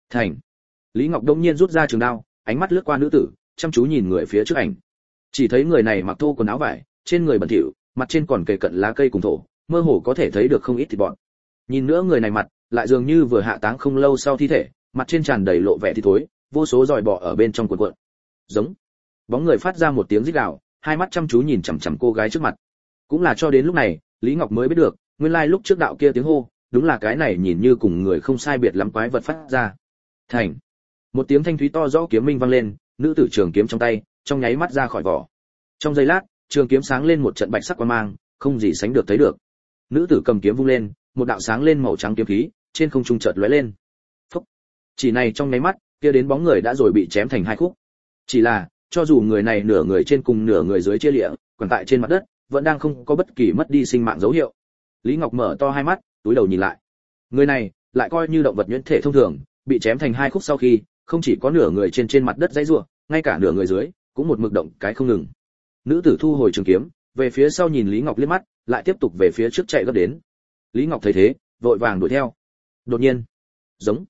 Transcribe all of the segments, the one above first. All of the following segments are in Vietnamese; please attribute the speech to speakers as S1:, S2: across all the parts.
S1: Thành. Lý Ngọc đông nhiên rút ra trường đao, ánh mắt lướt qua nữ tử, chăm chú nhìn người phía trước ảnh. Chỉ thấy người này mặc thô quần áo vải, trên người bẩn thỉu, mặt trên còn kề cận lá cây cùng thổ, mơ hồ có thể thấy được không ít thịt bọn. Nhìn nữa người này mặt, lại dường như vừa hạ táng không lâu sau thi thể, mặt trên tràn đầy lộ vẻ thịt thối, vô số giòi bọ ở bên trong cuộn cuộn. Giống. Bóng người phát ra một tiếng rít gào, hai mắt chăm chú nhìn chằm chằm cô gái trước mặt. Cũng là cho đến lúc này, Lý Ngọc mới biết được, nguyên lai lúc trước đạo kia tiếng hô, đúng là cái này nhìn như cùng người không sai biệt lắm quái vật phát ra. Thành. Một tiếng thanh thúy to rõ kiếm minh vang lên, nữ tử trường kiếm trong tay, trong nháy mắt ra khỏi vỏ. Trong giây lát, trường kiếm sáng lên một trận bạch sắc quang mang, không gì sánh được thấy được. Nữ tử cầm kiếm vung lên, một đạo sáng lên màu trắng kiếm khí, trên không trung chợt lóe lên. Phốc. Chỉ này trong nháy mắt, kia đến bóng người đã rồi bị chém thành hai khúc. Chỉ là, cho dù người này nửa người trên cùng nửa người dưới chia liễu, còn tại trên mặt đất, vẫn đang không có bất kỳ mất đi sinh mạng dấu hiệu. Lý Ngọc mở to hai mắt, túi đầu nhìn lại. Người này, lại coi như động vật nhuyễn thể thông thường, bị chém thành hai khúc sau khi, không chỉ có nửa người trên mặt đất dãy rủa, ngay cả nửa người dưới cũng một mực động cái không ngừng. Nữ tử thu hồi trường kiếm, về phía sau nhìn Lý Ngọc liếc mắt, lại tiếp tục về phía trước chạy gấp đến. Lý Ngọc thấy thế, vội vàng đuổi theo. Đột nhiên, giống,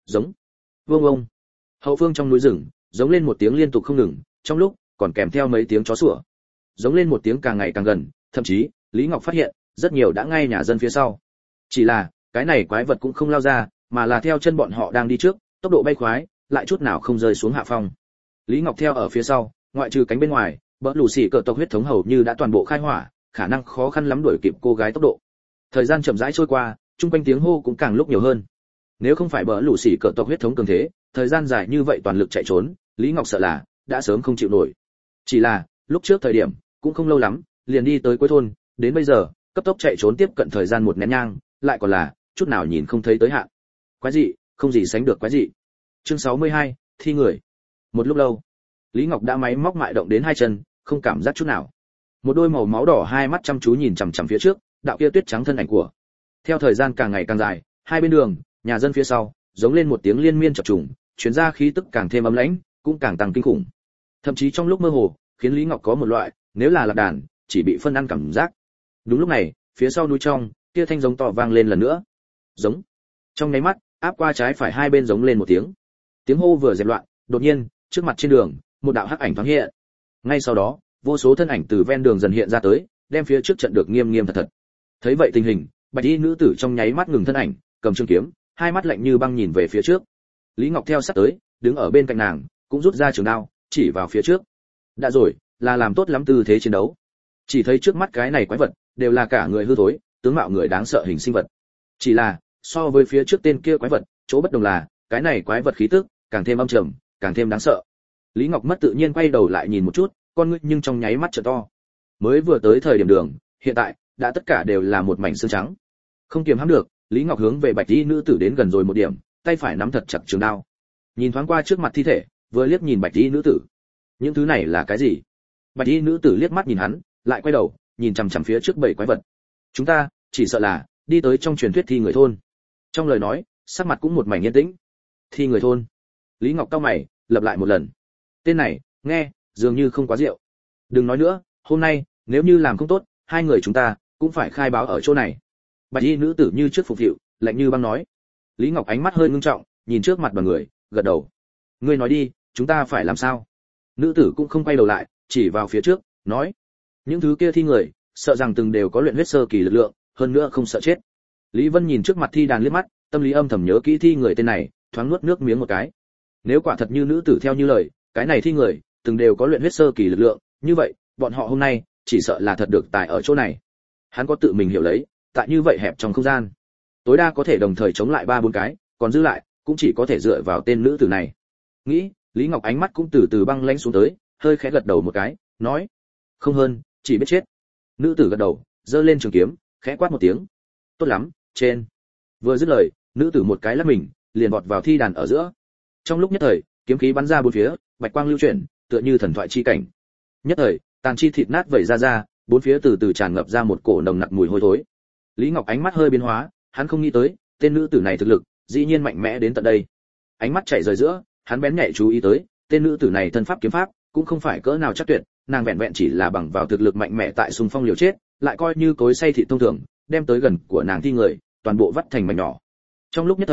S1: vương ông. Hậu phương trong núi rừng, giống lên một tiếng liên tục không ngừng, trong lúc còn kèm theo mấy tiếng chó sủa. Giống lên một tiếng càng ngày càng gần, thậm chí, Lý Ngọc phát hiện, rất nhiều đã ngay nhà dân phía sau. Chỉ là, cái này quái vật cũng không lao ra, mà là theo chân bọn họ đang đi trước, tốc độ bay khoái, lại chút nào không rơi xuống hạ phong. Lý Ngọc theo ở phía sau, ngoại trừ cánh bên ngoài, bỡ lù xì cờ tộc huyết thống hầu như đã toàn bộ khai hỏa, khả năng khó khăn lắm đuổi kịp cô gái tốc độ. Thời gian chậm rãi trôi qua, trung quanh tiếng hô cũng càng lúc nhiều hơn. Nếu không phải bỡ lù xì cờ tộc huyết thống cường thế, thời gian dài như vậy toàn lực chạy trốn, Lý Ngọc sợ là đã sớm không chịu nổi. Chỉ là, lúc trước thời điểm cũng không lâu lắm, liền đi tới cuối thôn, đến bây giờ, cấp tốc chạy trốn tiếp cận thời gian một nén nhang, lại còn là chút nào nhìn không thấy tới hạn. Quái dị, không gì sánh được quái dị. Chương 62, thi người. Một lúc lâu, Lý Ngọc đã máy móc mại động đến hai chân, không cảm giác chút nào. Một đôi màu máu đỏ hai mắt chăm chú nhìn chằm chằm phía trước, đạo kia tuyết trắng thân ảnh của. Theo thời gian càng ngày càng dài, hai bên đường, nhà dân phía sau, giống lên một tiếng liên miên chập trùng, truyền ra khí tức càng thêm ấm lãnh, cũng càng tăng kinh khủng. Thậm chí trong lúc mơ hồ, khiến Lý Ngọc có một loại, nếu là lạc đàn, chỉ bị phân ăn cảm giác. Đúng lúc này, phía sau núi trong, kia thanh giống to vang lên lần nữa. Giống. Trong nháy mắt, áp qua trái phải hai bên giống lên một tiếng. Tiếng hô vừa dẹp loạn, đột nhiên, trước mặt trên đường, một đạo hắc ảnh thoáng hiện. Ngay sau đó, vô số thân ảnh từ ven đường dần hiện ra tới, đem phía trước trận được nghiêm nghiêm thật thật. Thấy vậy tình hình, bạch y nữ tử trong nháy mắt ngừng thân ảnh, cầm trường kiếm, hai mắt lạnh như băng nhìn về phía trước. Lý Ngọc theo sát tới, đứng ở bên cạnh nàng, cũng rút ra trường đao, chỉ vào phía trước. Đã rồi, là làm tốt lắm tư thế chiến đấu. Chỉ thấy trước mắt cái này quái vật, đều là cả người hư thối, tướng mạo người đáng sợ hình sinh vật. Chỉ là, so với phía trước tên kia quái vật, chỗ bất đồng là, cái này quái vật khí tức càng thêm âm trầm, càng thêm đáng sợ. Lý Ngọc mất tự nhiên quay đầu lại nhìn một chút, con ngươi nhưng trong nháy mắt trợ to. Mới vừa tới thời điểm đường, hiện tại đã tất cả đều là một mảnh xương trắng. Không kiềm hãm được, Lý Ngọc hướng về bạch y nữ tử đến gần rồi một điểm, tay phải nắm thật chặt trường đao. Nhìn thoáng qua trước mặt thi thể, vừa liếc nhìn bạch y nữ tử. Những thứ này là cái gì? Bạch y nữ tử liếc mắt nhìn hắn, lại quay đầu, nhìn chằm chằm phía trước bảy quái vật. Chúng ta chỉ sợ là đi tới trong truyền thuyết thi người thôn. Trong lời nói, sắc mặt cũng một mảnh yên tĩnh. Thi người thôn. Lý Ngọc cau mày, lặp lại một lần. Tên này, nghe, dường như không quá rượu. Đừng nói nữa, hôm nay, nếu như làm không tốt, hai người chúng ta cũng phải khai báo ở chỗ này. Bạch y nữ tử như trước phục vụ, lạnh như băng nói. Lý Ngọc ánh mắt hơi ngưng trọng, nhìn trước mặt đoàn người, gật đầu. Ngươi nói đi, chúng ta phải làm sao? Nữ tử cũng không quay đầu lại, chỉ vào phía trước, nói. Những thứ kia thi người, sợ rằng từng đều có luyện huyết sơ kỳ lực lượng, hơn nữa không sợ chết. Lý Vân nhìn trước mặt thi đàn liếc mắt, tâm lý âm thầm nhớ kỹ thi người tên này, thoáng nuốt nước miếng một cái. Nếu quả thật như nữ tử theo như lời, cái này thi người từng đều có luyện huyết sơ kỳ lực lượng, như vậy, bọn họ hôm nay chỉ sợ là thật được tài ở chỗ này. Hắn có tự mình hiểu lấy, tại như vậy hẹp trong không gian, tối đa có thể đồng thời chống lại 3-4 cái, còn giữ lại cũng chỉ có thể dựa vào tên nữ tử này. Nghĩ, Lý Ngọc ánh mắt cũng từ từ băng lãnh xuống tới, hơi khẽ gật đầu một cái, nói: "Không hơn, chỉ biết chết." Nữ tử gật đầu, giơ lên trường kiếm, khẽ quát một tiếng: "Tốt lắm, trên." Vừa dứt lời, nữ tử một cái lắc mình, liền vọt vào thi đàn ở giữa. Trong lúc nhất thời, kiếm khí bắn ra bốn phía, bạch quang lưu chuyển, tựa như thần thoại chi cảnh. Nhất thời, tàn chi thịt nát vẩy ra, bốn phía từ từ tràn ngập ra một cổ nồng nặc mùi hôi thối. Lý Ngọc ánh mắt hơi biến hóa, hắn không nghĩ tới, tên nữ tử này thực lực dĩ nhiên mạnh mẽ đến tận đây. Ánh mắt chạy rời giữa, hắn bén nhạy chú ý tới, tên nữ tử này thân pháp kiếm pháp cũng không phải cỡ nào chắc tuyệt, nàng vẹn vẹn chỉ là bằng vào thực lực mạnh mẽ tại xung phong liều chết, lại coi như cối xay thịt thông thường, đem tới gần của nàng thi người, toàn bộ vắt thành mảnh nhỏ. Trong lúc nhất thời,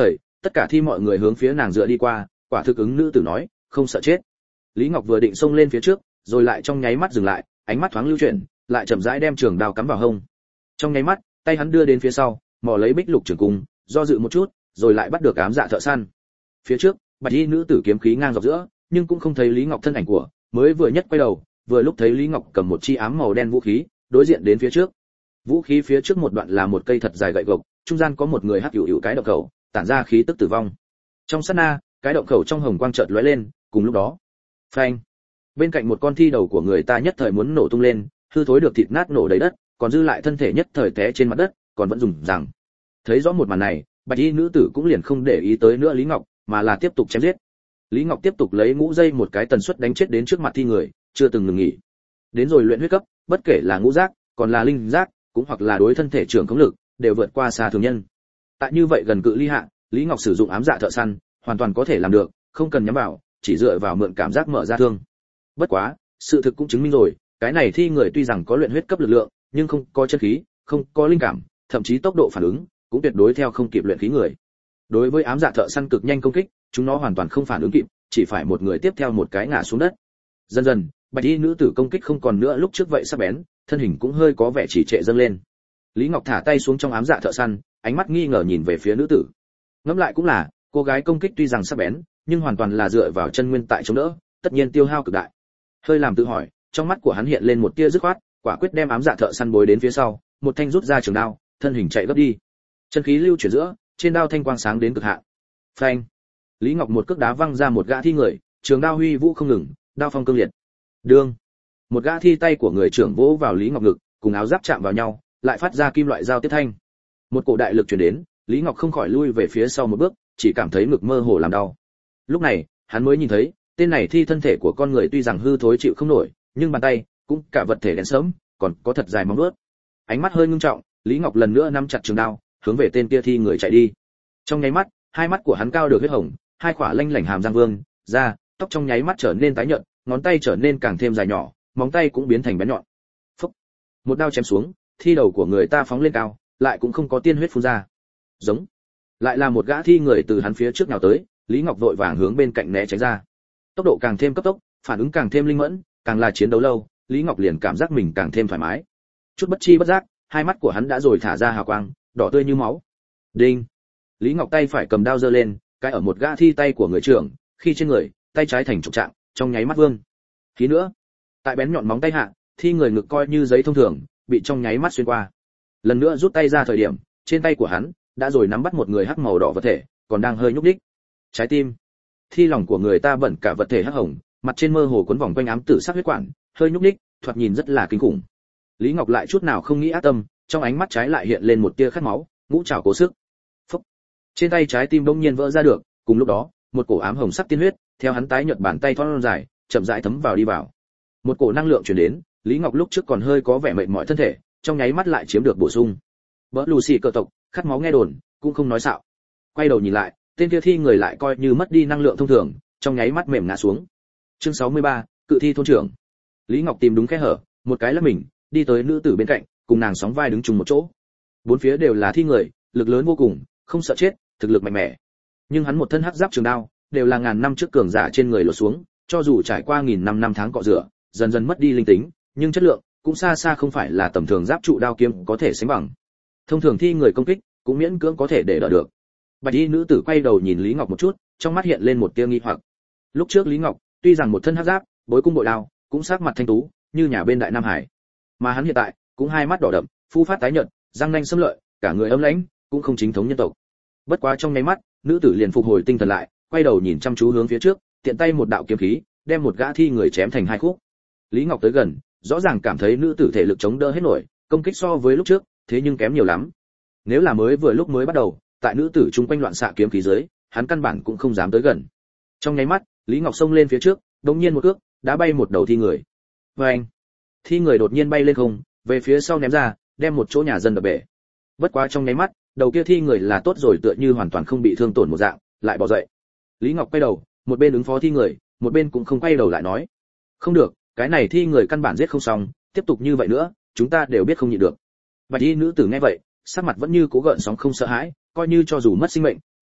S1: tất cả thi mọi người hướng phía nàng dựa đi qua, quả thực ứng nữ tử nói, không sợ chết. Lý Ngọc vừa định xông lên phía trước, rồi lại trong nháy mắt dừng lại, ánh mắt thoáng lưu chuyển, lại chậm rãi đem trường đao cắm vào hông. Trong nháy mắt, tay hắn đưa đến phía sau, mò lấy bích lục trường cung, do dự một chút, rồi lại bắt được ám dạ thợ săn. Phía trước, bạch y nữ tử kiếm khí ngang dọc giữa, nhưng cũng không thấy Lý Ngọc thân ảnh của, mới vừa nhất quay đầu, vừa lúc thấy Lý Ngọc cầm một chi ám màu đen vũ khí, đối diện đến phía trước. Vũ khí phía trước một đoạn là một cây thật dài gậy gộc, trung gian có một người hắc hữu cái động khẩu, tản ra khí tức tử vong. Trong sát na, cái động khẩu trong hồng quang chợt lóe lên, cùng lúc đó, phanh, bên cạnh một con thi đầu của người ta nhất thời muốn nổ tung lên, hư thối được thịt nát nổ đầy đất, còn dư lại thân thể nhất thời té trên mặt đất, còn vẫn dùng rằng. Thấy rõ một màn này, bạch y nữ tử cũng liền không để ý tới nữa Lý Ngọc, mà là tiếp tục chém giết. Lý Ngọc tiếp tục lấy ngũ dây một cái tần suất đánh chết đến trước mặt thi người, chưa từng ngừng nghỉ. Đến rồi luyện huyết cấp, bất kể là ngũ giác, còn là linh giác, cũng hoặc là đối thân thể trưởng khống lực, đều vượt qua xa thường nhân. Tại như vậy gần cự ly hạ, Lý Ngọc sử dụng ám dạ thợ săn, hoàn toàn có thể làm được, không cần nhắm vào, chỉ dựa vào mượn cảm giác mở ra thương. Bất quá, sự thực cũng chứng minh rồi, cái này thi người tuy rằng có luyện huyết cấp lực lượng, nhưng không có chân khí, không có linh cảm, thậm chí tốc độ phản ứng cũng tuyệt đối theo không kịp luyện khí người. Đối với ám dạ thợ săn cực nhanh công kích, chúng nó hoàn toàn không phản ứng kịp, chỉ phải một người tiếp theo một cái ngã xuống đất. Dần dần, bạch y nữ tử công kích không còn nữa lúc trước vậy sắc bén, thân hình cũng hơi có vẻ chỉ trệ dâng lên. Lý Ngọc thả tay xuống trong ám dạ thợ săn, ánh mắt nghi ngờ nhìn về phía nữ tử. Ngẫm lại cũng là, cô gái công kích tuy rằng sắc bén, nhưng hoàn toàn là dựa vào chân nguyên tại chống đỡ, tất nhiên tiêu hao cực đại. Hơi làm tự hỏi, trong mắt của hắn hiện lên một tia dứt khoát, quả quyết đem ám dạ thợ săn bối đến phía sau, một thanh rút ra trường đao, thân hình chạy gấp đi. Chân khí lưu chuyển giữa, trên đao thanh quang sáng đến cực hạn. Phanh! Lý Ngọc một cước đá văng ra một gã thi người, trường đao huy vũ không ngừng, đao phong cương liệt. Đương! Một gã thi tay của người trưởng vỗ vào Lý Ngọc ngực, cùng áo giáp chạm vào nhau, lại phát ra kim loại giao tiếp thanh. Một cổ đại lực truyền đến, Lý Ngọc không khỏi lui về phía sau một bước, chỉ cảm thấy ngực mơ hồ làm đau. Lúc này, hắn mới nhìn thấy, tên này thi thân thể của con người tuy rằng hư thối chịu không nổi, nhưng bàn tay, cũng cả vật thể đen sớm, còn có thật dài móng vuốt. Ánh mắt hơi ngưng trọng, Lý Ngọc lần nữa nắm chặt trường đao, hướng về tên kia thi người chạy đi. Trong nháy mắt, hai mắt của hắn cao được huyết hồng, hai khỏa lanh lảnh hàm răng vương ra, tóc trong nháy mắt trở nên tái nhợt, ngón tay trở nên càng thêm dài nhỏ, móng tay cũng biến thành bén nhọn. Phốc! Một đao chém xuống, thi đầu của người ta phóng lên cao, lại cũng không có tiên huyết phun ra. Giống! Lại là một gã thi người từ hắn phía trước nào tới, Lý Ngọc vội vàng hướng bên cạnh né tránh ra. Tốc độ càng thêm cấp tốc, phản ứng càng thêm linh mẫn, càng là chiến đấu lâu, Lý Ngọc liền cảm giác mình càng thêm thoải mái. Chút bất chi bất giác, hai mắt của hắn đã rồi thả ra hào quang, đỏ tươi như máu. Đinh! Lý Ngọc tay phải cầm đao giơ lên, cái ở một gã thi tay của người trưởng, khi trên người, tay trái thành trục trạng, trong nháy mắt vương. Khí nữa, tại bén nhọn móng tay hạ, thi người ngực coi như giấy thông thường, bị trong nháy mắt xuyên qua. Lần nữa rút tay ra thời điểm, trên tay của hắn đã rồi nắm bắt một người hắc màu đỏ vật thể, còn đang hơi nhúc nhích. Trái tim. Thi lòng của người ta bẩn cả vật thể hắc hồng, mặt trên mơ hồ cuốn vòng quanh ám tử sắc huyết quản, hơi nhúc nhích, thoạt nhìn rất là kinh khủng. Lý Ngọc lại chút nào không nghĩ ác tâm, trong ánh mắt trái lại hiện lên một tia khát máu, ngũ trảo cố sức. Phốc. Trên tay trái tim bỗng nhiên vỡ ra được, cùng lúc đó, một cổ ám hồng sắc tiên huyết, theo hắn tái nhợt bàn tay thon dài, chậm rãi thấm vào đi vào. Một cổ năng lượng truyền đến, Lý Ngọc lúc trước còn hơi có vẻ mệt mỏi thân thể, trong nháy mắt lại chiếm được bổ sung. Bỡ lù xì cơ tộc, khát máu nghe đồn, cũng không nói xạo. Quay đầu nhìn lại, tên kia thi người lại coi như mất đi năng lượng thông thường, trong nháy mắt mềm ngã xuống. Chương 63, cự thi thôn trưởng. Lý Ngọc tìm đúng kẽ hở, một cái lắc mình, đi tới nữ tử bên cạnh, cùng nàng sóng vai đứng chung một chỗ. Bốn phía đều là thi người, lực lớn vô cùng, không sợ chết, thực lực mạnh mẽ. Nhưng hắn một thân hắc giáp trường đao, đều là ngàn năm trước cường giả trên người lột xuống, cho dù trải qua nghìn năm tháng cọ rửa, dần dần mất đi linh tính, nhưng chất lượng cũng xa xa không phải là tầm thường giáp trụ đao kiếm có thể sánh bằng. Thông thường thi người công kích, cũng miễn cưỡng có thể để đỡ được. Bạch y nữ tử quay đầu nhìn Lý Ngọc một chút, trong mắt hiện lên một tia nghi hoặc. Lúc trước Lý Ngọc, tuy rằng một thân hắc giáp, bối cung bội đao, cũng sắc mặt thanh tú, như nhà bên Đại Nam Hải. Mà hắn hiện tại, cũng hai mắt đỏ đậm, phu phát tái nhợt, răng nanh xâm lợi, cả người ấm lãnh, cũng không chính thống nhân tộc. Bất quá trong nháy mắt, nữ tử liền phục hồi tinh thần lại, quay đầu nhìn chăm chú hướng phía trước, tiện tay một đạo kiếm khí, đem một gã thi người chém thành hai khúc. Lý Ngọc tới gần, rõ ràng cảm thấy nữ tử thể lực chống đỡ hết nổi, công kích so với lúc trước, thế nhưng kém nhiều lắm. Nếu là lúc mới bắt đầu, tại nữ tử chung quanh loạn xạ kiếm khí dưới, hắn căn bản cũng không dám tới gần. Trong nháy mắt, Lý Ngọc xông lên phía trước, đột nhiên một cước, đá bay một đầu thi người. Oeng! Thi người đột nhiên bay lên không, về phía sau ném ra, đem một chỗ nhà dân đập bể. Bất quá trong nháy mắt, đầu kia thi người là tốt rồi tựa như hoàn toàn không bị thương tổn một dạng, lại bò dậy. Lý Ngọc quay đầu, một bên ứng phó thi người, một bên cũng không quay đầu lại nói: "Không được, cái này thi người căn bản giết không xong, tiếp tục như vậy nữa, chúng ta đều biết không nhịn được." Bạch y nữ tử nghe vậy, sắc mặt vẫn như cố gợn sóng không sợ hãi, coi như cho dù mất sinh mệnh,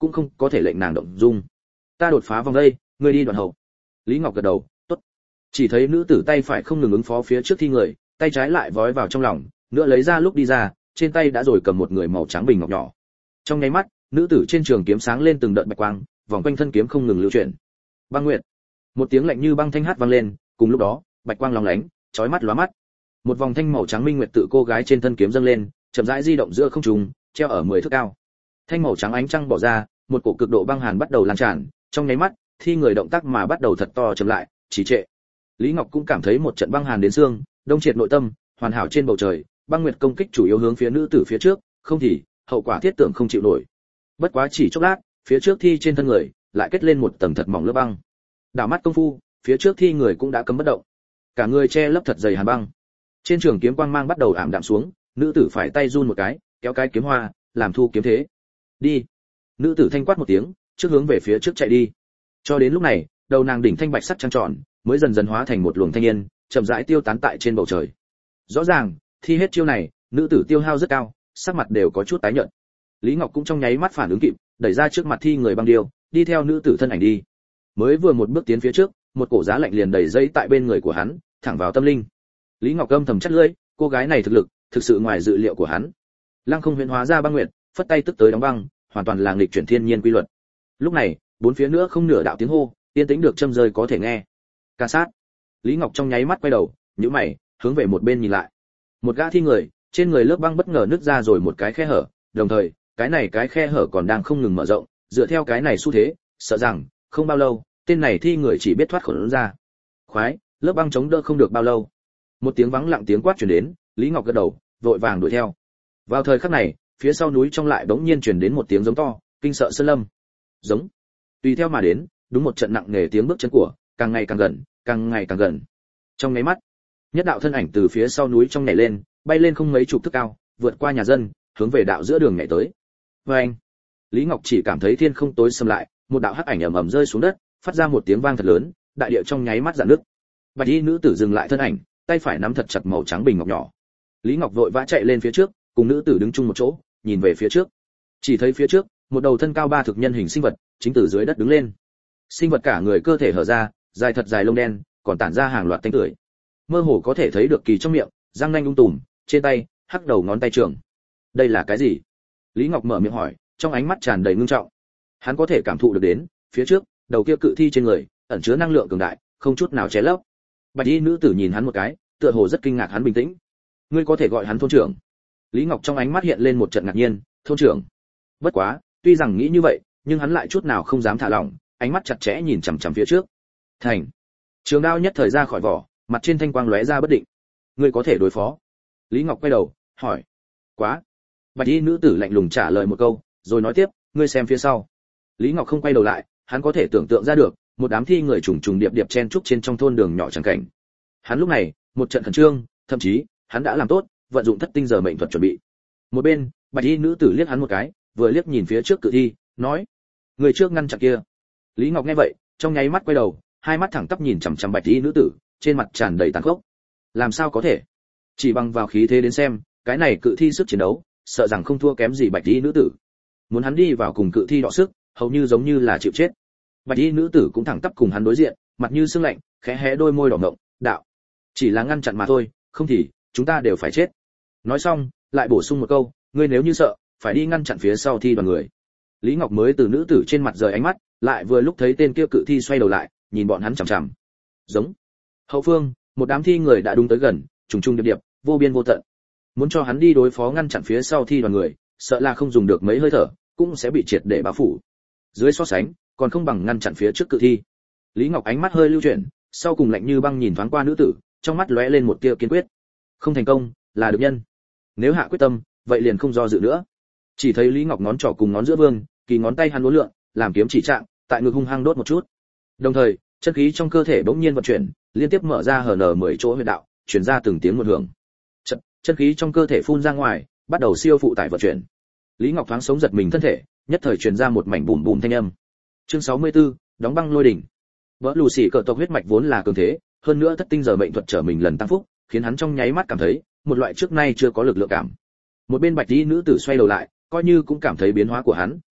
S1: cũng không có thể lệnh nàng động dung. Ta đột phá vòng đây, ngươi đi đoạn hậu. Lý Ngọc gật đầu, tốt. Chỉ thấy nữ tử tay phải không ngừng ứng phó phía trước thi người, tay trái lại vói vào trong lòng, nữa lấy ra lúc đi ra, trên tay đã rồi cầm một người màu trắng bình ngọc nhỏ. Trong nháy mắt, nữ tử trên trường kiếm sáng lên từng đợt bạch quang, vòng quanh thân kiếm không ngừng lưu chuyển. Băng Nguyệt. Một tiếng lạnh như băng thanh hát vang lên, cùng lúc đó, bạch quang lóng lánh, chói mắt lóa mắt. Một vòng thanh màu trắng minh nguyệt tự cô gái trên thân kiếm dâng lên, chậm rãi di động giữa không trung, treo ở 10 thước cao. Thanh màu trắng ánh trăng bỏ ra, một cổ cực độ băng hàn bắt đầu lan tràn, trong nháy mắt, thi người động tác mà bắt đầu thật to chậm lại, trì trệ. Lý Ngọc cũng cảm thấy một trận băng hàn đến xương, đông triệt nội tâm, hoàn hảo trên bầu trời, băng nguyệt công kích chủ yếu hướng phía nữ tử phía trước, không thì hậu quả thiết tưởng không chịu nổi. Bất quá chỉ chốc lát, phía trước thi trên thân người lại kết lên một tầng thật mỏng lớp băng. Đảo mắt công phu, phía trước thi người cũng đã cấm bất động. Cả người che lấp thật dày hàn băng. Trên trường kiếm quang mang bắt đầu ảm đạm xuống, nữ tử phải tay run một cái, kéo cái kiếm hoa, làm thu kiếm thế. Đi. Nữ tử thanh quát một tiếng, trước hướng về phía trước chạy đi. Cho đến lúc này, đầu nàng đỉnh thanh bạch sắc trăng tròn, mới dần dần hóa thành một luồng thanh niên, chậm rãi tiêu tán tại trên bầu trời. Rõ ràng, thi hết chiêu này, nữ tử tiêu hao rất cao, sắc mặt đều có chút tái nhợt. Lý Ngọc cũng trong nháy mắt phản ứng kịp, đẩy ra trước mặt thi người băng điêu, đi theo nữ tử thân ảnh đi. Mới vừa một bước tiến phía trước, một cổ giá lạnh liền đẩy dây tại bên người của hắn, thẳng vào tâm linh. Lý Ngọc âm thầm chắt lưỡi, cô gái này thực lực, thực sự ngoài dự liệu của hắn. Lăng Không huyễn hóa ra băng nguyệt, phất tay tức tới đóng băng, hoàn toàn là nghịch chuyển thiên nhiên quy luật. Lúc này, bốn phía nữa không nửa đạo tiếng hô, yên tĩnh được châm rơi có thể nghe. Ca sát. Lý Ngọc trong nháy mắt quay đầu, nhíu mày, hướng về một bên nhìn lại. Một gã thi người, trên người lớp băng bất ngờ nứt ra rồi một cái khe hở, đồng thời, cái này cái khe hở còn đang không ngừng mở rộng, dựa theo cái này xu thế, sợ rằng không bao lâu, tên này thi người chỉ biết thoát khỏi ra. Khoái, lớp băng chống đỡ không được bao lâu. Một tiếng vắng lặng tiếng quát truyền đến, Lý Ngọc gật đầu, vội vàng đuổi theo. Vào thời khắc này, phía sau núi trong lại bỗng nhiên truyền đến một tiếng giống to, kinh sợ sơn lâm. Giống. Tùy theo mà đến, đúng một trận nặng nề tiếng bước chân của, càng ngày càng gần, càng ngày càng gần. Trong nháy mắt, nhất đạo thân ảnh từ phía sau núi trong nhảy lên, bay lên không mấy chục thước cao, vượt qua nhà dân, hướng về đạo giữa đường nhảy tới. Oeng! Lý Ngọc chỉ cảm thấy thiên không tối sầm lại, một đạo hắc ảnh ầm ầm rơi xuống đất, phát ra một tiếng vang thật lớn, đại địa trong nháy mắt rạn nứt. Bạch y nữ tử dừng lại thân ảnh, tay phải nắm thật chặt màu trắng bình ngọc nhỏ. Lý Ngọc vội vã chạy lên phía trước, cùng nữ tử đứng chung một chỗ, nhìn về phía trước. Chỉ thấy phía trước, một đầu thân cao ba thực nhân hình sinh vật, chính từ dưới đất đứng lên. Sinh vật cả người cơ thể hở ra, dài thật dài lông đen, còn tản ra hàng loạt tanh tưởi. Mơ hồ có thể thấy được kỳ trong miệng, răng nanh tùm, trên tay, hắc đầu ngón tay trường. Đây là cái gì? Lý Ngọc mở miệng hỏi, trong ánh mắt tràn đầy ngưng trọng. Hắn có thể cảm thụ được đến, phía trước, đầu kia cự thi trên người, ẩn chứa năng lượng cường đại, không chút nào che lấp. Bạch y nữ tử nhìn hắn một cái, tựa hồ rất kinh ngạc hắn bình tĩnh. Ngươi có thể gọi hắn thôn trưởng? Lý Ngọc trong ánh mắt hiện lên một trận ngạc nhiên, thôn trưởng. Bất quá, tuy rằng nghĩ như vậy, nhưng hắn lại chút nào không dám thả lỏng, ánh mắt chặt chẽ nhìn chằm chằm phía trước. Thành. Trường đao nhất thời ra khỏi vỏ, mặt trên thanh quang lóe ra bất định. Ngươi có thể đối phó? Lý Ngọc quay đầu, hỏi. Quá. Bạch y nữ tử lạnh lùng trả lời một câu, rồi nói tiếp, ngươi xem phía sau. Lý Ngọc không quay đầu lại, hắn có thể tưởng tượng ra được, một đám thi người trùng trùng điệp điệp chen trúc trên trong thôn đường nhỏ chẳng cảnh. Hắn lúc này, một trận khẩn trương, thậm chí, hắn đã làm tốt, vận dụng thất tinh giờ mệnh thuật chuẩn bị. Một bên, Bạch y nữ tử liếc hắn một cái, vừa liếc nhìn phía trước cự thi, nói: "Người trước ngăn chặn kia." Lý Ngọc nghe vậy, trong nháy mắt quay đầu, hai mắt thẳng tắp nhìn chằm chằm Bạch y nữ tử, trên mặt tràn đầy tàn khốc. Làm sao có thể? Chỉ bằng vào khí thế đến xem, cái này cự thi sức chiến đấu, sợ rằng không thua kém gì Bạch y nữ tử. Muốn hắn đi vào cùng cự thi đọ sức, hầu như giống như là chịu chết. Bạch y nữ tử cũng thẳng tắp cùng hắn đối diện, mặt như sương lạnh, khẽ hé đôi môi đỏ ngọng, "Đạo, chỉ là ngăn chặn mà thôi, không thì chúng ta đều phải chết." Nói xong, lại bổ sung một câu, "Ngươi nếu như sợ, phải đi ngăn chặn phía sau thi đoàn người." Lý Ngọc mới từ nữ tử trên mặt rời ánh mắt, lại vừa lúc thấy tên kia cự thi xoay đầu lại, nhìn bọn hắn chằm chằm. Giống. Hậu phương, một đám thi người đã đúng tới gần, trùng trùng điệp điệp, vô biên vô tận. Muốn cho hắn đi đối phó ngăn chặn phía sau thi đoàn người, sợ là không dùng được mấy hơi thở, cũng sẽ bị triệt để bao phủ. Dưới so sánh, còn không bằng ngăn chặn phía trước cự thi. Lý Ngọc ánh mắt hơi lưu chuyển, sau cùng lạnh như băng nhìn thoáng qua nữ tử, trong mắt lóe lên một tia kiên quyết. Không thành công, là được nhân. Nếu hạ quyết tâm, vậy liền không do dự nữa. Chỉ thấy Lý Ngọc ngón trỏ cùng ngón giữa vương, kỳ ngón tay hắn uốn lượn, làm kiếm chỉ trạng, tại ngực hung hăng đốt một chút. Đồng thời, chân khí trong cơ thể bỗng nhiên vận chuyển, liên tiếp mở ra hở nở 10 chỗ huyệt đạo, truyền ra từng tiếng một hưởng. Chân khí trong cơ thể phun ra ngoài, bắt đầu siêu phụ tải vận chuyển. Lý Ngọc thoáng sống giật mình thân thể, nhất thời truyền ra một mảnh bùm bùm thanh âm. Chương 64, đóng băng lôi đỉnh. Vỡ lù xỉ cờ tộc huyết mạch vốn là cường thế, hơn nữa thất tinh giờ mệnh thuật trở mình lần tăng phúc, khiến hắn trong nháy mắt cảm thấy một loại trước nay chưa có lực lượng cảm. Một bên Bạch y nữ tử xoay đầu lại, coi như cũng cảm thấy biến hóa của hắn,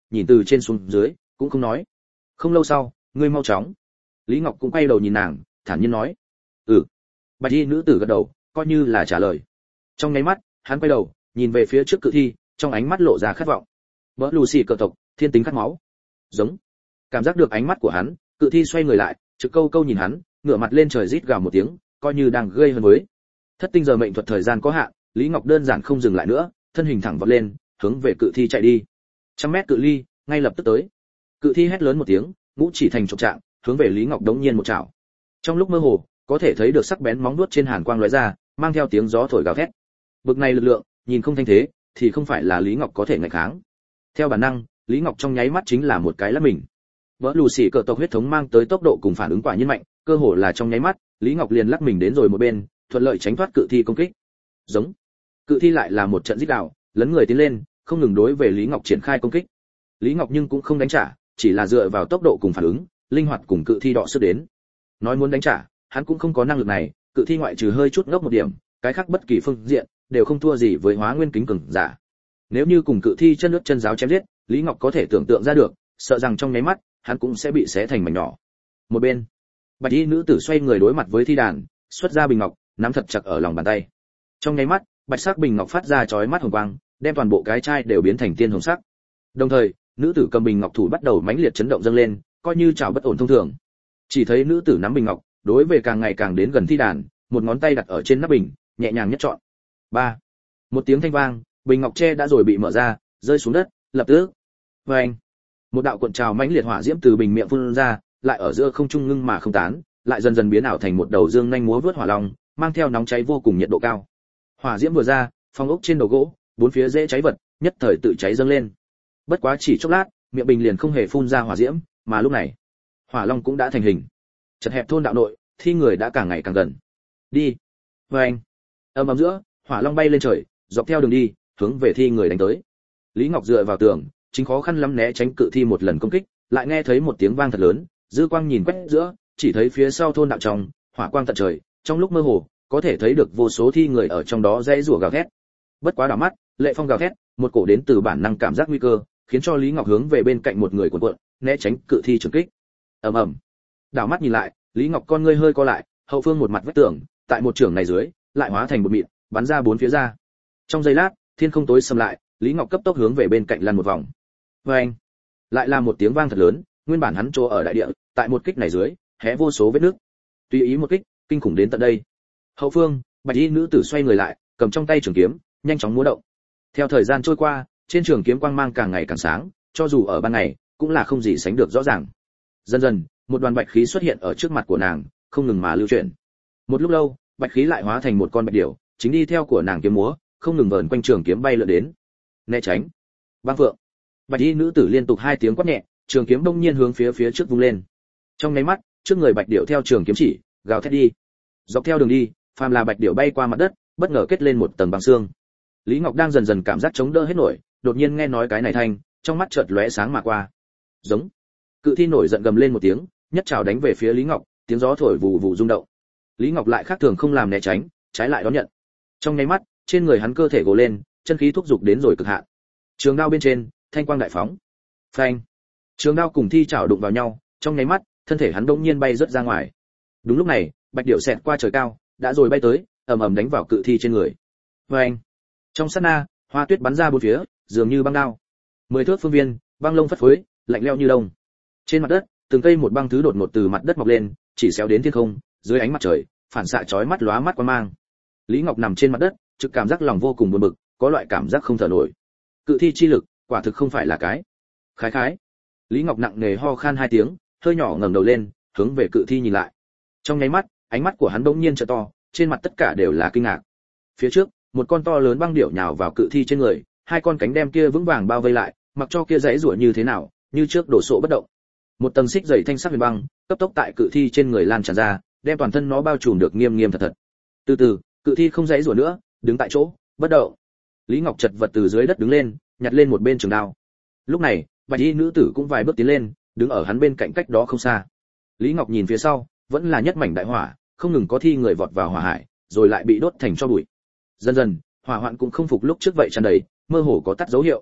S1: nhìn từ trên xuống dưới cũng không nói. Không lâu sau, ngươi mau chóng. Lý Ngọc cũng quay đầu nhìn nàng, thản nhiên nói. Ừ. Bạch y nữ tử gật đầu, coi như là trả lời. Trong nháy mắt, hắn quay đầu, nhìn về phía trước cự thi, trong ánh mắt lộ ra khát vọng. Bỡ lù xì cờ tộc, thiên tính khát máu. Giống. Cảm giác được ánh mắt của hắn, cự thi xoay người lại, trực câu câu nhìn hắn, ngửa mặt lên trời rít gào một tiếng, coi như đang gây hấn với. Thất tinh giờ mệnh thuật thời gian có hạn, Lý Ngọc đơn giản không dừng lại nữa, thân hình thẳng vọt lên, hướng về cự thi chạy đi. 100 mét cự ly, ngay lập tức tới. Cự thi hét lớn một tiếng, ngũ chỉ thành trục trạng, hướng về Lý Ngọc đống nhiên một chảo. Trong lúc mơ hồ, có thể thấy được sắc bén móng vuốt trên hàn quang lóe ra, mang theo tiếng gió thổi gào thét. Bực này lực lượng, nhìn không thanh thế, thì không phải là Lý Ngọc có thể ngăn kháng. Theo bản năng, Lý Ngọc trong nháy mắt chính là một cái lắc mình. Vỡ lù xỉ cờ tộc huyết thống mang tới tốc độ cùng phản ứng quả nhiên mạnh, cơ hồ là trong nháy mắt, Lý Ngọc liền lắc mình đến rồi một bên, thuận lợi tránh thoát cự thi công kích. Giống. Cự thi lại là một trận rít gào, lấn người tiến lên, không ngừng đối về Lý Ngọc triển khai công kích. Lý Ngọc nhưng cũng không đánh trả, chỉ là dựa vào tốc độ cùng phản ứng, linh hoạt cùng cự thi đọ sức đến. Nói muốn đánh trả, hắn cũng không có năng lực này, cự thi ngoại trừ hơi chút ngốc một điểm, cái khác bất kỳ phương diện đều không thua gì với Hóa Nguyên kính cường giả. Nếu như cùng cự thi chân nước chân giáo chém giết, Lý Ngọc có thể tưởng tượng ra được, sợ rằng trong nháy mắt, hắn cũng sẽ bị xé thành mảnh nhỏ. Một bên, Bạch y nữ tử xoay người đối mặt với thi đàn, xuất ra bình ngọc, nắm thật chặt ở lòng bàn tay. Trong nháy mắt, bạch sắc bình ngọc phát ra chói mắt hồng quang, đem toàn bộ cái chai đều biến thành tiên hồng sắc. Đồng thời, nữ tử cầm bình ngọc thủ bắt đầu mãnh liệt chấn động dâng lên, coi như chảo bất ổn thông thường. Chỉ thấy nữ tử nắm bình ngọc, đối về càng ngày càng đến gần thi đàn, một ngón tay đặt ở trên nắp bình, nhẹ nhàng nhất chọn. 3. Một tiếng thanh vang, bình ngọc tre đã rồi bị mở ra, rơi xuống đất, lập tức. Oeng. Một đạo cuộn trào mãnh liệt hỏa diễm từ bình miệng phun ra, lại ở giữa không trung ngưng mà không tán, lại dần dần biến ảo thành một đầu dương nhanh múa vớt hỏa long, mang theo nóng cháy vô cùng nhiệt độ cao. Hỏa diễm vừa ra, phong ốc trên đầu gỗ, bốn phía dễ cháy vật, nhất thời tự cháy dâng lên. Bất quá chỉ chốc lát, miệng bình liền không hề phun ra hỏa diễm, mà lúc này, hỏa long cũng đã thành hình. Chật hẹp thôn đạo nội, thi người đã càng ngày càng gần. Đi. Oeng. Âm ầm giữa, hỏa long bay lên trời, dọc theo đường đi, hướng về thi người đánh tới. Lý Ngọc dựa vào tường, chính khó khăn lắm né tránh cự thi một lần công kích, lại nghe thấy một tiếng vang thật lớn, dư quang nhìn quét giữa, chỉ thấy phía sau thôn đạo trong, hỏa quang tận trời, trong lúc mơ hồ, có thể thấy được vô số thi người ở trong đó dãy rủa gào thét. Bất quá đảo mắt, lệ phong gào thét, một cổ đến từ bản năng cảm giác nguy cơ, khiến cho Lý Ngọc hướng về bên cạnh một người cuộn cuộn, né tránh cự thi trường kích. Ầm ầm. Đảo mắt nhìn lại, Lý Ngọc con ngươi hơi co lại, hậu phương một mặt vách tường, tại một trường này dưới, lại hóa thành một mịn, bắn ra bốn phía ra. Trong giây lát, thiên không tối sầm lại, Lý Ngọc cấp tốc hướng về bên cạnh lăn một vòng. Oeng. Lại là một tiếng vang thật lớn, nguyên bản hắn chỗ ở đại địa, tại một kích này dưới, hé vô số vết nứt. Tùy ý một kích, kinh khủng đến tận đây. Hậu phương, bạch y nữ tử xoay người lại, cầm trong tay trường kiếm, nhanh chóng múa động. Theo thời gian trôi qua, trên trường kiếm quang mang càng ngày càng sáng, cho dù ở ban ngày, cũng là không gì sánh được rõ ràng. Dần dần, một đoàn bạch khí xuất hiện ở trước mặt của nàng, không ngừng mà lưu chuyển. Một lúc lâu, bạch khí lại hóa thành một con bạch điểu, chính đi theo của nàng kiếm múa, không ngừng vờn quanh trường kiếm bay lượn đến. Né tránh. Băng phượng. Bạch y nữ tử liên tục hai tiếng quát nhẹ, trường kiếm đông nhiên hướng phía trước vung lên. Trong nháy mắt, trước người bạch điểu theo trường kiếm chỉ, gào thét đi. Dọc theo đường đi, phàm là bạch điểu bay qua mặt đất, bất ngờ kết lên một tầng băng xương. Lý Ngọc đang dần dần cảm giác chống đỡ hết nổi, đột nhiên nghe nói cái này thanh, trong mắt chợt lóe sáng mà qua. Giống. Cự thi nổi giận gầm lên một tiếng, nhất trảo đánh về phía Lý Ngọc, tiếng gió thổi vù vù rung động. Lý Ngọc lại khác thường không làm né tránh, trái lại đón nhận. Trong nháy mắt, trên người hắn cơ thể gồ lên, chân khí thúc dục đến rồi cực hạn. Trường đao bên trên, thanh quang đại phóng. Phanh. Trường đao cùng thi chảo đụng vào nhau, trong nháy mắt, thân thể hắn đột nhiên bay rất ra ngoài. Đúng lúc này, bạch điểu xẹt qua trời cao, đã rồi bay tới, ầm ầm đánh vào cự thi trên người. Phanh. Trong sát na, hoa tuyết bắn ra bốn phía, dường như băng đao. 10 thước phương viên, băng lông phất phới, lạnh lẽo như đông. Trên mặt đất, từng cây một băng thứ đột ngột từ mặt đất mọc lên, chỉ xéo đến thiên không, dưới ánh mặt trời, phản xạ chói mắt lóa mắt quang mang. Lý Ngọc nằm trên mặt đất, trực cảm giác lòng vô cùng buồn bực, có loại cảm giác không thở nổi. Cự thi chi lực, quả thực không phải là cái. Khái khái. Lý Ngọc nặng nề ho khan hai tiếng, hơi nhỏ ngẩng đầu lên, hướng về cự thi nhìn lại. Trong nháy mắt, ánh mắt của hắn bỗng nhiên trợ to, trên mặt tất cả đều là kinh ngạc. Phía trước, một con to lớn băng điểu nhào vào cự thi trên người, hai con cánh đem kia vững vàng bao vây lại, mặc cho kia dãy rủa như thế nào, như trước đổ sộ bất động. Một tầng xích dày thanh sắc huyền băng, cấp tốc tại cự thi trên người lan tràn ra, đem toàn thân nó bao trùm được nghiêm nghiêm thật thật. Từ từ, cự thi không dãy rủa nữa, đứng tại chỗ, bất động. Lý Ngọc chật vật từ dưới đất đứng lên, nhặt lên một bên trường đao. Lúc này, bạch y nữ tử cũng vài bước tiến lên, đứng ở hắn bên cạnh cách đó không xa. Lý Ngọc nhìn phía sau, vẫn là nhất mảnh đại hỏa, không ngừng có thi người vọt vào hỏa hải, rồi lại bị đốt thành tro bụi. Dần dần, hỏa hoạn cũng không phục lúc trước vậy tràn đầy, mơ hồ có tắt dấu hiệu.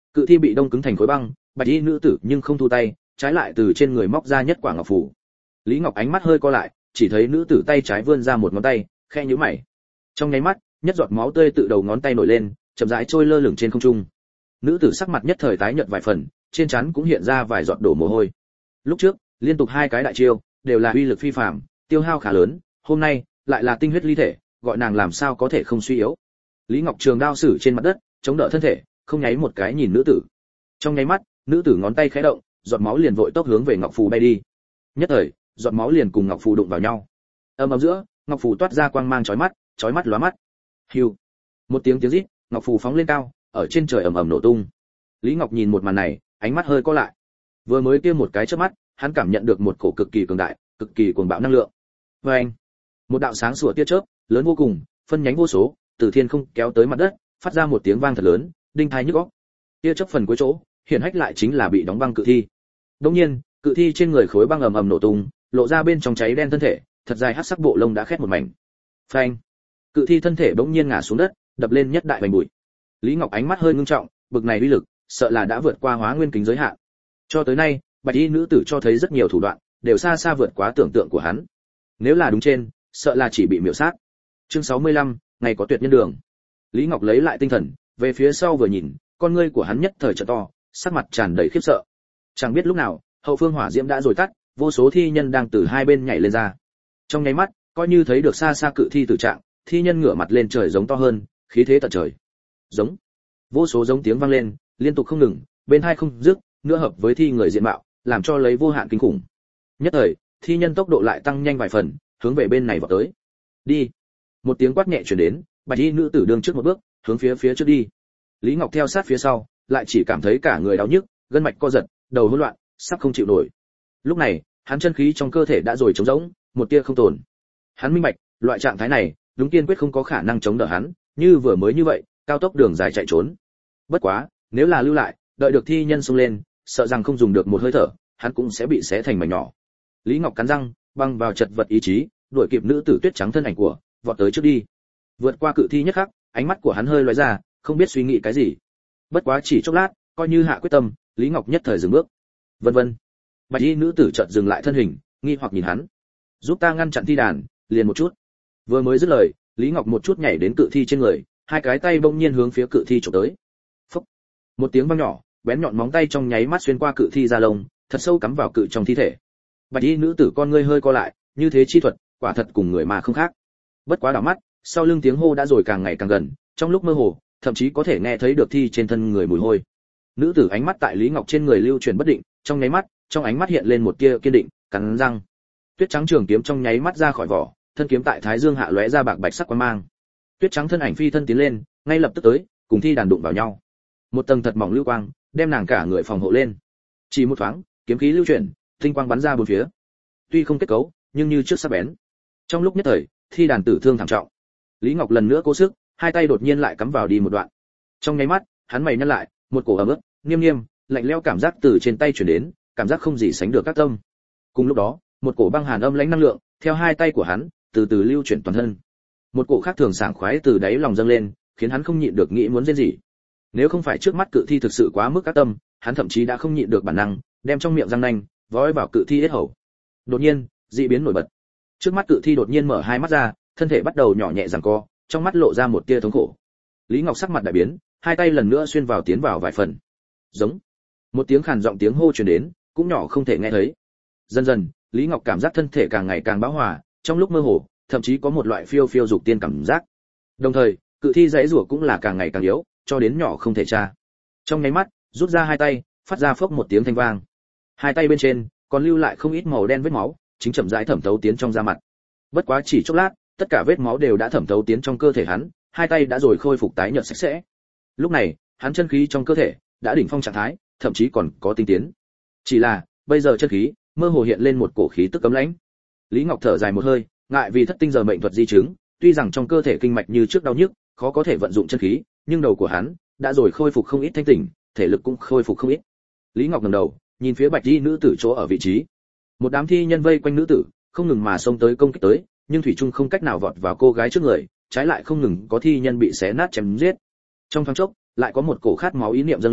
S1: Cự thi bị đông cứng thành khối băng, bạch y nữ tử nhưng không thu tay, trái lại từ trên người móc ra nhất quả ngọc phù. Lý Ngọc ánh mắt hơi co lại, chỉ thấy nữ tử tay trái vươn ra một ngón tay, khẽ nhíu mày. Trong nháy mắt, nhất giọt máu tươi tự đầu ngón tay nổi lên, chậm rãi trôi lơ lửng trên không trung. Nữ tử sắc mặt nhất thời tái nhợt vài phần, trên trán cũng hiện ra vài giọt đổ mồ hôi. Lúc trước, liên tục hai cái đại chiêu, đều là uy lực phi phàm, tiêu hao khá lớn, hôm nay lại là tinh huyết ly thể, gọi nàng làm sao có thể không suy yếu. Lý Ngọc trường đao sử trên mặt đất, chống đỡ thân thể, không nháy một cái nhìn nữ tử. Trong nháy mắt, nữ tử ngón tay khẽ động, giọt máu liền vội tốc hướng về ngọc phù bay đi. Nhất thời, giọt máu liền cùng ngọc phù đụng vào nhau. Ầm ầm giữa, ngọc phù toát ra quang mang chói mắt lóa mắt. Hưu. Một tiếng rít, ngọc phù phóng lên cao, ở trên trời ầm ầm nổ tung. Lý Ngọc nhìn một màn này, ánh mắt hơi co lại. Vừa mới kia một cái chớp mắt, hắn cảm nhận được một cổ cực kỳ cường đại, cực kỳ cuồng bạo năng lượng. Oeng! Một đạo sáng sủa tia chớp, lớn vô cùng, phân nhánh vô số, từ thiên không kéo tới mặt đất, phát ra một tiếng vang thật lớn, đinh tai nhức óc. Tia chớp phần cuối chỗ, hiển hách lại chính là bị đóng băng cự thi. Đương nhiên, cự thi trên người khối băng ầm ầm nổ tung, lộ ra bên trong cháy đen thân thể, thật dài hắc sắc bộ lông đã khét một mảnh. Phanh! Cự thi thân thể bỗng nhiên ngã xuống đất, đập lên nhất đại bành bụi. Lý Ngọc ánh mắt hơi ngưng trọng, bực này uy lực, sợ là đã vượt qua hóa nguyên kính giới hạn. Cho tới nay, bạch y nữ tử cho thấy rất nhiều thủ đoạn, đều xa xa vượt quá tưởng tượng của hắn. Nếu là đúng trên, sợ là chỉ bị miểu sát. Chương 65, ngày có tuyệt nhân đường. Lý Ngọc lấy lại tinh thần, về phía sau vừa nhìn, con ngươi của hắn nhất thời trợ to, sắc mặt tràn đầy khiếp sợ. Chẳng biết lúc nào, hậu phương hỏa diễm đã rồi tắt, vô số thi nhân đang từ hai bên nhảy lên ra. Trong nháy mắt, coi như thấy được xa xa cự thi tử trạng, thi nhân ngửa mặt lên trời giống to hơn, khí thế tận trời. Giống. Vô số giống tiếng vang lên, liên tục không ngừng, bên hai không dứt, nữa hợp với thi người diện mạo, làm cho lấy vô hạn kinh khủng. Nhất thời, thi nhân tốc độ lại tăng nhanh vài phần, hướng về bên này vọt tới. Đi. Một tiếng quát nhẹ truyền đến, bạch y nữ tử đường trước một bước, hướng phía trước đi. Lý Ngọc theo sát phía sau, lại chỉ cảm thấy cả người đau nhức, gân mạch co giật, đầu hỗn loạn, sắp không chịu nổi. Lúc này, hắn chân khí trong cơ thể đã rồi trống rỗng, một tia không tồn. Hắn minh bạch, loại trạng thái này, đúng kiên quyết không có khả năng chống đỡ hắn, như vừa mới như vậy, cao tốc đường dài chạy trốn. Bất quá, nếu là lưu lại, đợi được thi nhân xông lên, sợ rằng không dùng được một hơi thở, hắn cũng sẽ bị xé thành mảnh nhỏ. Lý Ngọc cắn răng, băng vào chật vật ý chí, đuổi kịp nữ tử tuyết trắng thân ảnh của, vọt tới trước đi. Vượt qua cự thi nhất khắc, ánh mắt của hắn hơi lóe ra, không biết suy nghĩ cái gì. Bất quá chỉ chốc lát, coi như hạ quyết tâm, Lý Ngọc nhất thời dừng bước. Vân vân. Bạch y nữ tử chợt dừng lại thân hình, nghi hoặc nhìn hắn. Giúp ta ngăn chặn thi đàn, liền một chút. Vừa mới dứt lời, Lý Ngọc một chút nhảy đến cự thi trên người, hai cái tay bỗng nhiên hướng phía cự thi chụp tới. Phốc. Một tiếng vang nhỏ, bén nhọn móng tay trong nháy mắt xuyên qua cự thi da lông, thật sâu cắm vào cự trong thi thể. Bạch y nữ tử con ngươi hơi co lại, như thế chi thuật, quả thật cùng người mà không khác. Bất quá đảo mắt, sau lưng tiếng hô đã rồi càng ngày càng gần, trong lúc mơ hồ, thậm chí có thể nghe thấy được thi trên thân người mùi hôi. Nữ tử ánh mắt tại Lý Ngọc trên người lưu chuyển bất định, trong nháy mắt, trong ánh mắt hiện lên một tia kiên định, cắn răng. Tuyết trắng trường kiếm trong nháy mắt ra khỏi vỏ, thân kiếm tại thái dương hạ lóe ra bạc bạch sắc quang mang. Tuyết trắng thân ảnh phi thân tiến lên, ngay lập tức tới, cùng thi đàn đụng vào nhau. Một tầng thật mỏng lưu quang, đem nàng cả người phòng hộ lên. Chỉ một thoáng, kiếm khí lưu chuyển, tinh quang bắn ra bốn phía. Tuy không kết cấu, nhưng như trước sắc bén. Trong lúc nhất thời, thi đàn tử thương thảm trọng. Lý Ngọc lần nữa cố sức, hai tay đột nhiên lại cắm vào đi một đoạn. Trong nháy mắt, hắn mày nhăn lại, một cổ ẩm ướt, nghiêm nghiêm, lạnh lẽo cảm giác từ trên tay truyền đến, cảm giác không gì sánh được các tâm. Cùng lúc đó, một cổ băng hàn âm lãnh năng lượng, theo hai tay của hắn, từ từ lưu chuyển toàn thân. Một cổ khác thường sảng khoái từ đáy lòng dâng lên, khiến hắn không nhịn được nghĩ muốn rên rỉ. Nếu không phải trước mắt cự thi thực sự quá mức các tâm, hắn thậm chí đã không nhịn được bản năng, đem trong miệng răng nanh vói vào cự thi yết hầu. Đột nhiên, dị biến nổi bật. Trước mắt cự thi đột nhiên mở hai mắt ra, thân thể bắt đầu nhỏ nhẹ giằng co, trong mắt lộ ra một tia thống khổ. Lý Ngọc sắc mặt đại biến, hai tay lần nữa xuyên vào tiến vào vài phần. Giống. Một tiếng khàn giọng tiếng hô truyền đến, cũng nhỏ không thể nghe thấy. Dần dần, Lý Ngọc cảm giác thân thể càng ngày càng bão hòa, trong lúc mơ hồ, thậm chí có một loại phiêu phiêu dục tiên cảm giác. Đồng thời, cự thi giãy giụa cũng là càng ngày càng yếu, cho đến nhỏ không thể tra. Trong nháy mắt, rút ra hai tay, phát ra phốc một tiếng thanh vang. Hai tay bên trên còn lưu lại không ít màu đen vết máu, chính chậm rãi thẩm thấu tiến trong da mặt. Bất quá chỉ chốc lát, tất cả vết máu đều đã thẩm thấu tiến trong cơ thể hắn, hai tay đã rồi khôi phục tái nhợt sạch sẽ. Lúc này, hắn chân khí trong cơ thể đã đỉnh phong trạng thái, thậm chí còn có tinh tiến. Chỉ là, bây giờ chân khí mơ hồ hiện lên một cổ khí tức cấm lãnh. Lý Ngọc thở dài một hơi, ngại vì thất tinh giờ mệnh thuật di chứng, tuy rằng trong cơ thể kinh mạch như trước đau nhức, khó có thể vận dụng chân khí, nhưng đầu của hắn đã rồi khôi phục không ít thanh tỉnh, thể lực cũng khôi phục không ít. Lý Ngọc ngẩng đầu, nhìn phía bạch y nữ tử chỗ ở vị trí. Một đám thi nhân vây quanh nữ tử, không ngừng mà xông tới công kích tới, nhưng thủy trung không cách nào vọt vào cô gái trước người, trái lại không ngừng có thi nhân bị xé nát chém giết. Trong thoáng chốc, lại có một cổ khát máu ý niệm dâng lên,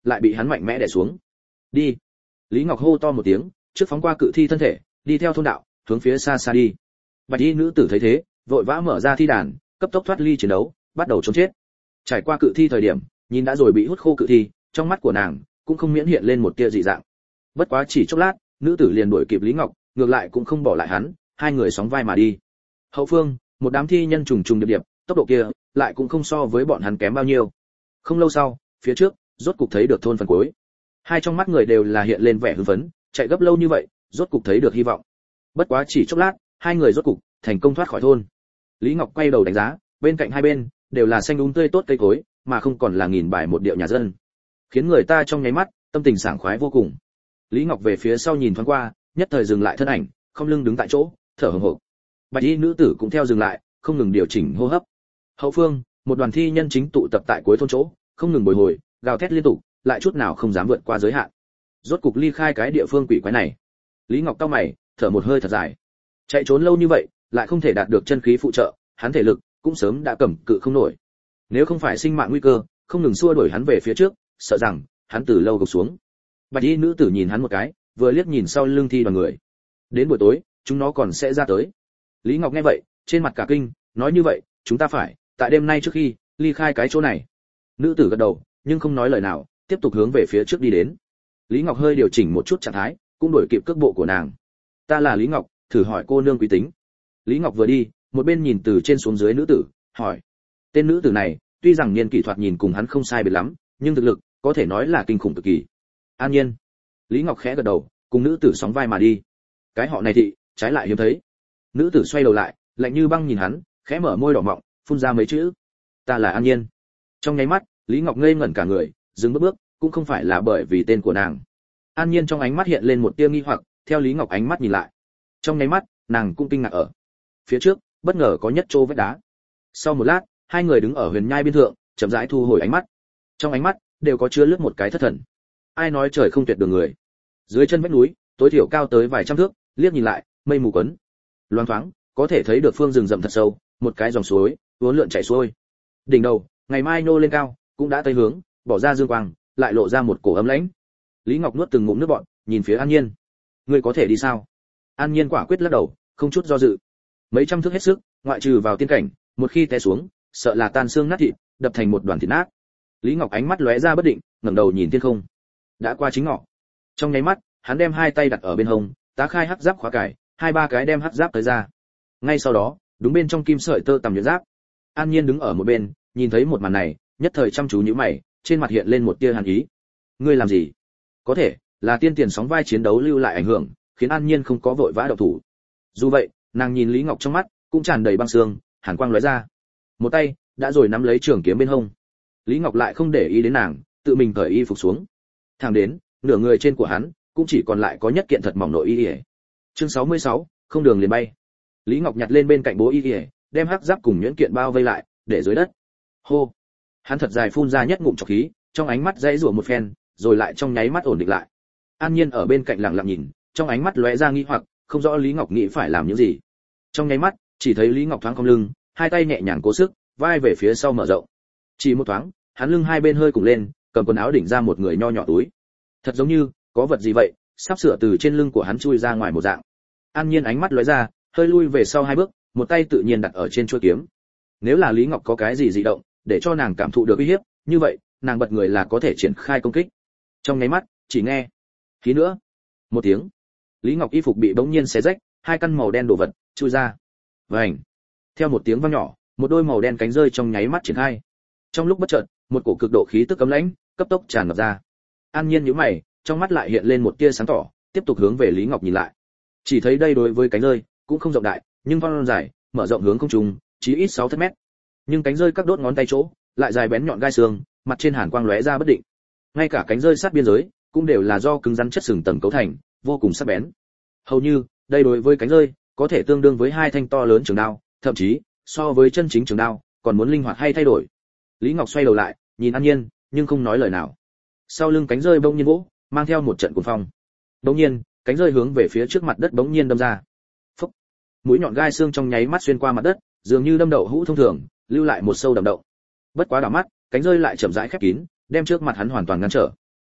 S1: lại bị hắn mạnh mẽ đè xuống. Đi. Lý Ngọc hô to một tiếng, trước phóng qua cự thi thân thể, đi theo thôn đạo, hướng phía xa xa đi. Bạch y nữ tử thấy thế, vội vã mở ra thi đàn, cấp tốc thoát ly chiến đấu, bắt đầu chống chết. Trải qua cự thi thời điểm, nhìn đã rồi bị hút khô cự thi, trong mắt của nàng cũng không miễn hiện lên một tia dị dạng. Bất quá chỉ chốc lát, nữ tử liền đuổi kịp Lý Ngọc, ngược lại cũng không bỏ lại hắn, hai người sóng vai mà đi. Hậu phương, một đám thi nhân trùng trùng điệp điệp, tốc độ kia lại cũng không so với bọn hắn kém bao nhiêu. Không lâu sau, phía trước, rốt cục thấy được thôn phần cuối. Hai trong mắt người đều là hiện lên vẻ hưng phấn, chạy gấp lâu như vậy, rốt cục thấy được hy vọng. Bất quá chỉ chốc lát, hai người rốt cục thành công thoát khỏi thôn. Lý Ngọc quay đầu đánh giá, bên cạnh hai bên đều là xanh tươi tốt cây cối, mà không còn là nghìn bài một điệu nhà dân, khiến người ta trong nháy mắt tâm tình sảng khoái vô cùng. Lý Ngọc về phía sau nhìn thoáng qua, nhất thời dừng lại thân ảnh, không lưng đứng tại chỗ, thở hổn hộc. Bạch y nữ tử cũng theo dừng lại, không ngừng điều chỉnh hô hấp. Hậu phương, một đoàn thi nhân chính tụ tập tại cuối thôn chỗ, không ngừng bồi hồi, gào thét liên tục, lại chút nào không dám vượt qua giới hạn. Rốt cục ly khai cái địa phương quỷ quái này. Lý Ngọc cau mày, thở một hơi thật dài. Chạy trốn lâu như vậy, lại không thể đạt được chân khí phụ trợ, hắn thể lực cũng sớm đã cầm cự không nổi. Nếu không phải sinh mạng nguy cơ, không ngừng xua đuổi hắn về phía trước, sợ rằng hắn từ lâu gục xuống. Bạch y nữ tử nhìn hắn một cái, vừa liếc nhìn sau lưng thi đoàn người. Đến buổi tối, chúng nó còn sẽ ra tới. Lý Ngọc nghe vậy, trên mặt cả kinh, nói như vậy, chúng ta phải tại đêm nay trước khi ly khai cái chỗ này. Nữ tử gật đầu, nhưng không nói lời nào, tiếp tục hướng về phía trước đi đến. Lý Ngọc hơi điều chỉnh một chút trạng thái, cũng đuổi kịp cước bộ của nàng. Ta là Lý Ngọc, thử hỏi cô nương quý tính. Lý Ngọc vừa đi, một bên nhìn từ trên xuống dưới nữ tử, hỏi. Tên nữ tử này, tuy rằng niên kỷ thoạt nhìn cùng hắn không sai biệt lắm, nhưng thực lực có thể nói là kinh khủng cực kỳ. An Nhiên. Lý Ngọc khẽ gật đầu, cùng nữ tử sóng vai mà đi. Cái họ này thị, trái lại hiếm thấy. Nữ tử xoay đầu lại, lạnh như băng nhìn hắn, khẽ mở môi đỏ mọng, phun ra mấy chữ. Ta là An Nhiên. Trong nháy mắt, Lý Ngọc ngây ngẩn cả người, dừng bước, cũng không phải là bởi vì tên của nàng. An Nhiên trong ánh mắt hiện lên một tia nghi hoặc, theo Lý Ngọc ánh mắt nhìn lại. Trong nháy mắt, nàng cũng kinh ngạc ở. Phía trước, bất ngờ có nhất trô vách đá. Sau một lát, hai người đứng ở huyền nhai biên thượng, chậm rãi thu hồi ánh mắt. Trong ánh mắt đều có chứa lướt một cái thất thần. Ai nói trời không tuyệt đường người. Dưới chân vách núi, tối thiểu cao tới vài trăm thước, liếc nhìn lại, mây mù quấn. Loáng thoáng, có thể thấy được phương rừng rậm thật sâu, một cái dòng suối uốn lượn chảy xuôi. Đỉnh đầu, ngày mai nô lên cao, cũng đã tây hướng, bỏ ra dương quang, lại lộ ra một cổ ấm lãnh. Lý Ngọc nuốt từng ngụm nước bọt, nhìn phía An Nhiên. Ngươi có thể đi sao? An Nhiên quả quyết lắc đầu, không chút do dự. Mấy trăm thước hết sức, ngoại trừ vào tiên cảnh, một khi té xuống, sợ là tan xương nát thịt, đập thành một đoàn thịt nát. Lý Ngọc ánh mắt lóe ra bất định, ngẩng đầu nhìn thiên không. Đã qua chính ngọ. Trong nháy mắt, hắn đem hai tay đặt ở bên hông, tá khai hắc giáp khóa cài, hai ba cái đem hắc giáp tới ra. Ngay sau đó, đúng bên trong kim sợi tơ tằm nhuyễn giáp. An Nhiên đứng ở một bên, nhìn thấy một màn này, nhất thời chăm chú nhíu mày, trên mặt hiện lên một tia hàn ý. Ngươi làm gì? Có thể là tiên tiền sóng vai chiến đấu lưu lại ảnh hưởng, khiến An Nhiên không có vội vã động thủ. Dù vậy, nàng nhìn Lý Ngọc trong mắt cũng tràn đầy băng xương, hàn quang lóe ra. Một tay đã rồi nắm lấy trường kiếm bên hông. Lý Ngọc lại không để ý đến nàng, tự mình cởi y phục xuống. Thẳng đến nửa người trên của hắn cũng chỉ còn lại có nhất kiện thật mỏng nội y. Chương 66, không đường liền bay. Lý Ngọc nhặt lên bên cạnh bố y, đem hắc giáp cùng nhuyễn kiện bao vây lại, để dưới đất. Hô. Hắn thật dài phun ra nhất ngụm trọc khí, trong ánh mắt dãy rủa một phen, rồi lại trong nháy mắt ổn định lại. An Nhiên ở bên cạnh lặng lặng nhìn, trong ánh mắt lóe ra nghi hoặc, không rõ Lý Ngọc nghĩ phải làm những gì. Trong nháy mắt, chỉ thấy Lý Ngọc thoáng cong lưng, hai tay nhẹ nhàng cố sức, vai về phía sau mở rộng. Chỉ một thoáng, hắn lưng hai bên hơi củng lên, cầm quần áo đỉnh ra một người nho nhỏ túi. Thật giống như có vật gì vậy, sắp sửa từ trên lưng của hắn chui ra ngoài một dạng. An Nhiên ánh mắt lóe ra, hơi lui về sau hai bước, một tay tự nhiên đặt ở trên chuôi kiếm. Nếu là Lý Ngọc có cái gì dị động, để cho nàng cảm thụ được uy hiếp, như vậy, nàng bật người là có thể triển khai công kích. Trong nháy mắt, chỉ nghe khí nữa, một tiếng, Lý Ngọc y phục bị bỗng nhiên xé rách, hai căn màu đen đổ vật chui ra. Vành. Theo một tiếng vang nhỏ, một đôi màu đen cánh rơi trong nháy mắt triển khai. Trong lúc bất chợt, một cổ cực độ khí tức cấm lãnh cấp tốc tràn ngập ra. An Nhiên nhíu mày, trong mắt lại hiện lên một tia sáng tỏ, tiếp tục hướng về Lý Ngọc nhìn lại. Chỉ thấy đây đối với cánh rơi cũng không rộng đại, nhưng thon dài, mở rộng hướng không trung, chí ít 6 mét. Nhưng cánh rơi các đốt ngón tay chỗ, lại dài bén nhọn gai xương, mặt trên hàn quang lóe ra bất định. Ngay cả cánh rơi sát biên giới, cũng đều là do cứng rắn chất sừng tầng cấu thành, vô cùng sắc bén. Hầu như, đây đối với cánh rơi, có thể tương đương với hai thanh to lớn trường đao, thậm chí so với chân chính trường đao, còn muốn linh hoạt hay thay đổi. Lý Ngọc xoay đầu lại, nhìn An Nhiên, nhưng không nói lời nào. Sau lưng cánh rơi bỗng nhiên vỗ, mang theo một trận cuồng phong. Bỗng nhiên, cánh rơi hướng về phía trước mặt đất bỗng nhiên đâm ra. Phốc. Mũi nhọn gai xương trong nháy mắt xuyên qua mặt đất, dường như đâm đậu hũ thông thường, lưu lại một sâu đậm động. Bất quá đảo mắt, cánh rơi lại chậm rãi khép kín, đem trước mặt hắn hoàn toàn ngăn trở.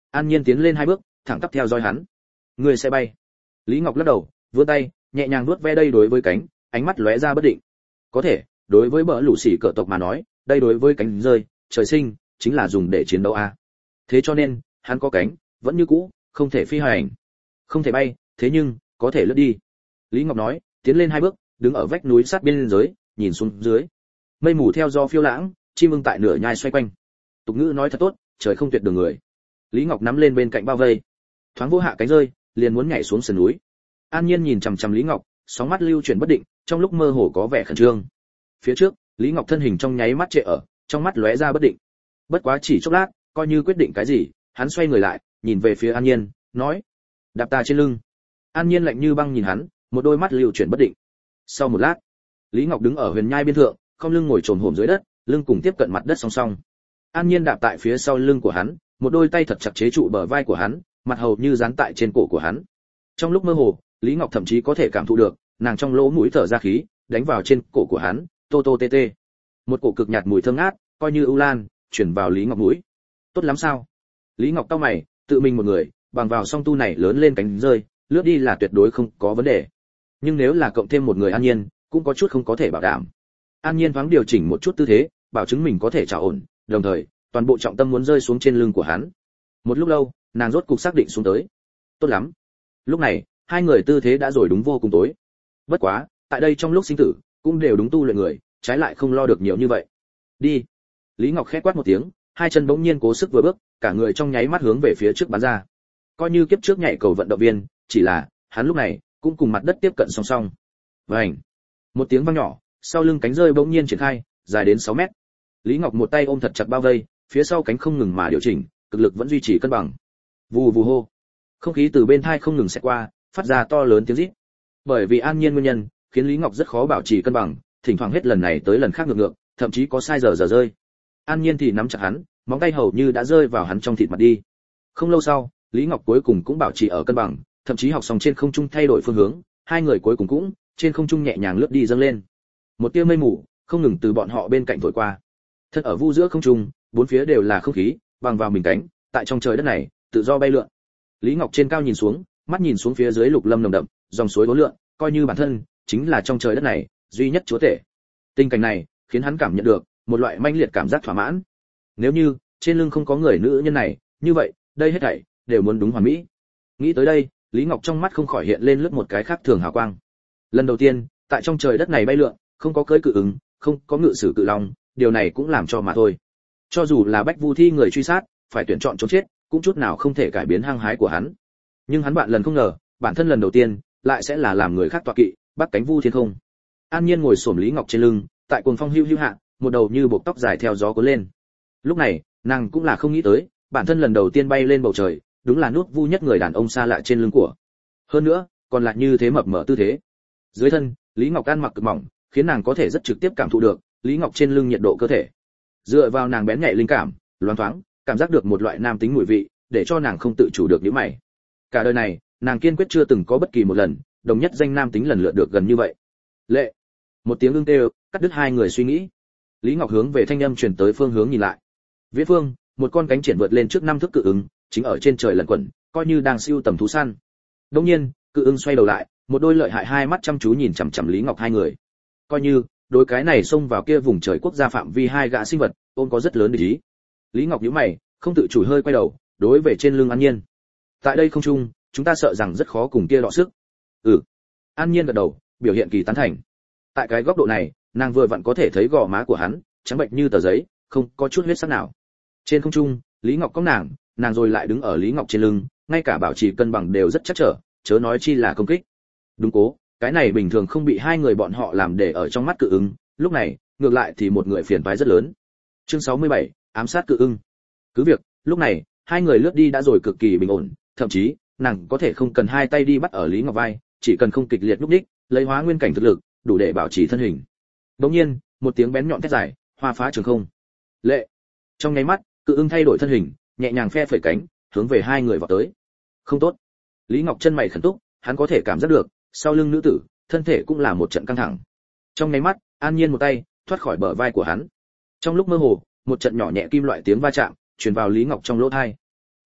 S1: An Nhiên tiến lên 2 bước, thẳng tắp theo dõi hắn. Người sẽ bay. Lý Ngọc lắc đầu, vươn tay, nhẹ nhàng vuốt ve đây đối với cánh, ánh mắt lóe ra bất định. Có thể, đối với bỡ lũ xỉ cỡ tộc mà nói, đây đối với cánh rơi, trời sinh, chính là dùng để chiến đấu a. Thế cho nên, hắn có cánh, vẫn như cũ, không thể phi hành, không thể bay, thế nhưng có thể lướt đi. Lý Ngọc nói, tiến lên 2 bước, đứng ở vách núi sát biên giới, nhìn xuống dưới. Mây mù theo gió phiêu lãng, chim ưng tại nửa nhai xoay quanh. Tục ngữ nói thật tốt, trời không tuyệt đường người. Lý Ngọc nắm lên bên cạnh bao vây, thoáng vô hạ cánh rơi, liền muốn nhảy xuống sườn núi. An Nhiên nhìn chằm chằm Lý Ngọc, sóng mắt lưu chuyển bất định, trong lúc mơ hồ có vẻ khẩn trương. Phía trước, Lý Ngọc thân hình trong nháy mắt trệ ở, trong mắt lóe ra bất định. Bất quá chỉ chốc lát, coi như quyết định cái gì, hắn xoay người lại, nhìn về phía An Nhiên, nói: "Đạp ta trên lưng." An Nhiên lạnh như băng nhìn hắn, một đôi mắt lưu chuyển bất định. Sau một lát, Lý Ngọc đứng ở huyền nhai biên thượng, không lưng ngồi chồm hổm dưới đất, lưng cùng tiếp cận mặt đất song song. An Nhiên đạp tại phía sau lưng của hắn, một đôi tay thật chặt chế trụ bờ vai của hắn, mặt hầu như dán tại trên cổ của hắn. Trong lúc mơ hồ, Lý Ngọc thậm chí có thể cảm thụ được, nàng trong lỗ mũi thở ra khí, đánh vào trên cổ của hắn, tô tô tê tê. Một cổ cực nhạt mùi thơm ngát, coi như ưu lan, chuyển vào Lý Ngọc mũi. Tốt lắm sao? Lý Ngọc cau mày, tự mình một người, bằng vào song tu này lớn lên cánh rơi, lướt đi là tuyệt đối không có vấn đề. Nhưng nếu là cộng thêm một người An Nhiên, cũng có chút không có thể bảo đảm. An Nhiên thoáng điều chỉnh một chút tư thế, bảo chứng mình có thể trào ổn, đồng thời, toàn bộ trọng tâm muốn rơi xuống trên lưng của hắn. Một lúc lâu, nàng rốt cục xác định xuống tới. Tốt lắm. Lúc này, hai người tư thế đã rồi đúng vô cùng tối. Bất quá, tại đây trong lúc sinh tử, cũng đều đúng tu luyện người, trái lại không lo được nhiều như vậy. Đi. Lý Ngọc khẽ quát một tiếng, hai chân bỗng nhiên cố sức vừa bước, cả người trong nháy mắt hướng về phía trước bắn ra. Coi như kiếp trước nhảy cầu vận động viên, chỉ là, hắn lúc này cũng cùng mặt đất tiếp cận song song. Vành. Một tiếng vang nhỏ, sau lưng cánh rơi bỗng nhiên triển khai, dài đến 6 mét. Lý Ngọc một tay ôm thật chặt bao vây, phía sau cánh không ngừng mà điều chỉnh, cực lực vẫn duy trì cân bằng. Vù vù hô. Không khí từ bên thai không ngừng xẹt qua, phát ra to lớn tiếng rít. Bởi vì An Nhiên nguyên nhân, khiến Lý Ngọc rất khó bảo trì cân bằng, thỉnh thoảng hết lần này tới lần khác ngược ngược, thậm chí có sai giờ rơi. An Nhiên thì nắm chặt hắn, móng tay hầu như đã rơi vào hắn trong thịt mặt đi. Không lâu sau, Lý Ngọc cuối cùng cũng bảo trì ở cân bằng, thậm chí học xong trên không trung thay đổi phương hướng, hai người cuối cùng cũng trên không trung nhẹ nhàng lướt đi dâng lên. Một tia mây mù không ngừng từ bọn họ bên cạnh thổi qua. Thân ở vu giữa không trung, bốn phía đều là không khí, bằng vào mình cánh, tại trong trời đất này, tự do bay lượn. Lý Ngọc trên cao nhìn xuống, mắt nhìn xuống phía dưới lục lâm nồng đậm, dòng suối uốn lượn, coi như bản thân chính là trong trời đất này duy nhất chúa tể. Tình cảnh này khiến hắn cảm nhận được một loại manh liệt cảm giác thỏa mãn. Nếu như trên lưng không có người nữ nhân này, như vậy, đây hết thảy đều muốn đúng hoàn mỹ. Nghĩ tới đây, Lý Ngọc trong mắt không khỏi hiện lên lướt một cái khác thường hào quang. Lần đầu tiên, tại trong trời đất này bay lượn, không có cưỡi cự ứng, không có ngự sử cự long, điều này cũng làm cho mà thôi. Cho dù là Bách Vu Thi người truy sát, phải tuyển chọn trốn chết, cũng chút nào không thể cải biến hăng hái của hắn. Nhưng hắn bạn lần không ngờ, bản thân lần đầu tiên lại sẽ là làm người khác tọa kỵ, bắt cánh vu thiên không. An Nhiên ngồi xổm Lý Ngọc trên lưng, tại cuồng phong hưu hưu hạ, một đầu như buộc tóc dài theo gió cuốn lên. Lúc này, nàng cũng là không nghĩ tới, bản thân lần đầu tiên bay lên bầu trời, đúng là nút vu nhất người đàn ông xa lạ trên lưng của. Hơn nữa, còn lại như thế mập mờ tư thế. Dưới thân, Lý Ngọc ăn mặc cực mỏng, khiến nàng có thể rất trực tiếp cảm thụ được Lý Ngọc trên lưng nhiệt độ cơ thể. Dựa vào nàng bén nhạy linh cảm, loáng thoáng cảm giác được một loại nam tính mùi vị, để cho nàng không tự chủ được nhíu mày. Cả đời này, nàng kiên quyết chưa từng có bất kỳ một lần đồng nhất danh nam tính lần lượt được gần như vậy. Lệ. Một tiếng ưng kêu cắt đứt hai người suy nghĩ. Lý Ngọc hướng về thanh âm truyền tới phương hướng nhìn lại. Viễn phương, một con cánh triển vượt lên trước 5 thước cự ứng, chính ở trên trời lẩn quẩn, coi như đang siêu tầm thú săn. Đương nhiên, cự ứng xoay đầu lại, một đôi lợi hại hai mắt chăm chú nhìn chằm chằm Lý Ngọc hai người. Coi như đối cái này xông vào kia vùng trời quốc gia phạm vi hai gã sinh vật, ôm có rất lớn địch ý. Lý Ngọc nhíu mày, không tự chủ hơi quay đầu, đối về trên lưng An Nhiên. Tại đây không trung, chúng ta sợ rằng rất khó cùng kia đọ sức. Ừ. An Nhiên gật đầu, biểu hiện kỳ tán thành. Tại cái góc độ này, nàng vừa vặn có thể thấy gò má của hắn, trắng bệnh như tờ giấy, không có chút huyết sắc nào. Trên không trung, Lý Ngọc có nàng rồi lại đứng ở Lý Ngọc trên lưng, ngay cả bảo trì cân bằng đều rất chắc chở, chớ nói chi là công kích. Đúng cố, cái này bình thường không bị hai người bọn họ làm để ở trong mắt cự ứng, lúc này, ngược lại thì một người phiền toái rất lớn. Chương 67, ám sát cự ưng. Cứ việc, lúc này, hai người lướt đi đã rồi cực kỳ bình ổn, thậm chí, nàng có thể không cần hai tay đi bắt ở Lý Ngọc vai, chỉ cần không kịch liệt lúc đích, lấy hóa nguyên cảnh thực lực, đủ để bảo trì thân hình. Đột nhiên, một tiếng bén nhọn thét dài, hoa phá trường không. Lệ. Trong nháy mắt, cự ưng thay đổi thân hình, nhẹ nhàng phe phẩy cánh, hướng về hai người vọt tới. Không tốt. Lý Ngọc chân mày khẩn túc, hắn có thể cảm giác được, sau lưng nữ tử, thân thể cũng là một trận căng thẳng. Trong nháy mắt, An Nhiên một tay thoát khỏi bờ vai của hắn. Trong lúc mơ hồ, một trận nhỏ nhẹ kim loại tiếng va chạm truyền vào Lý Ngọc trong lỗ tai.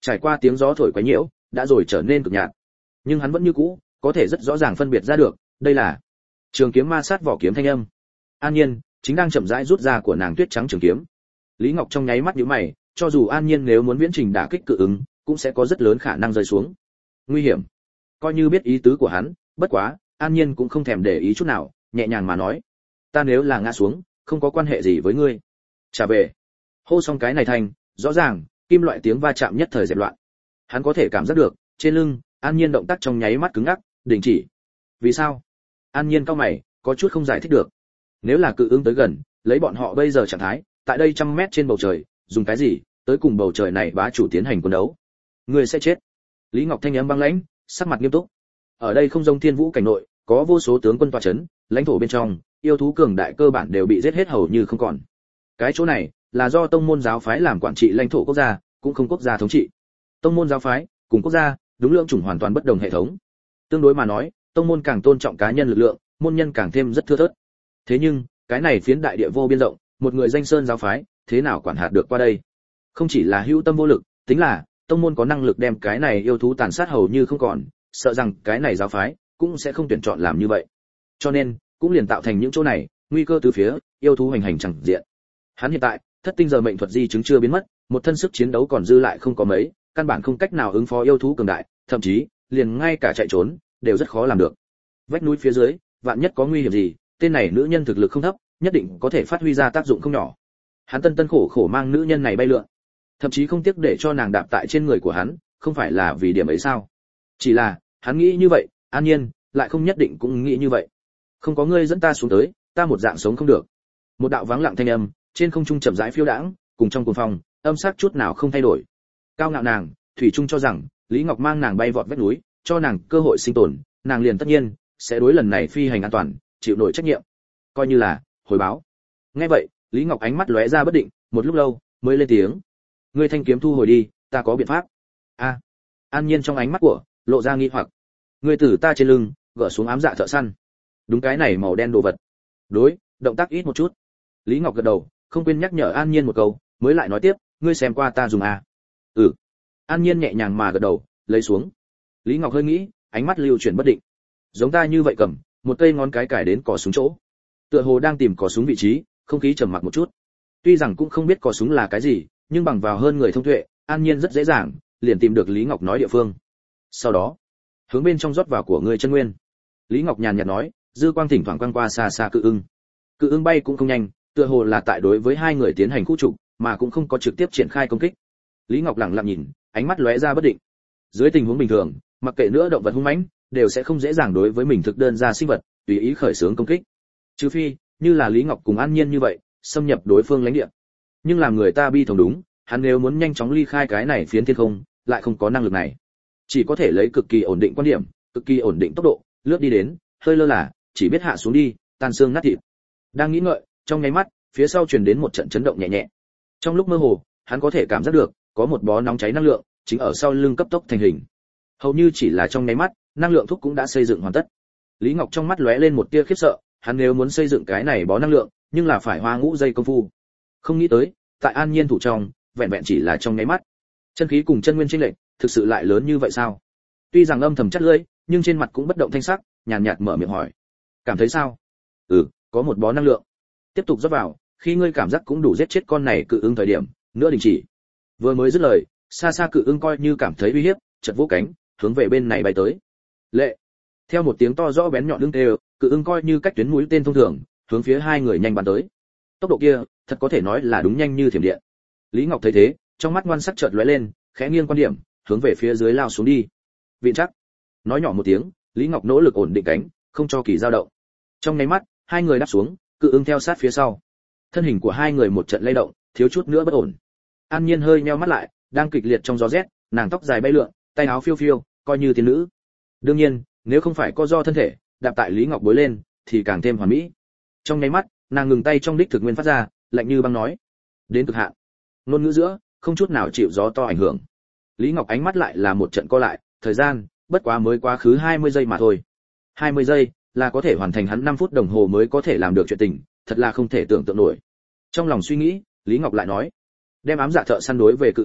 S1: trải qua tiếng gió thổi quấy nhiễu, đã rồi trở nên cực nhạt. Nhưng hắn vẫn như cũ, có thể rất rõ ràng phân biệt ra được, đây là trường kiếm ma sát vỏ kiếm thanh âm. An Nhiên chính đang chậm rãi rút ra của nàng tuyết trắng trường kiếm. Lý Ngọc trong nháy mắt nhíu mày, cho dù An Nhiên nếu muốn viễn trình đả kích cự ứng, cũng sẽ có rất lớn khả năng rơi xuống. Nguy hiểm. Coi như biết ý tứ của hắn, bất quá, An Nhiên cũng không thèm để ý chút nào, nhẹ nhàng mà nói: "Ta nếu là ngã xuống, không có quan hệ gì với ngươi. Trả về." Hô xong cái này thành, rõ ràng, kim loại tiếng va chạm nhất thời dẹp loạn. Hắn có thể cảm giác được, trên lưng, An Nhiên động tác trong nháy mắt cứng ngắc, đình chỉ. Vì sao? An Nhiên cau mày, có chút không giải thích được. Nếu là cự ứng tới gần, lấy bọn họ bây giờ trạng thái, tại đây trăm mét trên bầu trời, dùng cái gì tới cùng bầu trời này bá chủ tiến hành quân đấu? Ngươi sẽ chết. Lý Ngọc thanh âm băng lãnh, sắc mặt nghiêm túc. Ở đây không giống Thiên Vũ cảnh nội, có vô số tướng quân tọa chấn, lãnh thổ bên trong, yêu thú cường đại cơ bản đều bị giết hết hầu như không còn. Cái chỗ này là do tông môn giáo phái làm quản trị lãnh thổ quốc gia, cũng không quốc gia thống trị. Tông môn giáo phái cùng quốc gia, đúng lượng chủng hoàn toàn bất đồng hệ thống. Tương đối mà nói, tông môn càng tôn trọng cá nhân lực lượng, môn nhân càng thêm rất thưa thớt. Thế nhưng, cái này phiến đại địa vô biên rộng, một người danh sơn giáo phái, thế nào quản hạt được qua đây? Không chỉ là hữu tâm vô lực, tính là tông môn có năng lực đem cái này yêu thú tàn sát hầu như không còn, sợ rằng cái này giáo phái cũng sẽ không tuyển chọn làm như vậy. Cho nên, cũng liền tạo thành những chỗ này, nguy cơ từ phía yêu thú hành hành chẳng diện. Hắn hiện tại, thất tinh giờ mệnh thuật di chứng chưa biến mất, một thân sức chiến đấu còn dư lại không có mấy, căn bản không cách nào ứng phó yêu thú cường đại, thậm chí, liền ngay cả chạy trốn đều rất khó làm được. Vách núi phía dưới, vạn nhất có nguy hiểm gì, tên này nữ nhân thực lực không thấp, nhất định có thể phát huy ra tác dụng không nhỏ. Hắn tân khổ khổ mang nữ nhân này bay lượn, thậm chí không tiếc để cho nàng đạp tại trên người của hắn, không phải là vì điểm ấy sao? Chỉ là, hắn nghĩ như vậy, An Nhiên lại không nhất định cũng nghĩ như vậy. Không có ngươi dẫn ta xuống tới, ta một dạng sống không được. Một đạo vắng lặng thanh âm, trên không trung chậm rãi phiêu đãng, cùng trong cuồng phong, âm sắc chút nào không thay đổi. Cao ngạo nàng, thủy trung cho rằng, Lý Ngọc mang nàng bay vọt vách núi, cho nàng cơ hội sinh tồn, nàng liền tất nhiên sẽ đối lần này phi hành an toàn, chịu nổi trách nhiệm, coi như là hồi báo. Nghe vậy, Lý Ngọc ánh mắt lóe ra bất định, một lúc lâu mới lên tiếng: "Ngươi thanh kiếm thu hồi đi, ta có biện pháp." A. An Nhiên trong ánh mắt của lộ ra nghi hoặc. "Ngươi từ ta trên lưng gỡ xuống ám dạ thợ săn." Đúng, cái này màu đen đồ vật. Đối, động tác ít một chút. Lý Ngọc gật đầu, không quên nhắc nhở An Nhiên một câu, mới lại nói tiếp: "Ngươi xem qua ta dùng à?" "Ừ." An Nhiên nhẹ nhàng mà gật đầu, lấy xuống. Lý Ngọc hơi nghĩ, ánh mắt lưu chuyển bất định. Giống ta như vậy cầm một cây ngón cái cài đến cò súng chỗ, tựa hồ đang tìm cò súng vị trí. Không khí trầm mặc một chút. Tuy rằng cũng không biết cò súng là cái gì, nhưng bằng vào hơn người thông tuệ, An Nhiên rất dễ dàng liền tìm được Lý Ngọc nói địa phương. Sau đó, hướng bên trong rót vào của người chân nguyên. Lý Ngọc nhàn nhạt nói, dư quang thỉnh thoảng quang qua xa xa cự ưng. Cự ưng bay cũng không nhanh, tựa hồ là tại đối với hai người tiến hành khu trục, mà cũng không có trực tiếp triển khai công kích. Lý Ngọc lặng lặng nhìn, ánh mắt lóe ra bất định. Dưới tình huống bình thường, mặc kệ nữa động vật hung mãnh, đều sẽ không dễ dàng đối với mình thực đơn ra sinh vật tùy ý khởi xướng công kích. Trừ phi, như là Lý Ngọc cùng An Nhiên như vậy, xâm nhập đối phương lãnh địa. Nhưng làm người ta bi thống đúng, hắn nếu muốn nhanh chóng ly khai cái này phiến thiên không, lại không có năng lực này. Chỉ có thể lấy cực kỳ ổn định quan điểm, cực kỳ ổn định tốc độ, lướt đi đến, hơi lơ là, chỉ biết hạ xuống đi, tan xương nát thịt. Đang nghĩ ngợi, trong nháy mắt, phía sau truyền đến một trận chấn động nhẹ nhẹ. Trong lúc mơ hồ, hắn có thể cảm giác được, có một bó nóng cháy năng lượng chính ở sau lưng cấp tốc thành hình. Hầu như chỉ là trong nháy mắt, năng lượng thúc cũng đã xây dựng hoàn tất. Lý Ngọc trong mắt lóe lên một tia khiếp sợ, hắn nếu muốn xây dựng cái này bó năng lượng, nhưng là phải hoa ngũ giây công phu. Không nghĩ tới, tại An Nhiên thủ trong, vẹn vẹn chỉ là trong nháy mắt. Chân khí cùng chân nguyên chênh lệch, thực sự lại lớn như vậy sao? Tuy rằng âm thầm chắt lưỡi, nhưng trên mặt cũng bất động thanh sắc, nhàn nhạt mở miệng hỏi. Cảm thấy sao? Ừ, có một bó năng lượng. Tiếp tục rót vào, khi ngươi cảm giác cũng đủ giết chết con này cự ưng thời điểm, nữa đình chỉ. Vừa mới dứt lời, xa xa cự ưng coi như cảm thấy uy hiếp, chợt vỗ cánh, hướng về bên này bay tới. Lệ. Theo một tiếng to rõ bén nhọn lưng kêu, cự ưng coi như cách tuyến mũi tên thông thường, hướng phía hai người nhanh bắn tới. Tốc độ kia, thật có thể nói là đúng nhanh như thiểm điện. Lý Ngọc thấy thế, trong mắt ngoan sắc chợt lóe lên, khẽ nghiêng quan điểm, hướng về phía dưới lao xuống đi. Viện chắc. Nói nhỏ một tiếng, Lý Ngọc nỗ lực ổn định cánh, không cho kỳ dao động. Trong nháy mắt, hai người đáp xuống, cự ưng theo sát phía sau. Thân hình của hai người một trận lay động, thiếu chút nữa bất ổn. An Nhiên hơi nheo mắt lại, đang kịch liệt trong gió rét, nàng tóc dài bay lượn, tay áo phiêu phiêu, coi như tiên nữ. Đương nhiên, nếu không phải co do thân thể, đạp tại Lý Ngọc bối lên, thì càng thêm hoàn mỹ. Trong nháy mắt, nàng ngừng tay trong đích thực nguyên phát ra, lạnh như băng nói: "Đến cực hạn." Ngôn ngữ giữa, không chút nào chịu gió to ảnh hưởng. Lý Ngọc ánh mắt lại là một trận co lại, thời gian, bất quá mới quá khứ 20 giây mà thôi. 20 giây là có thể hoàn thành hắn 5 phút đồng hồ mới có thể làm được chuyện tình, thật là không thể tưởng tượng nổi. Trong lòng suy nghĩ, Lý Ngọc lại nói: "Đem ám dạ thợ săn đối về cự ưng,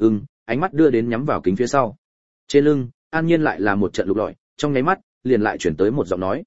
S1: ánh mắt đưa đến nhắm vào kính phía sau. Trên lưng, An Nhiên lại là một trận lục lọi, trong nháy mắt, liền lại chuyển tới một giọng nói.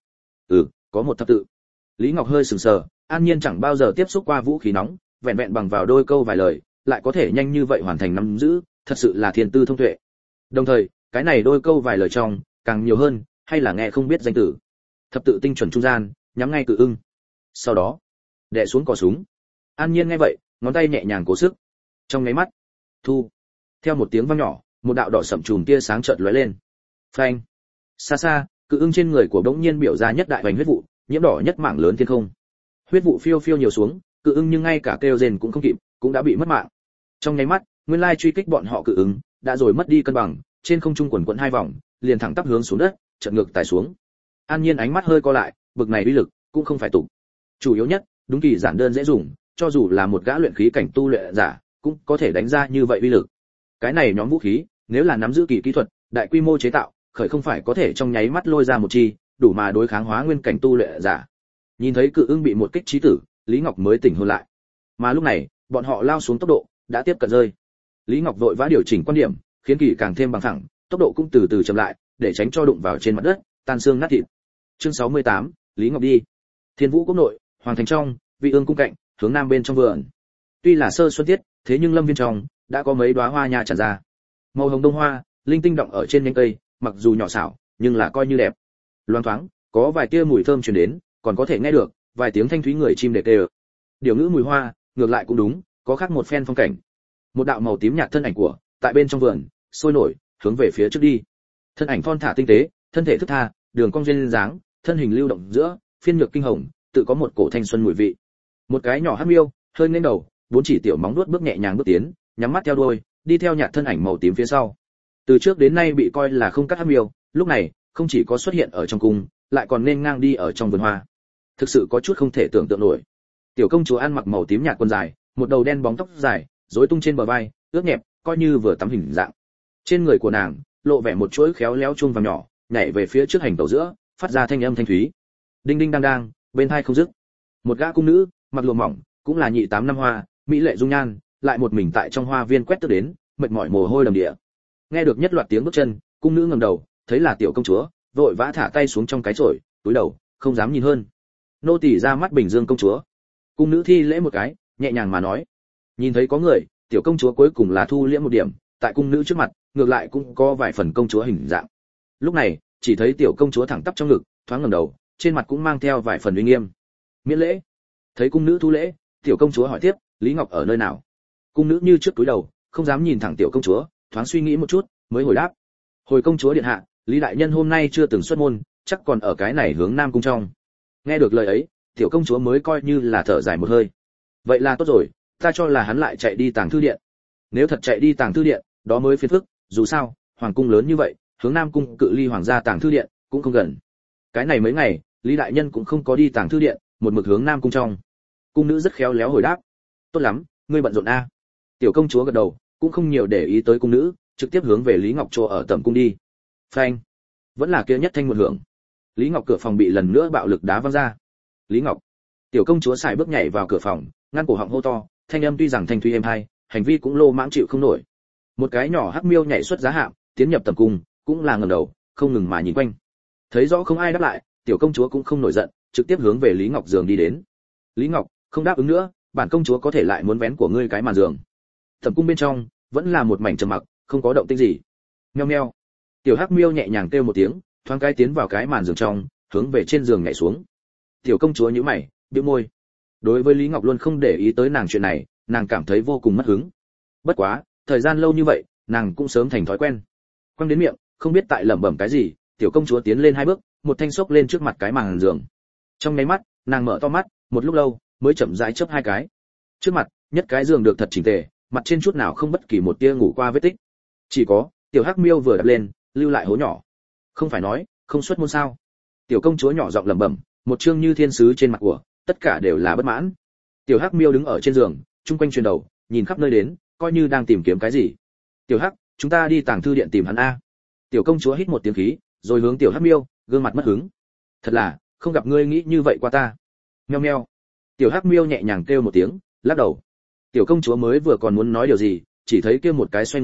S1: Có một thập tự. Lý Ngọc hơi sừng sờ, An Nhiên chẳng bao giờ tiếp xúc qua vũ khí nóng, vẹn vẹn bằng vào đôi câu vài lời, lại có thể nhanh như vậy hoàn thành nắm giữ, thật sự là thiên tư thông tuệ. Đồng thời, cái này đôi câu vài lời trong, càng nhiều hơn, hay là nghe không biết danh tử. Thập tự tinh chuẩn trung gian, nhắm ngay Cự Ưng. Sau đó, đè xuống cò súng. An Nhiên nghe vậy, ngón tay nhẹ nhàng cố sức. Trong nháy mắt, thu. Theo một tiếng vang nhỏ, một đạo đỏ sậm chùm tia sáng chợt lóe lên. Phanh. Xa xa, Cự Ưng trên người của bỗng nhiên biểu ra nhất đại hoành huyết vụ, nhiễm đỏ nhất mảng lớn thiên không. Huyết vụ phiêu phiêu nhiều xuống, Cự Ưng nhưng ngay cả kêu rên cũng không kịp, cũng đã bị mất mạng. Trong nháy mắt, nguyên lai truy kích bọn họ Cự Ưng đã rồi mất đi cân bằng, trên không trung quần quần hai vòng, liền thẳng tắp hướng xuống đất, chợt ngược tải xuống. An Nhiên ánh mắt hơi co lại, bực này uy lực cũng không phải tục. Chủ yếu nhất, đúng kỳ giản đơn dễ dùng, cho dù là một gã luyện khí cảnh tu luyện giả, cũng có thể đánh ra như vậy uy lực. Cái này nhóm vũ khí, nếu là nắm giữ kỳ kỹ thuật, đại quy mô chế tạo, khởi không phải có thể trong nháy mắt lôi ra một chi, đủ mà đối kháng hóa nguyên cảnh tu luyện giả. Nhìn thấy Cự Ưng bị một kích chí tử, Lý Ngọc mới tỉnh hồn lại. Mà lúc này, bọn họ lao xuống tốc độ đã tiếp cận rơi. Lý Ngọc vội vã điều chỉnh quan điểm, khiến kỳ càng thêm bằng phẳng, tốc độ cũng từ từ chậm lại, để tránh cho đụng vào trên mặt đất, tan xương nát thịt. Chương 68, Lý Ngọc đi. Thiên Vũ quốc nội, hoàng thành trong, Vị Ương cung cạnh, hướng nam bên trong vườn. Tuy là sơ xuân tiết, thế nhưng lâm viên trong đã có mấy đóa hoa nha tràn ra. Màu hồng đông hoa, linh tinh động ở trên nhánh cây, mặc dù nhỏ xảo, nhưng là coi như đẹp. Loáng thoáng, có vài tia mùi thơm truyền đến, còn có thể nghe được vài tiếng thanh thúy người chim để kêu. Điều ngữ mùi hoa, ngược lại cũng đúng, có khác một phen phong cảnh. Một đạo màu tím nhạt thân ảnh của, tại bên trong vườn, sôi nổi, hướng về phía trước đi. Thân ảnh thon thả tinh tế, thân thể thức tha, đường cong duyên dáng, thân hình lưu động giữa, phiên nhược kinh hồng, tự có một cổ thanh xuân mùi vị. Một cái nhỏ hắc miêu, hơi lên đầu, bốn chỉ tiểu móng vuốt bước nhẹ nhàng bước tiến, nhắm mắt theo đuôi, đi theo nhạt thân ảnh màu tím phía sau. Từ trước đến nay bị coi là không cắt hắc miêu, lúc này không chỉ có xuất hiện ở trong cung, lại còn nên ngang đi ở trong vườn hoa. Thực sự có chút không thể tưởng tượng nổi. Tiểu công chúa ăn mặc màu tím nhạt quần dài, một đầu đen bóng tóc dài, rối tung trên bờ vai, ướt nhẹp, coi như vừa tắm hình dạng. Trên người của nàng lộ vẻ một chuỗi khéo léo chuông vàng nhỏ, nhảy về phía trước hành tẩu giữa, phát ra thanh âm thanh thúy. Đinh đinh đang đang, bên tai không dứt. Một gã cung nữ, mặc lụa mỏng, cũng là nhị tám năm hoa, mỹ lệ dung nhan, lại một mình tại trong hoa viên quét tước đến, mệt mỏi mồ hôi đầm đìa. Nghe được nhất loạt tiếng bước chân, cung nữ ngẩng đầu, thấy là tiểu công chúa, vội vã thả tay xuống trong cái chổi, túi đầu, không dám nhìn hơn. Nô tỳ ra mắt Bình Dương công chúa. Cung nữ thi lễ một cái, nhẹ nhàng mà nói. Nhìn thấy có người, tiểu công chúa cuối cùng là thu liễm một điểm, tại cung nữ trước mặt, ngược lại cũng có vài phần công chúa hình dạng. Lúc này, chỉ thấy tiểu công chúa thẳng tắp trong ngực, thoáng ngẩng đầu, trên mặt cũng mang theo vài phần uy nghiêm. Miễn lễ. Thấy cung nữ thu lễ, tiểu công chúa hỏi tiếp, Lý Ngọc ở nơi nào? Cung nữ như trước túi đầu, không dám nhìn thẳng tiểu công chúa, thoáng suy nghĩ một chút, mới hồi đáp. Hồi công chúa điện hạ, Lý đại nhân hôm nay chưa từng xuất môn, chắc còn ở cái này hướng nam cung trong. Nghe được lời ấy, tiểu công chúa mới coi như là thở dài một hơi. Vậy là tốt rồi, ta cho là hắn lại chạy đi tàng thư điện. Nếu thật chạy đi tàng thư điện, đó mới phiền phức, dù sao, hoàng cung lớn như vậy, hướng nam cung cự ly hoàng gia tàng thư điện cũng không gần. Cái này mấy ngày, Lý đại nhân cũng không có đi tàng thư điện, một mực hướng nam cung trong. Cung nữ rất khéo léo hồi đáp. Tốt lắm, ngươi bận rộn a. Tiểu công chúa gật đầu, cũng không nhiều để ý tới cung nữ, trực tiếp hướng về Lý Ngọc chỗ ở tẩm cung đi. Phanh, vẫn là kia nhất thanh một hưởng. Lý Ngọc cửa phòng bị lần nữa bạo lực đá văng ra. Lý Ngọc. Tiểu công chúa xài bước nhảy vào cửa phòng, ngăn cổ họng hô to, thanh âm tuy rằng thanh thúy êm hay, hành vi cũng lô mãng chịu không nổi. Một cái nhỏ hắc miêu nhảy xuất giá hạm, tiến nhập tẩm cung, cũng là ngẩng đầu, không ngừng mà nhìn quanh. Thấy rõ không ai đáp lại, tiểu công chúa cũng không nổi giận, trực tiếp hướng về Lý Ngọc giường đi đến. Lý Ngọc, không đáp ứng nữa, bản công chúa có thể lại muốn vén của ngươi cái màn giường. Tẩm cung bên trong vẫn là một mảnh trầm mặc, không có động tĩnh gì. Meo meo. Tiểu hắc miêu nhẹ nhàng kêu một tiếng, thoáng cái tiến vào cái màn giường trong, hướng về trên giường nhảy xuống. Tiểu công chúa nhíu mày, bĩu môi. Đối với Lý Ngọc luôn không để ý tới nàng chuyện này, nàng cảm thấy vô cùng mất hứng. Bất quá, thời gian lâu như vậy, nàng cũng sớm thành thói quen. Quăng đến miệng, không biết tại lẩm bẩm cái gì, tiểu công chúa tiến lên hai bước, một thanh xốc lên trước mặt cái màn giường. Trong nháy mắt, nàng mở to mắt, một lúc lâu mới chậm rãi chớp hai cái. Trước mặt, nhất cái giường được thật chỉnh tề, mặt trên chút nào không bất kỳ một tia ngủ qua vết tích. Chỉ có, tiểu hắc miêu vừa đặt lên, lưu lại hố nhỏ. Không phải nói, không xuất môn sao? Tiểu công chúa nhỏ giọng lẩm bẩm, một trương như thiên sứ trên mặt của, tất cả đều là bất mãn. Tiểu hắc miêu đứng ở trên giường, chung quanh chuyển đầu, nhìn khắp nơi đến, coi như đang tìm kiếm cái gì. Tiểu hắc, chúng ta đi tàng thư điện tìm hắn a. Tiểu công chúa hít một tiếng khí, rồi hướng tiểu hắc miêu, gương mặt mất hứng. Thật là, không gặp ngươi nghĩ như vậy qua ta. Meo meo. Tiểu hắc miêu nhẹ nhàng kêu một tiếng, lắc đầu. Tiểu công chúa mới vừa còn muốn nói điều gì, chỉ thấy kia một cái xoay người,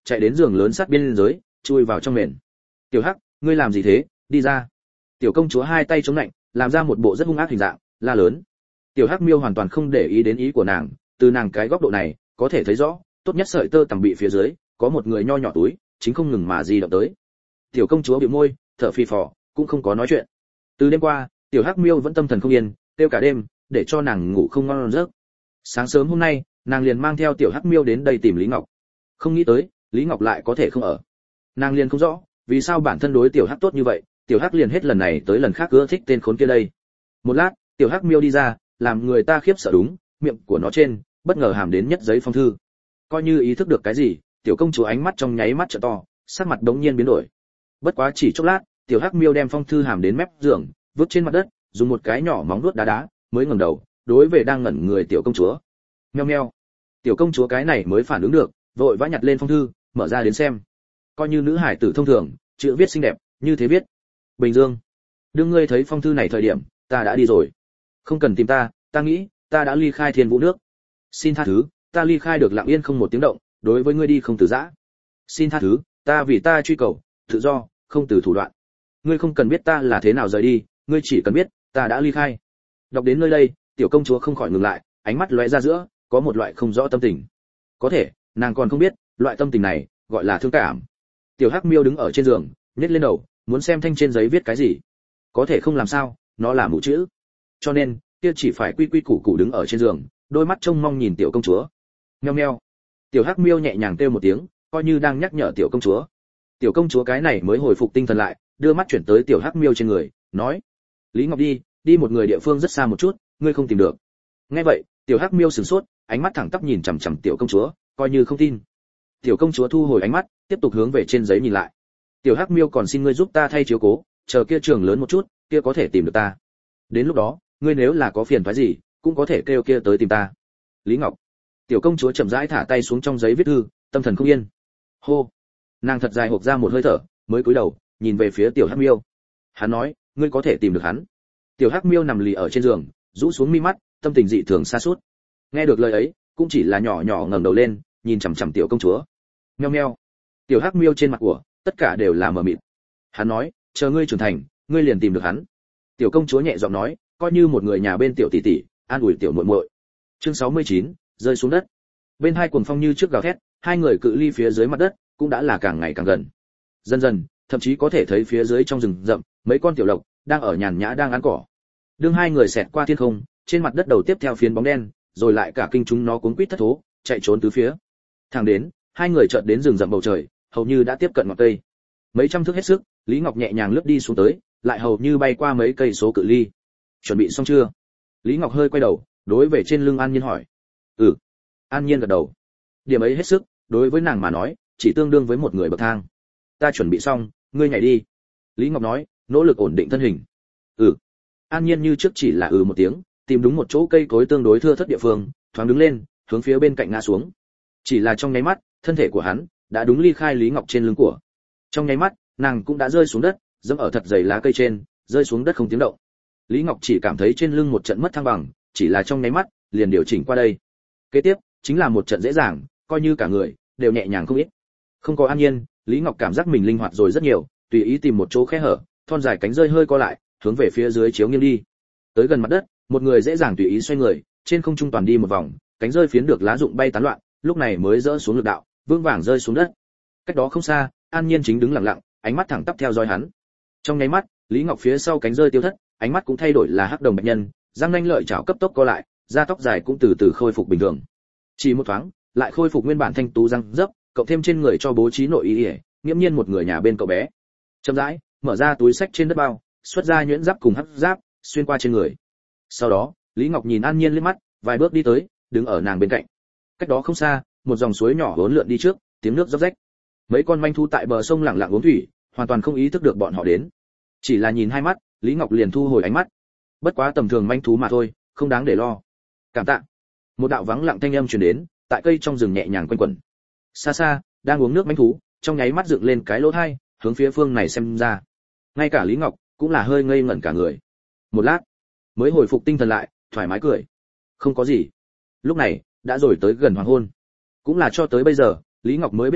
S1: chạy đến giường lớn sát biên giới, chui vào trong mền. Tiểu Hắc, ngươi làm gì thế, đi ra. Tiểu công chúa hai tay chống lạnh, làm ra một bộ rất hung ác hình dạng, la lớn. Tiểu Hắc Miêu hoàn toàn không để ý đến ý của nàng, từ nàng cái góc độ này, có thể thấy rõ, tốt nhất sợi tơ tằm bị phía dưới, có một người nho nhỏ túi, chính không ngừng mà di động tới. Tiểu công chúa bĩu môi, thở phì phò, cũng không có nói chuyện. Từ đêm qua, Tiểu Hắc Miêu vẫn tâm thần không yên, kêu cả đêm, để cho nàng ngủ không ngon giấc. Sáng sớm hôm nay, nàng liền mang theo Tiểu Hắc Miêu đến đây tìm Lý Ngọc. Không nghĩ tới, Lý Ngọc lại có thể không ở. Nàng liền không rõ, vì sao bản thân đối Tiểu Hắc tốt như vậy, Tiểu Hắc liền hết lần này tới lần khác ưa thích tên khốn kia đây. Một lát, Tiểu Hắc Miêu đi ra, làm người ta khiếp sợ đúng, miệng của nó trên bất ngờ hàm đến nhất giấy phong thư. Coi như ý thức được cái gì, tiểu công chúa ánh mắt trong nháy mắt trợ to, sắc mặt đống nhiên biến đổi. Bất quá chỉ chốc lát, Tiểu Hắc Miêu đem phong thư hàm đến mép giường, vứt trên mặt đất, dùng một cái nhỏ móng vuốt đá, mới ngẩng đầu, đối về đang ngẩn người tiểu công chúa. Meo meo. Tiểu công chúa cái này mới phản ứng được, vội vã nhặt lên phong thư, mở ra đến xem. Coi như nữ hải tử thông thường, chữ viết xinh đẹp, như thế viết. Bình Dương, đương ngươi thấy phong thư này thời điểm, ta đã đi rồi. Không cần tìm ta, ta nghĩ, ta đã ly khai Thiên Vũ nước. Xin tha thứ, ta ly khai được lặng yên không một tiếng động, đối với ngươi đi không từ giã. Xin tha thứ, ta vì ta truy cầu tự do, không từ thủ đoạn. Ngươi không cần biết ta là thế nào rời đi, ngươi chỉ cần biết, ta đã ly khai. Đọc đến nơi đây, tiểu công chúa không khỏi ngừng lại, ánh mắt lóe ra giữa, có một loại không rõ tâm tình. Có thể, nàng còn không biết, loại tâm tình này gọi là thương cảm. Tiểu Hắc Miêu đứng ở trên giường, nhếch lên đầu, muốn xem thanh trên giấy viết cái gì. Có thể không làm sao, nó là mù chữ. Cho nên, kia chỉ phải quy quy củ củ đứng ở trên giường, đôi mắt trông mong nhìn tiểu công chúa. Meo meo. Tiểu Hắc Miêu nhẹ nhàng kêu một tiếng, coi như đang nhắc nhở tiểu công chúa. Tiểu công chúa cái này mới hồi phục tinh thần lại, đưa mắt chuyển tới tiểu Hắc Miêu trên người, nói: "Lý Ngọc đi một người địa phương rất xa một chút, ngươi không tìm được." Nghe vậy, tiểu Hắc Miêu sửng sốt, ánh mắt thẳng tắp nhìn chằm chằm tiểu công chúa, coi như không tin. Tiểu công chúa thu hồi ánh mắt, tiếp tục hướng về trên giấy nhìn lại. "Tiểu Hắc Miêu còn xin ngươi giúp ta thay chiếu cố, chờ kia trường lớn một chút, kia có thể tìm được ta. Đến lúc đó, ngươi nếu là có phiền toái gì, cũng có thể kêu kia tới tìm ta." Lý Ngọc. Tiểu công chúa chậm rãi thả tay xuống trong giấy viết thư, tâm thần không yên. Hô. Nàng thật dài hộc ra một hơi thở, mới cúi đầu, nhìn về phía tiểu Hắc Miêu. Hắn nói, ngươi có thể tìm được hắn. Tiểu Hắc Miêu nằm lì ở trên giường, rũ xuống mi mắt, tâm tình dị thường sa sút. Nghe được lời ấy, cũng chỉ là nhỏ nhỏ ngẩng đầu lên, nhìn chằm chằm tiểu công chúa. Meo meo. Tiểu Hắc Miêu trên mặt của, tất cả đều là mờ mịt. Hắn nói, chờ ngươi trưởng thành, ngươi liền tìm được hắn. Tiểu công chúa nhẹ giọng nói, coi như một người nhà bên tiểu tỷ tỷ, an ủi tiểu muội muội. Chương 69, rơi xuống đất. Bên hai cuồng phong như trước gào thét, hai người cự ly phía dưới mặt đất cũng đã là càng ngày càng gần. Dần dần, thậm chí có thể thấy phía dưới trong rừng rậm, mấy con tiểu lộc đang ở nhàn nhã đang ăn cỏ. Đương hai người xẹt qua thiên không, trên mặt đất đầu tiếp theo phiến bóng đen, rồi lại cả kinh chúng nó cuống quýt thất thố, chạy trốn tứ phía. Thẳng đến, hai người chợt đến rừng rậm bầu trời, hầu như đã tiếp cận ngọn cây. Mấy trăm thước hết sức, Lý Ngọc nhẹ nhàng lướt đi xuống tới, lại hầu như bay qua mấy cây số cự ly. Chuẩn bị xong chưa? Lý Ngọc hơi quay đầu, đối về trên lưng An Nhiên hỏi. Ừ. An Nhiên gật đầu. Điểm ấy hết sức, đối với nàng mà nói, chỉ tương đương với một người bậc thang. Ta chuẩn bị xong, ngươi nhảy đi. Lý Ngọc nói, nỗ lực ổn định thân hình. Ừ. An Nhiên như trước chỉ là một tiếng, tìm đúng một chỗ cây cối tương đối thưa thớt địa phương, thoáng đứng lên, hướng phía bên cạnh ngã xuống. Chỉ là trong nháy mắt, thân thể của hắn đã đúng ly khai Lý Ngọc trên lưng của. Trong nháy mắt, nàng cũng đã rơi xuống đất, dẫm ở thật dày lá cây trên, rơi xuống đất không tiếng động. Lý Ngọc chỉ cảm thấy trên lưng một trận mất thăng bằng, chỉ là trong nháy mắt, liền điều chỉnh qua đây. Kế tiếp, chính là một trận dễ dàng, coi như cả người đều nhẹ nhàng không ít. Không có An Nhiên, Lý Ngọc cảm giác mình linh hoạt rồi rất nhiều, tùy ý tìm một chỗ khe hở, thon dài cánh rơi hơi co lại, hướng về phía dưới chiếu nghiêng đi. Tới gần mặt đất, một người dễ dàng tùy ý xoay người, trên không trung toàn đi một vòng, cánh rơi phiến được lá rụng bay tán loạn, lúc này mới rỡ xuống lực đạo, vững vàng rơi xuống đất. Cách đó không xa, An Nhiên chính đứng lặng lặng, ánh mắt thẳng tắp theo dõi hắn. Trong nháy mắt, Lý Ngọc phía sau cánh rơi tiêu thất, ánh mắt cũng thay đổi là hắc đồng bạch nhân, răng nanh lợi chảo cấp tốc co lại, da tóc dài cũng từ từ khôi phục bình thường. Chỉ một thoáng, lại khôi phục nguyên bản thanh tú răng dấp, cộng thêm trên người cho bố trí nội y, nghiễm nhiên một người nhà bên cậu bé. Chậm rãi, mở ra túi sách trên đất bao, xuất ra nhuyễn giáp cùng hắc giáp, xuyên qua trên người. Sau đó, Lý Ngọc nhìn An Nhiên liếc mắt, vài bước đi tới, đứng ở nàng bên cạnh. Cách đó không xa, một dòng suối nhỏ hỗn lượn đi trước, tiếng nước róc rách. Mấy con manh thú tại bờ sông lặng lặng uống thủy, hoàn toàn không ý thức được bọn họ đến. Chỉ là nhìn hai mắt, Lý Ngọc liền thu hồi ánh mắt. Bất quá tầm thường manh thú mà thôi, không đáng để lo. Cảm tạ. Một đạo vắng lặng thanh âm truyền đến, tại cây trong rừng nhẹ nhàng quanh quẩn. Xa xa, đang uống nước manh thú, trong nháy mắt dựng lên cái lỗ tai, hướng phía phương này xem ra. Ngay cả Lý Ngọc cũng là hơi ngây ngẩn cả người. Một lát, mới hồi phục tinh thần lại, thoải mái cười. Không có gì. Lúc này, đã rồi tới gần hoàng hôn. Cũng là cho tới bây giờ, Lý Ngọc mới biết được,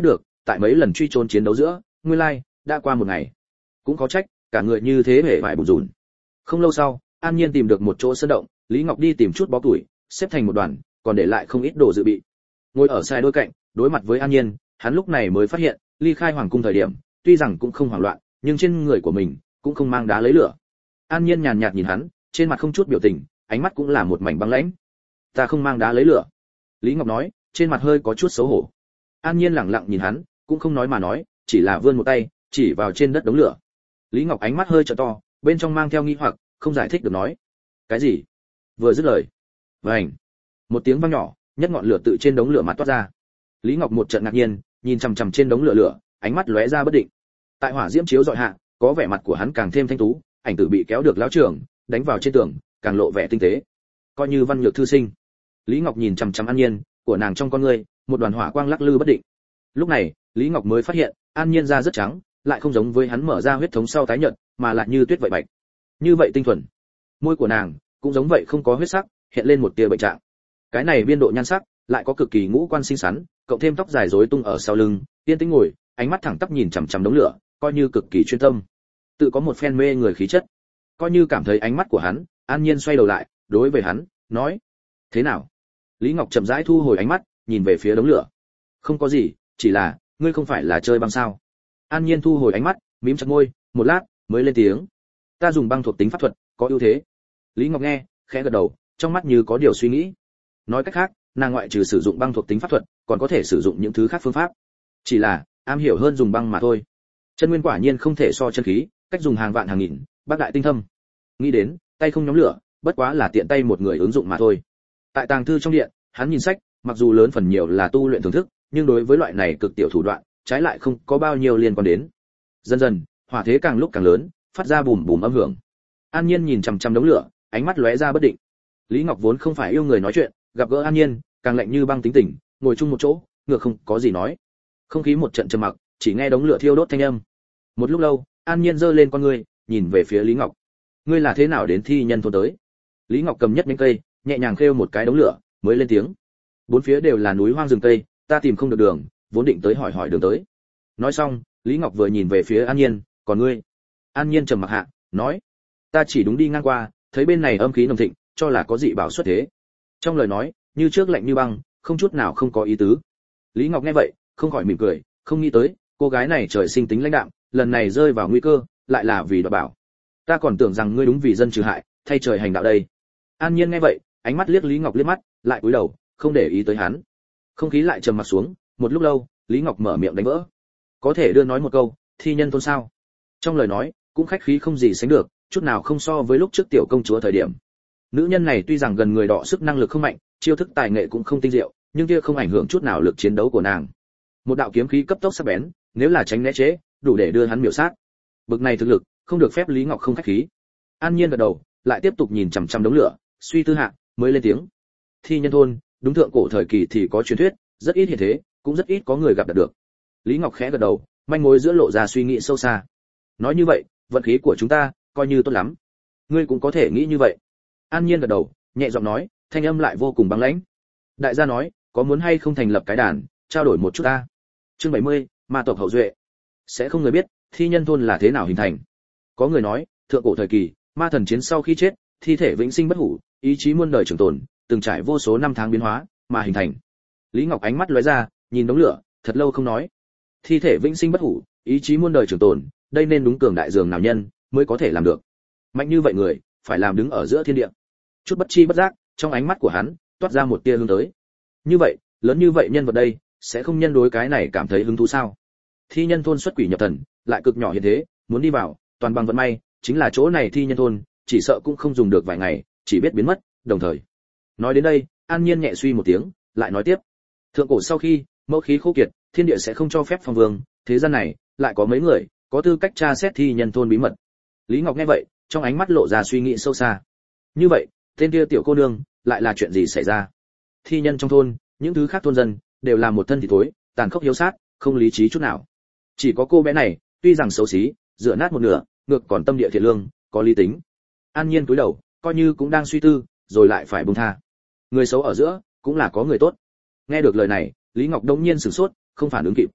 S1: tại mấy lần truy trốn chiến đấu giữa, nguyên lai đã qua một ngày. Cũng có trách, cả người như thế hề vải bùn rùn. Không lâu sau, An Nhiên tìm được một chỗ sơn động, Lý Ngọc đi tìm chút bó củi, xếp thành một đoàn, còn để lại không ít đồ dự bị. Ngồi ở sai đôi cạnh, đối mặt với An Nhiên, hắn lúc này mới phát hiện, ly khai hoàng cung thời điểm, tuy rằng cũng không hoảng loạn, nhưng trên người của mình cũng không mang đá lấy lửa. An Nhiên nhàn nhạt nhìn hắn, trên mặt không chút biểu tình, ánh mắt cũng là một mảnh băng lãnh. Ta không mang đá lấy lửa. Lý Ngọc nói, trên mặt hơi có chút xấu hổ. An Nhiên lẳng lặng nhìn hắn, cũng không nói mà nói, chỉ là vươn một tay, chỉ vào trên đất đống lửa. Lý Ngọc ánh mắt hơi trợ to, bên trong mang theo nghi hoặc, không giải thích được nói. Cái gì? Vừa dứt lời, vành, một tiếng vang nhỏ, nhất ngọn lửa tự trên đống lửa mặt toát ra. Lý Ngọc một trận ngạc nhiên, nhìn chằm chằm trên đống lửa lửa, ánh mắt lóe ra bất định. Tại hỏa diễm chiếu dọi hạ, có vẻ mặt của hắn càng thêm thanh tú, ảnh tử bị kéo được lão trưởng, đánh vào trên tường, càng lộ vẻ tinh tế. Coi như văn nhược thư sinh. Lý Ngọc nhìn chằm chằm An Nhiên, của nàng trong con ngươi, một đoàn hỏa quang lắc lư bất định. Lúc này, Lý Ngọc mới phát hiện, An Nhiên da rất trắng, lại không giống với hắn mở ra huyết thống sau tái nhợt, mà lại như tuyết vậy bạch. Như vậy tinh thuần. Môi của nàng cũng giống vậy không có huyết sắc, hiện lên một tia bệnh trạng. Cái này biên độ nhan sắc, lại có cực kỳ ngũ quan xinh xắn, cộng thêm tóc dài rối tung ở sau lưng, yên tĩnh ngồi, ánh mắt thẳng tắp nhìn chằm chằm đống lửa, coi như cực kỳ chuyên tâm. Tự có một phen mê người khí chất. Coi như cảm thấy ánh mắt của hắn, An Nhiên xoay đầu lại, đối với hắn, nói: "Thế nào?" Lý Ngọc chậm rãi thu hồi ánh mắt, nhìn về phía đống lửa. "Không có gì, chỉ là, ngươi không phải là chơi băng sao?" An Nhiên thu hồi ánh mắt, mím chặt môi, một lát mới lên tiếng: "Ta dùng băng thuộc tính pháp thuật, có ưu thế." Lý Ngọc nghe, khẽ gật đầu, trong mắt như có điều suy nghĩ. Nói cách khác, nàng ngoại trừ sử dụng băng thuộc tính pháp thuật, còn có thể sử dụng những thứ khác phương pháp. Chỉ là, am hiểu hơn dùng băng mà thôi. Chân nguyên quả nhiên không thể so chân khí, cách dùng hàng vạn hàng nghìn, bác đại tinh thâm. Nghĩ đến, tay không nhóm lửa, bất quá là tiện tay một người ứng dụng mà thôi. Tại tàng thư trong điện, hắn nhìn sách, mặc dù lớn phần nhiều là tu luyện thưởng thức, nhưng đối với loại này cực tiểu thủ đoạn, trái lại không có bao nhiêu liên quan đến. Dần dần, hỏa thế càng lúc càng lớn, phát ra bùm bùm âm hưởng. An Nhiên nhìn chằm chằm đống lửa, ánh mắt lóe ra bất định. Lý Ngọc vốn không phải yêu người nói chuyện, gặp gỡ An Nhiên, càng lạnh như băng tính tình, ngồi chung một chỗ, ngược không có gì nói. Không khí một trận trầm mặc, chỉ nghe đống lửa thiêu đốt thanh âm. Một lúc lâu, An Nhiên giơ lên con ngươi, nhìn về phía Lý Ngọc. Ngươi là thế nào đến thi nhân thôn tới? Lý Ngọc cầm nhất nhánh cây, nhẹ nhàng khêu một cái đống lửa, mới lên tiếng. Bốn phía đều là núi hoang rừng cây, ta tìm không được đường, vốn định tới hỏi hỏi đường tới. Nói xong, Lý Ngọc vừa nhìn về phía An Nhiên, còn ngươi? An Nhiên trầm mặc hạ, nói, ta chỉ đúng đi ngang qua, thấy bên này âm khí nồng thịnh, cho là có dị bảo xuất thế. Trong lời nói, như trước lạnh như băng, không chút nào không có ý tứ. Lý Ngọc nghe vậy, không khỏi mỉm cười, không nghĩ tới, cô gái này trời sinh tính lãnh đạm, lần này rơi vào nguy cơ, lại là vì đoạt bảo. Ta còn tưởng rằng ngươi đúng vì dân trừ hại, thay trời hành đạo đây. An Nhiên nghe vậy, ánh mắt liếc Lý Ngọc liếc mắt, lại cúi đầu, không để ý tới hắn. Không khí lại trầm mặc xuống, một lúc lâu, Lý Ngọc mở miệng đánh vỡ. Có thể đưa nói một câu, thi nhân thôn sao? Trong lời nói, cũng khách khí không gì sánh được, chút nào không so với lúc trước tiểu công chúa thời điểm. Nữ nhân này tuy rằng gần người đọ sức năng lực không mạnh, chiêu thức tài nghệ cũng không tinh diệu, nhưng kia không ảnh hưởng chút nào lực chiến đấu của nàng. Một đạo kiếm khí cấp tốc sắc bén, nếu là tránh né chế, đủ để đưa hắn miểu sát. Bực này thực lực, không được phép Lý Ngọc không khách khí. An Nhiên gật đầu, lại tiếp tục nhìn chằm chằm đống lửa, suy tư hạ, mới lên tiếng. Thi nhân thôn, đúng thượng cổ thời kỳ thì có truyền thuyết, rất ít hiện thế, cũng rất ít có người gặp được. Lý Ngọc khẽ gật đầu, manh mối giữa lộ ra suy nghĩ sâu xa. Nói như vậy, vận khí của chúng ta coi như tốt lắm. Ngươi cũng có thể nghĩ như vậy. An Nhiên gật đầu, nhẹ giọng nói, thanh âm lại vô cùng băng lãnh. Đại gia nói, có muốn hay không thành lập cái đàn, trao đổi một chút ta. Chương 70, ma tộc hậu duệ. Sẽ không người biết, thi nhân thôn là thế nào hình thành. Có người nói, thượng cổ thời kỳ, ma thần chiến sau khi chết, thi thể vĩnh sinh bất hủ, ý chí muôn đời trường tồn, từng trải vô số năm tháng biến hóa, mà hình thành. Lý Ngọc ánh mắt lóe ra, nhìn đống lửa, thật lâu không nói. Thi thể vĩnh sinh bất hủ, ý chí muôn đời trường tồn, đây nên đúng cường đại dường nào nhân mới có thể làm được. Mạnh như vậy người, phải làm đứng ở giữa thiên địa. Chút bất chi bất giác, trong ánh mắt của hắn toát ra một tia hướng tới. Như vậy, lớn như vậy nhân vật đây, sẽ không nhân đối cái này cảm thấy hứng thú sao? Thi nhân thôn xuất quỷ nhập thần, lại cực nhỏ hiện thế, muốn đi vào, toàn bằng vận may, chính là chỗ này thi nhân thôn, chỉ sợ cũng không dùng được vài ngày, chỉ biết biến mất, đồng thời. Nói đến đây, An Nhiên nhẹ suy một tiếng, lại nói tiếp. Thượng cổ sau khi, mẫu khí khô kiệt, thiên địa sẽ không cho phép phong vương, thế gian này, lại có mấy người, có tư cách tra xét thi nhân thôn bí mật. Lý Ngọc nghe vậy, trong ánh mắt lộ ra suy nghĩ sâu xa. Như vậy, tên kia tiểu cô nương, lại là chuyện gì xảy ra? Thi nhân trong thôn, những thứ khác thôn dân, đều là một thân thịt thối, tàn khốc hiếu sát, không lý trí chút nào. Chỉ có cô bé này, tuy rằng xấu xí, dựa nát một nửa, ngược còn tâm địa thiện lương, có lý tính. An Nhiên cúi đầu, coi như cũng đang suy tư, rồi lại phải buông tha. Người xấu ở giữa, cũng là có người tốt. Nghe được lời này, Lý Ngọc đông nhiên sửng sốt, không phản ứng kịp.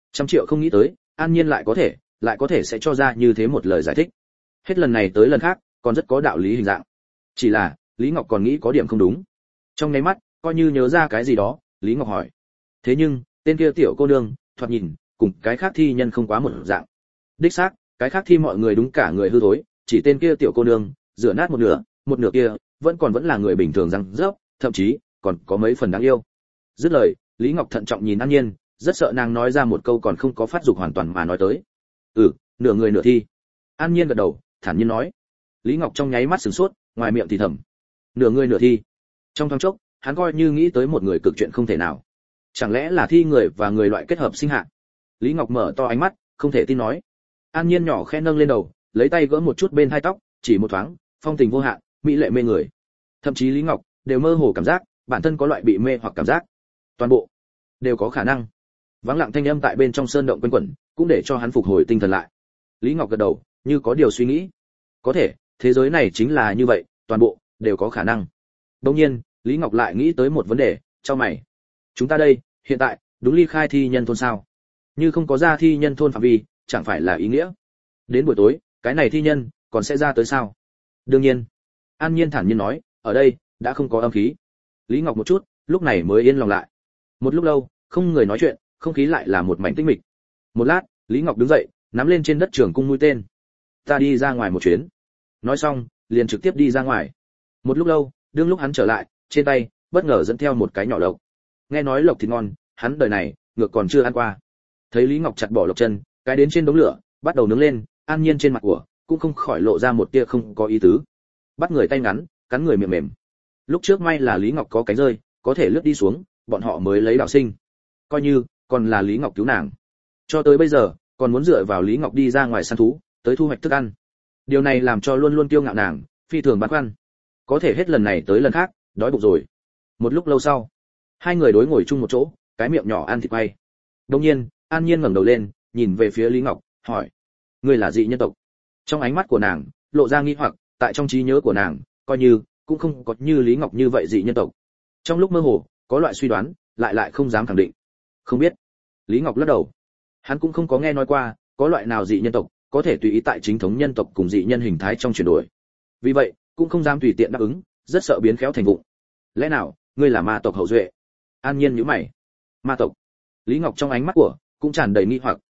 S1: Trăm triệu không nghĩ tới, An Nhiên lại có thể sẽ cho ra như thế một lời giải thích. Hết lần này tới lần khác, còn rất có đạo lý hình dạng. Chỉ là, Lý Ngọc còn nghĩ có điểm không đúng. Trong nháy mắt, coi như nhớ ra cái gì đó, Lý Ngọc hỏi. Thế nhưng, tên kia tiểu cô nương, thoạt nhìn, cùng cái khác thi nhân không quá một dạng. Đích xác, cái khác thi mọi người đúng cả người hư thối, chỉ tên kia tiểu cô nương, rửa nát một nửa kia, vẫn là người bình thường răng rớp, thậm chí, còn có mấy phần đáng yêu. Dứt lời, Lý Ngọc thận trọng nhìn An Nhiên, rất sợ nàng nói ra một câu còn không có phát dục hoàn toàn mà nói tới. Nửa người nửa thi. An Nhiên gật đầu, thản nhiên nói. Lý Ngọc trong nháy mắt sửng sốt, ngoài miệng thì thầm. Nửa người nửa thi. Trong thoáng chốc, hắn coi như nghĩ tới một người cực chuyện không thể nào. Chẳng lẽ là thi người và người loại kết hợp sinh hạ? Lý Ngọc mở to ánh mắt, không thể tin nói. An Nhiên nhỏ khẽ nâng lên đầu, lấy tay gỡ một chút bên hai tóc, chỉ một thoáng, phong tình vô hạn, mỹ lệ mê người. Thậm chí Lý Ngọc đều mơ hồ cảm giác, bản thân có loại bị mê hoặc cảm giác. Toàn bộ đều có khả năng. Vắng lặng thanh âm tại bên trong sơn động quanh quẩn, cũng để cho hắn phục hồi tinh thần lại. Lý Ngọc gật đầu, như có điều suy nghĩ. Có thể, thế giới này chính là như vậy, toàn bộ đều có khả năng. Đương nhiên, Lý Ngọc lại nghĩ tới một vấn đề, cho mày. Chúng ta đây, hiện tại, đúng ly khai thi nhân thôn sao? Như không có ra thi nhân thôn phạm vi, chẳng phải là ý nghĩa. Đến buổi tối, cái này thi nhân còn sẽ ra tới sao? Đương nhiên. An Nhiên thản nhiên nói, ở đây đã không có âm khí. Lý Ngọc một chút, lúc này mới yên lòng lại. Một lúc lâu, không người nói chuyện, không khí lại là một mảnh tĩnh mịch. Một lát, Lý Ngọc đứng dậy, nắm lên trên đất trường cung mũi tên. Ta đi ra ngoài một chuyến. Nói xong, liền trực tiếp đi ra ngoài. Một lúc lâu, đương lúc hắn trở lại, trên tay bất ngờ dẫn theo một cái nhỏ lộc. Nghe nói lộc thịt ngon, hắn đời này ngược còn chưa ăn qua. Thấy Lý Ngọc chặt bỏ lộc chân, cái đến trên đống lửa, bắt đầu nướng lên, An Nhiên trên mặt của cũng không khỏi lộ ra một tia không có ý tứ. Bắt người tay ngắn, cắn người miệng mềm. Lúc trước may là Lý Ngọc có cánh rơi, có thể lướt đi xuống, bọn họ mới lấy đào sinh. Coi như còn là Lý Ngọc cứu nàng. Cho tới bây giờ, còn muốn dựa vào Lý Ngọc đi ra ngoài săn thú, tới thu hoạch thức ăn. Điều này làm cho luôn luôn kiêu ngạo nàng, phi thường băn khoăn. Có thể hết lần này tới lần khác, đói bụng rồi. Một lúc lâu sau, hai người đối ngồi chung một chỗ, cái miệng nhỏ ăn thịt quay. Đột nhiên, An Nhiên ngẩng đầu lên, nhìn về phía Lý Ngọc, hỏi: "Ngươi là dị nhân tộc?" Trong ánh mắt của nàng lộ ra nghi hoặc, tại trong trí nhớ của nàng, coi như cũng không có như Lý Ngọc như vậy dị nhân tộc. Trong lúc mơ hồ, có loại suy đoán, lại không dám khẳng định. Không biết. Lý Ngọc lắc đầu. Hắn cũng không có nghe nói qua, có loại nào dị nhân tộc có thể tùy ý tại chính thống nhân tộc cùng dị nhân hình thái trong chuyển đổi. Vì vậy, cũng không dám tùy tiện đáp ứng, rất sợ biến khéo thành vụng. Lẽ nào, ngươi là ma tộc hậu duệ? An Nhiên nhíu mày. Ma tộc? Lý Ngọc trong ánh mắt của cũng tràn đầy nghi hoặc.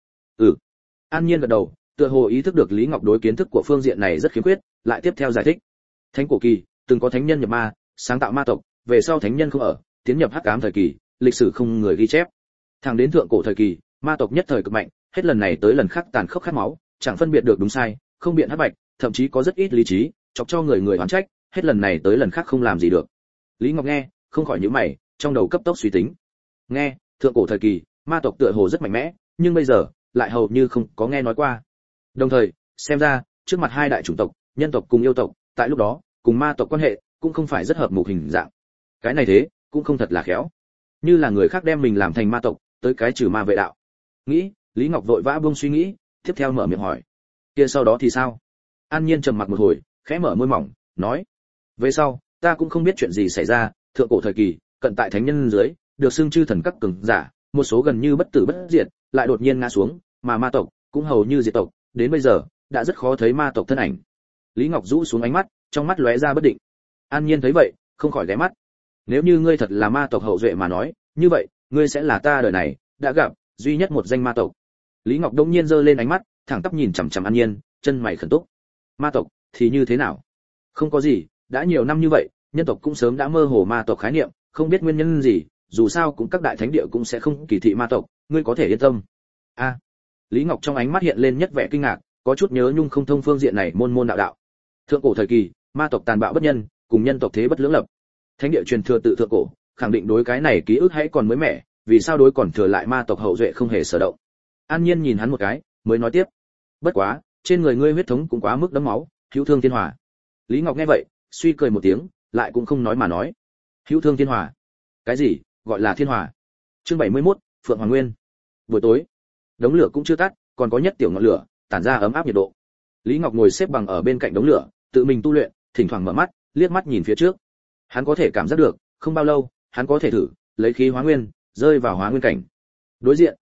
S1: An Nhiên gật đầu, tựa hồ ý thức được Lý Ngọc đối kiến thức của phương diện này rất khiếm khuyết, lại tiếp theo giải thích. Thánh cổ kỳ, từng có thánh nhân nhập ma, sáng tạo ma tộc, về sau thánh nhân không ở, tiến nhập hắc ám thời kỳ, lịch sử không người ghi chép. Thẳng đến thượng cổ thời kỳ, ma tộc nhất thời cực mạnh, hết lần này tới lần khác tàn khốc khát máu, chẳng phân biệt được đúng sai, không biện hắc bạch, thậm chí có rất ít lý trí, chọc cho người oán trách, hết lần này tới lần khác không làm gì được. Lý Ngọc nghe, không khỏi nhíu mày, trong đầu cấp tốc suy tính. Nghe, thượng cổ thời kỳ, ma tộc tựa hồ rất mạnh mẽ, nhưng bây giờ lại hầu như không có nghe nói qua. Đồng thời, xem ra, trước mặt hai đại chủng tộc, nhân tộc cùng yêu tộc, tại lúc đó, cùng ma tộc quan hệ cũng không phải rất hợp mục hình dạng. Cái này thế, cũng không thật là khéo. Như là người khác đem mình làm thành ma tộc, tới cái trừ ma vệ đạo. Nghĩ, Lý Ngọc vội vã buông suy nghĩ, tiếp theo mở miệng hỏi: "Kia sau đó thì sao?" An Nhiên trầm mặc một hồi, khẽ mở môi mỏng, nói: "Về sau, ta cũng không biết chuyện gì xảy ra, thượng cổ thời kỳ, cận tại thánh nhân dưới, được xưng chư thần các cường giả, một số gần như bất tử bất diệt, lại đột nhiên ngã xuống, mà ma tộc cũng hầu như diệt tộc, đến bây giờ, đã rất khó thấy ma tộc thân ảnh." Lý Ngọc rũ xuống ánh mắt, trong mắt lóe ra bất định. An Nhiên thấy vậy, không khỏi ghé mắt. "Nếu như ngươi thật là ma tộc hậu duệ mà nói, như vậy, ngươi sẽ là ta đời này đã gặp duy nhất một danh ma tộc." Lý Ngọc đông nhiên giơ lên ánh mắt, thẳng tắp nhìn chằm chằm An Nhiên, chân mày khẩn túc. "Ma tộc thì như thế nào?" "Không có gì, đã nhiều năm như vậy, nhân tộc cũng sớm đã mơ hồ ma tộc khái niệm, không biết nguyên nhân gì, dù sao cũng các đại thánh địa cũng sẽ không kỳ thị ma tộc, ngươi có thể yên tâm." A. Lý Ngọc trong ánh mắt hiện lên nhất vẻ kinh ngạc, có chút nhớ nhung không thông phương diện này môn đạo đạo. Thượng cổ thời kỳ, ma tộc tàn bạo bất nhân, cùng nhân tộc thế bất lưỡng lập. Thánh địa truyền thừa tự thượng cổ, khẳng định đối cái này ký ức hãy còn mới mẻ, vì sao đối còn thừa lại ma tộc hậu duệ không hề sở động. An Nhiên nhìn hắn một cái, mới nói tiếp: "Bất quá, trên người ngươi huyết thống cũng quá mức đẫm máu, hữu thương thiên hòa." Lý Ngọc nghe vậy, suy cười một tiếng, lại cũng không nói mà nói: "Hữu thương thiên hòa? Cái gì gọi là thiên hòa?" Chương 71, Phượng Hoàng Nguyên. Buổi tối, đống lửa cũng chưa tắt, còn có nhất tiểu ngọn lửa tản ra ấm áp nhiệt độ. Lý Ngọc ngồi xếp bằng ở bên cạnh đống lửa, tự mình tu luyện, thỉnh thoảng mở mắt, liếc mắt nhìn phía trước. Hắn có thể cảm giác được, không bao lâu, hắn có thể thử lấy khí hóa nguyên, rơi vào hóa nguyên cảnh. Đối diện,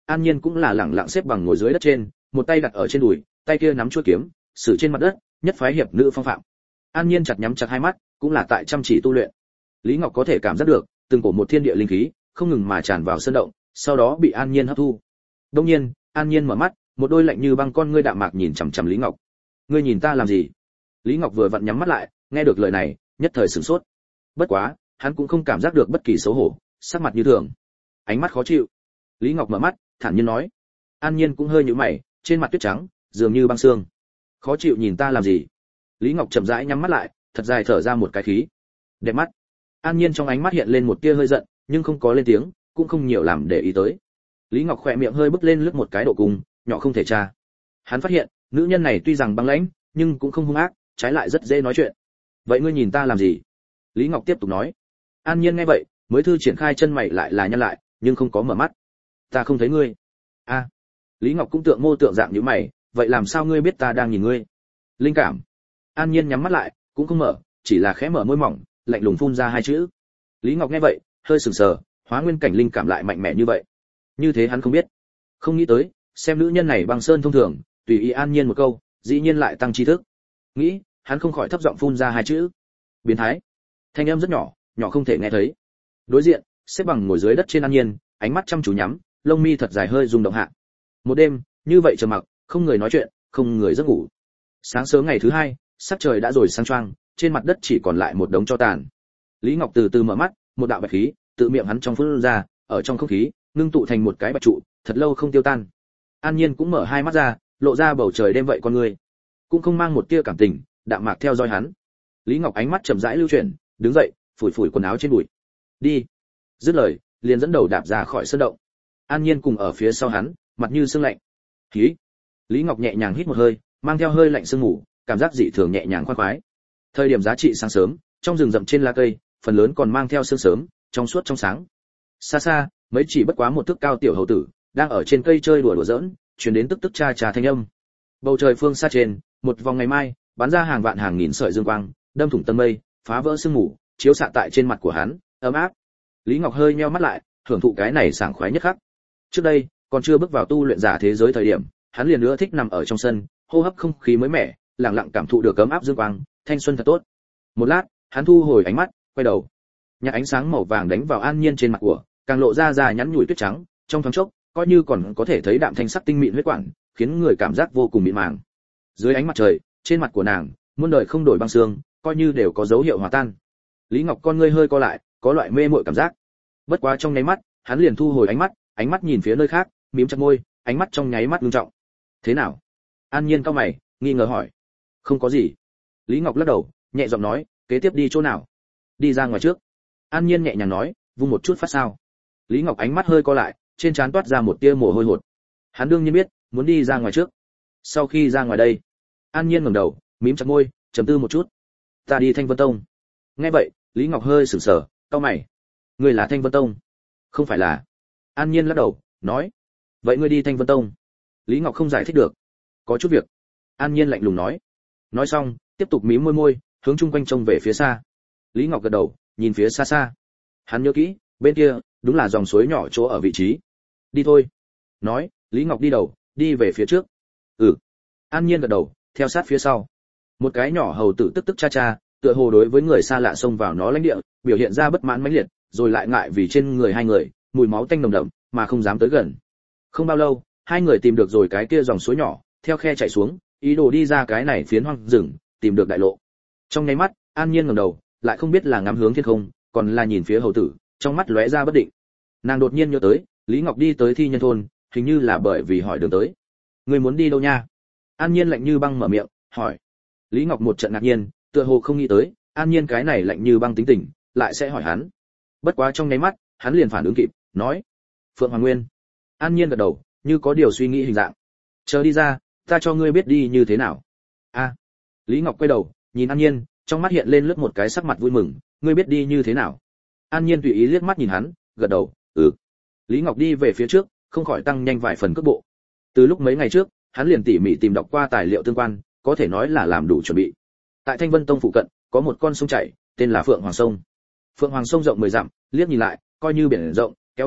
S1: An Nhiên cũng là lẳng lặng xếp bằng ngồi dưới đất trên, một tay đặt ở trên đùi, tay kia nắm chuôi kiếm, sử trên mặt đất, nhất phái hiệp nữ phong phạm. An Nhiên chặt nhắm chặt hai mắt, cũng là tại chăm chỉ tu luyện. Lý Ngọc có thể cảm giác được, từng cổ một thiên địa linh khí không ngừng mà tràn vào sơn động, sau đó bị An Nhiên hấp thu. Đương nhiên, An Nhiên mở mắt, một đôi lạnh như băng con ngươi đạm mạc nhìn chằm chằm Lý Ngọc. Ngươi nhìn ta làm gì? Lý Ngọc vừa vặn nhắm mắt lại, nghe được lời này, nhất thời sửng sốt. Bất quá, hắn cũng không cảm giác được bất kỳ xấu hổ, sắc mặt như thường, ánh mắt khó chịu. Lý Ngọc mở mắt, thản nhiên nói. An Nhiên cũng hơi nhíu mày, trên mặt tuyết trắng, dường như băng xương. Khó chịu nhìn ta làm gì? Lý Ngọc chậm rãi nhắm mắt lại, thật dài thở ra một cái khí. Đẹp mắt. An Nhiên trong ánh mắt hiện lên một tia hơi giận, nhưng không có lên tiếng, cũng không nhiều làm để ý tới. Lý Ngọc khỏe miệng hơi bứt lên lướt một cái độ cùng, nhỏ không thể tra. Hắn phát hiện, nữ nhân này tuy rằng băng lãnh, nhưng cũng không hung ác, trái lại rất dễ nói chuyện. Vậy ngươi nhìn ta làm gì? Lý Ngọc tiếp tục nói. An Nhiên nghe vậy, mới thư triển khai chân mày lại là nhăn lại, nhưng không có mở mắt. Ta không thấy ngươi. A. Lý Ngọc cũng tượng mô tượng dạng như mày, vậy làm sao ngươi biết ta đang nhìn ngươi? Linh cảm. An Nhiên nhắm mắt lại, cũng không mở, chỉ là khẽ mở môi mỏng, lạnh lùng phun ra hai chữ. Lý Ngọc nghe vậy, hơi sừng sờ, hóa nguyên cảnh linh cảm lại mạnh mẽ như vậy. Như thế hắn không biết, không nghĩ tới, xem nữ nhân này băng sơn thông thường, tùy ý An Nhiên một câu, dĩ nhiên lại tăng tri thức. Nghĩ, hắn không khỏi thấp giọng phun ra hai chữ. Biến thái. Thanh âm rất nhỏ, nhỏ không thể nghe thấy. Đối diện, xếp bằng ngồi dưới đất trên An Nhiên, ánh mắt chăm chú nhắm, lông mi thật dài hơi rung động hạ. Một đêm, như vậy trầm mặc, không người nói chuyện, không người giấc ngủ. Sáng sớm ngày thứ hai, sắc trời đã rồi sáng choang, trên mặt đất chỉ còn lại một đống tro tàn. Lý Ngọc từ từ mở mắt, một đạo bạch khí tự miệng hắn trong phun ra, ở trong không khí ngưng tụ thành một cái bạch trụ, thật lâu không tiêu tan. An Nhiên cũng mở hai mắt ra, lộ ra bầu trời đêm vậy con người, cũng không mang một tia cảm tình, đạm mạc theo dõi hắn. Lý Ngọc ánh mắt chậm rãi lưu chuyển, đứng dậy, phủi phủi quần áo trên bụi. Đi. Dứt lời, liền dẫn đầu đạp ra khỏi sơn động. An Nhiên cùng ở phía sau hắn, mặt như sương lạnh. Khí. Lý Ngọc nhẹ nhàng hít một hơi, mang theo hơi lạnh sương ngủ, cảm giác dị thường nhẹ nhàng khoan khoái. Thời điểm giá trị sáng sớm, trong rừng rậm trên lá cây, phần lớn còn mang theo sương sớm, trong suốt trong sáng. Xa xa, mấy chỉ bất quá một thước cao tiểu hầu tử, đang ở trên cây chơi đùa giỡn, truyền đến tức tức cha cha thanh âm. Bầu trời phương xa trên, một vòng ngày mai, bắn ra hàng vạn hàng nghìn sợi dương quang, đâm thủng tầng mây, phá vỡ sương mù, chiếu xạ tại trên mặt của hắn, ấm áp. Lý Ngọc hơi nheo mắt lại, hưởng thụ cái này sảng khoái nhất khắc. Trước đây, còn chưa bước vào tu luyện giả thế giới thời điểm, hắn liền nữa thích nằm ở trong sân, hô hấp không khí mới mẻ, lặng lặng cảm thụ được ấm áp dương quang, thanh xuân thật tốt. Một lát, hắn thu hồi ánh mắt, quay đầu. Nhạt ánh sáng màu vàng đánh vào An Nhiên trên mặt của, càng lộ ra da nhắn nhủi tuyết trắng, trong thoáng chốc, coi như còn có thể thấy đạm thanh sắc tinh mịn huyết quản, khiến người cảm giác vô cùng mịn màng. Dưới ánh mặt trời, trên mặt của nàng, muôn đời không đổi băng xương, coi như đều có dấu hiệu hòa tan. Lý Ngọc con ngươi hơi co lại, có loại mê mội cảm giác. Bất quá trong nháy mắt, hắn liền thu hồi ánh mắt nhìn phía nơi khác, mím chặt môi, ánh mắt trong nháy mắt nghiêm trọng. Thế nào? An Nhiên cau mày, nghi ngờ hỏi. Không có gì. Lý Ngọc lắc đầu, nhẹ giọng nói, kế tiếp đi chỗ nào? Đi ra ngoài trước. An Nhiên nhẹ nhàng nói, vung một chút phát sao. Lý Ngọc ánh mắt hơi co lại, trên trán toát ra một tia mồ hôi hột. Hắn đương nhiên biết, muốn đi ra ngoài trước. Sau khi ra ngoài đây, An Nhiên ngẩng đầu, mím chặt môi, trầm tư một chút. Ta đi Thanh Vân Tông. Nghe vậy, Lý Ngọc hơi sửng sở, cau mày. Ngươi là Thanh Vân Tông? Không phải là. An Nhiên lắc đầu, nói. Vậy ngươi đi Thanh Vân Tông? Lý Ngọc không giải thích được. Có chút việc. An Nhiên lạnh lùng nói. Nói xong, tiếp tục mím môi, hướng chung quanh trông về phía xa. Lý Ngọc gật đầu, nhìn phía xa xa. Hắn nhớ kỹ, bên kia, đúng là dòng suối nhỏ chỗ ở vị trí. Đi thôi. Nói, Lý Ngọc đi đầu, đi về phía trước. Ừ. An Nhiên gật đầu, theo sát phía sau. Một cái nhỏ hầu tử tức tức cha cha, tựa hồ đối với người xa lạ xông vào nó lãnh địa, biểu hiện ra bất mãn mãnh liệt, rồi lại ngại vì trên người hai người, mùi máu tanh nồng đậm, mà không dám tới gần. Không bao lâu, hai người tìm được rồi cái kia dòng suối nhỏ, theo khe chạy xuống, ý đồ đi ra cái này phiến hoang rừng, tìm được đại lộ. Trong nháy mắt, An Nhiên ngẩng đầu, lại không biết là ngắm hướng thiên không, còn là nhìn phía hầu tử, trong mắt lóe ra bất định. Nàng đột nhiên nhớ tới, Lý Ngọc đi tới Thi Nhân thôn, hình như là bởi vì hỏi đường tới. Người muốn đi đâu nha? An Nhiên lạnh như băng mở miệng, hỏi. Lý Ngọc một trận ngạc nhiên, tựa hồ không nghĩ tới, An Nhiên cái này lạnh như băng tính tình, lại sẽ hỏi hắn. Bất quá trong nháy mắt, hắn liền phản ứng kịp, nói: Phượng Hoàng Nguyên. An Nhiên gật đầu, như có điều suy nghĩ hình dạng. Chờ đi ra, ta cho ngươi biết đi như thế nào. A. Lý Ngọc quay đầu, nhìn An Nhiên, trong mắt hiện lên lướt một cái sắc mặt vui mừng, ngươi biết đi như thế nào? An Nhiên tùy ý liếc mắt nhìn hắn, gật đầu, ừ. Lý Ngọc đi về phía trước, không khỏi tăng nhanh vài phần cước bộ. Từ lúc mấy ngày trước, hắn liền tỉ mỉ tìm đọc qua tài liệu tương quan, có thể nói là làm đủ chuẩn bị. Tại Thanh Vân Tông phụ cận, có một con sông chảy, tên là Phượng Hoàng sông. Phượng Hoàng sông rộng 10 dặm, liếc nhìn lại, coi như biển rộng, kéo bất tận,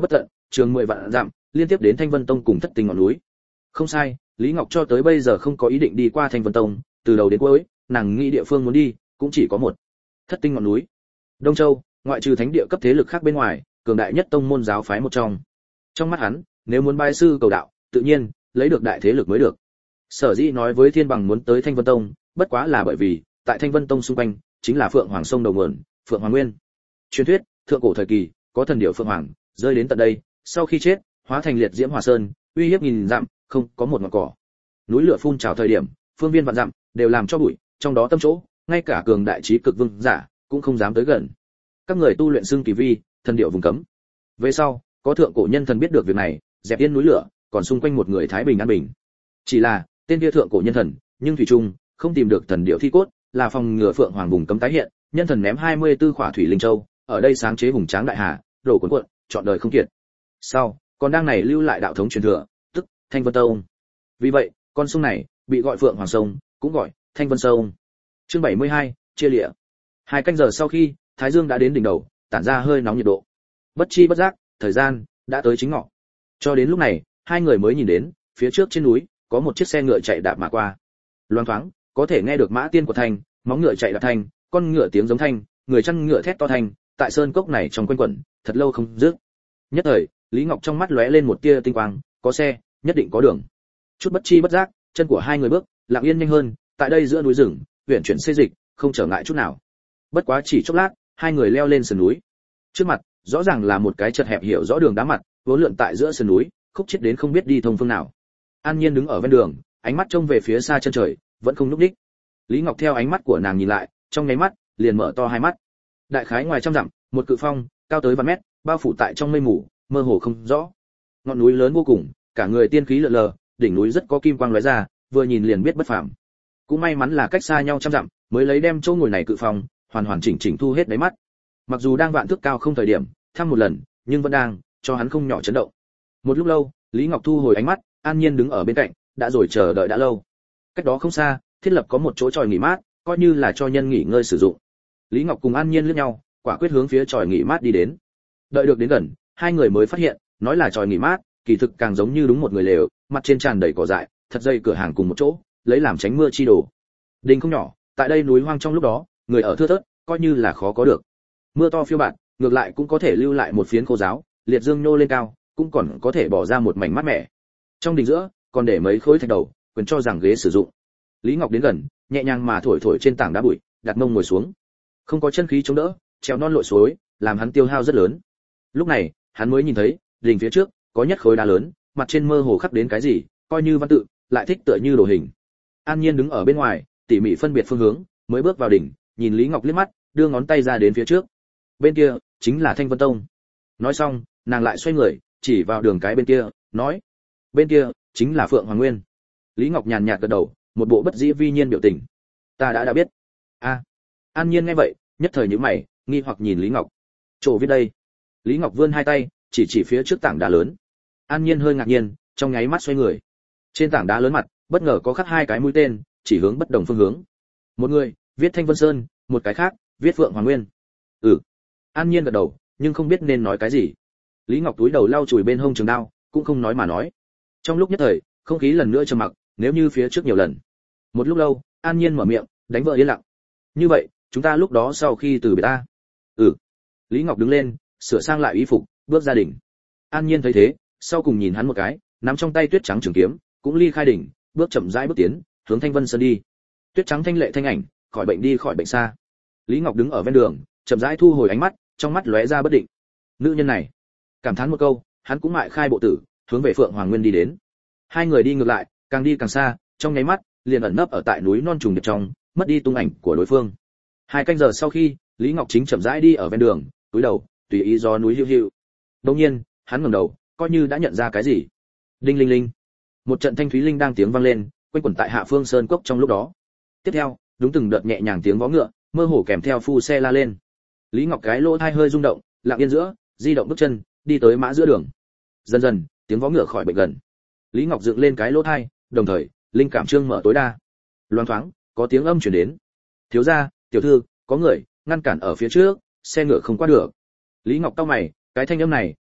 S1: trường 10 vạn dặm, liên tiếp đến Thanh Vân Tông cùng Thất Tinh ngọn núi. Không sai, Lý Ngọc cho tới bây giờ không có ý định đi qua Thanh Vân Tông, từ đầu đến cuối, nàng nghĩ địa phương muốn đi cũng chỉ có một, Thất Tinh ngọn núi. Đông Châu, ngoại trừ thánh địa cấp thế lực khác bên ngoài, cường đại nhất tông môn giáo phái một trong. Trong mắt hắn, nếu muốn bái sư cầu đạo, tự nhiên lấy được đại thế lực mới được. Sở dĩ nói với Thiên Bằng muốn tới Thanh Vân Tông, bất quá là bởi vì, tại Thanh Vân Tông xung quanh chính là Phượng Hoàng sông đầu nguồn, Phượng Hoàng Nguyên. Truyền thuyết, thượng cổ thời kỳ, có thần điểu Phượng Hoàng rơi đến tận đây, sau khi chết, hóa thành liệt diễm Hỏa Sơn, uy hiếp nghìn dặm, không có một ngọn cỏ. Núi lửa phun trào thời điểm, phương viên vạn dặm đều làm cho bụi, trong đó tâm chỗ, ngay cả cường đại trí cực vương giả cũng không dám tới gần. Các người tu luyện xưng kỳ vi, thần điểu vùng cấm. Về sau, có thượng cổ nhân thần biết được việc này, dẹp yên núi lửa, còn xung quanh một người thái bình an bình. Chỉ là, tên kia thượng cổ nhân thần, nhưng thủy chung không tìm được thần điểu thi cốt, là phòng ngừa Phượng Hoàng vùng cấm tái hiện, nhân thần ném 24 khỏa thủy linh châu, ở đây sáng chế hùng tráng đại hà, đổ cuồn cuộn, chọn đời không kiệt. Sau, còn đang này lưu lại đạo thống truyền thừa, tức Thanh Vân Tông. Vì vậy, con sông này bị gọi Phượng Hoàng sông, cũng gọi Thanh Vân sông. Chương 72, chia lìa. 2 canh giờ sau khi, thái dương đã đến đỉnh đầu, tản ra hơi nóng nhiệt độ. Bất chi bất giác, thời gian đã tới chính ngọ. Cho đến lúc này, hai người mới nhìn đến, phía trước trên núi có một chiếc xe ngựa chạy đạp mà qua. Loáng thoáng, có thể nghe được mã tiên của thanh, móng ngựa chạy đạp thanh, con ngựa tiếng giống thanh, người chăn ngựa thét to thanh, tại sơn cốc này trong quanh quẩn, thật lâu không dứt. Nhất thời, Lý Ngọc trong mắt lóe lên một tia tinh quang, có xe, nhất định có đường. Chút bất chi bất giác, chân của hai người bước, lặng yên nhanh hơn, tại đây giữa núi rừng, uyển chuyển xê dịch, không trở ngại chút nào. Bất quá chỉ chốc lát, hai người leo lên sườn núi. Trước mặt, rõ ràng là một cái chật hẹp hiểu rõ đường đá mặt, vốn lượn tại giữa sườn núi, khúc chết đến không biết đi thông phương nào. An Nhiên đứng ở ven đường, ánh mắt trông về phía xa chân trời, vẫn không nhúc nhích. Lý Ngọc theo ánh mắt của nàng nhìn lại, trong nháy mắt, liền mở to hai mắt. Đại khái ngoài trăm dặm, một cự phong, cao tới vạn mét, bao phủ tại trong mây mù, mơ hồ không rõ. Ngọn núi lớn vô cùng, cả người tiên khí lượn lờ, đỉnh núi rất có kim quang lóe ra, vừa nhìn liền biết bất phàm. Cũng may mắn là cách xa nhau trăm dặm, mới lấy đem chỗ ngồi này cự phong, hoàn hoàn chỉnh chỉnh thu hết đáy mắt. Mặc dù đang vạn thước cao không thời điểm, thăm một lần, nhưng vẫn đang cho hắn không nhỏ chấn động. Một lúc lâu, Lý Ngọc thu hồi ánh mắt, An Nhiên đứng ở bên cạnh, đã rồi chờ đợi đã lâu. Cách đó không xa, thiết lập có một chỗ tròi nghỉ mát, coi như là cho nhân nghỉ ngơi sử dụng. Lý Ngọc cùng An Nhiên liếc nhau, quả quyết hướng phía tròi nghỉ mát đi đến. Đợi được đến gần, hai người mới phát hiện, nói là tròi nghỉ mát, kỳ thực càng giống như đúng một người lều, mặt trên tràn đầy cỏ dại, thật dây cửa hàng cùng một chỗ, lấy làm tránh mưa chi đồ. Đình không nhỏ, tại đây núi hoang trong lúc đó, người ở thưa thớt, coi như là khó có được. Mưa to phiêu bạt, ngược lại cũng có thể lưu lại một phiến khô giáo, liệt dương nhô lên cao, cũng còn có thể bỏ ra một mảnh mát mẻ. Trong đình giữa, còn để mấy khối thạch đầu, quyền cho rằng ghế sử dụng. Lý Ngọc đến gần, nhẹ nhàng mà thổi thổi trên tảng đá bụi, đặt mông ngồi xuống. Không có chân khí chống đỡ, trèo non lội suối, làm hắn tiêu hao rất lớn. Lúc này, hắn mới nhìn thấy, đình phía trước có nhất khối đá lớn, mặt trên mơ hồ khắc đến cái gì, coi như văn tự, lại thích tựa như đồ hình. An Nhiên đứng ở bên ngoài, tỉ mỉ phân biệt phương hướng, mới bước vào đỉnh, nhìn Lý Ngọc liếc mắt, đưa ngón tay ra đến phía trước. Bên kia chính là Thanh Vân Tông. Nói xong, nàng lại xoay người, chỉ vào đường cái bên kia, nói: bên kia chính là Phượng Hoàng Nguyên. Lý Ngọc nhàn nhạt gật đầu, một bộ bất dĩ vi nhiên biểu tình. Ta đã biết. A. An Nhiên nghe vậy, nhất thời nhíu mày, nghi hoặc nhìn Lý Ngọc. Chỗ viết đây. Lý Ngọc vươn hai tay, chỉ phía trước tảng đá lớn. An Nhiên hơi ngạc nhiên, trong nháy mắt xoay người. Trên tảng đá lớn mặt, bất ngờ có khắc hai cái mũi tên, chỉ hướng bất đồng phương hướng. Một người viết Thanh Vân Sơn, một cái khác viết Phượng Hoàng Nguyên. Ừ. An Nhiên gật đầu, nhưng không biết nên nói cái gì. Lý Ngọc túi đầu lau chùi bên hông trường đao, cũng không nói mà nói. Trong lúc nhất thời, không khí lần nữa trầm mặc, nếu như phía trước nhiều lần. Một lúc lâu, An Nhiên mở miệng, đánh vợ yên lặng. Như vậy, chúng ta lúc đó sau khi từ biệt ta. Ừ. Lý Ngọc đứng lên, sửa sang lại y phục, bước ra đỉnh. An Nhiên thấy thế, sau cùng nhìn hắn một cái, nắm trong tay tuyết trắng trường kiếm, cũng ly khai đỉnh, bước chậm rãi bước tiến, hướng Thanh Vân Sơn đi. Tuyết trắng thanh lệ thanh ảnh, khỏi bệnh đi khỏi bệnh xa. Lý Ngọc đứng ở ven đường, chậm rãi thu hồi ánh mắt, trong mắt lóe ra bất định. Nữ nhân này, cảm thán một câu, hắn cũng mại khai bộ tử, hướng về Phượng Hoàng Nguyên đi đến. Hai người đi ngược lại, càng đi càng xa, trong nháy mắt, liền ẩn nấp ở tại núi non trùng điệp trong, mất đi tung ảnh của đối phương. 2 canh giờ sau khi, Lý Ngọc chính chậm rãi đi ở ven đường, cúi đầu, tùy ý gió núi hiu hiu. Đột nhiên, hắn ngẩng đầu, coi như đã nhận ra cái gì. Đinh linh linh. Một trận thanh thúy linh đang tiếng vang lên, quanh quẩn tại Hạ Phương Sơn cốc trong lúc đó. Tiếp theo, đúng từng đợt nhẹ nhàng tiếng vó ngựa, mơ hồ kèm theo phu xe la lên. Lý Ngọc cái lỗ tai hơi rung động, lặng yên giữa, di động bước chân, đi tới mã giữa đường. Dần dần, tiếng vó ngựa khỏi bệnh gần. Lý Ngọc dựng lên cái lỗ tai, đồng thời, linh cảm trương mở tối đa. Loáng thoáng, có tiếng âm truyền đến. Thiếu gia, tiểu thư, có người ngăn cản ở phía trước, xe ngựa không qua được. Lý Ngọc cau mày, cái thanh âm này,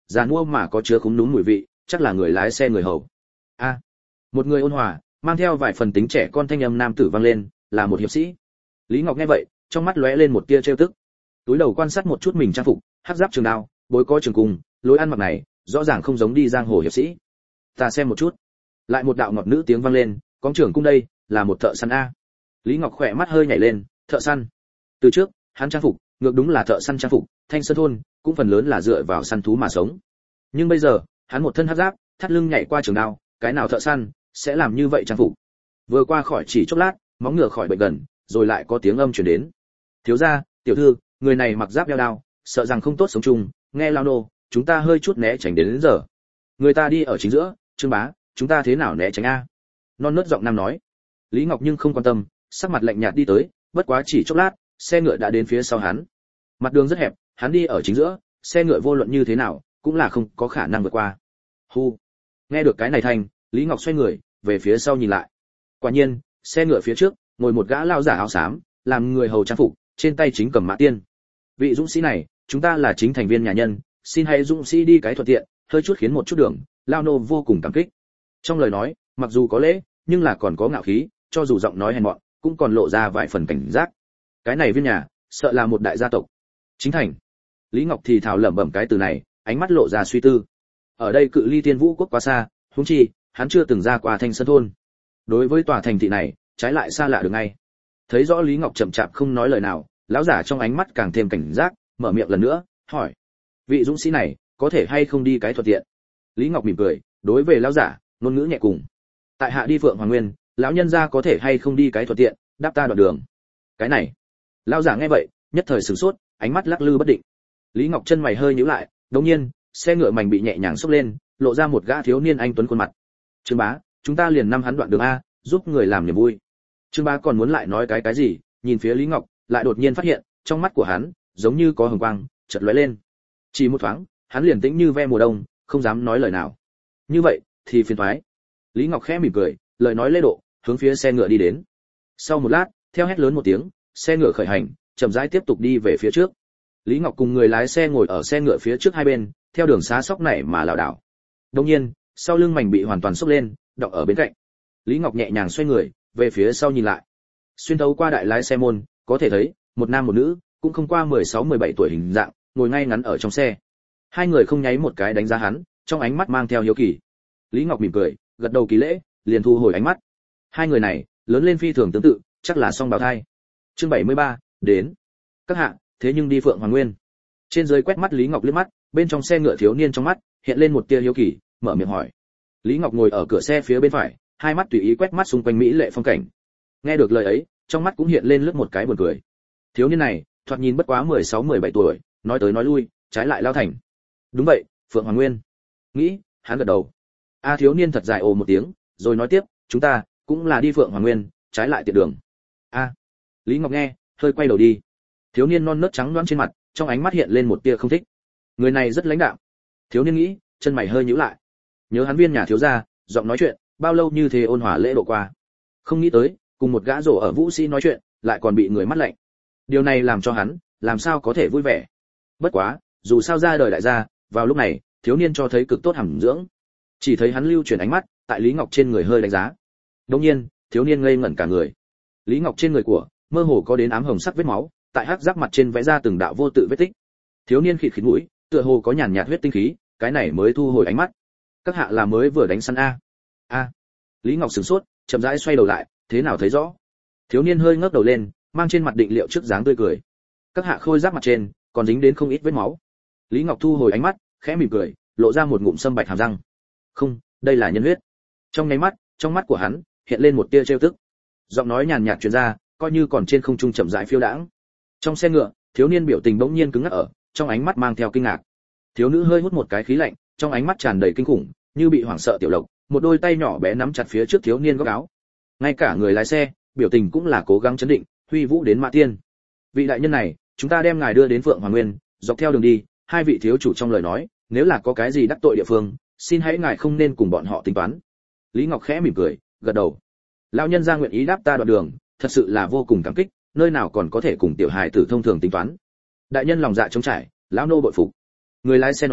S1: già mua mà có chứa khúm núm mùi vị, chắc là người lái xe người hầu. A, một người ôn hòa, mang theo vài phần tính trẻ con thanh âm nam tử vang lên, là một hiệp sĩ. Lý Ngọc nghe vậy, trong mắt lóe lên một tia trêu tức. Túi đầu quan sát một chút mình trang phục, hắc giáp trường đao, bối có trường cung, lối ăn mặc này, rõ ràng không giống đi giang hồ hiệp sĩ. Ta xem một chút. Lại một đạo ngọt nữ tiếng vang lên, có trưởng cung đây, là một thợ săn a. Lý Ngọc khỏe mắt hơi nhảy lên, thợ săn. Từ trước, hắn trang phục, ngược đúng là thợ săn trang phục, Thanh Sơn thôn cũng phần lớn là dựa vào săn thú mà sống. Nhưng bây giờ, hắn một thân hắc giáp, thắt lưng nhảy qua trường đao, cái nào thợ săn sẽ làm như vậy trang phục? Vừa qua khỏi chỉ chốc lát, móng ngựa khỏi bệnh gần, rồi lại có tiếng âm truyền đến. Thiếu gia, tiểu thư, người này mặc giáp đeo đao, sợ rằng không tốt sống chung, nghe lao nô, chúng ta hơi chút né tránh đến giờ. Người ta đi ở chính giữa, Trương bá, chúng ta thế nào né tránh a? Non nớt giọng nam nói. Lý Ngọc nhưng không quan tâm, sắc mặt lạnh nhạt đi tới, bất quá chỉ chốc lát, xe ngựa đã đến phía sau hắn. Mặt đường rất hẹp, hắn đi ở chính giữa, xe ngựa vô luận như thế nào, cũng là không có khả năng vượt qua. Hu. Nghe được cái này thành, Lý Ngọc xoay người, về phía sau nhìn lại. Quả nhiên, xe ngựa phía trước, ngồi một gã lao giả áo xám, làm người hầu trang phục, trên tay chính cầm mã tiên. Vị dũng sĩ này, chúng ta là chính thành viên nhà nhân, xin hãy dũng sĩ đi cái thuận tiện, hơi chút khiến một chút đường, lao nô vô cùng cảm kích. Trong lời nói, mặc dù có lễ, nhưng là còn có ngạo khí, cho dù giọng nói hèn mọn, cũng còn lộ ra vài phần cảnh giác. Cái này viên nhà, sợ là một đại gia tộc. Chính thành. Lý Ngọc thì thào lẩm bẩm cái từ này, ánh mắt lộ ra suy tư. Ở đây cự ly Tiên Vũ quốc quá xa, huống chi, hắn chưa từng ra qua Thanh Sơn thôn. Đối với tòa thành thị này, trái lại xa lạ được ngay. Thấy rõ Lý Ngọc chậm chạp không nói lời nào, lão giả trong ánh mắt càng thêm cảnh giác, mở miệng lần nữa, hỏi: "Vị dũng sĩ này, có thể hay không đi cái thuận tiện?" Lý Ngọc mỉm cười, đối về lão giả, ngôn ngữ nhẹ cùng: "Tại hạ đi Phượng Hoàng Nguyên, lão nhân gia có thể hay không đi cái thuận tiện, đáp ta đoạn đường." Cái này, lão giả nghe vậy, nhất thời sửng sốt, ánh mắt lắc lư bất định. Lý Ngọc chân mày hơi nhíu lại, đột nhiên, xe ngựa mảnh bị nhẹ nhàng xốc lên, lộ ra một gã thiếu niên anh tuấn khuôn mặt. "Trương bá, chúng ta liền năm hắn đoạn đường a, giúp người làm niềm vui." Trương bá còn muốn lại nói cái gì, nhìn phía Lý Ngọc, lại đột nhiên phát hiện, trong mắt của hắn, giống như có hừng quang chợt lóe lên. Chỉ một thoáng, hắn liền tĩnh như ve mùa đông, không dám nói lời nào. Như vậy, thì phiền toái. Lý Ngọc khẽ mỉm cười, lời nói lễ độ, hướng phía xe ngựa đi đến. Sau một lát, theo hét lớn một tiếng, xe ngựa khởi hành, chậm rãi tiếp tục đi về phía trước. Lý Ngọc cùng người lái xe ngồi ở xe ngựa phía trước hai bên, theo đường xá sóc này mà lảo đảo. Đột nhiên, sau lưng mảnh bị hoàn toàn xốc lên, đọng ở bên cạnh. Lý Ngọc nhẹ nhàng xoay người, về phía sau nhìn lại. Xuyên thấu qua đại lái xe môn, có thể thấy, một nam một nữ, cũng không qua 16-17 tuổi hình dạng, ngồi ngay ngắn ở trong xe. Hai người không nháy một cái đánh giá hắn, trong ánh mắt mang theo hiếu kỳ. Lý Ngọc mỉm cười, gật đầu ký lễ, liền thu hồi ánh mắt. Hai người này, lớn lên phi thường tương tự, chắc là song bào thai. Chương 73, đến. Các hạ, thế nhưng đi Phượng Hoàng Nguyên. Trên dưới quét mắt Lý Ngọc liếc mắt, bên trong xe ngựa thiếu niên trong mắt hiện lên một tia hiếu kỳ, mở miệng hỏi. Lý Ngọc ngồi ở cửa xe phía bên phải, hai mắt tùy ý quét mắt xung quanh mỹ lệ phong cảnh. Nghe được lời ấy, trong mắt cũng hiện lên lướt một cái buồn cười. Thiếu niên này, thoạt nhìn bất quá 16-17 tuổi, nói tới nói lui, trái lại lao thành. Đúng vậy, Phượng Hoàng Nguyên. Nghĩ, hắn gật đầu. A thiếu niên thật dài ồ một tiếng, rồi nói tiếp, chúng ta cũng là đi Phượng Hoàng Nguyên, trái lại tiện đường. A. Lý Ngọc nghe, hơi quay đầu đi. Thiếu niên non nớt trắng đoán trên mặt, trong ánh mắt hiện lên một tia không thích. Người này rất lãnh đạm. Thiếu niên nghĩ, chân mày hơi nhíu lại. Nhớ hắn viên nhà thiếu gia, giọng nói chuyện, bao lâu như thế ôn hòa lễ độ qua. Không nghĩ tới, cùng một gã rổ ở vũ sĩ nói chuyện, lại còn bị người mắt lạnh. Điều này làm cho hắn, làm sao có thể vui vẻ. Bất quá, dù sao ra đời đại gia, vào lúc này, thiếu niên cho thấy cực tốt hàm dưỡng. Chỉ thấy hắn lưu chuyển ánh mắt, tại Lý Ngọc trên người hơi đánh giá. Đương nhiên, thiếu niên ngây ngẩn cả người. Lý Ngọc trên người của, mơ hồ có đến ám hồng sắc vết máu, tại hắc giác mặt trên vẽ ra từng đạo vô tự vết tích. Thiếu niên khịt khịt mũi, tựa hồ có nhàn nhạt huyết tinh khí, cái này mới thu hồi ánh mắt. Các hạ là mới vừa đánh săn a. A. Lý Ngọc sửng sốt, chậm rãi xoay đầu lại, thế nào thấy rõ. Thiếu niên hơi ngước đầu lên, mang trên mặt định liệu trước dáng tươi cười. Các hạ khôi giáp mặt trên, còn dính đến không ít vết máu. Lý Ngọc thu hồi ánh mắt, khẽ mỉm cười, lộ ra một ngụm sâm bạch hàm răng. Không, đây là nhân huyết. Trong nháy mắt, trong mắt của hắn hiện lên một tia trêu tức. Giọng nói nhàn nhạt truyền ra, coi như còn trên không trung chậm rãi phiêu đãng. Trong xe ngựa, thiếu niên biểu tình bỗng nhiên cứng ngắc ở, trong ánh mắt mang theo kinh ngạc. Thiếu nữ hơi hút một cái khí lạnh, trong ánh mắt tràn đầy kinh khủng, như bị hoảng sợ tiểu lộc, một đôi tay nhỏ bé nắm chặt phía trước thiếu niên góc áo. Ngay cả người lái xe, biểu tình cũng là cố gắng chấn định, huy vũ đến Mã Tiên. Vị đại nhân này, chúng ta đem ngài đưa đến Phượng Hoàng Nguyên, dọc theo đường đi, hai vị thiếu chủ trong lời nói, nếu là có cái gì đắc tội địa phương, xin hãy ngài không nên cùng bọn họ tính toán. Lý Ngọc khẽ mỉm cười, gật đầu. Lão nhân gia nguyện ý đáp ta đoạn đường, thật sự là vô cùng cảm kích, nơi nào còn có thể cùng tiểu hài tử thông thường tính toán. Đại nhân lòng dạ trống trải, lão nô bội phục. Người lái xe nói,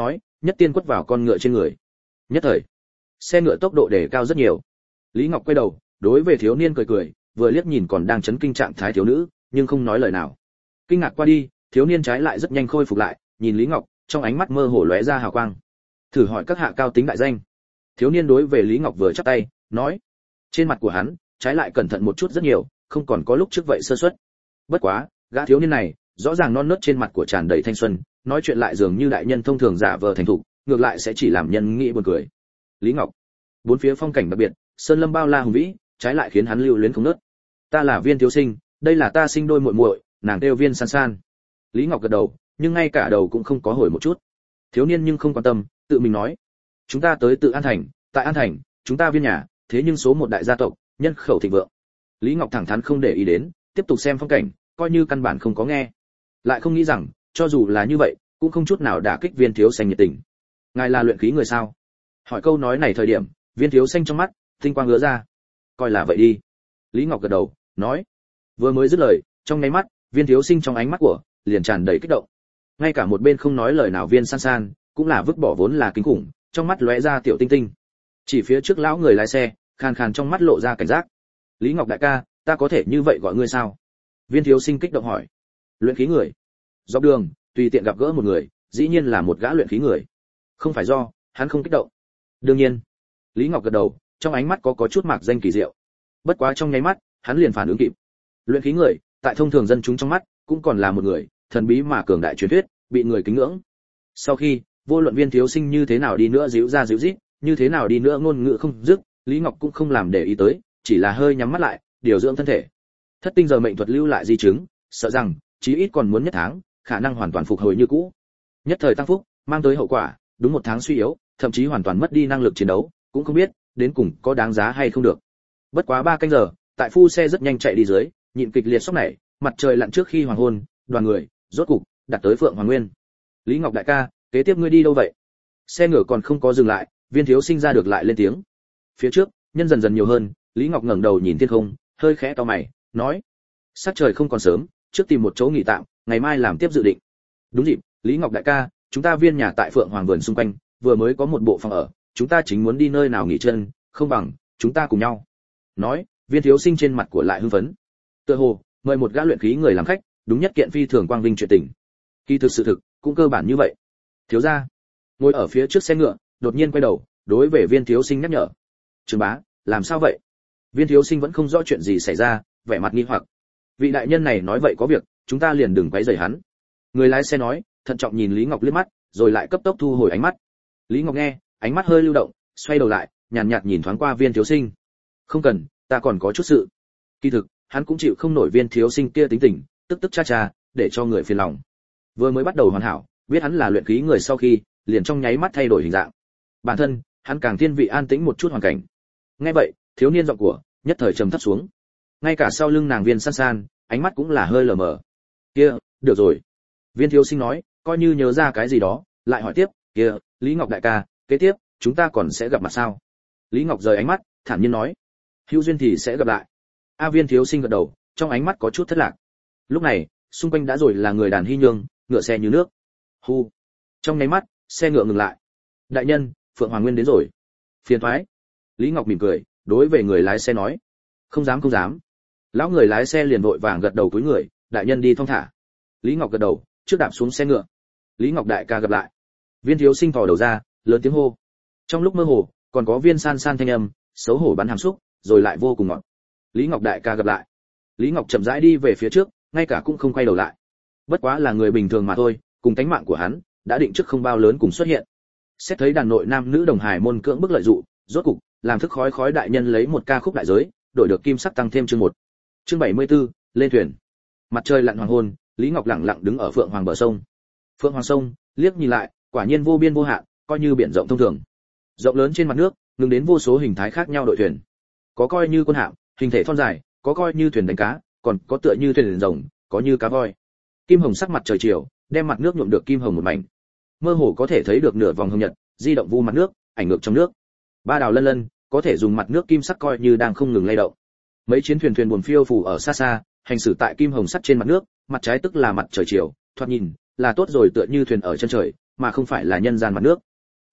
S1: nhất tiên quất vào con ngựa trên người. Nhất thời, xe ngựa tốc độ đề cao rất nhiều. Lý Ngọc quay đầu, đối về thiếu niên cười cười, vừa liếc nhìn còn đang chấn kinh trạng thái thiếu nữ, nhưng không nói lời nào. Kinh ngạc qua đi, thiếu niên trái lại rất nhanh khôi phục lại, nhìn Lý Ngọc, trong ánh mắt mơ hồ lóe ra hào quang. Thử hỏi các hạ cao tính đại danh. Thiếu niên đối về Lý Ngọc vừa chắp tay, nói. Trên mặt của hắn, trái lại cẩn thận một chút rất nhiều, không còn có lúc trước vậy sơ suất. Bất quá, gã thiếu niên này, rõ ràng non nớt trên mặt của tràn đầy thanh xuân, nói chuyện lại dường như đại nhân thông thường giả vờ thành thục, ngược lại sẽ chỉ làm nhân nghĩ buồn cười. Lý Ngọc, bốn phía phong cảnh đặc biệt, sơn lâm bao la hùng vĩ, trái lại khiến hắn lưu luyến không nớt. Ta là Viên thiếu sinh, đây là ta sinh đôi muội muội, nàng kêu Viên San San. Lý Ngọc gật đầu, nhưng ngay cả đầu cũng không có hồi một chút. Thiếu niên nhưng không quan tâm, tự mình nói: chúng ta tới tự An Thành, tại An Thành, chúng ta Viên nhà, thế nhưng số một đại gia tộc, nhân khẩu thịnh vượng. Lý Ngọc thẳng thắn không để ý đến, tiếp tục xem phong cảnh, coi như căn bản không có nghe. Lại không nghĩ rằng, cho dù là như vậy, cũng không chút nào đả kích Viên thiếu xanh nhiệt tình. Ngài là luyện khí người sao? Hỏi câu nói này thời điểm, Viên thiếu xanh trong mắt tinh quang lóe ra. Coi là vậy đi. Lý Ngọc gật đầu, nói. Vừa mới dứt lời, trong nháy mắt, Viên thiếu sinh trong ánh mắt của liền tràn đầy kích động. Ngay cả một bên không nói lời nào Viên San San, cũng là vứt bỏ vốn là kinh khủng, trong mắt lóe ra tiểu tinh tinh. Chỉ phía trước lão người lái xe, khàn khàn trong mắt lộ ra cảnh giác. Lý Ngọc đại ca, ta có thể như vậy gọi ngươi sao? Viên thiếu sinh kích động hỏi. Luyện khí người? Dọc đường, tùy tiện gặp gỡ một người, dĩ nhiên là một gã luyện khí người. Không phải do hắn không kích động. Đương nhiên. Lý Ngọc gật đầu, trong ánh mắt có chút mạc danh kỳ diệu. Bất quá trong nháy mắt, hắn liền phản ứng kịp. Luyện khí người, tại thông thường dân chúng trong mắt, cũng còn là một người thần bí mà cường đại truyền thuyết, bị người kính ngưỡng. Sau khi, vô luận Viên thiếu sinh như thế nào đi nữa díu ra díu dít, như thế nào đi nữa ngôn ngữ không dứt, Lý Ngọc cũng không làm để ý tới, chỉ là hơi nhắm mắt lại, điều dưỡng thân thể. Thất tinh giờ mệnh thuật lưu lại di chứng, sợ rằng chí ít còn muốn nhất tháng, khả năng hoàn toàn phục hồi như cũ. Nhất thời tăng phúc, mang tới hậu quả, đúng một tháng suy yếu, thậm chí hoàn toàn mất đi năng lực chiến đấu, cũng không biết đến cùng có đáng giá hay không được. Bất quá 3 canh giờ, tại phu xe rất nhanh chạy đi dưới, nhịn kịch liệt sốc này, mặt trời lặn trước khi hoàng hôn, đoàn người rốt cục đặt tới Phượng Hoàng Nguyên. Lý Ngọc đại ca, kế tiếp ngươi đi đâu vậy? Xe ngựa còn không có dừng lại, Viên thiếu sinh ra được lại lên tiếng. Phía trước, nhân dần dần nhiều hơn, Lý Ngọc ngẩng đầu nhìn thiên không, hơi khẽ cau mày, nói: sắc trời không còn sớm, trước tìm một chỗ nghỉ tạm, ngày mai làm tiếp dự định. Đúng dịp, Lý Ngọc đại ca, chúng ta Viên nhà tại Phượng Hoàng vườn xung quanh, vừa mới có một bộ phòng ở, chúng ta chính muốn đi nơi nào nghỉ chân, không bằng chúng ta cùng nhau. Nói, Viên thiếu sinh trên mặt của lại hưng phấn. Tựa hồ mời một gã luyện khí người làm khách, đúng nhất kiện phi thường quang vinh chuyện tình. Kỳ thực sự thực, cũng cơ bản như vậy. Thiếu gia ngồi ở phía trước xe ngựa, đột nhiên quay đầu, đối về Viên thiếu sinh nhắc nhở: Trường bá, làm sao vậy? Viên thiếu sinh vẫn không rõ chuyện gì xảy ra, vẻ mặt nghi hoặc. Vị đại nhân này nói vậy có việc, chúng ta liền đừng quấy rầy hắn. Người lái xe nói, thận trọng nhìn Lý Ngọc liếc mắt, rồi lại cấp tốc thu hồi ánh mắt. Lý Ngọc nghe, ánh mắt hơi lưu động, xoay đầu lại, nhàn nhạt nhìn thoáng qua Viên thiếu sinh. Không cần, ta còn có chút sự. Kỳ thực, hắn cũng chịu không nổi Viên thiếu sinh kia tính tình, tức tức cha cha, để cho người phiền lòng. Vừa mới bắt đầu hoàn hảo, biết hắn là luyện khí người sau khi, liền trong nháy mắt thay đổi hình dạng. Bản thân, hắn càng thiên vị an tĩnh một chút hoàn cảnh. Nghe vậy, thiếu niên giọng của nhất thời trầm thấp xuống. Ngay cả sau lưng nàng Viên San San, ánh mắt cũng là hơi lờ mờ. Kia, được rồi. Viên thiếu sinh nói, coi như nhớ ra cái gì đó, lại hỏi tiếp, kia, Lý Ngọc đại ca, kế tiếp, chúng ta còn sẽ gặp mặt sao? Lý Ngọc rời ánh mắt, thản nhiên nói, hữu duyên thì sẽ gặp lại. Viên thiếu sinh gật đầu, trong ánh mắt có chút thất lạc. Lúc này, xung quanh đã rồi là người đàn hy nhương, ngựa xe như nước. Hu. Trong nháy mắt, xe ngựa ngừng lại. Đại nhân, Phượng Hoàng Nguyên đến rồi. Phiền toái. Lý Ngọc mỉm cười, đối về người lái xe nói, không dám không dám. Lão người lái xe liền vội vàng gật đầu cúi người, đại nhân đi thong thả. Lý Ngọc gật đầu, trước đạp xuống xe ngựa. Lý Ngọc đại ca gặp lại. Viên thiếu sinh thò đầu ra, lớn tiếng hô. Trong lúc mơ hồ, còn có Viên San San thanh âm, xấu hổ bắn hàm xúc, rồi lại vô cùng ngọt. Lý Ngọc đại ca gặp lại. Lý Ngọc chậm rãi đi về phía trước, ngay cả cũng không quay đầu lại. Bất quá là người bình thường mà thôi, cùng tánh mạng của hắn đã định trước không bao lớn cùng xuất hiện. Xét thấy đàn nội nam nữ đồng hài môn cưỡng bức lợi dụ, rốt cục làm thức khói khói đại nhân lấy một ca khúc đại giới, đổi được kim sắc tăng thêm chương 1. Chương 74, lên thuyền. Mặt trời lặn hoàng hôn, Lý Ngọc lặng lặng đứng ở Phượng Hoàng bờ sông. Phượng Hoàng sông, liếc nhìn lại, quả nhiên vô biên vô hạn, coi như biển rộng thông thường. Rộng lớn trên mặt nước, ngừng đến vô số hình thái khác nhau đội thuyền. Có coi như quân hạm, hình thể thon dài, có coi như thuyền đánh cá, còn có tựa như thuyền rồng, có như cá voi. Kim hồng sắc mặt trời chiều, đem mặt nước nhuộm được kim hồng một mảnh. Mơ hồ có thể thấy được nửa vòng hồng nhật, di động vu mặt nước, ảnh ngược trong nước. Ba đào lân lân, có thể dùng mặt nước kim sắc coi như đang không ngừng lay động. Mấy chiến thuyền thuyền buồm phiêu phù ở xa xa, hành xử tại kim hồng sắt trên mặt nước, mặt trái tức là mặt trời chiều, thoạt nhìn là tốt rồi tựa như thuyền ở chân trời, mà không phải là nhân gian mặt nước.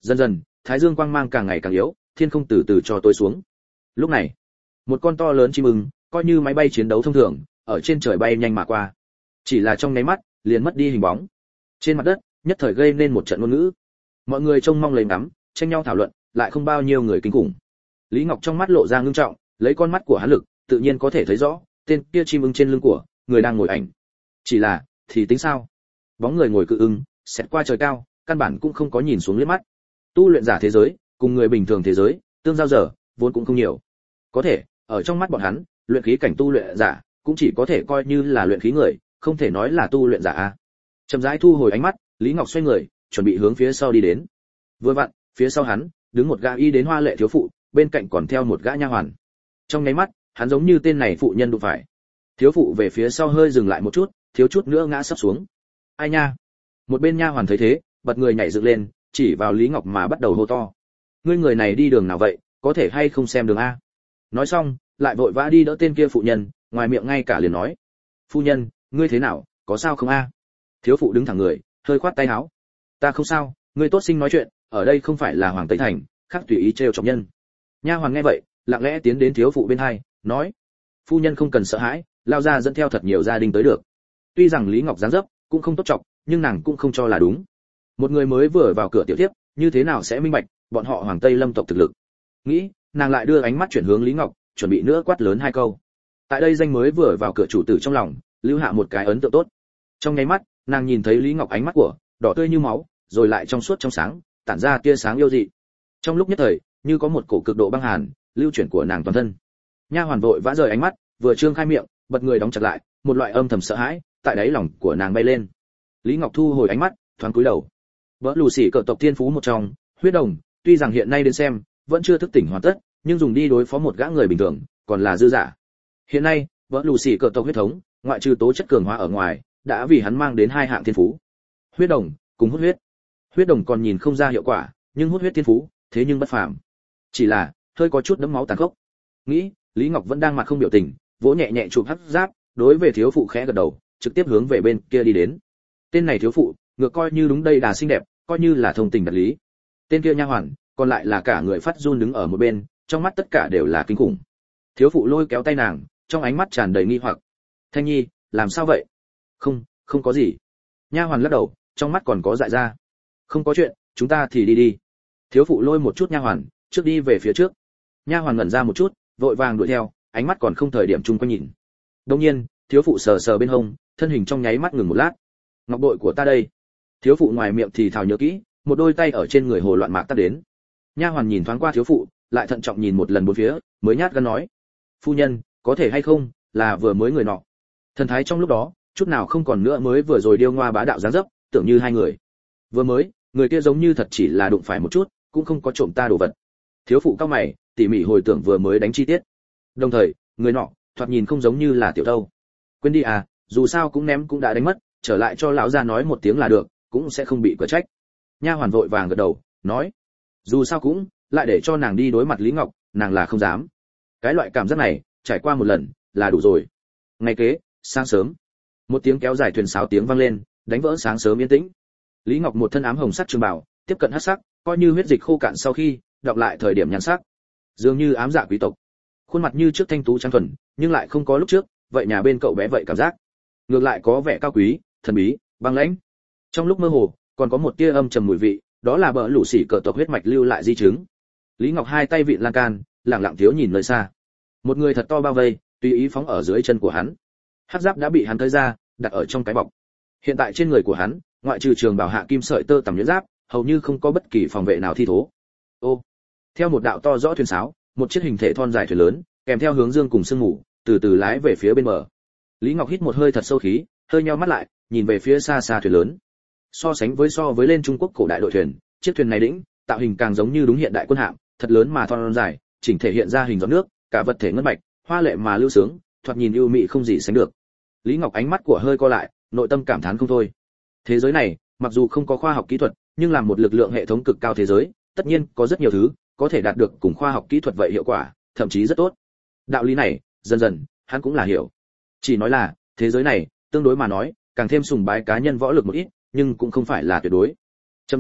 S1: Dần dần, thái dương quang mang càng ngày càng yếu, thiên không từ từ cho tối xuống. Lúc này, một con to lớn chim ưng, coi như máy bay chiến đấu thông thường, ở trên trời bay nhanh mà qua. Chỉ là trong nháy mắt, liền mất đi hình bóng. Trên mặt đất, nhất thời gây nên một trận ngôn ngữ. Mọi người trông mong lấy ngắm, tranh nhau thảo luận, lại không bao nhiêu người kinh khủng. Lý Ngọc trong mắt lộ ra ngưng trọng, lấy con mắt của hắn lực, tự nhiên có thể thấy rõ, tên kia chim ưng trên lưng của người đang ngồi ảnh. Chỉ là, thì tính sao? Bóng người ngồi cự ưng, xẹt qua trời cao, căn bản cũng không có nhìn xuống liếc mắt. Tu luyện giả thế giới, cùng người bình thường thế giới, tương giao giờ, vốn cũng không nhiều. Có thể, ở trong mắt bọn hắn, luyện khí cảnh tu luyện giả, cũng chỉ có thể coi như là luyện khí người, không thể nói là tu luyện giả a. Chậm rãi thu hồi ánh mắt, Lý Ngọc xoay người, chuẩn bị hướng phía sau đi đến. Vừa vặn, phía sau hắn, đứng một gã y đến hoa lệ thiếu phụ, bên cạnh còn theo một gã nha hoàn. Trong nháy mắt, hắn giống như tên này phụ nhân đụng phải. Thiếu phụ về phía sau hơi dừng lại một chút, thiếu chút nữa ngã sắp xuống. Ai nha? Một bên nha hoàn thấy thế, bật người nhảy dựng lên, chỉ vào Lý Ngọc mà bắt đầu hô to. Ngươi người này đi đường nào vậy, có thể hay không xem đường a? Nói xong, lại vội vã đi đỡ tên kia phụ nhân, ngoài miệng ngay cả liền nói. Phu nhân, ngươi thế nào, có sao không a? Thiếu phụ đứng thẳng người, hơi khoát tay áo. Ta không sao, ngươi tốt sinh nói chuyện, ở đây không phải là Hoàng Tây Thành, khác tùy ý trêu chọc nhân. Nha hoàn nghe vậy, lặng lẽ tiến đến thiếu phụ bên hai, nói: Phu nhân không cần sợ hãi, lao ra dẫn theo thật nhiều gia đình tới được. Tuy rằng Lý Ngọc dáng dấp cũng không tốt trọng, nhưng nàng cũng không cho là đúng. Một người mới vừa vào cửa tiểu tiếp, như thế nào sẽ minh bạch bọn họ Hoàng Tây Lâm tộc thực lực. Nghĩ, nàng lại đưa ánh mắt chuyển hướng Lý Ngọc, chuẩn bị nữa quát lớn hai câu. Tại đây danh mới vừa vào cửa chủ tử trong lòng, lưu hạ một cái ấn tượng tốt. Trong nháy mắt, nàng nhìn thấy Lý Ngọc ánh mắt của đỏ tươi như máu, rồi lại trong suốt trong sáng, tản ra tia sáng yêu dị. Trong lúc nhất thời, như có một cổ cực độ băng hàn lưu chuyển của nàng toàn thân. Nha hoàn vội vã rời ánh mắt, vừa trương khai miệng, bật người đóng chặt lại, một loại âm thầm sợ hãi tại đáy lòng của nàng bay lên. Lý Ngọc thu hồi ánh mắt, thoáng cúi đầu. Vỡ lù xỉ cờ tộc thiên phú một trong, huyết đồng, tuy rằng hiện nay đến xem vẫn chưa thức tỉnh hoàn tất, nhưng dùng đi đối phó một gã người bình thường, còn là dư giả. Hiện nay, vỡ lù xỉ cờ tộc huyết thống, ngoại trừ tố chất cường hóa ở ngoài, đã vì hắn mang đến hai hạng thiên phú. Huyết đồng, cùng hút huyết. Huyết đồng còn nhìn không ra hiệu quả, nhưng hút huyết thiên phú, thế nhưng bất phàm. Chỉ là, hơi có chút đẫm máu tàn khốc. Nghĩ, Lý Ngọc vẫn đang mặt không biểu tình, vỗ nhẹ nhẹ chụp hắc giáp, đối về thiếu phụ khẽ gật đầu, trực tiếp hướng về bên kia đi đến. Tên này thiếu phụ, ngược coi như đúng đây đà xinh đẹp, coi như là thông tình đạt lý. Tên kia nha hoàn, còn lại là cả người phát run đứng ở một bên, trong mắt tất cả đều là kinh khủng. Thiếu phụ lôi kéo tay nàng, trong ánh mắt tràn đầy nghi hoặc. Thanh Nhi, làm sao vậy? Không, không có gì. Nha hoàn lắc đầu, trong mắt còn có dại ra. Không có chuyện, chúng ta thì đi đi. Thiếu phụ lôi một chút nha hoàn, trước đi về phía trước. Nha hoàn ngẩn ra một chút, vội vàng đuổi theo, ánh mắt còn không thời điểm chung quanh nhìn. Đương nhiên, thiếu phụ sờ sờ bên hông, thân hình trong nháy mắt ngừng một lát. Ngọc bội của ta đây. Thiếu phụ ngoài miệng thì thào nhớ kỹ, một đôi tay ở trên người hồ loạn mạc tắt đến. Nha hoàn nhìn thoáng qua thiếu phụ, lại thận trọng nhìn một lần bốn phía, mới nhát gan nói: phu nhân, có thể hay không, là vừa mới người nọ. Thần thái trong lúc đó, chút nào không còn nữa mới vừa rồi điêu ngoa bá đạo dáng dấp, tưởng như hai người. Vừa mới, người kia giống như thật chỉ là đụng phải một chút, cũng không có trộm ta đồ vật. Thiếu phụ cao mày, tỉ mỉ hồi tưởng vừa mới đánh chi tiết. Đồng thời, người nọ, thoạt nhìn không giống như là tiểu thâu. Quên đi à, dù sao cũng ném cũng đã đánh mất, trở lại cho lão gia nói một tiếng là được, cũng sẽ không bị quả trách. Nha hoàn vội vàng gật đầu, nói: dù sao cũng, lại để cho nàng đi đối mặt Lý Ngọc, nàng là không dám. Cái loại cảm giác này, trải qua một lần, là đủ rồi. Ngày kế, sáng sớm, một tiếng kéo dài thuyền sáo tiếng vang lên, đánh vỡ sáng sớm yên tĩnh. Lý Ngọc một thân ám hồng sắc trường bào, tiếp cận hắc sắc, coi như huyết dịch khô cạn sau khi đọc lại thời điểm nhan sắc, dường như ám dạ quý tộc. Khuôn mặt như trước thanh tú trang thuần, nhưng lại không có lúc trước, vậy nhà bên cậu bé vậy cảm giác. Ngược lại có vẻ cao quý, thần bí, băng lãnh. Trong lúc mơ hồ, còn có một tia âm trầm mùi vị, đó là bờ lũ xỉ cờ tộc huyết mạch lưu lại di chứng. Lý Ngọc hai tay vịn lan can, lặng lặng thiếu nhìn nơi xa. Một người thật to bao vây, tùy ý phóng ở dưới chân của hắn. Hắc giáp đã bị hắn tới ra, đặt ở trong cái bọc. Hiện tại trên người của hắn, ngoại trừ trường bảo hạ kim sợi tơ tằm nhuyễn giáp, hầu như không có bất kỳ phòng vệ nào thi thố. Ô, theo một đạo to rõ thuyền sáo, một chiếc hình thể thon dài thuyền lớn, kèm theo hướng dương cùng sương mù, từ từ lái về phía bên bờ. Lý Ngọc hít một hơi thật sâu khí, hơi nheo mắt lại, nhìn về phía xa xa thuyền lớn. So với lên Trung Quốc cổ đại đội thuyền, chiếc thuyền này đỉnh, tạo hình càng giống như đúng hiện đại quân hạm, thật lớn mà thon dài, chỉnh thể hiện ra hình giọt nước, cả vật thể ngân bạch, hoa lệ mà lưu sướng, thoạt nhìn ưu mị không gì sánh được. Lý Ngọc ánh mắt của hơi co lại, nội tâm cảm thán không thôi. Thế giới này, mặc dù không có khoa học kỹ thuật, nhưng là một lực lượng hệ thống cực cao thế giới, tất nhiên có rất nhiều thứ có thể đạt được cùng khoa học kỹ thuật vậy hiệu quả, thậm chí rất tốt. Đạo lý này, dần dần, hắn cũng là hiểu. Chỉ nói là, thế giới này, tương đối mà nói, càng thêm sùng bái cá nhân võ lực một ít, nhưng cũng không phải là tuyệt đối. Chậm rãi,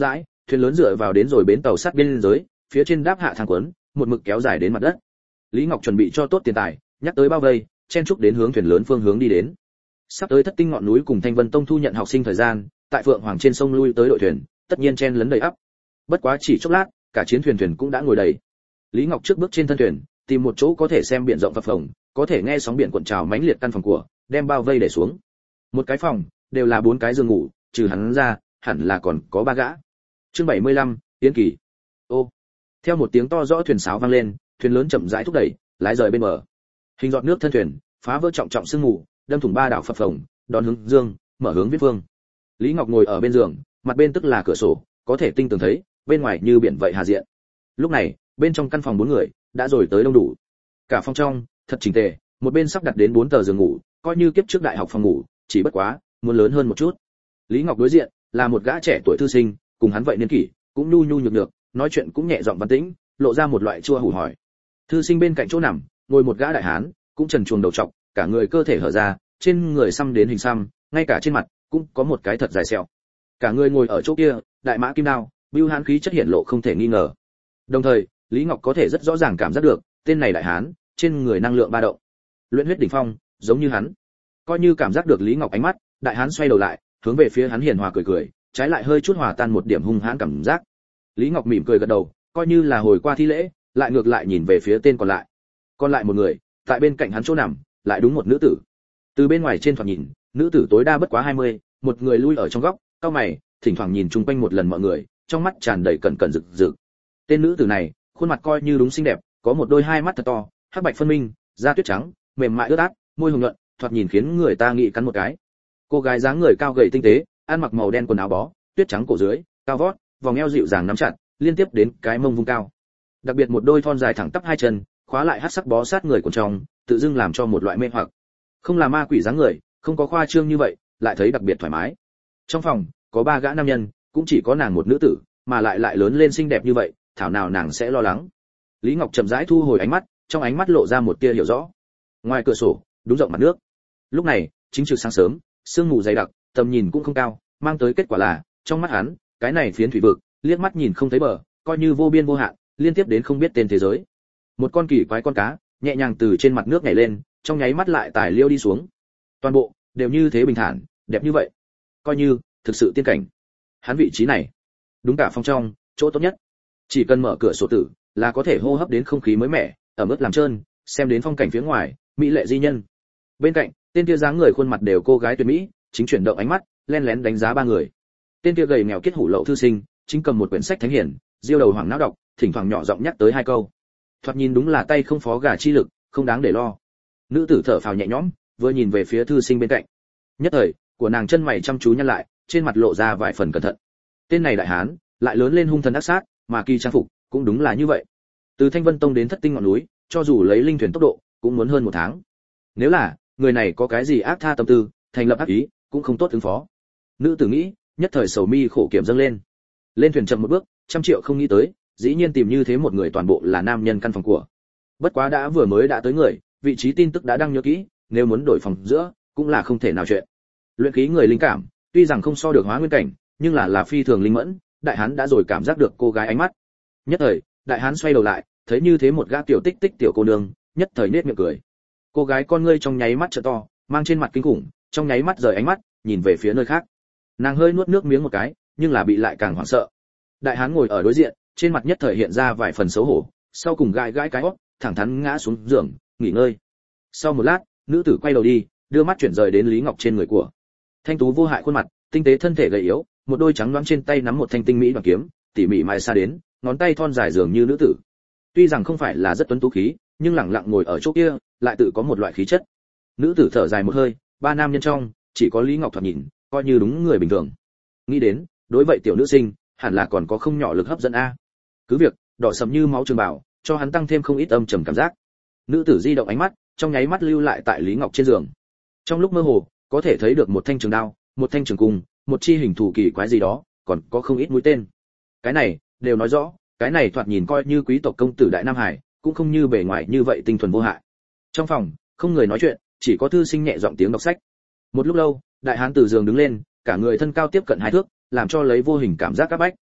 S1: thuyền lớn dựa vào đến rồi bến tàu sát biên giới, phía trên đáp hạ thang quấn, một mực kéo dài đến mặt đất. Lý Ngọc chuẩn bị cho tốt tiền tài, nhắc tới bao vây, chen chúc đến hướng thuyền lớn phương hướng đi đến. Sắp tới Thất Tinh ngọn núi cùng Thanh Vân Tông thu nhận học sinh thời gian, tại Phượng Hoàng trên sông lui tới đội thuyền, tất nhiên chen lấn đầy ắp. Bất quá chỉ chốc lát, cả chiến thuyền cũng đã ngồi đầy. Lý Ngọc trước bước trên thân thuyền, tìm một chỗ có thể xem biển rộng phập phồng, có thể nghe sóng biển cuộn trào mãnh liệt căn phòng của, đem bao vây để xuống. Một cái phòng, đều là 4 cái giường ngủ, trừ hắn ra, hẳn là còn có 3 gã. Chương 75, Yến Kỳ. Ô. Theo một tiếng to rõ thuyền sáo vang lên, thuyền lớn chậm rãi thúc đẩy, lái rời bên bờ. Hình giọt nước thân thuyền, phá vỡ trọng trọng sương mù, đâm thủng 3 đảo phập phồng, đón hướng dương, mở hướng viết phương. Lý Ngọc ngồi ở bên giường, mặt bên tức là cửa sổ, có thể tinh tường thấy, bên ngoài như biển vậy hà diện. Lúc này, bên trong căn phòng 4 người đã rồi tới đông đủ. Cả phòng trong, thật chỉnh tề, một bên sắp đặt đến 4 tờ giường ngủ, coi như kiếp trước đại học phòng ngủ, chỉ bất quá, muốn lớn hơn một chút. Lý Ngọc đối diện là một gã trẻ tuổi thư sinh, cùng hắn vậy niên kỷ, cũng nhu nhu nhược nhược, nói chuyện cũng nhẹ giọng văn tĩnh, lộ ra một loại chua hủ hỏi. Thư sinh bên cạnh chỗ nằm, ngồi một gã đại hán, cũng trần truồng đầu trọc, cả người cơ thể hở ra, trên người xăm đến hình xăm, ngay cả trên mặt cũng có một cái thật dài sẹo. Cả người ngồi ở chỗ kia, đại mã kim đao, bưu hán khí chất hiện lộ không thể nghi ngờ. Đồng thời, Lý Ngọc có thể rất rõ ràng cảm giác được, tên này đại hán, trên người năng lượng ba động. Luyện huyết đỉnh phong, giống như hắn. Coi như cảm giác được Lý Ngọc ánh mắt, đại hán xoay đầu lại, hướng về phía hắn hiền hòa cười cười, trái lại hơi chút hòa tan một điểm hung hãn cảm giác. Lý Ngọc mỉm cười gật đầu, coi như là hồi qua thi lễ, lại ngược lại nhìn về phía tên còn lại. Còn lại một người, tại bên cạnh hắn chỗ nằm, lại đúng một nữ tử. Từ bên ngoài trên thoạt nhìn, nữ tử tối đa bất quá 20, một người lui ở trong góc, cau mày, thỉnh thoảng nhìn chung quanh một lần mọi người, trong mắt tràn đầy cẩn cẩn rực rực. Tên nữ tử này, khuôn mặt coi như đúng xinh đẹp, có một đôi hai mắt thật to, hắc bạch phân minh, da tuyết trắng, mềm mại ướt át, môi hồng nhuận, thoạt nhìn khiến người ta nghĩ cắn một cái. Cô gái dáng người cao gầy tinh tế, ăn mặc màu đen quần áo bó, tuyết trắng cổ dưới, cao vót, vòng eo dịu dàng nắm chặt, liên tiếp đến cái mông vung cao. Đặc biệt một đôi thon dài thẳng tắp hai chân, khóa lại hắc sắc bó sát người của trong, tự dưng làm cho một loại mê hoặc. Không là ma quỷ dáng người, không có khoa trương như vậy, lại thấy đặc biệt thoải mái. Trong phòng có 3 gã nam nhân, cũng chỉ có nàng một nữ tử, mà lại lớn lên xinh đẹp như vậy, thảo nào nàng sẽ lo lắng. Lý Ngọc chậm rãi thu hồi ánh mắt, trong ánh mắt lộ ra một tia hiểu rõ. Ngoài cửa sổ, đúng rộng mặt nước. Lúc này, chính trực sáng sớm, sương mù dày đặc, tầm nhìn cũng không cao, mang tới kết quả là, trong mắt hắn, cái này phiến thủy vực, liếc mắt nhìn không thấy bờ, coi như vô biên vô hạn, liên tiếp đến không biết tên thế giới. Một con kỳ quái con cá, nhẹ nhàng từ trên mặt nước nhảy lên, trong nháy mắt lại tải liêu đi xuống. Toàn bộ đều như thế bình thản, đẹp như vậy, coi như thực sự tiên cảnh. Hắn vị trí này, đúng cả phòng trong, chỗ tốt nhất. Chỉ cần mở cửa sổ tử, là có thể hô hấp đến không khí mới mẻ, ẩm ướt làm trơn, xem đến phong cảnh phía ngoài, mỹ lệ di nhân. Bên cạnh, tên kia dáng người khuôn mặt đều cô gái tuyệt mỹ, chính chuyển động ánh mắt, lén lén đánh giá 3 người. Tên kia gầy nghèo kết hủ lậu thư sinh, chính cầm một quyển sách thánh hiển, diêu đầu hoảng não đọc, thỉnh thoảng nhỏ giọng nhắc tới 2 câu. Thoạt nhìn đúng là tay không phó gà chi lực, không đáng để lo. Nữ tử thở phào nhẹ nhõm, vừa nhìn về phía thư sinh bên cạnh. Nhất thời, của nàng chân mày chăm chú nhăn lại, trên mặt lộ ra vài phần cẩn thận. Tên này đại hán, lại lớn lên hung thần ác sát, mà kỳ trang phục cũng đúng là như vậy. Từ Thanh Vân Tông đến Thất Tinh ngọn núi, cho dù lấy linh thuyền tốc độ, cũng muốn hơn 1 tháng. Nếu là người này có cái gì ác tha tâm tư, thành lập ác ý, cũng không tốt ứng phó. Nữ tử nghĩ, nhất thời sầu mi khổ kiểm dâng lên. Lên thuyền chậm một bước, 100 triệu không nghĩ tới, dĩ nhiên tìm như thế một người toàn bộ là nam nhân căn phòng của. Bất quá đã vừa mới đã tới người, vị trí tin tức đã đăng nhớ kỹ, nếu muốn đổi phòng giữa, cũng là không thể nào chuyện. Luyện khí người linh cảm, tuy rằng không so được hóa nguyên cảnh, nhưng là phi thường linh mẫn, đại hán đã rồi cảm giác được cô gái ánh mắt. Nhất thời, đại hán xoay đầu lại, thấy như thế một gã tiểu tích tích tiểu cô nương, nhất thời nết miệng cười. Cô gái con ngươi trong nháy mắt trợ to, mang trên mặt kinh khủng, trong nháy mắt rời ánh mắt, nhìn về phía nơi khác. Nàng hơi nuốt nước miếng một cái, nhưng là bị lại càng hoảng sợ. Đại hán ngồi ở đối diện, trên mặt nhất thời hiện ra vài phần xấu hổ, sau cùng gãi gãi cái óc, thẳng thắn ngã xuống giường, nghỉ ngơi. Sau một lát, nữ tử quay đầu đi, đưa mắt chuyển rời đến Lý Ngọc trên người của. Thanh tú vô hại khuôn mặt, tinh tế thân thể gầy yếu, một đôi trắng nõn trên tay nắm một thanh tinh mỹ đoàn kiếm, tỉ mỉ mài xa đến, ngón tay thon dài dường như nữ tử. Tuy rằng không phải là rất tuấn tú khí, nhưng lẳng lặng ngồi ở chỗ kia, lại tự có một loại khí chất. Nữ tử thở dài một hơi, 3 nam nhân trong, chỉ có Lý Ngọc thoạt nhìn, coi như đúng người bình thường. Nghĩ đến, đối vậy tiểu nữ sinh, hẳn là còn có không nhỏ lực hấp dẫn a. Cứ việc, đỏ sẫm như máu trường bào, cho hắn tăng thêm không ít âm trầm cảm giác. Nữ tử di động ánh mắt, trong nháy mắt lưu lại tại Lý Ngọc trên giường. Trong lúc mơ hồ, có thể thấy được một thanh trường đao, một thanh trường cung, một chi hình thù kỳ quái gì đó, còn có không ít mũi tên. Cái này, đều nói rõ, cái này thoạt nhìn coi như quý tộc công tử đại nam hải, cũng không như bề ngoài như vậy tinh thuần vô hại. Trong phòng, không người nói chuyện, chỉ có thư sinh nhẹ giọng tiếng đọc sách. Một lúc lâu, đại hán từ giường đứng lên, cả người thân cao tiếp cận 2 thước, làm cho lấy vô hình cảm giác áp bách.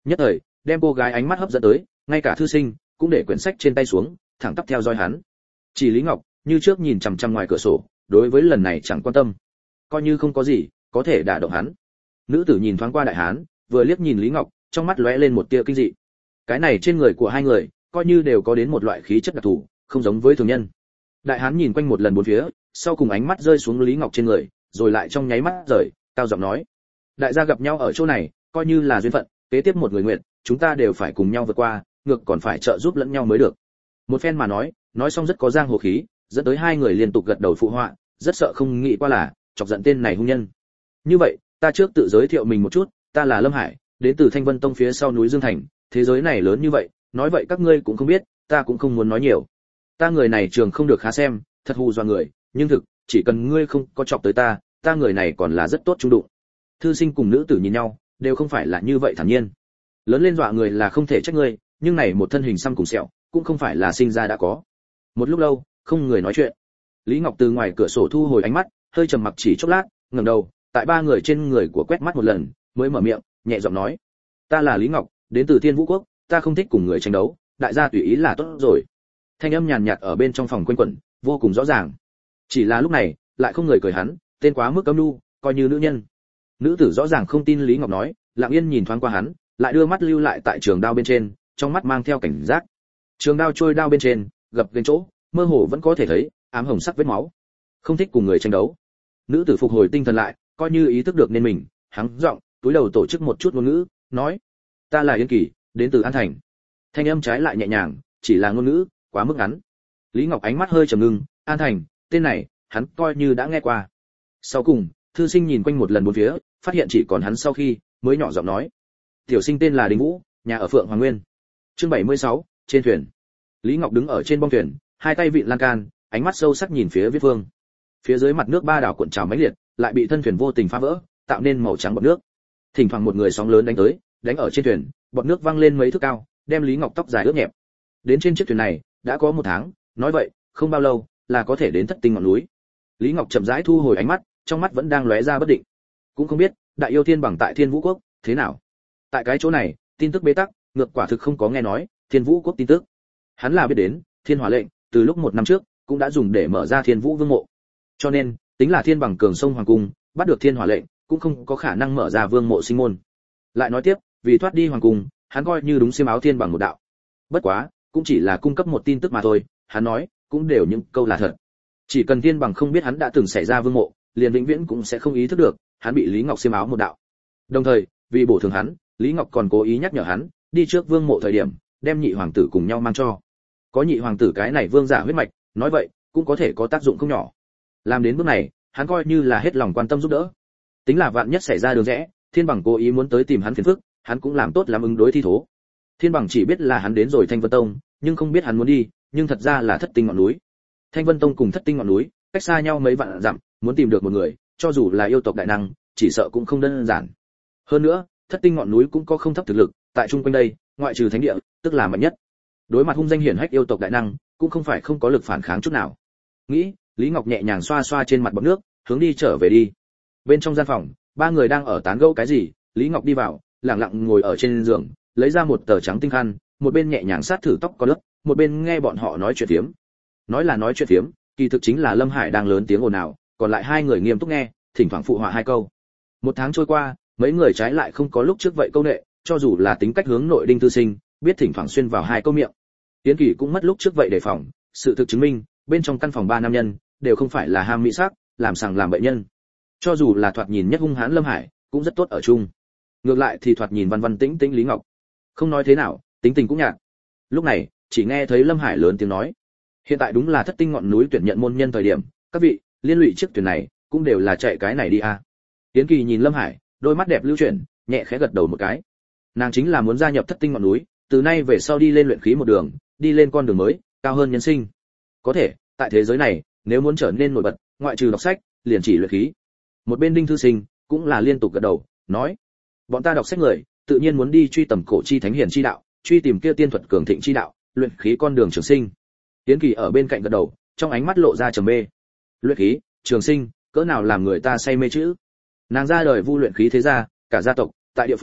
S1: Nhất thời đem cô gái ánh mắt hấp dẫn tới, ngay cả thư sinh cũng để quyển sách trên tay xuống, thẳng tắp theo dõi hắn. Chỉ Lý Ngọc như trước nhìn chằm chằm ngoài cửa sổ, đối với lần này chẳng quan tâm, coi như không có gì có thể đả động hắn. Nữ tử nhìn thoáng qua đại hán, vừa liếc nhìn Lý Ngọc, trong mắt lóe lên một tia kinh dị. Cái này trên người của hai người coi như đều có đến một loại khí chất đặc thù, không giống với thường nhân. Đại hán nhìn quanh một lần bốn phía, sau cùng ánh mắt rơi xuống Lý Ngọc trên người, rồi lại trong nháy mắt rời, cao giọng nói: đại gia gặp nhau ở chỗ này, coi như là duyên phận, kế tiếp một người nguyện, chúng ta đều phải cùng nhau vượt qua, ngược còn phải trợ giúp lẫn nhau mới được. Một phen mà nói xong rất có giang hồ khí, dẫn tới hai người liên tục gật đầu phụ họa, rất sợ không nghĩ qua là chọc giận tên này hung nhân. Như vậy, ta trước tự giới thiệu mình một chút, ta là Lâm Hải, đến từ Thanh Vân Tông phía sau núi Dương Thành, thế giới này lớn như vậy, nói vậy các ngươi cũng không biết, ta cũng không muốn nói nhiều. Ta người này trường không được khá xem, thật hù dọa người, nhưng thực, chỉ cần ngươi không có chọc tới ta, ta người này còn là rất tốt trung đụng. Thư sinh cùng nữ tử nhìn nhau, đều không phải là như vậy thản nhiên. Lớn lên dọa người là không thể trách ngươi, nhưng này một thân hình xăm cùng sẹo, cũng không phải là sinh ra đã có. Một lúc lâu, không người nói chuyện. Lý Ngọc từ ngoài cửa sổ thu hồi ánh mắt, hơi trầm mặc chỉ chốc lát, ngẩng đầu, tại ba người trên người của quét mắt một lần, mới mở miệng, nhẹ giọng nói: ta là Lý Ngọc, đến từ Thiên Vũ Quốc, ta không thích cùng người tranh đấu, đại gia tùy ý là tốt rồi. Thanh âm nhàn nhạt ở bên trong phòng quanh quẩn, vô cùng rõ ràng. Chỉ là lúc này, lại không người cười hắn, tên quá mức âm nhu, coi như nữ nhân. Nữ tử rõ ràng không tin Lý Ngọc nói, lặng yên nhìn thoáng qua hắn, lại đưa mắt lưu lại tại trường đao bên trên, trong mắt mang theo cảnh giác. Trường đao trôi đao bên trên, gập ghềnh chỗ, mơ hồ vẫn có thể thấy ám hồng sắc vết máu. Không thích cùng người tranh đấu. Nữ tử phục hồi tinh thần lại, coi như ý thức được nên mình, hắng giọng, túi đầu tổ chức một chút ngôn ngữ, nói: ta là Yên Kỳ, đến từ An Thành. Thanh âm trái lại nhẹ nhàng, chỉ là ngôn ngữ quá mức ngắn. Lý Ngọc ánh mắt hơi trầm ngưng, An Thành, tên này hắn coi như đã nghe qua. Sau cùng, thư sinh nhìn quanh một lần bốn phía, phát hiện chỉ còn hắn sau khi, mới nhỏ giọng nói: tiểu sinh tên là Đinh Vũ, nhà ở Phượng Hoàng Nguyên. Chương 76, trên thuyền. Lý Ngọc đứng ở trên bong thuyền, hai tay vịn lan can, ánh mắt sâu sắc nhìn phía viết vương. Phía dưới mặt nước ba đảo cuộn trào mãnh liệt, lại bị thân thuyền vô tình phá vỡ, tạo nên màu trắng bọt nước. Thỉnh thoảng một người sóng lớn đánh tới, đánh ở trên thuyền, bọt nước văng lên mấy thước cao, đem Lý Ngọc tóc dài ướt nhẹp. Đến trên chiếc thuyền này đã có một tháng, nói vậy không bao lâu là có thể đến Thất Tinh ngọn núi. Lý Ngọc chậm rãi thu hồi ánh mắt, trong mắt vẫn đang lóe ra bất định. Cũng không biết Đại Yêu Thiên Bằng tại Thiên Vũ Quốc thế nào. Tại cái chỗ này, tin tức bế tắc, ngược quả thực không có nghe nói Thiên Vũ Quốc tin tức. Hắn là biết đến, Thiên Hỏa lệnh từ lúc một năm trước cũng đã dùng để mở ra Thiên Vũ Vương mộ. Cho nên, tính là Thiên Bằng cường sông hoàng cung, bắt được Thiên Hỏa lệnh, cũng không có khả năng mở ra vương mộ sinh môn. Lại nói tiếp, vì thoát đi hoàng cung, hắn coi như đúng xiêm áo Thiên Bằng một đạo. Bất quá, cũng chỉ là cung cấp một tin tức mà thôi, hắn nói, cũng đều những câu là thật. Chỉ cần Thiên Bằng không biết hắn đã từng xảy ra vương mộ, liền vĩnh viễn cũng sẽ không ý thức được, hắn bị Lý Ngọc xiêm áo một đạo. Đồng thời, vì bổ thường hắn, Lý Ngọc còn cố ý nhắc nhở hắn, đi trước vương mộ thời điểm, đem nhị hoàng tử cùng nhau mang cho. Có nhị hoàng tử cái này vương giả huyết mạch, nói vậy, cũng có thể có tác dụng không nhỏ. Làm đến bước này, hắn coi như là hết lòng quan tâm giúp đỡ. Tính là vạn nhất xảy ra đường rẽ, Thiên Bằng cố ý muốn tới tìm hắn phiền phức, hắn cũng làm tốt làm ứng đối thi thố. Thiên Bằng chỉ biết là hắn đến rồi Thanh Vân Tông, nhưng không biết hắn muốn đi, nhưng thật ra là Thất Tinh ngọn núi. Thanh Vân Tông cùng Thất Tinh ngọn núi, cách xa nhau mấy vạn dặm, muốn tìm được một người, cho dù là yêu tộc đại năng, chỉ sợ cũng không đơn giản. Hơn nữa, Thất Tinh ngọn núi cũng có không thấp thực lực, tại trung quanh đây, ngoại trừ thánh địa, tức là mạnh nhất. Đối mặt hung danh hiển hách yêu tộc đại năng, cũng không phải không có lực phản kháng chút nào. Nghĩ, Lý Ngọc nhẹ nhàng xoa xoa trên mặt bọt nước, hướng đi trở về đi. Bên trong gian phòng, ba người đang ở tán gẫu cái gì, Lý Ngọc đi vào, lặng lặng ngồi ở trên giường, lấy ra một tờ trắng tinh khăn, một bên nhẹ nhàng sát thử tóc có lớp, một bên nghe bọn họ nói chuyện phiếm. Nói là nói chuyện phiếm, kỳ thực chính là Lâm Hải đang lớn tiếng ồn ào, còn lại hai người nghiêm túc nghe, thỉnh thoảng phụ họa hai câu. Một tháng trôi qua, mấy người trái lại không có lúc trước vậy câu nệ, cho dù là tính cách hướng nội đinh tư sinh, biết thỉnh thoảng xuyên vào hai câu miệng. Tiến Kỳ cũng mất lúc trước vậy đề phòng, sự thực chứng minh, bên trong căn phòng ba nam nhân đều không phải là ham mỹ sắc, làm sằng làm bậy nhân. Cho dù là thoạt nhìn nhất hung hãn Lâm Hải, cũng rất tốt ở chung. Ngược lại thì thoạt nhìn văn văn tĩnh tĩnh Lý Ngọc, không nói thế nào, tính tình cũng nhạt. Lúc này, chỉ nghe thấy Lâm Hải lớn tiếng nói: hiện tại đúng là Thất Tinh ngọn núi tuyển nhận môn nhân thời điểm, các vị liên lụy trước tuyển này, cũng đều là chạy cái này đi a. Tiến Kỳ nhìn Lâm Hải, đôi mắt đẹp lưu chuyển, nhẹ khẽ gật đầu một cái. Nàng chính là muốn gia nhập Thất Tinh ngọn núi, từ nay về sau đi lên luyện khí một đường, đi lên con đường mới, cao hơn nhân sinh. Có thể, tại thế giới này, nếu muốn trở nên nổi bật, ngoại trừ đọc sách, liền chỉ luyện khí. Một bên Đinh thư sinh cũng là liên tục gật đầu, nói: bọn ta đọc sách người, tự nhiên muốn đi truy tầm cổ chi thánh hiền chi đạo, truy tìm kia tiên thuật cường thịnh chi đạo, luyện khí con đường trường sinh. Tiến Kỳ ở bên cạnh gật đầu, trong ánh mắt lộ ra trầm mê. Luyện khí, trường sinh, cỡ nào làm người ta say mê chữ. Nàng ra đời vu luyện khí thế gia, cả gia tộc, tại địa phương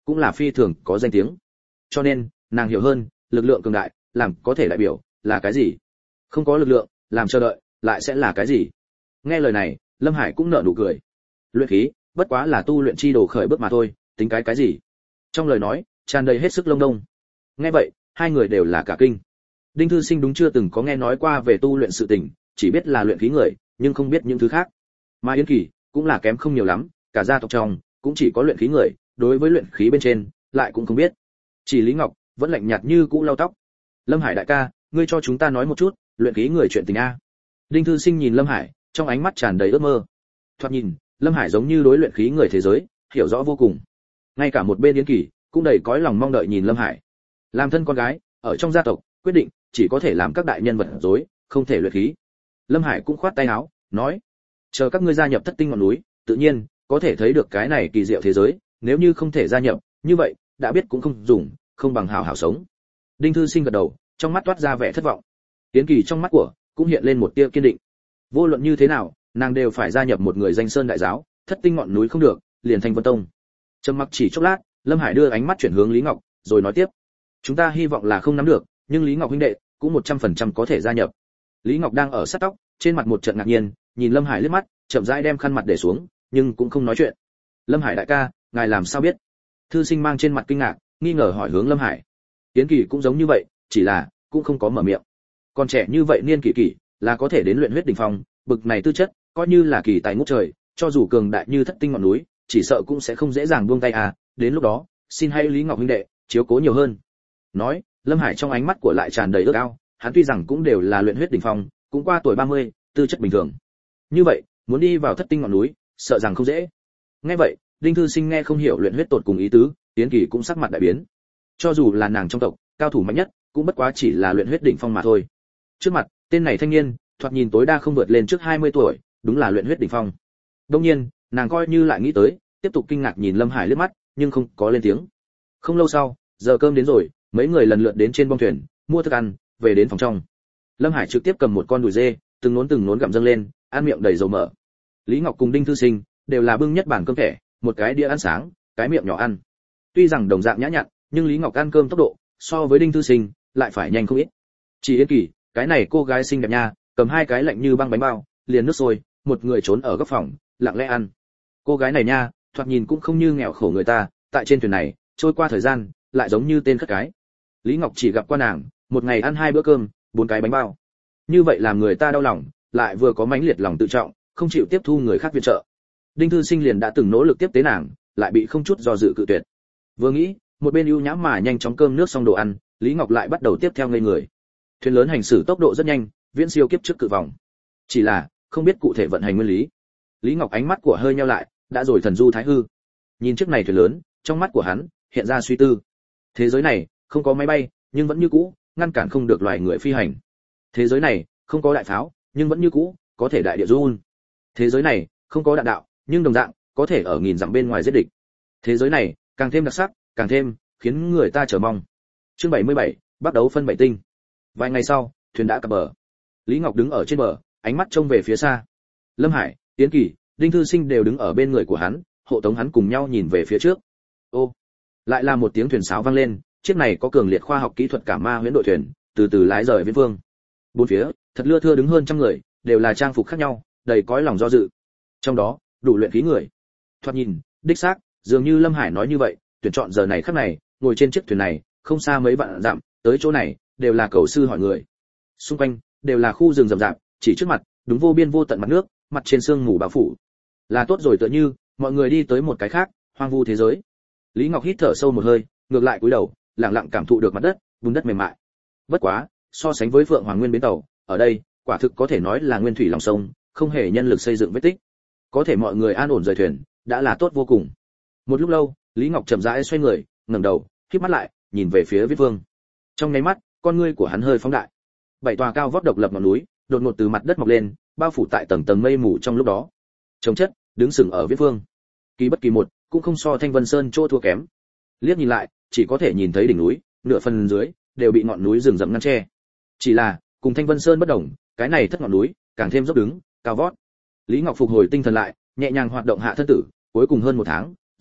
S1: cũng là phi thường có danh tiếng. Cho nên, nàng hiểu hơn, lực lượng cường đại, làm có thể đại biểu là cái gì? Không có lực lượng, làm chờ đợi, lại sẽ là cái gì? Nghe lời này, Lâm Hải cũng nở nụ cười. Luyện khí, bất quá là tu luyện chi đồ khởi bước mà thôi, tính cái gì? Trong lời nói, tràn đầy hết sức lông đông. Nghe vậy, hai người đều là cả kinh. Đinh Thư Sinh đúng chưa từng có nghe nói qua về tu luyện sự tình, chỉ biết là luyện khí người, nhưng không biết những thứ khác. Mà Yến Kỳ cũng là kém không nhiều lắm, cả gia tộc trong cũng chỉ có luyện khí người, đối với luyện khí bên trên lại cũng không biết. Chỉ Lý Ngọc vẫn lạnh nhạt như cũ lau tóc. Lâm Hải đại ca, ngươi cho chúng ta nói một chút, luyện khí người chuyện tình a. Đinh Thư Sinh nhìn Lâm Hải, trong ánh mắt tràn đầy ước mơ. Thoạt nhìn, Lâm Hải giống như đối luyện khí người thế giới hiểu rõ vô cùng. Ngay cả một bên Yến Kỳ cũng đầy cõi lòng mong đợi nhìn Lâm Hải. Làm thân con gái, ở trong gia tộc, quyết định chỉ có thể làm các đại nhân vật dối, không thể luyện khí. Lâm Hải cũng khoát tay áo, nói: chờ các ngươi gia nhập Thất Tinh ngọn núi, tự nhiên có thể thấy được cái này kỳ diệu thế giới, nếu như không thể gia nhập, như vậy, đã biết cũng không dùng, không bằng hảo hảo sống. Đinh Thư Sinh gật đầu, trong mắt toát ra vẻ thất vọng. Yến Kỳ trong mắt của cũng hiện lên một tia kiên định. Vô luận như thế nào, nàng đều phải gia nhập một người danh sơn đại giáo, Thất Tinh ngọn núi không được, liền Thanh Vân Tông. Trầm mặc chỉ chốc lát, Lâm Hải đưa ánh mắt chuyển hướng Lý Ngọc, rồi nói tiếp: chúng ta hy vọng là không nắm được, nhưng Lý Ngọc huynh đệ cũng 100% có thể gia nhập. Lý Ngọc đang ở sát tóc, trên mặt một trận ngạc nhiên, nhìn Lâm Hải liếc mắt, chậm rãi đem khăn mặt để xuống, nhưng cũng không nói chuyện. Lâm Hải đại ca, ngài làm sao biết? Thư Sinh mang trên mặt kinh ngạc, nghi ngờ hỏi hướng Lâm Hải. Yến Kỳ cũng giống như vậy, chỉ là cũng không có mở miệng. Còn trẻ như vậy niên kỷ kỷ, là có thể đến luyện huyết đỉnh phong, bực này tư chất, coi như là kỳ tài ngút trời, cho dù cường đại như Thất Tinh ngọn núi, chỉ sợ cũng sẽ không dễ dàng buông tay à, đến lúc đó, xin hãy Lý Ngọc huynh đệ chiếu cố nhiều hơn. Nói, Lâm Hải trong ánh mắt của lại tràn đầy ước ao, hắn tuy rằng cũng đều là luyện huyết đỉnh phong, cũng qua tuổi 30, tư chất bình thường. Như vậy, muốn đi vào Thất Tinh ngọn núi, sợ rằng không dễ. Nghe vậy, Đinh Thư Sinh nghe không hiểu luyện huyết tột cùng ý tứ, Yến Kỳ cũng sắc mặt đại biến. Cho dù là nàng trong tộc, cao thủ mạnh nhất, cũng bất quá chỉ là luyện huyết đỉnh phong mà thôi. Trước mặt, tên này thanh niên, thoạt nhìn tối đa không vượt lên trước 20 tuổi, đúng là luyện huyết đỉnh phong. Đương nhiên, nàng coi như lại nghĩ tới, tiếp tục kinh ngạc nhìn Lâm Hải liếc mắt, nhưng không có lên tiếng. Không lâu sau, giờ cơm đến rồi, mấy người lần lượt đến trên bong thuyền, mua thức ăn, về đến phòng trong. Lâm Hải trực tiếp cầm một con đùi dê, từng nốn gặm dâng lên, ăn miệng đầy dầu mỡ. Lý Ngọc cùng Đinh Thư Sinh đều là bưng nhất bản cơm thẻ, một cái đĩa ăn sáng, cái miệng nhỏ ăn. Tuy rằng đồng dạng nhã nhặn, nhưng Lý Ngọc ăn cơm tốc độ so với Đinh Thư Sinh lại phải nhanh không ít. Chỉ Yến Kỳ, cái này cô gái xinh đẹp nha, cầm hai cái lạnh như băng bánh bao, liền nước sôi, một người trốn ở góc phòng, lặng lẽ ăn. Cô gái này nha, thoạt nhìn cũng không như nghèo khổ người ta, tại trên thuyền này, trôi qua thời gian, lại giống như tên khất cái. Lý Ngọc chỉ gặp qua nàng, một ngày ăn 2 bữa cơm, 4 cái bánh bao. Như vậy làm người ta đau lòng, lại vừa có mãnh liệt lòng tự trọng, không chịu tiếp thu người khác viện trợ. Đinh Thư Sinh liền đã từng nỗ lực tiếp tế nàng, lại bị không chút do dự cự tuyệt. Vừa nghĩ, một bên ưu nhã mà nhanh chóng cơm nước xong đồ ăn, Lý Ngọc lại bắt đầu tiếp theo ngây người. Thuyền lớn hành xử tốc độ rất nhanh, viễn siêu kiếp trước cự vòng. Chỉ là không biết cụ thể vận hành nguyên lý. Lý Ngọc ánh mắt của hơi nheo lại, đã rồi thần du thái hư. Nhìn chiếc này thuyền lớn, trong mắt của hắn hiện ra suy tư. Thế giới này không có máy bay, nhưng vẫn như cũ ngăn cản không được loài người phi hành. Thế giới này không có đại pháo, nhưng vẫn như cũ có thể đại địa run. Thế giới này không có đạn đạo, nhưng đồng dạng có thể ở nghìn dặm bên ngoài giết địch. Thế giới này càng thêm đặc sắc, càng thêm khiến người ta chờ mong. Chương 77, bắt đầu phân bảy tinh. Vài ngày sau, thuyền đã cập bờ. Lý Ngọc đứng ở trên bờ, ánh mắt trông về phía xa. Lâm Hải, Tiến Kỳ, Đinh Thư Sinh đều đứng ở bên người của hắn, hộ tống hắn cùng nhau nhìn về phía trước. Ô, lại là một tiếng thuyền sáo vang lên, chiếc này có cường liệt khoa học kỹ thuật cả ma huyễn đội thuyền, từ từ lái rời Viễn Vương. Bốn phía, thật lưa thưa đứng hơn trăm người, đều là trang phục khác nhau, đầy cõi lòng do dự. Trong đó, đủ luyện khí người. Thoạt nhìn, đích xác, dường như Lâm Hải nói như vậy, tuyển chọn giờ này khắc này, ngồi trên chiếc thuyền này, không xa mấy vạn dặm, tới chỗ này, đều là cầu sư hỏi người. Xung quanh đều là khu rừng rậm rạp, chỉ trước mặt, đúng vô biên vô tận mặt nước, mặt trên sương mù bao phủ. Là tốt rồi tựa như, mọi người đi tới một cái khác, hoang vu thế giới. Lý Ngọc hít thở sâu một hơi, ngược lại cúi đầu, lặng lặng cảm thụ được mặt đất, bùn đất mềm mại. Bất quá, so sánh với Phượng Hoàng Nguyên bến tàu, ở đây, quả thực có thể nói là nguyên thủy lòng sông, không hề nhân lực xây dựng vết tích. Có thể mọi người an ổn rời thuyền, đã là tốt vô cùng. Một lúc lâu, Lý Ngọc chậm rãi xoay người, ngẩng đầu, khép mắt lại, nhìn về phía Viết Vương. Trong nháy mắt, con ngươi của hắn hơi phóng đại. Bảy tòa cao vót độc lập ngọn núi, đột ngột từ mặt đất mọc lên, bao phủ tại tầng tầng mây mù trong lúc đó. Trông chất, đứng sừng ở Viết Vương. Kỳ bất kỳ một, cũng không so Thanh Vân Sơn chỗ thua kém. Liếc nhìn lại, chỉ có thể nhìn thấy đỉnh núi, nửa phần dưới đều bị ngọn núi rừng rậm ngăn che. Chỉ là, cùng Thanh Vân Sơn bất đồng, cái này thất ngọn núi, càng thêm dốc đứng, cao vót. Lý Ngọc phục hồi tinh thần lại, nhẹ nhàng hoạt động hạ thân tử, cuối cùng hơn một tháng, rốt cục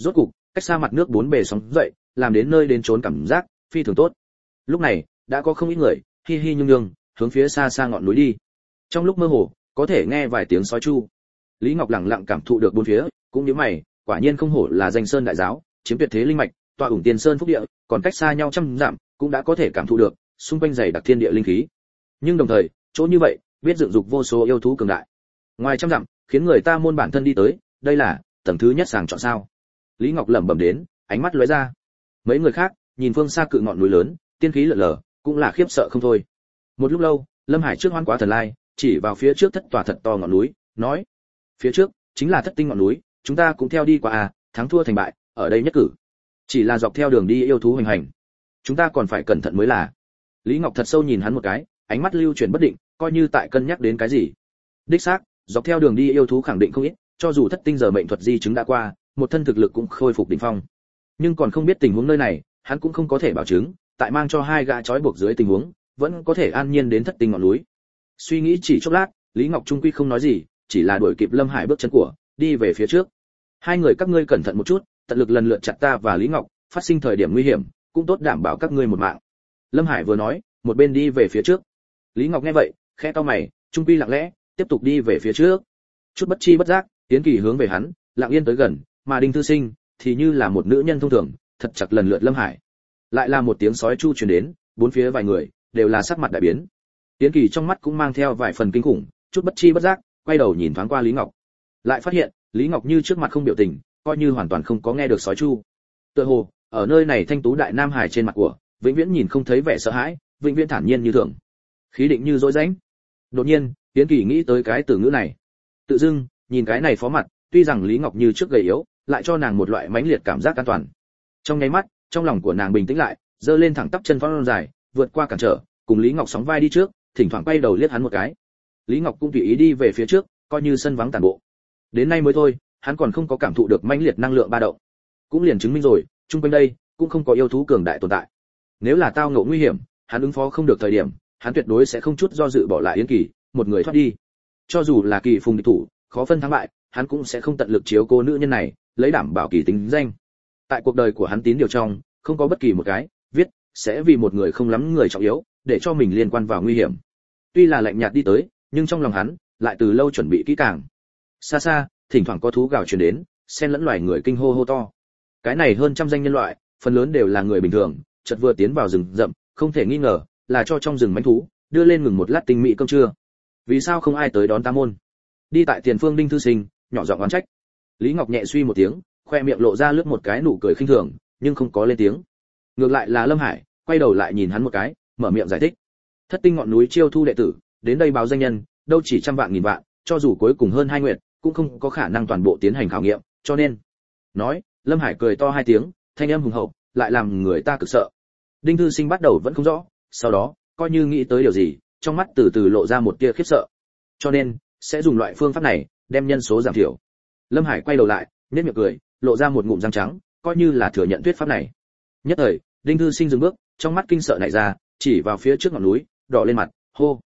S1: cách xa mặt nước bốn bề sóng dậy, làm đến nơi đến trốn cảm giác phi thường tốt. Lúc này, đã có không ít người, hi hi nhung nhung, hướng phía xa xa ngọn núi đi. Trong lúc mơ hồ, có thể nghe vài tiếng sói chu. Lý Ngọc lặng lặng cảm thụ được bốn phía, cũng nhíu mày, quả nhiên không hổ là danh sơn đại giáo, chiếm tuyệt thế linh mạch, tọa ủng tiền sơn phúc địa, còn cách xa nhau trăm dặm, cũng đã có thể cảm thụ được xung quanh dày đặc thiên địa linh khí. Nhưng đồng thời, chỗ như vậy, biết dựng dục vô số yêu thú cường đại. Ngoài trăm dặm, khiến người ta môn bản thân đi tới, đây là tầng thứ nhất sàng chọn sao? Lý Ngọc lẩm bẩm đến, ánh mắt lóe ra. Mấy người khác, nhìn phương xa cự ngọn núi lớn, tiên khí lở lở, cũng là khiếp sợ không thôi. Một lúc lâu, Lâm Hải trước hoan quá thần lai, chỉ vào phía trước thất tòa thật to ngọn núi, nói: "Phía trước chính là Thất Tinh ngọn núi, chúng ta cũng theo đi qua à, thắng thua thành bại, ở đây nhất cử. Chỉ là dọc theo đường đi yêu thú hoành hành, chúng ta còn phải cẩn thận mới là." Lý Ngọc thật sâu nhìn hắn một cái, ánh mắt lưu chuyển bất định, coi như tại cân nhắc đến cái gì. Đích xác, dọc theo đường đi yêu thú khẳng định không ít, cho dù Thất Tinh giờ mệnh thuật di chứng đã qua, một thân thực lực cũng khôi phục đỉnh phong. Nhưng còn không biết tình huống nơi này, hắn cũng không có thể bảo chứng, tại mang cho hai gã trói buộc dưới tình huống, vẫn có thể an nhiên đến Thất Tinh ngọn núi. Suy nghĩ chỉ chốc lát, Lý Ngọc trung quy không nói gì, chỉ là đuổi kịp Lâm Hải bước chân của, đi về phía trước. Hai người các ngươi cẩn thận một chút, tận lực lần lượt chặt ta và Lý Ngọc, phát sinh thời điểm nguy hiểm, cũng tốt đảm bảo các ngươi một mạng. Lâm Hải vừa nói, một bên đi về phía trước. Lý Ngọc nghe vậy, khẽ cau mày, trung quy lặng lẽ, tiếp tục đi về phía trước. Chút bất chi bất giác, Tiến Kỳ hướng về hắn, lặng yên tới gần, mà Đinh Thư Sinh thì như là một nữ nhân thông thường, thật chặt lần lượt Lâm Hải. Lại là một tiếng sói chu truyền đến, bốn phía vài người đều là sắc mặt đại biến. Tiến Kỳ trong mắt cũng mang theo vài phần kinh khủng, chút bất chi bất giác, quay đầu nhìn thoáng qua Lý Ngọc. Lại phát hiện, Lý Ngọc như trước mặt không biểu tình, coi như hoàn toàn không có nghe được sói chu. Tựa hồ, ở nơi này thanh tú đại nam hải trên mặt của, vĩnh viễn nhìn không thấy vẻ sợ hãi, vĩnh viễn thản nhiên như thường. Khí định như dối rãnh. Đột nhiên, Tiến Kỳ nghĩ tới cái từ ngữ này. Tự dưng, nhìn cái này phó mặt, tuy rằng Lý Ngọc như trước gầy yếu, lại cho nàng một loại mãnh liệt cảm giác an toàn. Trong nháy mắt, trong lòng của nàng bình tĩnh lại, giơ lên thẳng tắp chân phong dài, vượt qua cản trở, cùng Lý Ngọc sóng vai đi trước, thỉnh thoảng quay đầu liếc hắn một cái. Lý Ngọc cũng tùy ý đi về phía trước, coi như sân vắng tản bộ. Đến nay mới thôi, hắn còn không có cảm thụ được mãnh liệt năng lượng ba động. Cũng liền chứng minh rồi, chung quanh đây cũng không có yêu thú cường đại tồn tại. Nếu là tao ngộ nguy hiểm, hắn ứng phó không được thời điểm, hắn tuyệt đối sẽ không chút do dự bỏ lại Yến Kỳ, một người thoát đi. Cho dù là Kỳ Phùng địch thủ, khó phân thắng bại, hắn cũng sẽ không tận lực chiếu cố nữ nhân này, lấy đảm bảo Kỳ tính danh. Tại cuộc đời của hắn tín điều trong, không có bất kỳ một cái viết sẽ vì một người không lắm người trọng yếu, để cho mình liên quan vào nguy hiểm. Tuy là lạnh nhạt đi tới, nhưng trong lòng hắn lại từ lâu chuẩn bị kỹ càng. Xa xa, thỉnh thoảng có thú gào truyền đến, xen lẫn loài người kinh hô hô to. Cái này hơn trăm danh nhân loại, phần lớn đều là người bình thường, chợt vừa tiến vào rừng rậm, không thể nghi ngờ là cho trong rừng mãnh thú đưa lên ngừng một lát tinh mỹ cơm trưa. Vì sao không ai tới đón ta môn? Đi tại tiền phương Đinh Thư Sinh nhỏ giọng oán trách. Lý Ngọc nhẹ suy một tiếng, khoe miệng lộ ra lướt một cái nụ cười khinh thường, nhưng không có lên tiếng. Ngược lại là Lâm Hải quay đầu lại nhìn hắn một cái, mở miệng giải thích. Thất Tinh ngọn núi chiêu thu đệ tử, đến đây báo danh nhân, đâu chỉ trăm vạn nghìn vạn, cho dù cuối cùng hơn 2 nguyện, cũng không có khả năng toàn bộ tiến hành khảo nghiệm, cho nên. Nói, Lâm Hải cười to 2 tiếng, thanh âm hùng hậu, lại làm người ta cực sợ. Đinh Thư Sinh bắt đầu vẫn không rõ, sau đó, coi như nghĩ tới điều gì, trong mắt từ từ lộ ra một tia khiếp sợ. Cho nên, sẽ dùng loại phương pháp này, đem nhân số giảm thiểu. Lâm Hải quay đầu lại, nhếch miệng cười, lộ ra một ngụm răng trắng, coi như là thừa nhận thuyết pháp này. Nhất thời, Đinh Thư Sinh dừng bước, trong mắt kinh sợ nảy ra, chỉ vào phía trước ngọn núi, đỏ lên mặt, hô: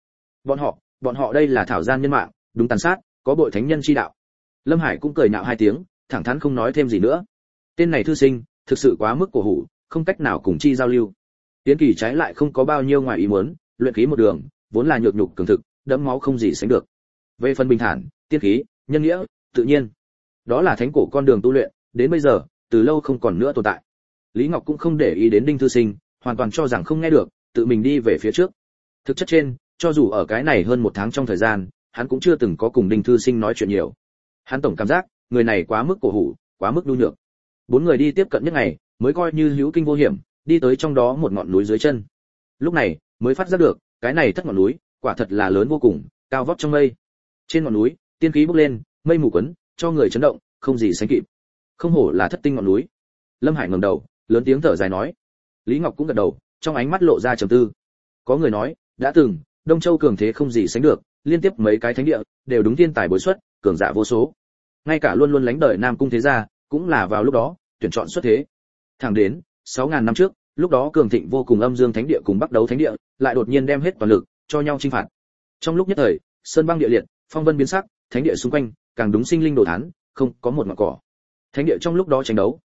S1: Bọn họ đây là thảo gian nhân mạng, đúng tàn sát, có bội thánh nhân chi đạo. Lâm Hải cũng cười nhạo 2 tiếng, thẳng thắn không nói thêm gì nữa. Tên này Thư Sinh, thực sự quá mức cổ hủ, không cách nào cùng chi giao lưu. Tiến Kỳ trái lại không có bao nhiêu ngoài ý muốn, luyện khí một đường, vốn là nhược nhục cường thực, đẫm máu không gì sánh được. Về phần bình thản, tiên khí, nhân nghĩa, tự nhiên, đó là thánh cổ con đường tu luyện, đến bây giờ, từ lâu không còn nữa tồn tại. Lý Ngọc cũng không để ý đến Đinh Thư Sinh, hoàn toàn cho rằng không nghe được, tự mình đi về phía trước. Thực chất trên, cho dù ở cái này hơn 1 tháng trong thời gian, hắn cũng chưa từng có cùng Đinh Thư Sinh nói chuyện nhiều. Hắn tổng cảm giác, người này quá mức cổ hủ, quá mức nhu nhược. 4 người đi tiếp cận nhất ngày, mới coi như hữu kinh vô hiểm, đi tới trong đó một ngọn núi dưới chân. Lúc này, mới phát giác được, cái này thất ngọn núi, quả thật là lớn vô cùng, cao vóc trong mây. Trên ngọn núi, tiên khí bốc lên, mây mù quấn, cho người chấn động, không gì sánh kịp. Không hổ là Thất Tinh ngọn núi. Lâm Hải ngẩng đầu, lớn tiếng thở dài nói. Lý Ngọc cũng gật đầu, trong ánh mắt lộ ra trầm tư. Có người nói, đã từng, Đông Châu cường thế không gì sánh được, liên tiếp mấy cái thánh địa đều đúng thiên tài bối xuất, cường giả vô số. Ngay cả luôn luôn lánh đời Nam cung thế gia, cũng là vào lúc đó tuyển chọn xuất thế. Thẳng đến 6000 năm trước, lúc đó cường thịnh vô cùng Âm Dương Thánh địa cùng Bắc Đấu Thánh địa, lại đột nhiên đem hết toàn lực cho nhau chinh phạt. Trong lúc nhất thời, sơn băng địa liệt, phong vân biến sắc, thánh địa xung quanh càng đúng sinh linh đồ thán, không có một ngọn cỏ. Thánh địa trong lúc đó tranh đấu,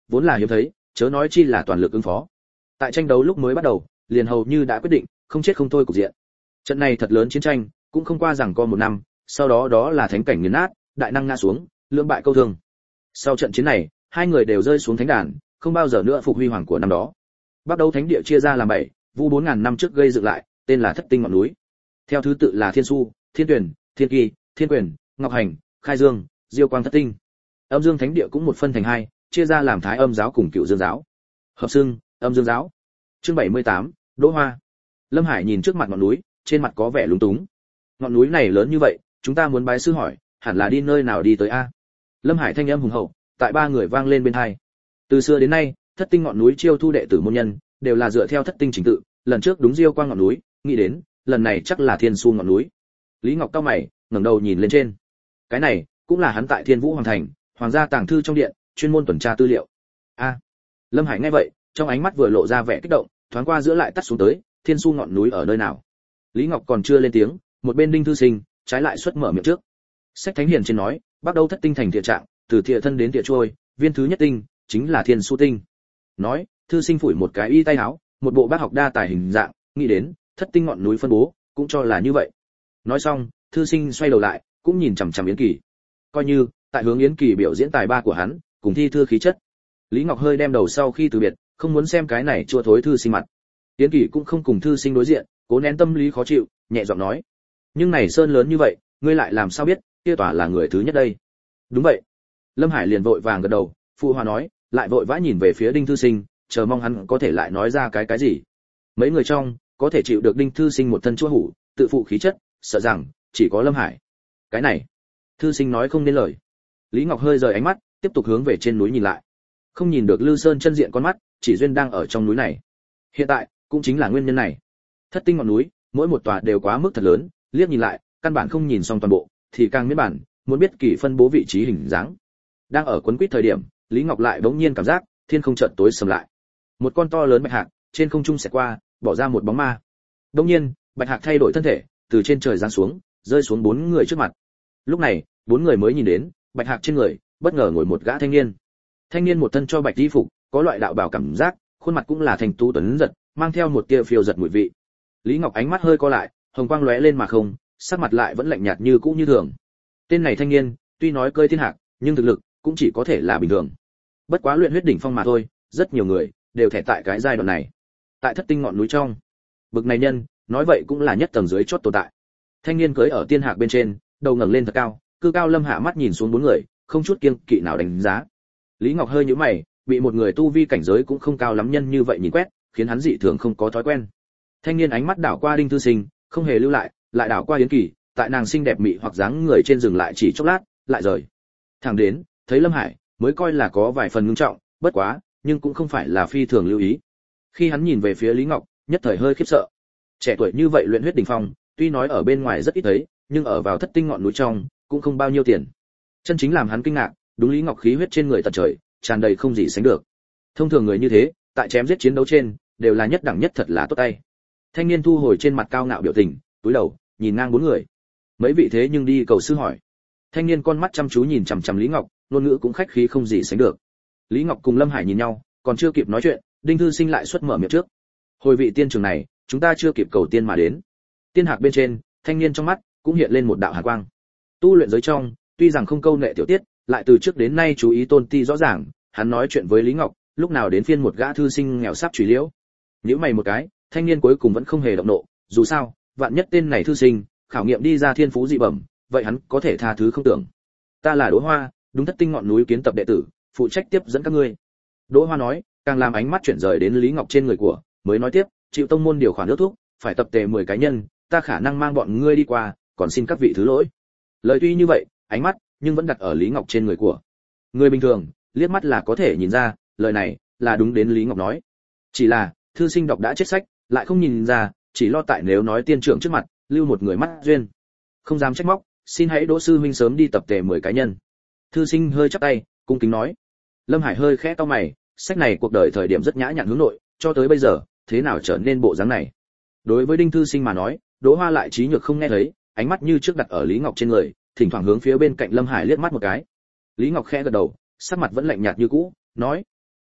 S1: vốn là hiếm thấy, chớ nói chi là toàn lực ứng phó. Tại tranh đấu lúc mới bắt đầu, liền hầu như đã quyết định, không chết không thôi cục diện. Trận này thật lớn chiến tranh, cũng không qua rằng có 1 năm, sau đó đó là thánh cảnh nghiền nát, đại năng ngã xuống, lưỡng bại câu thương. Sau trận chiến này, hai người đều rơi xuống thánh đàn, không bao giờ nữa phục huy hoàng của năm đó. Bắt đầu thánh địa chia ra làm 7, vu 4000 năm trước gây dựng lại, tên là Thất Tinh ngọn núi. Theo thứ tự là Thiên Su, Thiên Tuyển, Thiên Kỳ, Thiên Quyền, Ngọc Hành, Khai Dương, Diêu Quang Thất Tinh. Âm Dương thánh địa cũng một phân thành 2, chia ra làm Thái Âm giáo cùng Cựu Dương giáo. Hợp xưng Âm Dương giáo. Chương 78, Đỗ Hoa. Lâm Hải nhìn trước mặt ngọn núi, trên mặt có vẻ lúng túng. Ngọn núi này lớn như vậy, chúng ta muốn bái sư hỏi, hẳn là đi nơi nào đi tới a? Lâm Hải thanh âm hùng hậu, tại ba người vang lên bên tai. Từ xưa đến nay, Thất Tinh ngọn núi chiêu thu đệ tử môn nhân, đều là dựa theo Thất Tinh trình tự, lần trước đúng Diêu Quang ngọn núi, nghĩ đến, lần này chắc là Thiên Su ngọn núi. Lý Ngọc cau mày, ngẩng đầu nhìn lên trên. Cái này, cũng là hắn tại Thiên Vũ hoàng thành, hoàng gia tàng thư trong điện, chuyên môn tuần tra tư liệu. A. Lâm Hải nghe vậy, trong ánh mắt vừa lộ ra vẻ kích động, thoáng qua giữa lại tắt xuống tới, Thiên Su ngọn núi ở nơi nào? Lý Ngọc còn chưa lên tiếng, một bên Đinh Thư Sinh, trái lại xuất mở miệng trước. Sách Thánh Hiền trên nói, bắt đầu Thất Tinh thành địa trạng, từ địa thân đến địa trôi, viên thứ nhất tinh chính là Thiên Su tinh. Nói, Thư Sinh phủi một cái y tay áo, một bộ bác học đa tài hình dạng, nghĩ đến, Thất Tinh ngọn núi phân bố, cũng cho là như vậy. Nói xong, Thư Sinh xoay đầu lại, cũng nhìn chằm chằm Yến Kỳ. Coi như, tại hướng Yến Kỳ biểu diễn tài ba của hắn, cùng thi thư khí chất. Lý Ngọc hơi đem đầu sau khi từ biệt, không muốn xem cái này chua thối Thư Sinh mặt. Yến Kỳ cũng không cùng Thư Sinh đối diện, cố nén tâm lý khó chịu, nhẹ giọng nói: "Nhưng này sơn lớn như vậy, ngươi lại làm sao biết, kia tỏa là người thứ nhất đây?" "Đúng vậy." Lâm Hải liền vội vàng gật đầu, phụ hòa nói, lại vội vã nhìn về phía Đinh Thư Sinh, chờ mong hắn có thể lại nói ra cái gì. Mấy người trong, có thể chịu được Đinh Thư Sinh một thân chua hủ, tự phụ khí chất, sợ rằng chỉ có Lâm Hải. Cái này, Thư Sinh nói không nên lời. Lý Ngọc hơi rời ánh mắt, tiếp tục hướng về trên núi nhìn lại. Không nhìn được Lư Sơn chân diện con mắt, chỉ duyên đang ở trong núi này. Hiện tại, cũng chính là nguyên nhân này. Thất Tinh ngọn núi, mỗi một tòa đều quá mức thật lớn, liếc nhìn lại, căn bản không nhìn xong toàn bộ, thì càng miễn bản, muốn biết kỳ phân bố vị trí hình dáng. Đang ở quấn quýt thời điểm, Lý Ngọc lại bỗng nhiên cảm giác, thiên không chợt tối sầm lại. Một con to lớn bạch hạc, trên không trung xẹt qua, bỏ ra một bóng ma. Bỗng nhiên, bạch hạc thay đổi thân thể, từ trên trời giáng xuống, rơi xuống 4 người trước mặt. Lúc này, 4 người mới nhìn đến, bạch hạc trên người, bất ngờ ngồi một gã thanh niên. Thanh niên một thân cho bạch y phục, có loại đạo bào cảm giác, khuôn mặt cũng là thành tú tuấn giật, mang theo một tia phiêu giật mùi vị. Lý Ngọc ánh mắt hơi co lại, hồng quang lóe lên mà không, sắc mặt lại vẫn lạnh nhạt như cũ như thường. Tên này thanh niên, tuy nói cơi thiên hạc, nhưng thực lực cũng chỉ có thể là bình thường. Bất quá luyện huyết đỉnh phong mà thôi, rất nhiều người đều thể tại cái giai đoạn này. Tại Thất Tinh ngọn núi trong, bực này nhân, nói vậy cũng là nhất tầng dưới chót tồn tại. Thanh niên cưỡi ở tiên hạc bên trên, đầu ngẩng lên thật cao, cư cao lâm hạ mắt nhìn xuống 4 người, không chút kiêng kỵ nào đánh giá. Lý Ngọc hơi nhíu mày, bị một người tu vi cảnh giới cũng không cao lắm nhân như vậy nhìn quét, khiến hắn dị thường không có thói quen. Thanh niên ánh mắt đảo qua Đinh Thư Sinh, không hề lưu lại, lại đảo qua Yến Kỳ, tại nàng xinh đẹp mị hoặc dáng người trên dừng lại chỉ chốc lát, lại rời. Thẳng đến, thấy Lâm Hải, mới coi là có vài phần ngưng trọng, bất quá, nhưng cũng không phải là phi thường lưu ý. Khi hắn nhìn về phía Lý Ngọc, nhất thời hơi khiếp sợ. Trẻ tuổi như vậy luyện huyết đỉnh phong, tuy nói ở bên ngoài rất ít thấy, nhưng ở vào Thất Tinh ngọn núi trong, cũng không bao nhiêu tiền. Chân chính làm hắn kinh ngạc, đúng Lý Ngọc khí huyết trên người tận trời, tràn đầy không gì sánh được. Thông thường người như thế, tại chém giết chiến đấu trên, đều là nhất đẳng nhất thật là tốt tay. Thanh niên thu hồi trên mặt cao ngạo biểu tình, cúi đầu, nhìn ngang 4 người. Mấy vị thế nhưng đi cầu sư hỏi. Thanh niên con mắt chăm chú nhìn chằm chằm Lý Ngọc, ngôn ngữ cũng khách khí không gì sánh được. Lý Ngọc cùng Lâm Hải nhìn nhau, còn chưa kịp nói chuyện, Đinh Thư Sinh lại xuất mở miệng trước. Hồi vị tiên trường này, chúng ta chưa kịp cầu tiên mà đến. Tiên hạc bên trên, thanh niên trong mắt cũng hiện lên một đạo hàn quang. Tu luyện giới trong, tuy rằng không câu nệ tiểu tiết, lại từ trước đến nay chú ý tôn ti rõ ràng, hắn nói chuyện với Lý Ngọc, lúc nào đến phiên một gã thư sinh nghèo sắp chùy liễu. Nhíu mày một cái, thanh niên cuối cùng vẫn không hề động nộ, dù sao, vạn nhất tên này thư sinh, khảo nghiệm đi ra thiên phú dị bẩm, vậy hắn có thể tha thứ không tưởng. Ta là Đỗ Hoa, đúng Thất Tinh ngọn núi kiến tập đệ tử, phụ trách tiếp dẫn các ngươi. Đỗ Hoa nói, càng làm ánh mắt chuyển rời đến Lý Ngọc trên người của, mới nói tiếp, chịu tông môn điều khoản ước thúc, phải tập tề 10 cá nhân, ta khả năng mang bọn ngươi đi qua, còn xin các vị thứ lỗi. Lời tuy như vậy, ánh mắt nhưng vẫn đặt ở Lý Ngọc trên người của. Người bình thường, liếc mắt là có thể nhìn ra, lời này là đúng đến Lý Ngọc nói. Chỉ là, thư sinh đọc đã chết sách, lại không nhìn ra, chỉ lo tại nếu nói tiên trưởng trước mặt, lưu một người mắt duyên. Không dám trách móc, xin hãy Đỗ sư huynh sớm đi tập tề 10 cá nhân. Thư sinh hơi chắp tay, cung kính nói. Lâm Hải hơi khẽ cau mày, sách này cuộc đời thời điểm rất nhã nhặn hướng nội, cho tới bây giờ, thế nào trở nên bộ dáng này? Đối với Đinh thư sinh mà nói, Đỗ Hoa lại trí nhược không nghe thấy, ánh mắt như trước đặt ở Lý Ngọc trên người, thỉnh thoảng hướng phía bên cạnh Lâm Hải liếc mắt một cái. Lý Ngọc khẽ gật đầu, sắc mặt vẫn lạnh nhạt như cũ, nói: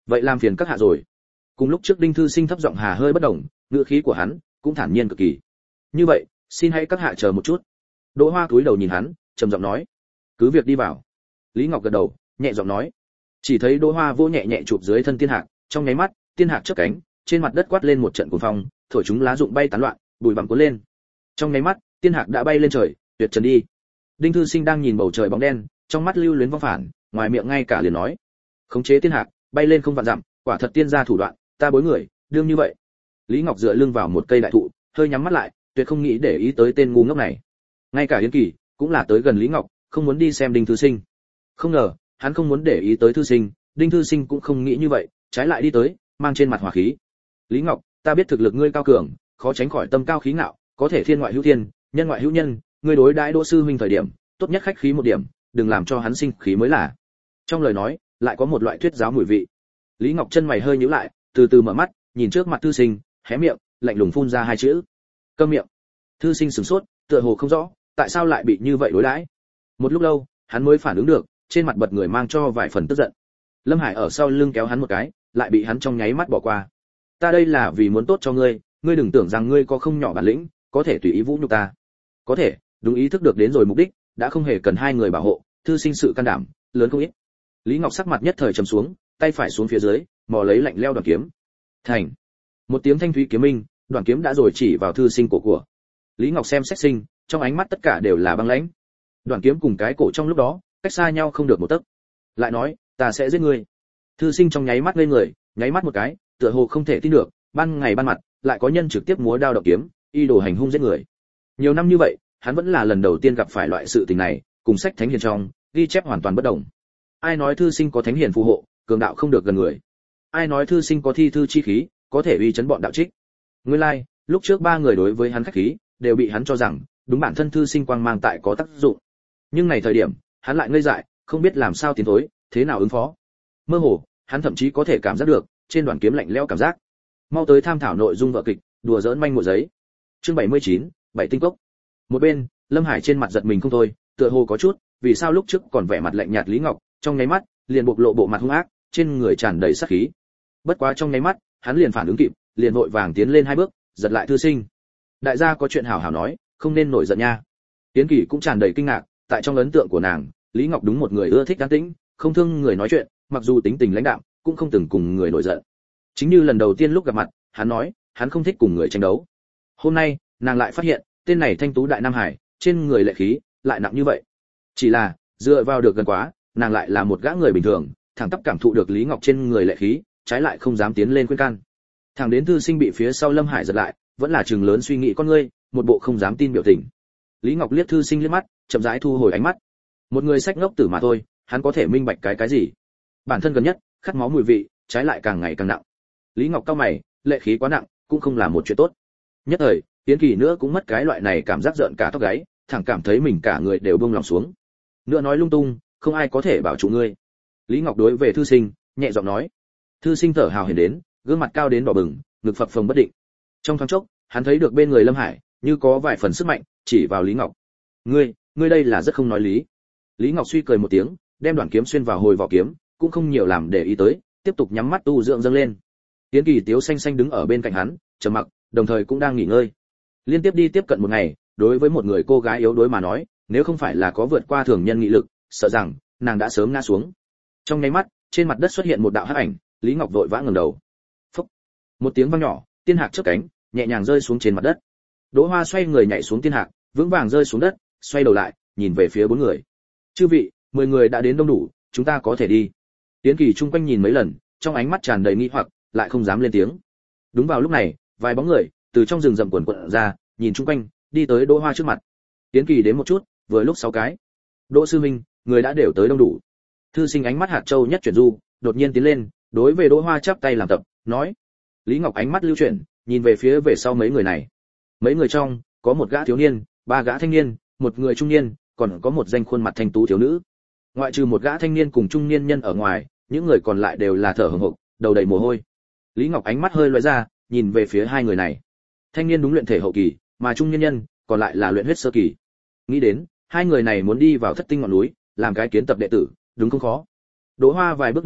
S1: vậy làm phiền các hạ rồi. Cùng lúc trước Đinh thư sinh thấp giọng hà hơi bất động, ngữ khí của hắn cũng thản nhiên cực kỳ. Như vậy, xin hãy các hạ chờ một chút. Đỗ Hoa cúi đầu nhìn hắn, trầm giọng nói, cứ việc đi vào. Lý Ngọc gật đầu, nhẹ giọng nói. Chỉ thấy Đỗ Hoa vỗ nhẹ nhẹ chụp dưới thân tiên hạc, trong nháy mắt, tiên hạc chớp cánh, trên mặt đất quát lên một trận cuồng phong, thổi chúng lá rụng bay tán loạn, bụi bặm cuốn lên. Trong nháy mắt, tiên hạc đã bay lên trời, tuyệt trần đi. Đinh thư sinh đang nhìn bầu trời bóng đen, trong mắt lưu luyến vong phản, ngoài miệng ngay cả liền nói, khống chế tiên hạc, bay lên không vạn dặm, quả thật tiên gia thủ đoạn, ta bối người, đương như vậy. Lý Ngọc dựa lưng vào một cây đại thụ, hơi nhắm mắt lại, tuyệt không nghĩ để ý tới tên ngu ngốc này. Ngay cả Yến Kỳ cũng là tới gần Lý Ngọc, không muốn đi xem Đinh thư sinh. Không ngờ, hắn không muốn để ý tới thư sinh, Đinh thư sinh cũng không nghĩ như vậy, trái lại đi tới, mang trên mặt hỏa khí. Lý Ngọc, ta biết thực lực ngươi cao cường, khó tránh khỏi tâm cao khí ngạo, có thể thiên ngoại hữu thiên, nhân ngoại hữu nhân, ngươi đối đãi Đỗ sư huynh thời điểm, tốt nhất khách khí một điểm, đừng làm cho hắn sinh khí mới là. Trong lời nói, lại có một loại thuyết giáo mùi vị. Lý Ngọc chân mày hơi nhíu lại, từ từ mở mắt, nhìn trước mặt thư sinh, hé miệng, lạnh lùng phun ra hai chữ: câm miệng. Thư sinh sửng sốt, tựa hồ không rõ, tại sao lại bị như vậy đối đãi. Một lúc lâu, hắn mới phản ứng được, trên mặt bật người mang cho vài phần tức giận. Lâm Hải ở sau lưng kéo hắn một cái, lại bị hắn trong nháy mắt bỏ qua. Ta đây là vì muốn tốt cho ngươi, ngươi đừng tưởng rằng ngươi có không nhỏ bản lĩnh, có thể tùy ý vũ nhục ta. Có thể, đúng ý thức được đến rồi mục đích, đã không hề cần hai người bảo hộ, thư sinh sự can đảm lớn không ít. Lý Ngọc sắc mặt nhất thời trầm xuống, tay phải xuống phía dưới, mò lấy lạnh leo đoạn kiếm. Thành. Một tiếng thanh thúy kiếm minh, đoạn kiếm đã rồi chỉ vào thư sinh cổ của. Lý Ngọc xem xét sinh, trong ánh mắt tất cả đều là băng lãnh. Đoạn kiếm cùng cái cổ trong lúc đó, cách xa nhau không được một tấc. Lại nói, ta sẽ giết ngươi. Thư sinh trong nháy mắt ngây người, nháy mắt một cái, tựa hồ không thể tin được, ban ngày ban mặt, lại có nhân trực tiếp múa đao động kiếm, y đồ hành hung giết người. Nhiều năm như vậy, hắn vẫn là lần đầu tiên gặp phải loại sự tình này, cùng sách thánh hiền trong ghi chép hoàn toàn bất đồng. Ai nói thư sinh có thánh hiền phù hộ, cường đạo không được gần người? Ai nói thư sinh có thi thư chi khí, có thể uy chấn bọn đạo trích? Nguyên lai, lúc trước ba người đối với hắn khách khí, đều bị hắn cho rằng đúng bản thân thư sinh quang mang tại có tác dụng. Nhưng này thời điểm, hắn lại ngây dại, không biết làm sao tiến thối, thế nào ứng phó. Mơ hồ, hắn thậm chí có thể cảm giác được trên đoạn kiếm lạnh lẽo cảm giác. Mau tới tham thảo nội dung vở kịch, đùa giỡn manh mụa giấy. Chương 79, bảy tinh cốc. Một bên, Lâm Hải trên mặt giật mình không thôi, tựa hồ có chút, vì sao lúc trước còn vẻ mặt lạnh nhạt Lý Ngọc, trong nháy mắt, liền bộc lộ bộ mặt hung ác, trên người tràn đầy sát khí. Bất quá trong nháy mắt, hắn liền phản ứng kịp, liền vội vàng tiến lên hai bước, giật lại thư sinh. Đại gia có chuyện hảo hảo nói, không nên nổi giận nha. Tiến Kỳ cũng tràn đầy kinh ngạc, tại trong ấn tượng của nàng, Lý Ngọc đúng một người ưa thích an tĩnh, không thương người nói chuyện, mặc dù tính tình lãnh đạm, cũng không từng cùng người nổi giận. Chính như lần đầu tiên lúc gặp mặt, hắn nói, hắn không thích cùng người tranh đấu. Hôm nay, nàng lại phát hiện, tên này thanh tú đại nam hải, trên người lệ khí lại nặng như vậy. Chỉ là, dựa vào được gần quá, nàng lại là một gã người bình thường, thẳng tắp cảm thụ được Lý Ngọc trên người lệ khí, trái lại không dám tiến lên khuyên can. Thằng đến thư sinh bị phía sau Lâm Hải giật lại, vẫn là trừng lớn suy nghĩ con ngươi, một bộ không dám tin biểu tình. Lý Ngọc liếc thư sinh liếc mắt, chậm rãi thu hồi ánh mắt. Một người sách ngốc tử mà thôi, hắn có thể minh bạch cái gì? Bản thân gần nhất, khát máu mùi vị, trái lại càng ngày càng nặng. Lý Ngọc cau mày, lệ khí quá nặng, cũng không là một chuyện tốt. Nhất thời, Tiến Kỳ nữa cũng mất cái loại này cảm giác giận cả tóc gáy, thẳng cảm thấy mình cả người đều buông lòng xuống. Nữa nói lung tung, không ai có thể bảo trụ ngươi. Lý Ngọc đối về thư sinh, nhẹ giọng nói. Thư sinh thở hào hển đến, gương mặt cao đến đỏ bừng, ngực phập phồng bất định. Trong thoáng chốc, hắn thấy được bên người Lâm Hải, như có vài phần sức mạnh, chỉ vào Lý Ngọc. Ngươi đây là rất không nói lý. Lý Ngọc suy cười một tiếng, đem đoạn kiếm xuyên vào hồi vỏ kiếm, cũng không nhiều làm để ý tới, tiếp tục nhắm mắt tu dưỡng dâng lên. Tiến Kỳ tiếu xanh xanh đứng ở bên cạnh hắn, trầm mặc, đồng thời cũng đang nghỉ ngơi. Liên tiếp đi tiếp cận một ngày, đối với một người cô gái yếu đuối mà nói, nếu không phải là có vượt qua thường nhân nghị lực, sợ rằng nàng đã sớm ngã xuống. Trong nháy mắt, trên mặt đất xuất hiện một đạo hắc ảnh, Lý Ngọc vội vã ngẩng đầu. Phốc! Một tiếng vang nhỏ, tiên hạc chớp cánh, nhẹ nhàng rơi xuống trên mặt đất. Đỗ Hoa xoay người nhảy xuống tiên hạc, vững vàng rơi xuống đất, xoay đầu lại, nhìn về phía bốn người. Chư vị, 10 người đã đến đông đủ, chúng ta có thể đi. Tiến Kỳ chung quanh nhìn mấy lần, trong ánh mắt tràn đầy nghi hoặc, lại không dám lên tiếng. Đúng vào lúc này, vài bóng người từ trong rừng rậm quần quật ra, nhìn chung quanh, đi tới Đỗ Hoa trước mặt. Tiến Kỳ đến một chút, vừa lúc 6 cái. Đỗ sư huynh, người đã đều tới đông đủ. Thư sinh ánh mắt hạt châu nhất chuyển du, đột nhiên tiến lên, đối về Đỗ Hoa chắp tay làm tập, nói. Lý Ngọc ánh mắt lưu chuyển, nhìn về phía về sau mấy người này. Mấy người trong, có một gã thiếu niên, 3 gã thanh niên, một người trung niên, còn có một danh khuôn mặt thanh tú thiếu nữ. Ngoại trừ một gã thanh niên cùng trung niên nhân ở ngoài, những người còn lại đều là thở hổn hộc, đầu đầy mồ hôi. Lý Ngọc ánh mắt hơi lóe ra, nhìn về phía hai người này. Thanh niên đúng luyện thể hậu kỳ, mà trung niên nhân còn lại là luyện huyết sơ kỳ. Nghĩ đến, hai người này muốn đi vào Thất Tinh ngọn núi, làm cái kiến tập đệ tử, đúng không khó. Đỗ Hoa vài bước đi tới,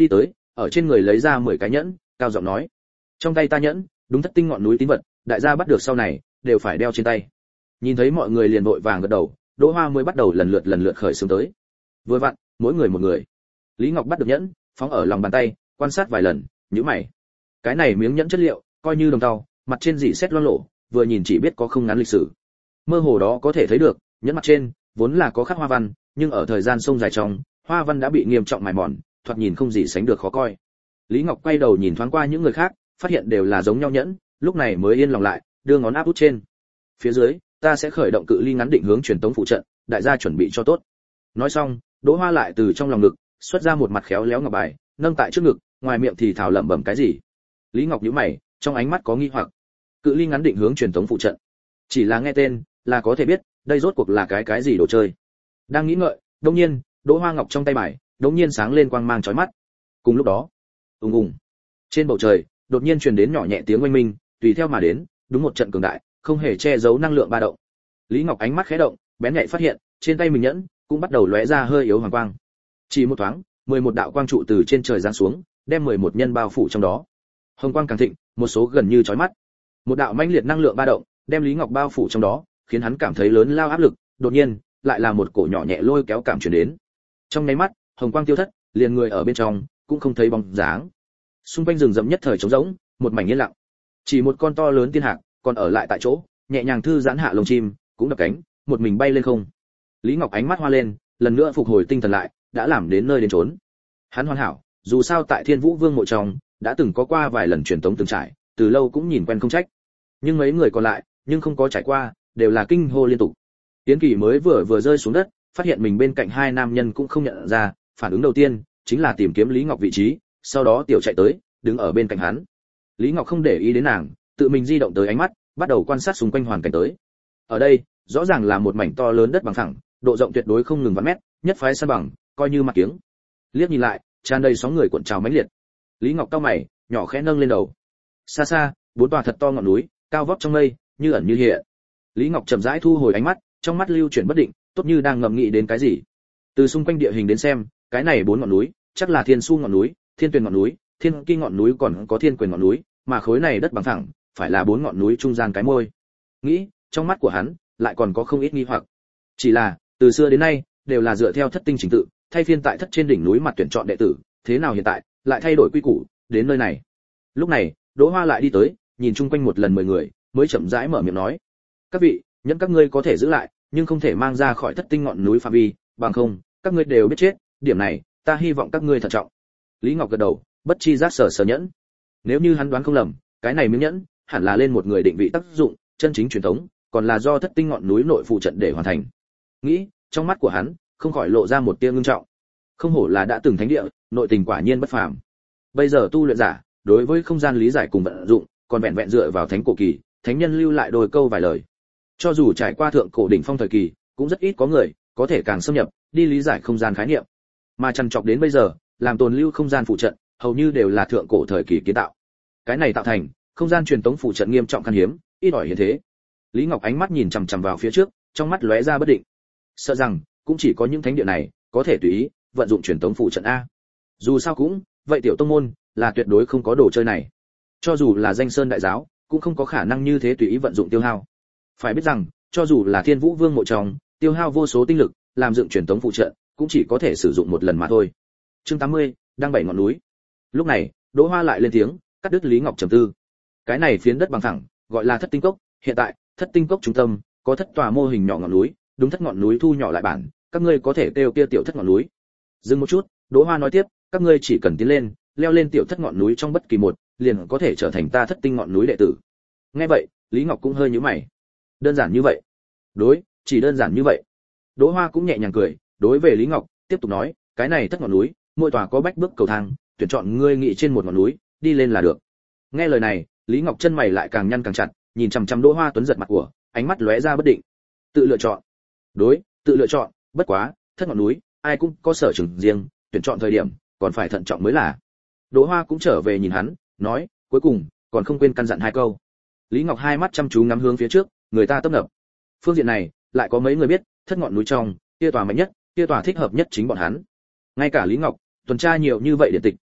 S1: ở trên người lấy ra 10 cái nhẫn, cao giọng nói: "Trong tay ta nhẫn, đúng thất tinh ngọn núi tín vật, đại gia bắt được sau này, đều phải đeo trên tay." Nhìn thấy mọi người liền vội vàng gật đầu, Đỗ Hoa mới bắt đầu lần lượt khởi xướng tới. Vừa vặn, mỗi người một người. Lý Ngọc bắt được nhẫn, phóng ở lòng bàn tay, quan sát vài lần, nhíu mày. Cái này miếng nhẫn chất liệu, coi như đồng tàu, mặt trên dị sét loang lổ, vừa nhìn chỉ biết có không ngắn lịch sử. Mơ hồ đó có thể thấy được, nhẫn mặt trên vốn là có khắc hoa văn, nhưng ở thời gian sông dài trong, hoa văn đã bị nghiêm trọng mài mòn, thoạt nhìn không gì sánh được khó coi. Lý Ngọc quay đầu nhìn thoáng qua những người khác, phát hiện đều là giống nhau nhẫn, lúc này mới yên lòng lại, đưa ngón áp út trên. Phía dưới, ta sẽ khởi động cự ly ngắn định hướng truyền tống phụ trận, đại gia chuẩn bị cho tốt. Nói xong, Đỗ Hoa lại từ trong lòng ngực xuất ra một mặt khéo léo ngọc bài, nâng tại trước ngực, ngoài miệng thì thào lẩm bẩm cái gì. Lý Ngọc nhíu mày, trong ánh mắt có nghi hoặc. Cự ly ngắn định hướng truyền tống phụ trận, chỉ là nghe tên là có thể biết, đây rốt cuộc là cái gì đồ chơi. Đang nghĩ ngợi, đột nhiên, Đỗ Hoa ngọc trong tay bài, đột nhiên sáng lên quang mang chói mắt. Cùng lúc đó, ùng ùng, trên bầu trời đột nhiên truyền đến nhỏ nhẹ tiếng oanh minh, tùy theo mà đến, đúng một trận cường đại, không hề che giấu năng lượng ba động. Lý Ngọc ánh mắt khẽ động, bén nhạy phát hiện, trên tay mình nhẫn cũng bắt đầu lóe ra hơi yếu hoàng quang. Chỉ một thoáng, 11 đạo quang trụ từ trên trời giáng xuống, đem 11 nhân bao phủ trong đó. Hồng quang càng thịnh, một số gần như chói mắt. Một đạo mãnh liệt năng lượng ba động, đem Lý Ngọc bao phủ trong đó, khiến hắn cảm thấy lớn lao áp lực, đột nhiên, lại là một cổ nhỏ nhẹ lôi kéo cảm truyền đến. Trong nháy mắt, hồng quang tiêu thất, liền người ở bên trong cũng không thấy bóng dáng. Xung quanh rừng rậm nhất thời trống rỗng, một mảnh yên lặng. Chỉ một con to lớn tiên hạc còn ở lại tại chỗ, nhẹ nhàng thư giãn hạ lông chim, cũng đập cánh, một mình bay lên không. Lý Ngọc ánh mắt hoa lên, lần nữa phục hồi tinh thần lại, đã làm đến nơi đến chốn. Hắn hoàn hảo, dù sao tại Thiên Vũ Vương mộ trong, đã từng có qua vài lần truyền tống từng trải, từ lâu cũng nhìn quen không trách. Nhưng mấy người còn lại, nhưng không có trải qua, đều là kinh hô liên tục. Tiến Kỳ mới vừa rơi xuống đất, phát hiện mình bên cạnh hai nam nhân cũng không nhận ra, phản ứng đầu tiên chính là tìm kiếm Lý Ngọc vị trí, sau đó tiểu chạy tới, đứng ở bên cạnh hắn. Lý Ngọc không để ý đến nàng, tự mình di động tới ánh mắt, bắt đầu quan sát xung quanh hoàn cảnh tới. Ở đây, rõ ràng là một mảnh to lớn đất bằng phẳng, độ rộng tuyệt đối không ngừng vạn mét, nhất phái san bằng, coi như mặt kiếng. Liếc nhìn lại, tràn đầy sóng người cuộn trào mãnh liệt. Lý Ngọc cau mày, nhỏ khẽ nâng lên đầu. Xa xa, bốn tòa thật to ngọn núi, cao vóc trong mây, như ẩn như hiện. Lý Ngọc chậm rãi thu hồi ánh mắt, trong mắt lưu chuyển bất định, tốt như đang ngẫm nghĩ đến cái gì. Từ xung quanh địa hình đến xem, cái này bốn ngọn núi, chắc là Thiên Su ngọn núi, Thiên Tuyền ngọn núi, Thiên Kỳ ngọn núi còn có Thiên Quyền ngọn núi, mà khối này đất bằng phẳng, phải là bốn ngọn núi trung gian cái môi. Nghĩ, trong mắt của hắn lại còn có không ít nghi hoặc. Chỉ là, từ xưa đến nay, đều là dựa theo thất tinh trình tự, thay phiên tại thất trên đỉnh núi mặt tuyển chọn đệ tử, thế nào hiện tại lại thay đổi quy củ, đến nơi này. Lúc này, Đỗ Hoa lại đi tới, nhìn chung quanh một lần 10 người, mới chậm rãi mở miệng nói: "Các vị, nhẫn các ngươi có thể giữ lại, nhưng không thể mang ra khỏi thất tinh ngọn núi phạm vi, bằng không, các ngươi đều biết chết, điểm này, ta hy vọng các ngươi thận trọng." Lý Ngọc gật đầu, bất chi giác sờ nhẫn. Nếu như hắn đoán không lầm, cái này miếng nhẫn hẳn là lên một người định vị tác dụng, chân chính truyền thống, còn là do thất tinh ngọn núi nội phụ trận để hoàn thành. Nghĩ, trong mắt của hắn không khỏi lộ ra một tia ngưng trọng. Không hổ là đã từng thánh địa, nội tình quả nhiên bất phàm. Bây giờ tu luyện giả, đối với không gian lý giải cùng vận dụng, còn vẹn vẹn dựa vào thánh cổ kỳ, thánh nhân lưu lại đôi câu vài lời. Cho dù trải qua thượng cổ đỉnh phong thời kỳ, cũng rất ít có người có thể càng xâm nhập đi lý giải không gian khái niệm. Mà chăn chọc đến bây giờ, làm tồn lưu không gian phụ trận, hầu như đều là thượng cổ thời kỳ kiến tạo. Cái này tạo thành không gian truyền tống phụ trận nghiêm trọng khan hiếm, ít ỏi hiện thế. Lý Ngọc ánh mắt nhìn chằm chằm vào phía trước, trong mắt lóe ra bất định. Sợ rằng cũng chỉ có những thánh địa này có thể tùy ý vận dụng truyền tống phụ trận a. Dù sao cũng, vậy tiểu tông môn là tuyệt đối không có đồ chơi này. Cho dù là danh sơn đại giáo, cũng không có khả năng như thế tùy ý vận dụng tiêu hao. Phải biết rằng, cho dù là Thiên Vũ Vương mộ trong, tiêu hao vô số tinh lực, làm dựng truyền tống phụ trận, cũng chỉ có thể sử dụng một lần mà thôi. Chương 80, đang bảy ngọn núi. Lúc này, Đỗ Hoa lại lên tiếng, cắt đứt Lý Ngọc trầm tư. Cái này phiến đất bằng phẳng, gọi là Thất Tinh Cốc, hiện tại, Thất Tinh Cốc trung tâm có thất tòa mô hình nhỏ ngọn núi, đúng thất ngọn núi thu nhỏ lại bản, các ngươi có thể kêu kia tiểu thất ngọn núi. Dừng một chút, Đỗ Hoa nói tiếp, các ngươi chỉ cần tiến lên, leo lên tiểu thất ngọn núi trong bất kỳ một, liền có thể trở thành ta thất tinh ngọn núi đệ tử. Nghe vậy, Lý Ngọc cũng hơi nhíu mày. Đơn giản như vậy? Đối, chỉ đơn giản như vậy. Đỗ Hoa cũng nhẹ nhàng cười, đối về Lý Ngọc, tiếp tục nói, cái này thất ngọn núi, mỗi tòa có bách bước cầu thang, tuyển chọn ngươi nghị trên một ngọn núi, đi lên là được. Nghe lời này, Lý Ngọc chân mày lại càng nhăn càng chặt, nhìn chằm chằm Đỗ Hoa tuấn giật mặt của, ánh mắt lóe ra bất định. Tự lựa chọn. Đối, tự lựa chọn, bất quá, thất ngọn núi, ai cũng có sở trường riêng, tuyển chọn thời điểm, còn phải thận trọng mới là. Đỗ Hoa cũng trở về nhìn hắn, nói, cuối cùng, còn không quên căn dặn hai câu. Lý Ngọc hai mắt chăm chú ngắm hướng phía trước, người ta tấp nập. Phương diện này, lại có mấy người biết, thất ngọn núi trong, kia tòa mạnh nhất, kia tòa thích hợp nhất chính bọn hắn. Ngay cả Lý Ngọc, tuần tra nhiều như vậy điện tịch,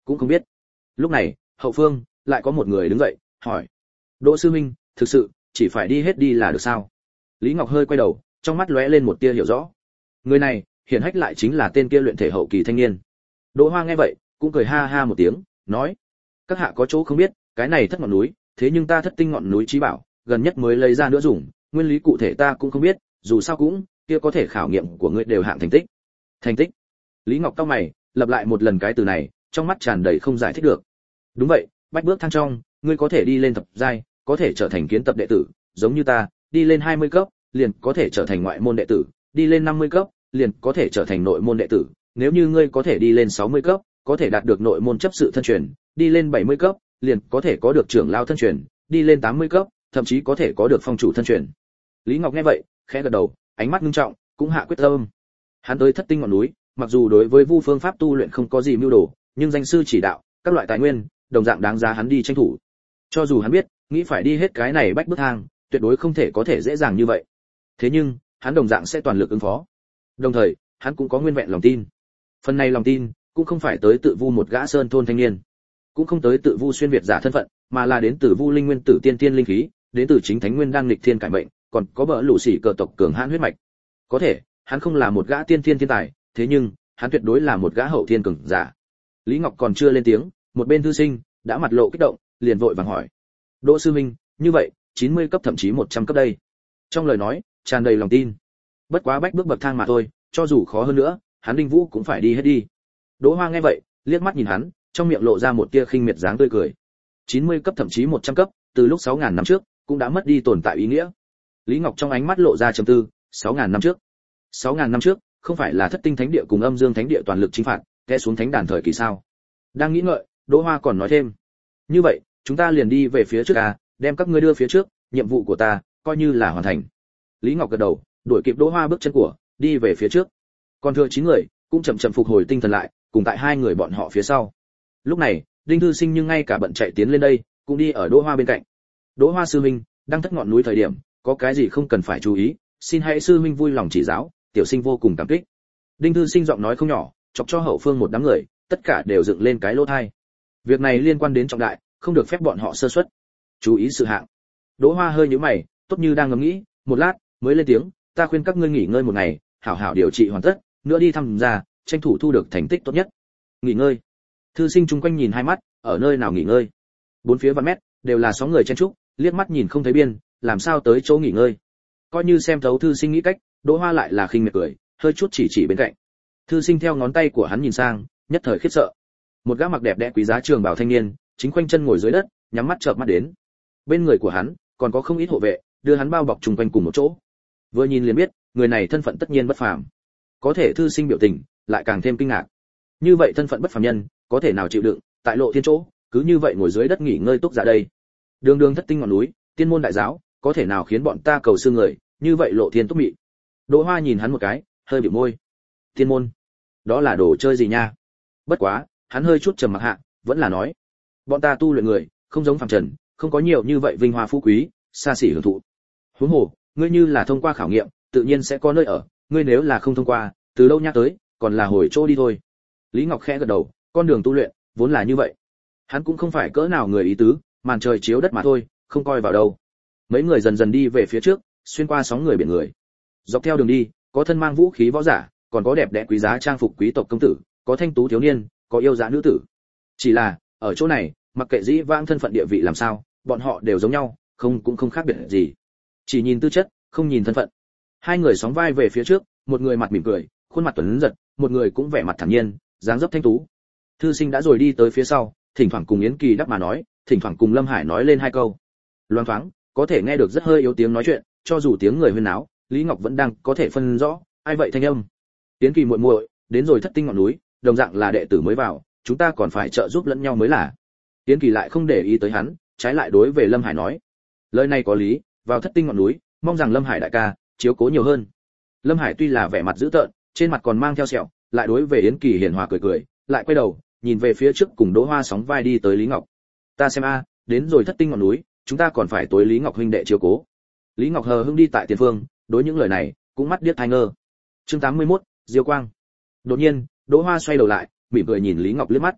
S1: cũng không biết. Lúc này, hậu phương lại có một người đứng dậy, hỏi: "Đỗ sư huynh, thực sự chỉ phải đi hết đi là được sao?" Lý Ngọc hơi quay đầu, trong mắt lóe lên một tia hiểu rõ. Người này, hiển hách lại chính là tên kia luyện thể hậu kỳ thanh niên. Đỗ Hoa nghe vậy, cũng cười ha ha một tiếng, nói: "Các hạ có chỗ không biết, cái này thất ngọn núi, thế nhưng ta thất tinh ngọn núi chí bảo, gần nhất mới lấy ra nữa dùng, nguyên lý cụ thể ta cũng không biết, dù sao cũng, kia có thể khảo nghiệm của ngươi đều hạng thành tích." Thành tích? Lý Ngọc cau mày, lặp lại một lần cái từ này, trong mắt tràn đầy không giải thích được. Đúng vậy, bách bước thang trong, ngươi có thể đi lên thập giai, có thể trở thành kiến tập đệ tử, giống như ta, đi lên 20 cấp, liền có thể trở thành ngoại môn đệ tử, đi lên 50 cấp, liền có thể trở thành nội môn đệ tử, nếu như ngươi có thể đi lên 60 cấp, có thể đạt được nội môn chấp sự thân truyền, đi lên 70 cấp, liền có thể có được trưởng lao thân truyền, đi lên 80 cấp, thậm chí có thể có được phong chủ thân truyền. Lý Ngọc nghe vậy, khẽ gật đầu, ánh mắt nghiêm trọng, cũng hạ quyết tâm. Hắn tới thất tinh ngọn núi, mặc dù đối với vu phương pháp tu luyện không có gì mưu đồ, nhưng danh sư chỉ đạo, các loại tài nguyên, đồng dạng đáng giá hắn đi tranh thủ. Cho dù hắn biết, nghĩ phải đi hết cái này bách bước thang, tuyệt đối không thể có thể dễ dàng như vậy. Thế nhưng, hắn đồng dạng sẽ toàn lực ứng phó. Đồng thời, hắn cũng có nguyên vẹn lòng tin. Phần này lòng tin, cũng không phải tới tự vu một gã sơn thôn thanh niên, cũng không tới tự vu xuyên việt giả thân phận, mà là đến từ vu linh nguyên tử tiên tiên linh khí, đến từ chính thánh nguyên đang nghịch thiên cải mệnh, còn có bỡ lũ xỉ cờ tộc cường hãn huyết mạch. Có thể, hắn không là một gã tiên thiên thiên tài, thế nhưng, hắn tuyệt đối là một gã hậu thiên cường giả. Lý Ngọc còn chưa lên tiếng, một bên thư sinh đã mặt lộ kích động, liền vội vàng hỏi: "Đỗ sư huynh, như vậy, 90 cấp thậm chí 100 cấp đây?" Trong lời nói tràn đầy lòng tin. Bất quá bách bước bậc thang mà thôi, cho dù khó hơn nữa, hắn Đinh Vũ cũng phải đi hết đi. Đỗ Hoa nghe vậy, liếc mắt nhìn hắn, trong miệng lộ ra một tia khinh miệt dáng tươi cười. 90 cấp thậm chí 100 cấp, từ lúc 6000 năm trước, cũng đã mất đi tồn tại ý nghĩa. Lý Ngọc trong ánh mắt lộ ra trầm tư, 6000 năm trước. 6000 năm trước, không phải là Thất Tinh Thánh Địa cùng Âm Dương Thánh Địa toàn lực chinh phạt, té xuống thánh đàn thời kỳ sao? Đang nghĩ ngợi, Đỗ Hoa còn nói thêm: "Như vậy, chúng ta liền đi về phía trước à, đem các ngươi đưa phía trước, nhiệm vụ của ta coi như là hoàn thành." Lý Ngọc gật đầu, đuổi kịp Đỗ Hoa bước chân của, đi về phía trước. Còn thừa 9 người, cũng chậm chậm phục hồi tinh thần lại, cùng tại hai người bọn họ phía sau. Lúc này, Đinh Thư Sinh nhưng ngay cả bận chạy tiến lên đây, cũng đi ở Đỗ Hoa bên cạnh. "Đỗ Hoa sư huynh, đang thất ngọn núi thời điểm, có cái gì không cần phải chú ý, xin hãy sư huynh vui lòng chỉ giáo, tiểu sinh vô cùng cảm kích." Đinh Thư Sinh giọng nói không nhỏ, chọc cho hậu phương một đám người, tất cả đều dựng lên cái lỗ tai. Việc này liên quan đến trọng đại, không được phép bọn họ sơ suất. Chú ý sự hạng. Đỗ Hoa hơi nhíu mày, tốt như đang ngẫm nghĩ, một lát mới lên tiếng: "Ta khuyên các ngươi nghỉ ngơi một ngày, hảo hảo điều trị hoàn tất, nữa đi thăm ra, tranh thủ thu được thành tích tốt nhất." Nghỉ ngơi? Thư sinh chung quanh nhìn hai mắt, ở nơi nào nghỉ ngơi? Bốn phía vạn mét đều là sóng người chen trúc, liếc mắt nhìn không thấy biên, làm sao tới chỗ nghỉ ngơi? Coi như xem thấu thư sinh nghĩ cách, Đỗ Hoa lại là khinh miệt cười, hơi chút chỉ bên cạnh. Thư sinh theo ngón tay của hắn nhìn sang, nhất thời khiếp sợ. Một gã mặc đẹp đẽ quý giá trường bào thanh niên, chính khoanh chân ngồi dưới đất, nhắm mắt chợp mắt đến. Bên người của hắn còn có không ít hộ vệ, đưa hắn bao bọc chung quanh cùng một chỗ. Vừa nhìn liền biết, người này thân phận tất nhiên bất phàm. Có thể thư sinh biểu tình lại càng thêm kinh ngạc. Như vậy thân phận bất phàm nhân, có thể nào chịu đựng, tại lộ thiên chỗ, cứ như vậy ngồi dưới đất nghỉ ngơi túc dạ đây. Đường đường thất tinh ngọn núi, tiên môn đại giáo, có thể nào khiến bọn ta cầu xương người, như vậy lộ thiên túc mị. Đỗ Hoa nhìn hắn một cái, hơi bĩu môi. Tiên môn? Đó là đồ chơi gì nha? Bất quá, hắn hơi chút trầm mặc hạ, vẫn là nói: "Bọn ta tu luyện người, không giống phàm trần, không có nhiều như vậy vinh hoa phú quý, xa xỉ hưởng thụ. Huống hồ, ngươi như là thông qua khảo nghiệm, tự nhiên sẽ có nơi ở, ngươi nếu là không thông qua, từ đâu nhắc tới, còn là hồi chỗ đi thôi." Lý Ngọc khẽ gật đầu, con đường tu luyện vốn là như vậy. Hắn cũng không phải cỡ nào người ý tứ, màn trời chiếu đất mà thôi, không coi vào đâu. Mấy người dần dần đi về phía trước, xuyên qua sóng người biển người. Dọc theo đường đi, có thân mang vũ khí võ giả, còn có đẹp đẽ quý giá trang phục quý tộc công tử, có thanh tú thiếu niên, có yêu dã nữ tử. Chỉ là, ở chỗ này, mặc kệ dĩ vãng thân phận địa vị làm sao, bọn họ đều giống nhau, cũng không khác biệt gì. Chỉ nhìn tư chất, không nhìn thân phận. Hai người sóng vai về phía trước, một người mặt mỉm cười, khuôn mặt tuấn giật, một người cũng vẻ mặt thản nhiên, dáng dấp thanh tú. Thư sinh đã rồi đi tới phía sau, thỉnh thoảng cùng Yến Kỳ đáp mà nói, thỉnh thoảng cùng Lâm Hải nói lên hai câu. Loáng thoáng, có thể nghe được rất hơi yếu tiếng nói chuyện, cho dù tiếng người huyên náo, Lý Ngọc vẫn đang có thể phân rõ, ai vậy thanh âm. Yến Kỳ muội muội, đến rồi thất tinh ngọn núi, đồng dạng là đệ tử mới vào, chúng ta còn phải trợ giúp lẫn nhau mới là. Yến Kỳ lại không để ý tới hắn, trái lại đối về Lâm Hải nói. Lời này có lý, vào thất tinh ngọn núi, mong rằng Lâm Hải đại ca chiếu cố nhiều hơn. Lâm Hải tuy là vẻ mặt dữ tợn, trên mặt còn mang theo sẹo, lại đối về Yến Kỳ hiền hòa cười cười, lại quay đầu, nhìn về phía trước cùng Đỗ Hoa sóng vai đi tới Lý Ngọc. Ta xem a, đến rồi thất tinh ngọn núi, chúng ta còn phải tối Lý Ngọc huynh đệ chiếu cố. Lý Ngọc hờ hững đi tại tiền phương, đối những lời này cũng mắt điếc tai ngơ. Chương 81, Diêu Quang. Đột nhiên, Đỗ Hoa xoay đầu lại, mỉm cười nhìn Lý Ngọc liếc mắt.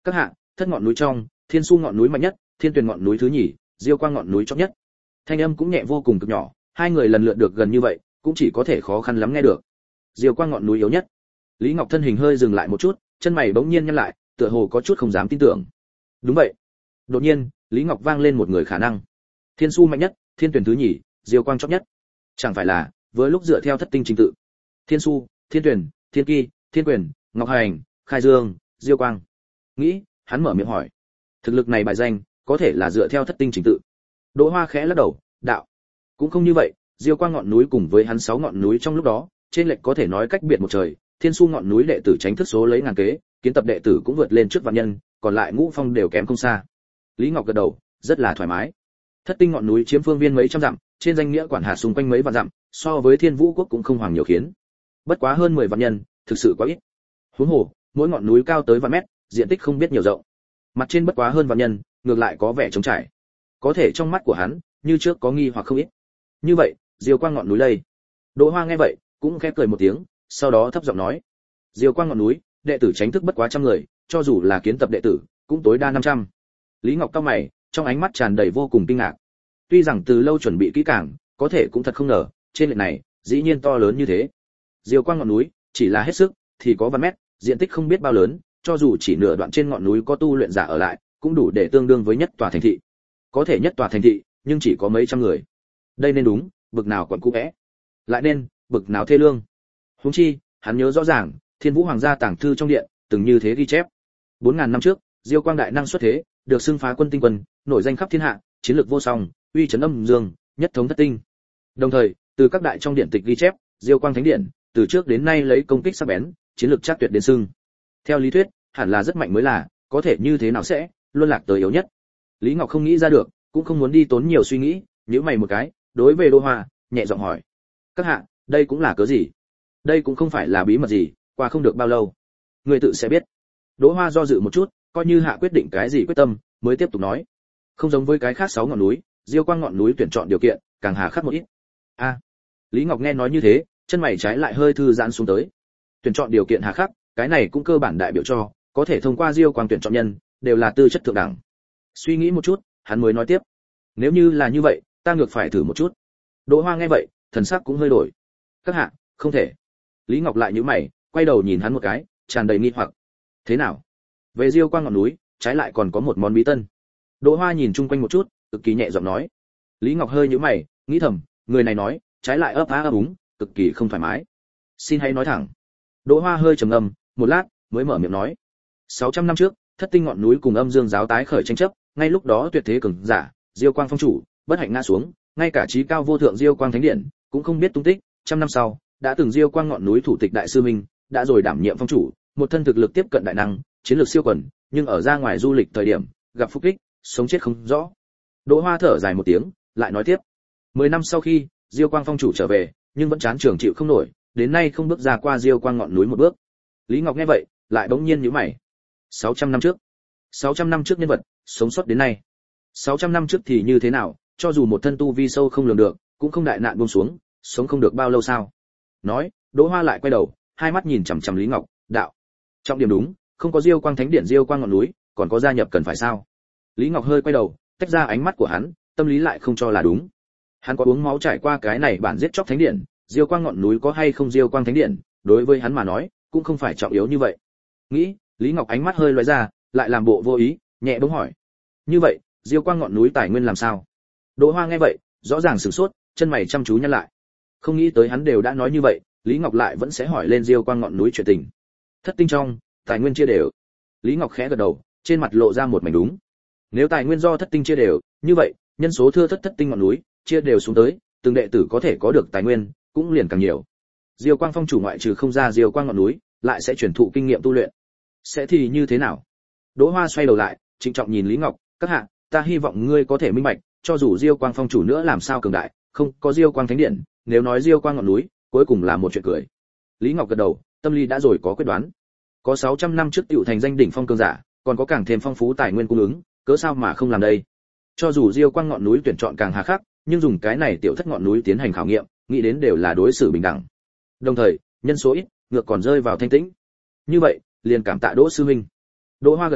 S1: Các hạ, thất ngọn núi trong, Thiên Su ngọn núi mạnh nhất, Thiên Tuyền ngọn núi thứ nhì, Diêu Quang ngọn núi chót nhất. Thanh âm cũng nhẹ vô cùng cực nhỏ, hai người lần lượt được gần như vậy, cũng chỉ có thể khó khăn lắm nghe được. Diêu Quang ngọn núi yếu nhất. Lý Ngọc thân hình hơi dừng lại một chút, chân mày bỗng nhiên nhăn lại, tựa hồ có chút không dám tin tưởng. Đúng vậy. Đột nhiên, Lý Ngọc vang lên một người khả năng. Thiên Su mạnh nhất, Thiên Tuyền thứ nhì, Diêu Quang chót nhất. Chẳng phải là, với lúc dựa theo thất tinh trình tự. Thiên Su, Thiên Tuyền, Thiên Ki, Thiên Quyền, Ngọc Hành, Khai Dương, Diêu Quang. Nghĩ, hắn mở miệng hỏi. Thực lực này bài danh, có thể là dựa theo thất tinh trình tự. Đỗ Hoa khẽ lắc đầu, đạo, cũng không như vậy, Diêu Quang ngọn núi cùng với hắn 6 ngọn núi trong lúc đó, trên lệch có thể nói cách biệt một trời, Thiên Su ngọn núi đệ tử tránh thức số lấy ngàn kế, kiến tập đệ tử cũng vượt lên trước vạn nhân, còn lại ngũ phong đều kém không xa. Lý Ngọc gật đầu, rất là thoải mái. Thất tinh ngọn núi chiếm phương viên mấy trăm dặm, trên danh nghĩa quản hạt xung quanh mấy vạn dặm, so với Thiên Vũ quốc cũng không hoàng nhiều khiến. Bất quá hơn 10 vạn nhân, thực sự quá ít. Huống hồ, mỗi ngọn núi cao tới vạn mét, diện tích không biết nhiều rộng. Mặt trên bất quá hơn vạn nhân, ngược lại có vẻ trống trải. Có thể trong mắt của hắn, như trước có nghi hoặc không ít. Như vậy, Diêu Quang ngọn núi đây. Đỗ Hoa nghe vậy, cũng khẽ cười một tiếng, sau đó thấp giọng nói: Diêu Quang ngọn núi, đệ tử tránh thức bất quá trăm người, cho dù là kiến tập đệ tử, cũng tối đa 500. Lý Ngọc cau mày, trong ánh mắt tràn đầy vô cùng kinh ngạc. Tuy rằng từ lâu chuẩn bị kỹ càng, có thể cũng thật không ngờ, trên lệch này, dĩ nhiên to lớn như thế. Diêu Quang ngọn núi, chỉ là hết sức, thì có vạn mét, diện tích không biết bao lớn, cho dù chỉ nửa đoạn trên ngọn núi có tu luyện giả ở lại, cũng đủ để tương đương với nhất tòa thành thị. Có thể nhất tòa thành thị, nhưng chỉ có mấy trăm người. Đây nên đúng, bực nào quận cũ é. Lại nên, bực nào thê lương. Huống chi, hắn nhớ rõ ràng, Thiên Vũ Hoàng gia tàng thư trong điện, từng như thế ghi chép. 4000 năm trước, Diêu Quang đại năng xuất thế, được xưng phá quân tinh quân, nổi danh khắp thiên hạ, chiến lược vô song, uy chấn âm dương, nhất thống thất tinh. Đồng thời, từ các đại trong điện tịch ghi chép, Diêu Quang thánh điện, từ trước đến nay lấy công kích sắc bén, chiến lược chắc tuyệt đến xưng. Theo lý thuyết, hẳn là rất mạnh mới là, có thể như thế nào sẽ luân lạc tới yếu nhất. Lý Ngọc không nghĩ ra được, cũng không muốn đi tốn nhiều suy nghĩ, nhíu mày một cái, đối về Đỗ Hoa, nhẹ giọng hỏi: "Các hạ, đây cũng là cớ gì? Đây cũng không phải là bí mật gì, qua không được bao lâu, người tự sẽ biết." Đỗ Hoa do dự một chút, coi như hạ quyết định cái gì quyết tâm, mới tiếp tục nói: "Không giống với cái khác 6 ngọn núi, Diêu Quang ngọn núi tuyển chọn điều kiện càng hà khắc một ít." A. Lý Ngọc nghe nói như thế, chân mày trái lại hơi thư giãn xuống tới. Tuyển chọn điều kiện hà khắc, cái này cũng cơ bản đại biểu cho có thể thông qua Diêu Quang tuyển chọn nhân, đều là tư chất thượng đẳng. Suy nghĩ một chút, hắn mới nói tiếp: "Nếu như là như vậy, ta ngược phải thử một chút." Đỗ Hoa nghe vậy, thần sắc cũng hơi đổi. "Các hạ, không thể." Lý Ngọc lại nhíu mày, quay đầu nhìn hắn một cái, tràn đầy nghi hoặc. "Thế nào? Về Diêu Quang ngọn núi, trái lại còn có một món bí tân." Đỗ Hoa nhìn chung quanh một chút, cực kỳ nhẹ giọng nói. Lý Ngọc hơi nhíu mày, nghĩ thầm, người này nói, trái lại ấp á ấp úng, cực kỳ không thoải mái. "Xin hãy nói thẳng." Đỗ Hoa hơi trầm ngâm, một lát, mới mở miệng nói: 600 năm trước, Thất Tinh ngọn núi cùng Âm Dương giáo tái khởi tranh chấp, ngay lúc đó tuyệt thế cường giả, Diêu Quang phong chủ, bất hạnh ngã xuống, ngay cả chí cao vô thượng Diêu Quang thánh điện cũng không biết tung tích. Trăm năm sau, đã từng Diêu Quang ngọn núi thủ tịch đại sư minh, đã rồi đảm nhiệm phong chủ, một thân thực lực tiếp cận đại năng, chiến lược siêu quần, nhưng ở ra ngoài du lịch thời điểm, gặp phúc kích, sống chết không rõ. Đỗ Hoa thở dài một tiếng, lại nói tiếp: 10 năm sau khi, Diêu Quang phong chủ trở về, nhưng vẫn chán trường chịu không nổi, đến nay không bước ra qua Diêu Quang ngọn núi một bước. Lý Ngọc nghe vậy, lại bỗng nhiên nhíu mày. 600 năm trước. 600 năm trước nhân vật, sống sót đến nay. 600 năm trước thì như thế nào, cho dù một thân tu vi sâu không lường được, cũng không đại nạn buông xuống, sống không được bao lâu sao? Nói, Đỗ Hoa lại quay đầu, hai mắt nhìn chằm chằm Lý Ngọc, đạo: "Trọng điểm đúng, không có Diêu Quang thánh điện Diêu Quang ngọn núi, còn có gia nhập cần phải sao?" Lý Ngọc hơi quay đầu, tách ra ánh mắt của hắn, tâm lý lại không cho là đúng. Hắn có uống máu trải qua cái này bản giết chóc thánh điện, Diêu Quang ngọn núi có hay không Diêu Quang thánh điện, đối với hắn mà nói, cũng không phải trọng yếu như vậy. Nghĩ, Lý Ngọc ánh mắt hơi lóe ra, lại làm bộ vô ý, nhẹ bỗng hỏi: "Như vậy, Diêu Quang ngọn núi tài nguyên làm sao?" Đỗ Hoa nghe vậy, rõ ràng sửng sốt, chân mày chăm chú nhăn lại. Không nghĩ tới hắn đều đã nói như vậy, Lý Ngọc lại vẫn sẽ hỏi lên Diêu Quang ngọn núi chuyện tình. Thất tinh trong, tài nguyên chia đều. Lý Ngọc khẽ gật đầu, trên mặt lộ ra một mảnh đúng. Nếu tài nguyên do thất tinh chia đều, như vậy, nhân số thưa thất tinh ngọn núi, chia đều xuống tới, từng đệ tử có thể có được tài nguyên, cũng liền càng nhiều. Diêu Quang phong chủ ngoại trừ không ra Diêu Quang ngọn núi, lại sẽ truyền thụ kinh nghiệm tu luyện. Sẽ thì như thế nào? Đỗ Hoa xoay đầu lại, trịnh trọng nhìn Lý Ngọc: "Các hạ, ta hy vọng ngươi có thể minh bạch, cho dù Diêu Quang phong chủ nữa làm sao cường đại, không có Diêu Quang thánh điện, nếu nói Diêu Quang ngọn núi, cuối cùng là một chuyện cười." Lý Ngọc gật đầu, tâm lý đã rồi có quyết đoán. Có 600 năm trước tiểu thành danh đỉnh phong cường giả, còn có càng thêm phong phú tài nguyên cung ứng, cớ sao mà không làm đây? Cho dù Diêu Quang ngọn núi tuyển chọn càng hà khắc, nhưng dùng cái này tiểu thất ngọn núi tiến hành khảo nghiệm, nghĩ đến đều là đối xử bình đẳng. Đồng thời, nhân số ít, ngược còn rơi vào thanh tĩnh. Như vậy, liền cảm tạ Đỗ sư huynh. Đỗ Hoa gật đầu,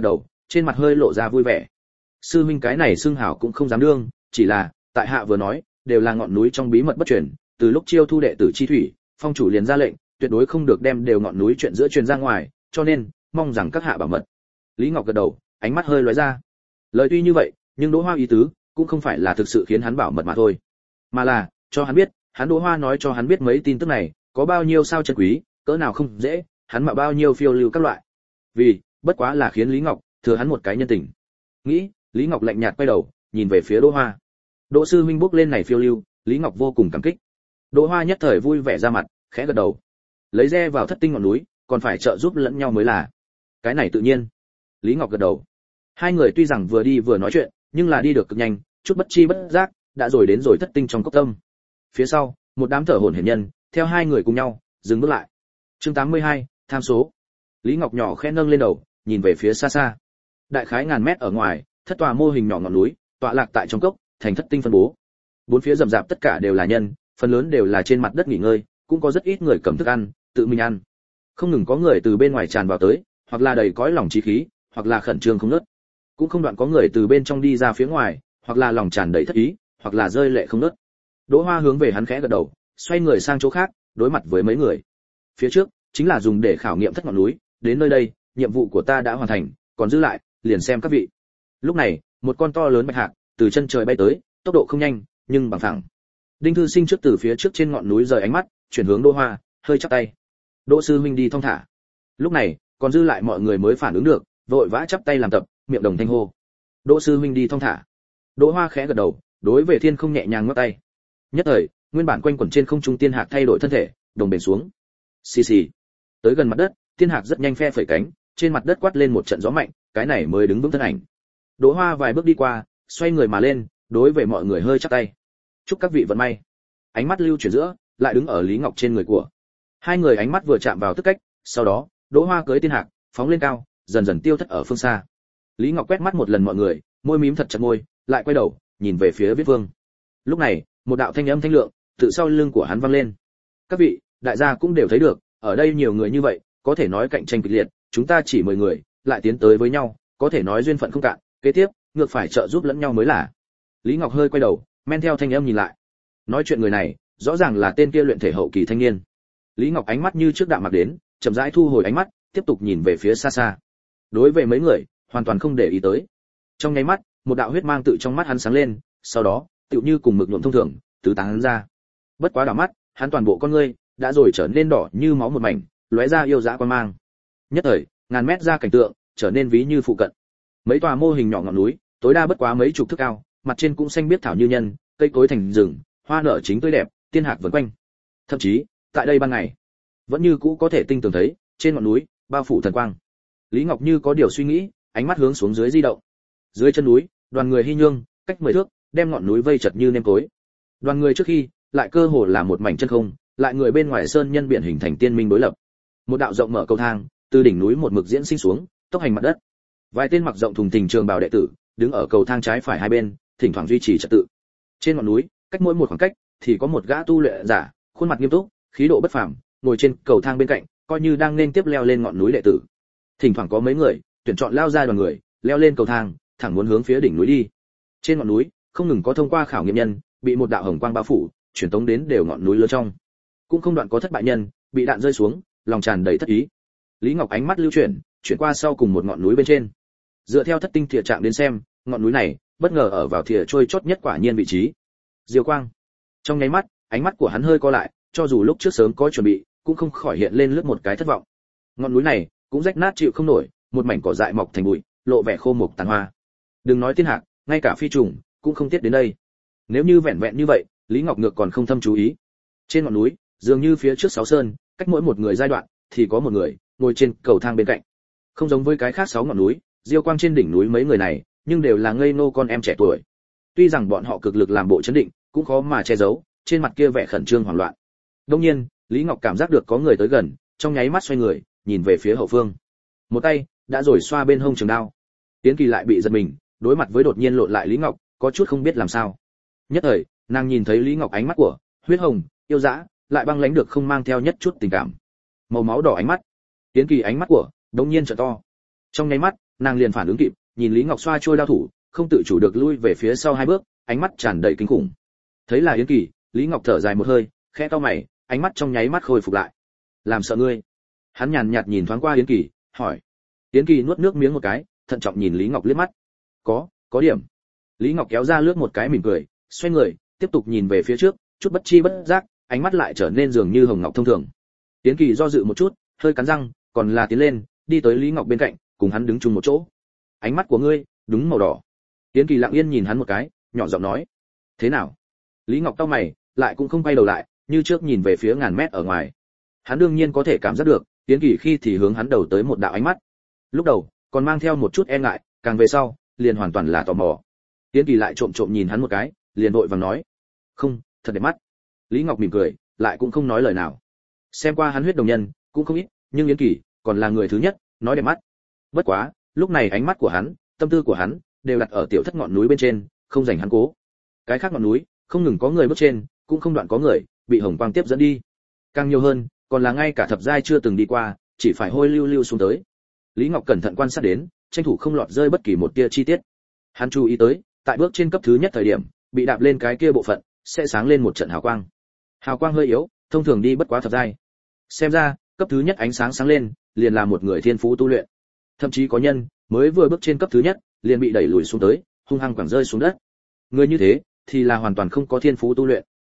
S1: trên mặt hơi lộ ra vui vẻ. Sư huynh cái này xưng hảo cũng không dám đương, chỉ là tại hạ vừa nói đều là ngọn núi trong bí mật bất truyền, từ lúc chiêu thu đệ tử chi thủy, phong chủ liền ra lệnh tuyệt đối không được đem đều ngọn núi chuyện giữa truyền ra ngoài, cho nên mong rằng các hạ bảo mật. Lý Ngọc gật đầu, ánh mắt hơi lóe ra. Lời tuy như vậy, nhưng Đỗ Hoa ý tứ cũng không phải là thực sự khiến hắn bảo mật mà thôi, mà là cho hắn biết, hắn Đỗ Hoa nói cho hắn biết mấy tin tức này có bao nhiêu sao chân quý, cỡ nào không dễ, hắn mà bao nhiêu phiêu lưu các loại. Vì bất quá là khiến Lý Ngọc thừa hắn một cái nhân tình. Nghĩ, Lý Ngọc lạnh nhạt quay đầu, nhìn về phía Đỗ Hoa. Đỗ sư huynh bước lên này phiêu lưu, Lý Ngọc vô cùng cảm kích. Đỗ Hoa nhất thời vui vẻ ra mặt, khẽ gật đầu. Lấy re vào thất tinh ngọn núi, còn phải trợ giúp lẫn nhau mới là. Cái này tự nhiên. Lý Ngọc gật đầu. Hai người tuy rằng vừa đi vừa nói chuyện, nhưng là đi được cực nhanh, chút bất chi bất giác, đã rồi đến rồi thất tinh trong cốc tâm. Phía sau, một đám thở hổn hển nhân, theo hai người cùng nhau, dừng bước lại. Chương 82, tham số. Lý Ngọc nhỏ khẽ nâng lên đầu, nhìn về phía xa xa. Đại khái ngàn mét ở ngoài, thất tòa mô hình nhỏ ngọn núi, tọa lạc tại trong cốc, thành thất tinh phân bố. Bốn phía rậm rạp tất cả đều là nhân, phần lớn đều là trên mặt đất nghỉ ngơi, cũng có rất ít người cầm thức ăn, tự mình ăn. Không ngừng có người từ bên ngoài tràn vào tới, hoặc là đầy cõi lòng chí khí, hoặc là khẩn trương không ngớt. Cũng không đoạn có người từ bên trong đi ra phía ngoài, hoặc là lòng tràn đầy thất ý, hoặc là rơi lệ không ngớt. Đỗ Hoa hướng về hắn khẽ gật đầu, xoay người sang chỗ khác, đối mặt với mấy người. Phía trước chính là dùng để khảo nghiệm thất ngọn núi, đến nơi đây, nhiệm vụ của ta đã hoàn thành, còn giữ lại, liền xem các vị. Lúc này, một con to lớn bạch hạc từ chân trời bay tới, tốc độ không nhanh, nhưng bằng phẳng. Đinh Thư Sinh trước từ phía trước trên ngọn núi rời ánh mắt, chuyển hướng Đỗ Hoa, hơi chắp tay. Đỗ sư huynh đi thong thả. Lúc này, còn dư lại mọi người mới phản ứng được, vội vã chắp tay làm tập, miệng đồng thanh hô. Đỗ sư huynh đi thong thả. Đỗ Hoa khẽ gật đầu, đối về thiên không nhẹ nhàng ngắt tay. Nhất thời, nguyên bản quanh quẩn trên không trung tiên hạc thay đổi thân thể, đồng bền xuống. Xì xì. Tới gần mặt đất, tiên hạc rất nhanh phe phẩy cánh, trên mặt đất quát lên một trận gió mạnh, cái này mới đứng vững thân ảnh. Đỗ Hoa vài bước đi qua, xoay người mà lên, đối về mọi người hơi chắp tay. Chúc các vị vận may. Ánh mắt lưu chuyển giữa, lại đứng ở Lý Ngọc trên người của. Hai người ánh mắt vừa chạm vào tức cách, sau đó, Đỗ Hoa cưỡi tiên hạc, phóng lên cao, dần dần tiêu thất ở phương xa. Lý Ngọc quét mắt một lần mọi người, môi mím thật chặt môi, lại quay đầu, nhìn về phía Viết Vương. Lúc này, một đạo thanh âm thanh lượng từ sau lưng của hắn vang lên. Các vị, đại gia cũng đều thấy được, ở đây nhiều người như vậy, có thể nói cạnh tranh kịch liệt, chúng ta chỉ 10 người, lại tiến tới với nhau, có thể nói duyên phận không cạn, kế tiếp, ngược phải trợ giúp lẫn nhau mới là. Lý Ngọc hơi quay đầu, men theo thanh âm nhìn lại. Nói chuyện người này, rõ ràng là tên kia luyện thể hậu kỳ thanh niên. Lý Ngọc ánh mắt như trước đạm mặc đến, chậm rãi thu hồi ánh mắt, tiếp tục nhìn về phía xa xa. Đối với mấy người, hoàn toàn không để ý tới. Trong nháy mắt, một đạo huyết mang tự trong mắt hắn sáng lên, sau đó, tựu như cùng mực nhuộm thông thường, tứ tán ra. Bất quá đảo mắt, hắn toàn bộ con ngươi đã rồi trở nên đỏ như máu một mảnh, lóe ra yêu dã quan mang. Nhất thời, ngàn mét ra cảnh tượng, trở nên ví như phụ cận. Mấy tòa mô hình nhỏ ngọn núi, tối đa bất quá mấy chục thước cao, mặt trên cũng xanh biếc thảo như nhân, cây cối thành rừng, hoa nở chính tươi đẹp, tiên hạc vần quanh. Thậm chí, tại đây ban ngày, vẫn như cũ có thể tinh tường thấy, trên ngọn núi, bao phủ thần quang. Lý Ngọc như có điều suy nghĩ, ánh mắt hướng xuống dưới di động. Dưới chân núi, đoàn người hy nhương, cách 10 thước, đem ngọn núi vây chật như nêm cối. Đoàn người trước khi, lại cơ hồ là một mảnh chân không, lại người bên ngoài sơn nhân biển hình thành tiên minh đối lập. Một đạo rộng mở cầu thang, từ đỉnh núi một mực diễn sinh xuống, tốc hành mặt đất. Vài tên mặc rộng thùng thình trường bào đệ tử, đứng ở cầu thang trái phải hai bên, thỉnh thoảng duy trì trật tự. Trên ngọn núi, cách mỗi một khoảng cách, thì có một gã tu luyện giả, khuôn mặt nghiêm túc, khí độ bất phàm, ngồi trên cầu thang bên cạnh, coi như đang nên tiếp leo lên ngọn núi đệ tử. Thỉnh thoảng có mấy người, tuyển chọn lao ra đoàn người, leo lên cầu thang, thẳng muốn hướng phía đỉnh núi đi. Trên ngọn núi, không ngừng có thông qua khảo nghiệm nhân, bị một đạo hồng quang bao phủ, truyền tống đến đều ngọn núi lớn trong. Cũng không đoạn có thất bại nhân, bị đạn rơi xuống, lòng tràn đầy thất ý. Lý Ngọc ánh mắt lưu chuyển, chuyển qua sau cùng một ngọn núi bên trên. Dựa theo thất tinh thìa trạng đến xem, ngọn núi này bất ngờ ở vào thìa trôi chót nhất quả nhiên vị trí. Diêu quang. Trong nháy mắt, ánh mắt của hắn hơi co lại, cho dù lúc trước sớm có chuẩn bị, cũng không khỏi hiện lên lướt một cái thất vọng. Ngọn núi này cũng rách nát chịu không nổi, một mảnh cỏ dại mọc thành bụi, lộ vẻ khô mục tàn hoa. Đừng nói tiên hạc, ngay cả phi trùng cũng không tiết đến đây. Nếu như vẹn vẹn như vậy, Lý Ngọc ngược còn không thâm chú ý. Trên ngọn núi, dường như phía trước 6 sơn, cách mỗi một người giai đoạn thì có một người ngồi trên cầu thang bên cạnh. Không giống với cái khác 6 ngọn núi, diêu quang trên đỉnh núi mấy người này, nhưng đều là ngây nô con em trẻ tuổi. Tuy rằng bọn họ cực lực làm bộ chấn định, cũng khó mà che giấu trên mặt kia vẻ khẩn trương hoảng loạn. Đương nhiên, Lý Ngọc cảm giác được có người tới gần, trong nháy mắt xoay người, nhìn về phía hậu phương. Một tay đã rồi xoa bên hông trường đao. Tiến Kỳ lại bị giật mình, đối mặt với đột nhiên lộn lại Lý Ngọc, có chút không biết làm sao. Nhất thời, nàng nhìn thấy Lý Ngọc ánh mắt của huyết hồng, yêu dã, lại băng lãnh được không mang theo nhất chút tình cảm. Màu máu đỏ ánh mắt. Tiến Kỳ ánh mắt của đột nhiên trợ to. Trong nháy mắt, nàng liền phản ứng kịp, nhìn Lý Ngọc xoa trôi đao thủ, không tự chủ được lui về phía sau 2 bước, ánh mắt tràn đầy kinh khủng. Thấy là Yến Kỳ, Lý Ngọc thở dài một hơi, khẽ cau mày, ánh mắt trong nháy mắt khôi phục lại. Làm sợ ngươi? Hắn nhàn nhạt nhìn thoáng qua Yến Kỳ, hỏi. Yến Kỳ nuốt nước miếng một cái, thận trọng nhìn Lý Ngọc liếc mắt. Có điểm. Lý Ngọc kéo ra lướt một cái mỉm cười, xoay người, tiếp tục nhìn về phía trước, chút bất chi bất giác, ánh mắt lại trở nên dường như hồng ngọc thông thường. Yến Kỳ do dự một chút, hơi cắn răng, còn là tiến lên, đi tới Lý Ngọc bên cạnh, cùng hắn đứng chung một chỗ. Ánh mắt của ngươi, đúng màu đỏ. Yến Kỳ lặng yên nhìn hắn một cái, nhỏ giọng nói. Thế nào? Lý Ngọc cau mày, lại cũng không quay đầu lại, như trước nhìn về phía ngàn mét ở ngoài. Hắn đương nhiên có thể cảm giác được, Yến Kỳ khi thì hướng hắn đầu tới một đạo ánh mắt. Lúc đầu, còn mang theo một chút e ngại, càng về sau, liền hoàn toàn là tò mò. Yến Kỳ lại trộm trộm nhìn hắn một cái, liền vội vàng nói: "Không, thật đẹp mắt." Lý Ngọc mỉm cười, lại cũng không nói lời nào. Xem qua hắn huyết đồng nhân, cũng không ít, nhưng Yến Kỳ còn là người thứ nhất nói đẹp mắt. Bất quá, lúc này ánh mắt của hắn, tâm tư của hắn đều đặt ở tiểu thất ngọn núi bên trên, không dành hắn cố. Cái khác ngọn núi, không ngừng có người bước trên, cũng không đoạn có người bị hồng quang tiếp dẫn đi. Càng nhiều hơn, còn là ngay cả thập giai chưa từng đi qua, chỉ phải hôi lưu lưu xuống tới. Lý Ngọc cẩn thận quan sát đến, tranh thủ không lọt rơi bất kỳ một tia chi tiết. Hắn chú ý tới, tại bước trên cấp thứ nhất thời điểm, bị đạp lên cái kia bộ phận, sẽ sáng lên một trận hào quang. Hào quang hơi yếu, thông thường đi bất quá thập giai. Xem ra, cấp thứ nhất ánh sáng sáng lên, liền là một người thiên phú tu luyện. Thậm chí có nhân, mới vừa bước trên cấp thứ nhất, liền bị đẩy lùi xuống tới, hung hăng quẳng rơi xuống đất. Người như thế, thì là hoàn toàn không có thiên phú tu luyện.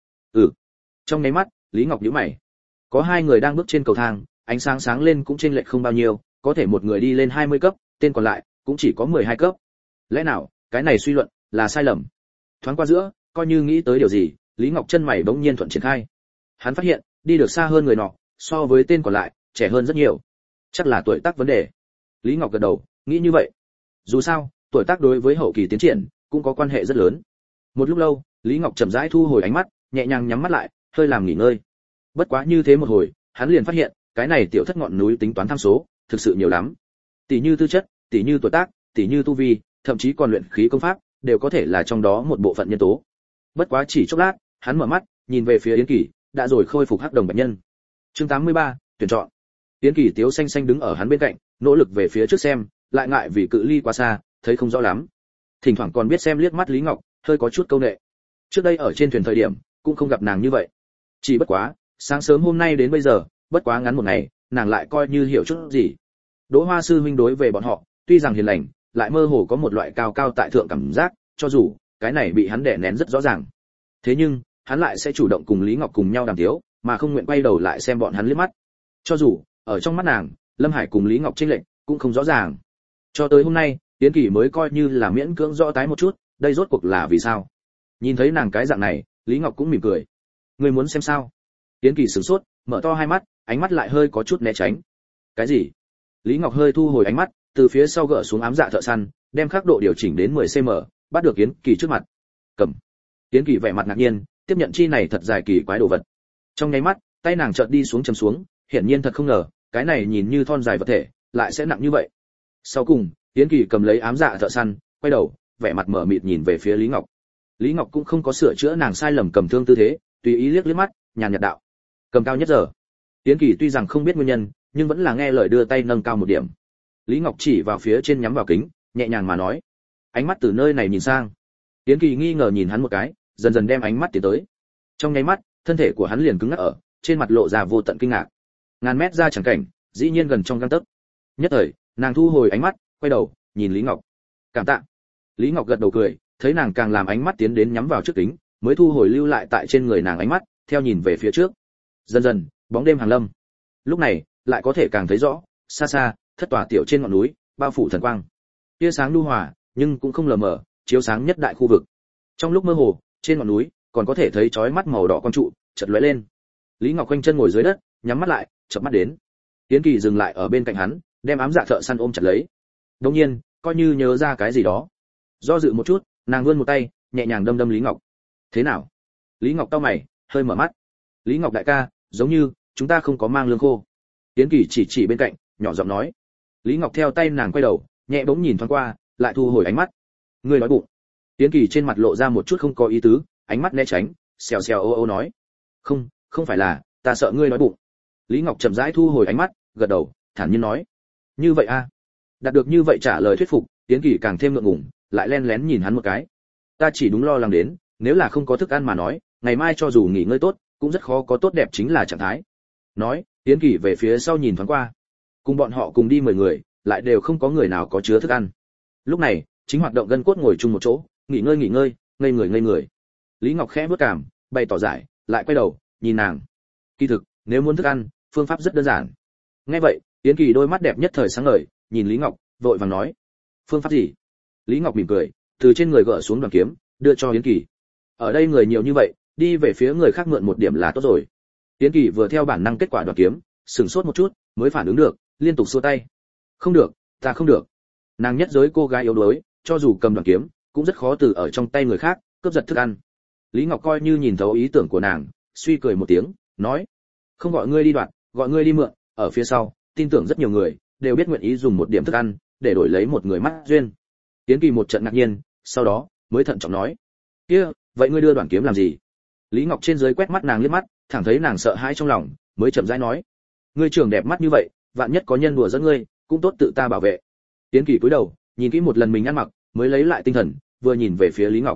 S1: Trong nháy mắt, Lý Ngọc nhíu mày. Có 2 người đang bước trên cầu thang, ánh sáng sáng lên cũng chênh lệch không bao nhiêu, có thể một người đi lên 20 cấp, tên còn lại cũng chỉ có 12 cấp. Lẽ nào, cái này suy luận là sai lầm? Thoáng qua giữa, coi như nghĩ tới điều gì, Lý Ngọc chân mày bỗng nhiên thuận triển khai. Hắn phát hiện, đi được xa hơn người nọ, so với tên còn lại, trẻ hơn rất nhiều. Chắc là tuổi tác vấn đề. Lý Ngọc gật đầu, nghĩ như vậy. Dù sao, tuổi tác đối với hậu kỳ tiến triển cũng có quan hệ rất lớn. Một lúc lâu, Lý Ngọc chậm rãi thu hồi ánh mắt, nhẹ nhàng nhắm mắt lại, hơi làm nghỉ ngơi. Bất quá như thế một hồi, hắn liền phát hiện, cái này tiểu thất ngọn núi tính toán tham số, thực sự nhiều lắm. Tỷ như tư chất, tỷ như tuổi tác, tỷ như tu vi, thậm chí còn luyện khí công pháp, đều có thể là trong đó một bộ phận nhân tố. Bất quá chỉ chốc lát, hắn mở mắt, nhìn về phía Yến Kỳ, đã rồi khôi phục hắc đồng bạch nhân. Chương 83, tuyển chọn. Yến Kỳ tiếu xanh xanh đứng ở hắn bên cạnh, nỗ lực về phía trước xem, lại ngại vì cự ly quá xa, thấy không rõ lắm. Thỉnh thoảng còn biết xem liếc mắt Lý Ngọc, hơi có chút câu nệ. Trước đây ở trên thuyền thời điểm, cũng không gặp nàng như vậy. Chỉ bất quá, sáng sớm hôm nay đến bây giờ, bất quá ngắn một ngày, nàng lại coi như hiểu chút gì. Đỗ Hoa sư huynh đối về bọn họ, tuy rằng hiền lành, lại mơ hồ có một loại cao cao tại thượng cảm giác, cho dù cái này bị hắn đè nén rất rõ ràng. Thế nhưng, hắn lại sẽ chủ động cùng Lý Ngọc cùng nhau đàm tiếu, mà không nguyện quay đầu lại xem bọn hắn liếc mắt. Cho dù, ở trong mắt nàng, Lâm Hải cùng Lý Ngọc chênh lệch cũng không rõ ràng. Cho tới hôm nay, Yến Kỳ mới coi như là miễn cưỡng rõ tái một chút, đây rốt cuộc là vì sao? Nhìn thấy nàng cái dạng này, Lý Ngọc cũng mỉm cười. Ngươi muốn xem sao? Yến Kỳ sửng sốt, mở to hai mắt, ánh mắt lại hơi có chút né tránh. Cái gì? Lý Ngọc hơi thu hồi ánh mắt, từ phía sau gỡ xuống ám dạ thợ săn, đem khắc độ điều chỉnh đến 10 cm, bắt được Yến Kỳ trước mặt. Cầm. Yến Kỳ vẻ mặt ngạc nhiên, tiếp nhận chi này thật dài kỳ quái đồ vật. Trong nháy mắt, tay nàng chợt đi xuống chầm xuống, hiển nhiên thật không ngờ, cái này nhìn như thon dài vật thể, lại sẽ nặng như vậy. Sau cùng, Yến Kỳ cầm lấy ám dạ thợ săn, quay đầu, vẻ mặt mở mịt nhìn về phía Lý Ngọc. Lý Ngọc cũng không có sửa chữa nàng sai lầm cầm thương tư thế, tùy ý liếc mắt, nhàn nhạt đạo: cầm cao nhất giờ. Yến Kỳ tuy rằng không biết nguyên nhân, nhưng vẫn là nghe lời đưa tay nâng cao một điểm. Lý Ngọc chỉ vào phía trên nhắm vào kính, nhẹ nhàng mà nói, ánh mắt từ nơi này nhìn sang. Yến Kỳ nghi ngờ nhìn hắn một cái, dần dần đem ánh mắt tiến tới. Trong nháy mắt, thân thể của hắn liền cứng ngắc ở, trên mặt lộ ra vô tận kinh ngạc. Ngàn mét ra chẳng cảnh, dĩ nhiên gần trong gang tấc. Nhất thời, nàng thu hồi ánh mắt, quay đầu, nhìn Lý Ngọc. Cảm tạ. Lý Ngọc gật đầu cười, thấy nàng càng làm ánh mắt tiến đến nhắm vào trước kính, mới thu hồi lưu lại tại trên người nàng ánh mắt, theo nhìn về phía trước. Dần dần, bóng đêm hàng lâm. Lúc này, lại có thể càng thấy rõ, xa xa, thất tòa tiểu trên ngọn núi, bao phủ thần quang. Tia sáng nhu hòa, nhưng cũng không lờ mờ, chiếu sáng nhất đại khu vực. Trong lúc mơ hồ, trên ngọn núi, còn có thể thấy chói mắt màu đỏ quang trụ chợt lóe lên. Lý Ngọc quanh chân ngồi dưới đất, nhắm mắt lại, chợp mắt đến. Yến Kỳ dừng lại ở bên cạnh hắn, đem ám dạ thợ săn ôm chặt lấy. Đương nhiên, coi như nhớ ra cái gì đó. Do dự một chút, nàng vươn một tay, nhẹ nhàng đâm đâm Lý Ngọc. Thế nào? Lý Ngọc cau mày, hơi mở mắt. Lý Ngọc đại ca, giống như chúng ta không có mang lương khô. Yến Kỳ chỉ bên cạnh, nhỏ giọng nói. Lý Ngọc theo tay nàng quay đầu, nhẹ bỗng nhìn thoáng qua, lại thu hồi ánh mắt. Ngươi đói bụng? Yến Kỳ trên mặt lộ ra một chút không có ý tứ, ánh mắt né tránh, xèo xèo ô ô nói. Không, không phải là, ta sợ ngươi đói bụng. Lý Ngọc chậm rãi thu hồi ánh mắt, gật đầu, thản nhiên nói. Như vậy a? Đạt được như vậy trả lời thuyết phục, Yến Kỳ càng thêm ngượng ngùng, lại lén lén nhìn hắn một cái. Ta chỉ đúng lo lắng đến, nếu là không có thức ăn mà nói, ngày mai cho dù nghỉ ngơi tốt, cũng rất khó có tốt đẹp chính là trạng thái. Nói, Yến Kỳ về phía sau nhìn thoáng qua. Cùng bọn họ cùng đi 10 người, lại đều không có người nào có chứa thức ăn. Lúc này, chính hoạt động gân cốt ngồi chung một chỗ, nghỉ ngơi, ngây người. Lý Ngọc khẽ bước cảm, bày tỏ giải, lại quay đầu, nhìn nàng. Kỳ thực, nếu muốn thức ăn, phương pháp rất đơn giản. Nghe vậy, Yến Kỳ đôi mắt đẹp nhất thời sáng ngời, nhìn Lý Ngọc, vội vàng nói: "Phương pháp gì?" Lý Ngọc mỉm cười, từ trên người gỡ xuống đoàn kiếm, đưa cho Yến Kỳ. Ở đây người nhiều như vậy, đi về phía người khác mượn một điểm là tốt rồi. Yến Kỳ vừa theo bản năng kết quả đoàn kiếm, sửng sốt một chút, mới phản ứng được, liên tục xua tay. "Không được, ta không được." Nàng nhất giới cô gái yếu đuối, cho dù cầm đoàn kiếm, cũng rất khó từ ở trong tay người khác cướp giật thức ăn. Lý Ngọc coi như nhìn thấu ý tưởng của nàng, suy cười một tiếng, nói: "Không gọi ngươi đi đoạt, gọi ngươi đi mượn, ở phía sau, tin tưởng rất nhiều người đều biết nguyện ý dùng một điểm thức ăn để đổi lấy một người mắt duyên." Yến Kỳ một trận ngạc nhiên, sau đó mới thận trọng nói: "Kia, vậy ngươi đưa đoàn kiếm làm gì?" Lý Ngọc trên dưới quét mắt nàng liếc mắt, thẳng thấy nàng sợ hãi trong lòng, mới chậm rãi nói: "Ngươi trưởng đẹp mắt như vậy, vạn nhất có nhân đùa dẫn ngươi, cũng tốt tự ta bảo vệ." Yến Kỳ cúi đầu, nhìn kỹ một lần mình ăn mặc, mới lấy lại tinh thần, vừa nhìn về phía Lý Ngọc.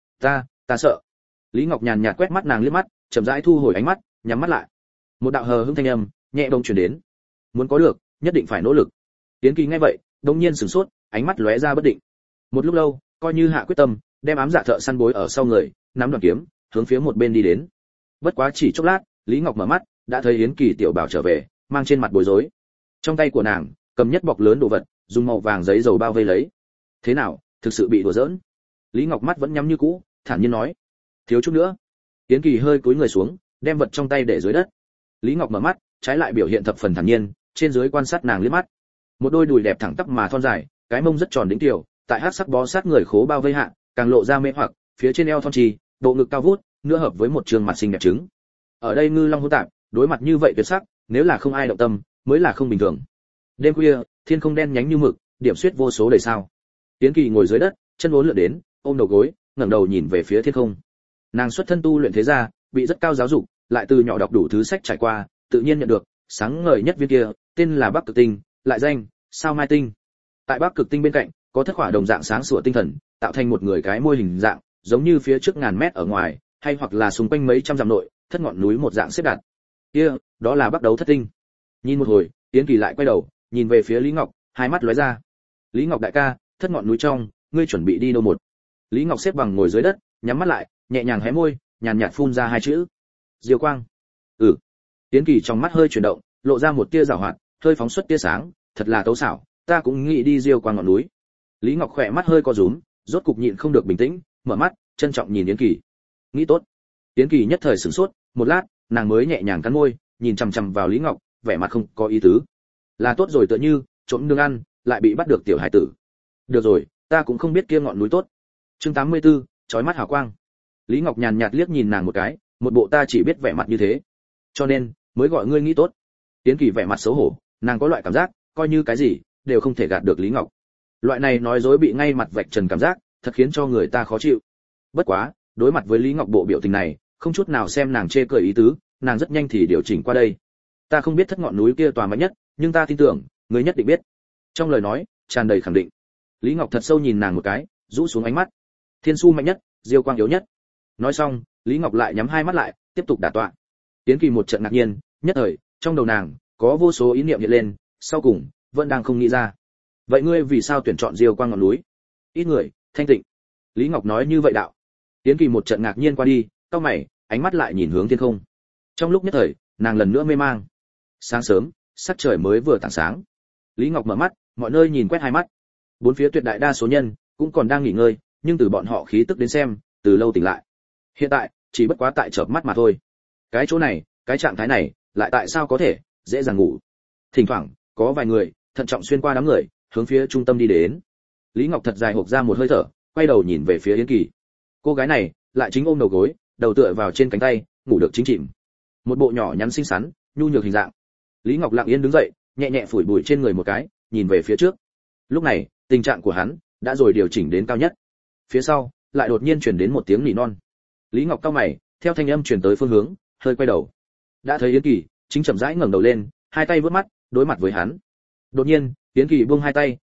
S1: Ta sợ." Lý Ngọc nhàn nhạt quét mắt nàng liếc mắt, chậm rãi thu hồi ánh mắt, nhắm mắt lại. Một đạo hờ hững thanh âm nhẹ bỗng truyền đến: "Muốn có được, nhất định phải nỗ lực." Yến Kỳ nghe vậy, đột nhiên sửng sốt, ánh mắt lóe ra bất định. Một lúc lâu, coi như hạ quyết tâm, đem ám dạ thợ săn bối ở sau người, nắm đoàn kiếm, hướng phía một bên đi đến. Bất quá chỉ chốc lát, Lý Ngọc mở mắt, đã thấy Yến Kỳ tiểu bảo trở về, mang trên mặt bối rối. Trong tay của nàng, cầm nhất bọc lớn đồ vật, dùng màu vàng giấy dầu bao vây lấy. "Thế nào, thực sự bị đùa giỡn?" Lý Ngọc mắt vẫn nhắm như cũ, thản nhiên nói: "Thiếu chút nữa." Yến Kỳ hơi cúi người xuống, đem vật trong tay để dưới đất. Lý Ngọc mở mắt, trái lại biểu hiện thập phần thản nhiên, trên dưới quan sát nàng liếc mắt. Một đôi đùi đẹp thẳng tắp mà thon dài, cái mông rất tròn đĩnh tiểu, tại hắc sắc bó sát người khố bao vây hạ, càng lộ ra mê hoặc, phía trên eo thon trì, bộ ngực cao vút, nữa hợp với một trường mặt xinh đẹp trứng. Ở đây ngư long hỗn tạp, đối mặt như vậy tuyệt sắc, nếu là không ai động tâm, mới là không bình thường. Đêm khuya, thiên không đen nhánh như mực, điểm xuyết vô số đầy sao. Yến Kỳ ngồi dưới đất, chân uốn lượn đến, ôm đầu gối, ngẩng đầu nhìn về phía thiên không. Nàng xuất thân tu luyện thế gia, bị rất cao giáo dục, lại từ nhỏ đọc đủ thứ sách trải qua, tự nhiên nhận được sáng ngời nhất viên kia, tên là Bắc Cực Tinh, lại danh Sao Mai Tinh. Tại Bắc Cực Tinh bên cạnh, có thất hỏa đồng dạng sáng sủa tinh thần, tạo thành một người cái môi hình dạng, giống như phía trước ngàn mét ở ngoài, hay hoặc là xung quanh mấy trăm dặm nội, thất ngọn núi một dạng xếp đặt. Kia, đó là Bắc Đấu Thất Tinh. Nhìn một hồi, Yến Kỳ lại quay đầu, nhìn về phía Lý Ngọc, hai mắt lóe ra. "Lý Ngọc đại ca, thất ngọn núi trong, ngươi chuẩn bị đi đâu một?" Lý Ngọc xếp bằng ngồi dưới đất, nhắm mắt lại, nhẹ nhàng hé môi, nhàn nhạt phun ra hai chữ: "Diêu Quang." "Ừ." Yến Kỳ trong mắt hơi chuyển động, lộ ra một tia giảo hoạt, hơi phóng xuất tia sáng, thật là tấu xảo, ta cũng nghĩ đi Diêu Quang ngọn núi. Lý Ngọc khỏe mắt hơi co rúm, rốt cục nhịn không được bình tĩnh, mở mắt, trân trọng nhìn Yến Kỳ. "Nghĩ tốt." Yến Kỳ nhất thời sửng sốt, một lát, nàng mới nhẹ nhàng cắn môi, nhìn chằm chằm vào Lý Ngọc, vẻ mặt không có ý tứ. Là tốt rồi tựa như trộm nương ăn, lại bị bắt được tiểu hải tử. "Được rồi, ta cũng không biết kia ngọn núi tốt." Chương 84, chói mắt hào quang. Lý Ngọc nhàn nhạt liếc nhìn nàng một cái, một bộ ta chỉ biết vẻ mặt như thế, cho nên mới gọi ngươi nghĩ tốt. Yến Kỳ vẻ mặt xấu hổ, nàng có loại cảm giác, coi như cái gì đều không thể gạt được Lý Ngọc. Loại này nói dối bị ngay mặt vạch trần cảm giác, thật khiến cho người ta khó chịu. Bất quá, đối mặt với Lý Ngọc bộ biểu tình này, không chút nào xem nàng chê cười ý tứ, nàng rất nhanh thì điều chỉnh qua đây. "Ta không biết thất ngọn núi kia tòa mạnh nhất, nhưng ta tin tưởng, ngươi nhất định biết." Trong lời nói tràn đầy khẳng định. Lý Ngọc thật sâu nhìn nàng một cái, rũ xuống ánh mắt. "Thiên Su mạnh nhất, Diêu Quang yếu nhất." Nói xong, Lý Ngọc lại nhắm hai mắt lại, tiếp tục đả tọa. Yến Kỳ một trận ngạc nhiên, nhất thời, trong đầu nàng có vô số ý niệm hiện lên, sau cùng vẫn đang không nghĩ ra. "Vậy ngươi vì sao tuyển chọn Diêu Quang ngọn núi?" "Ít người, thanh tịnh." Lý Ngọc nói như vậy đạo. Yến Kỳ một trận ngạc nhiên qua đi, cau mày, ánh mắt lại nhìn hướng thiên không. Trong lúc nhất thời, nàng lần nữa mê mang. Sáng sớm, sắc trời mới vừa tảng sáng. Lý Ngọc mở mắt, mọi nơi nhìn quét hai mắt. Bốn phía tuyệt đại đa số nhân cũng còn đang nghỉ ngơi, nhưng từ bọn họ khí tức đến xem, từ lâu tỉnh lại. Hiện tại, chỉ bất quá tại chợp mắt mà thôi. Cái chỗ này, cái trạng thái này, lại tại sao có thể dễ dàng ngủ? Thỉnh thoảng, có vài người thận trọng xuyên qua đám người, hướng phía trung tâm đi đến. Lý Ngọc thật dài hộc ra một hơi thở, quay đầu nhìn về phía Yến Kỳ. Cô gái này, lại chính ôm đầu gối, đầu tựa vào trên cánh tay, ngủ được chính chìm. Một bộ nhỏ nhắn xinh xắn, nhu nhược hình dạng. Lý Ngọc lặng yên đứng dậy, nhẹ nhẹ phủi bụi trên người một cái, nhìn về phía trước. Lúc này, tình trạng của hắn đã rồi điều chỉnh đến cao nhất. Phía sau, lại đột nhiên truyền đến một tiếng nỉ non. Lý Ngọc cau mày, theo thanh âm truyền tới phương hướng, hơi quay đầu. Đã thấy Yến Kỳ chính chậm rãi ngẩng đầu lên, hai tay vớt mắt, đối mặt với hắn. Đột nhiên, Yến Kỳ buông hai tay,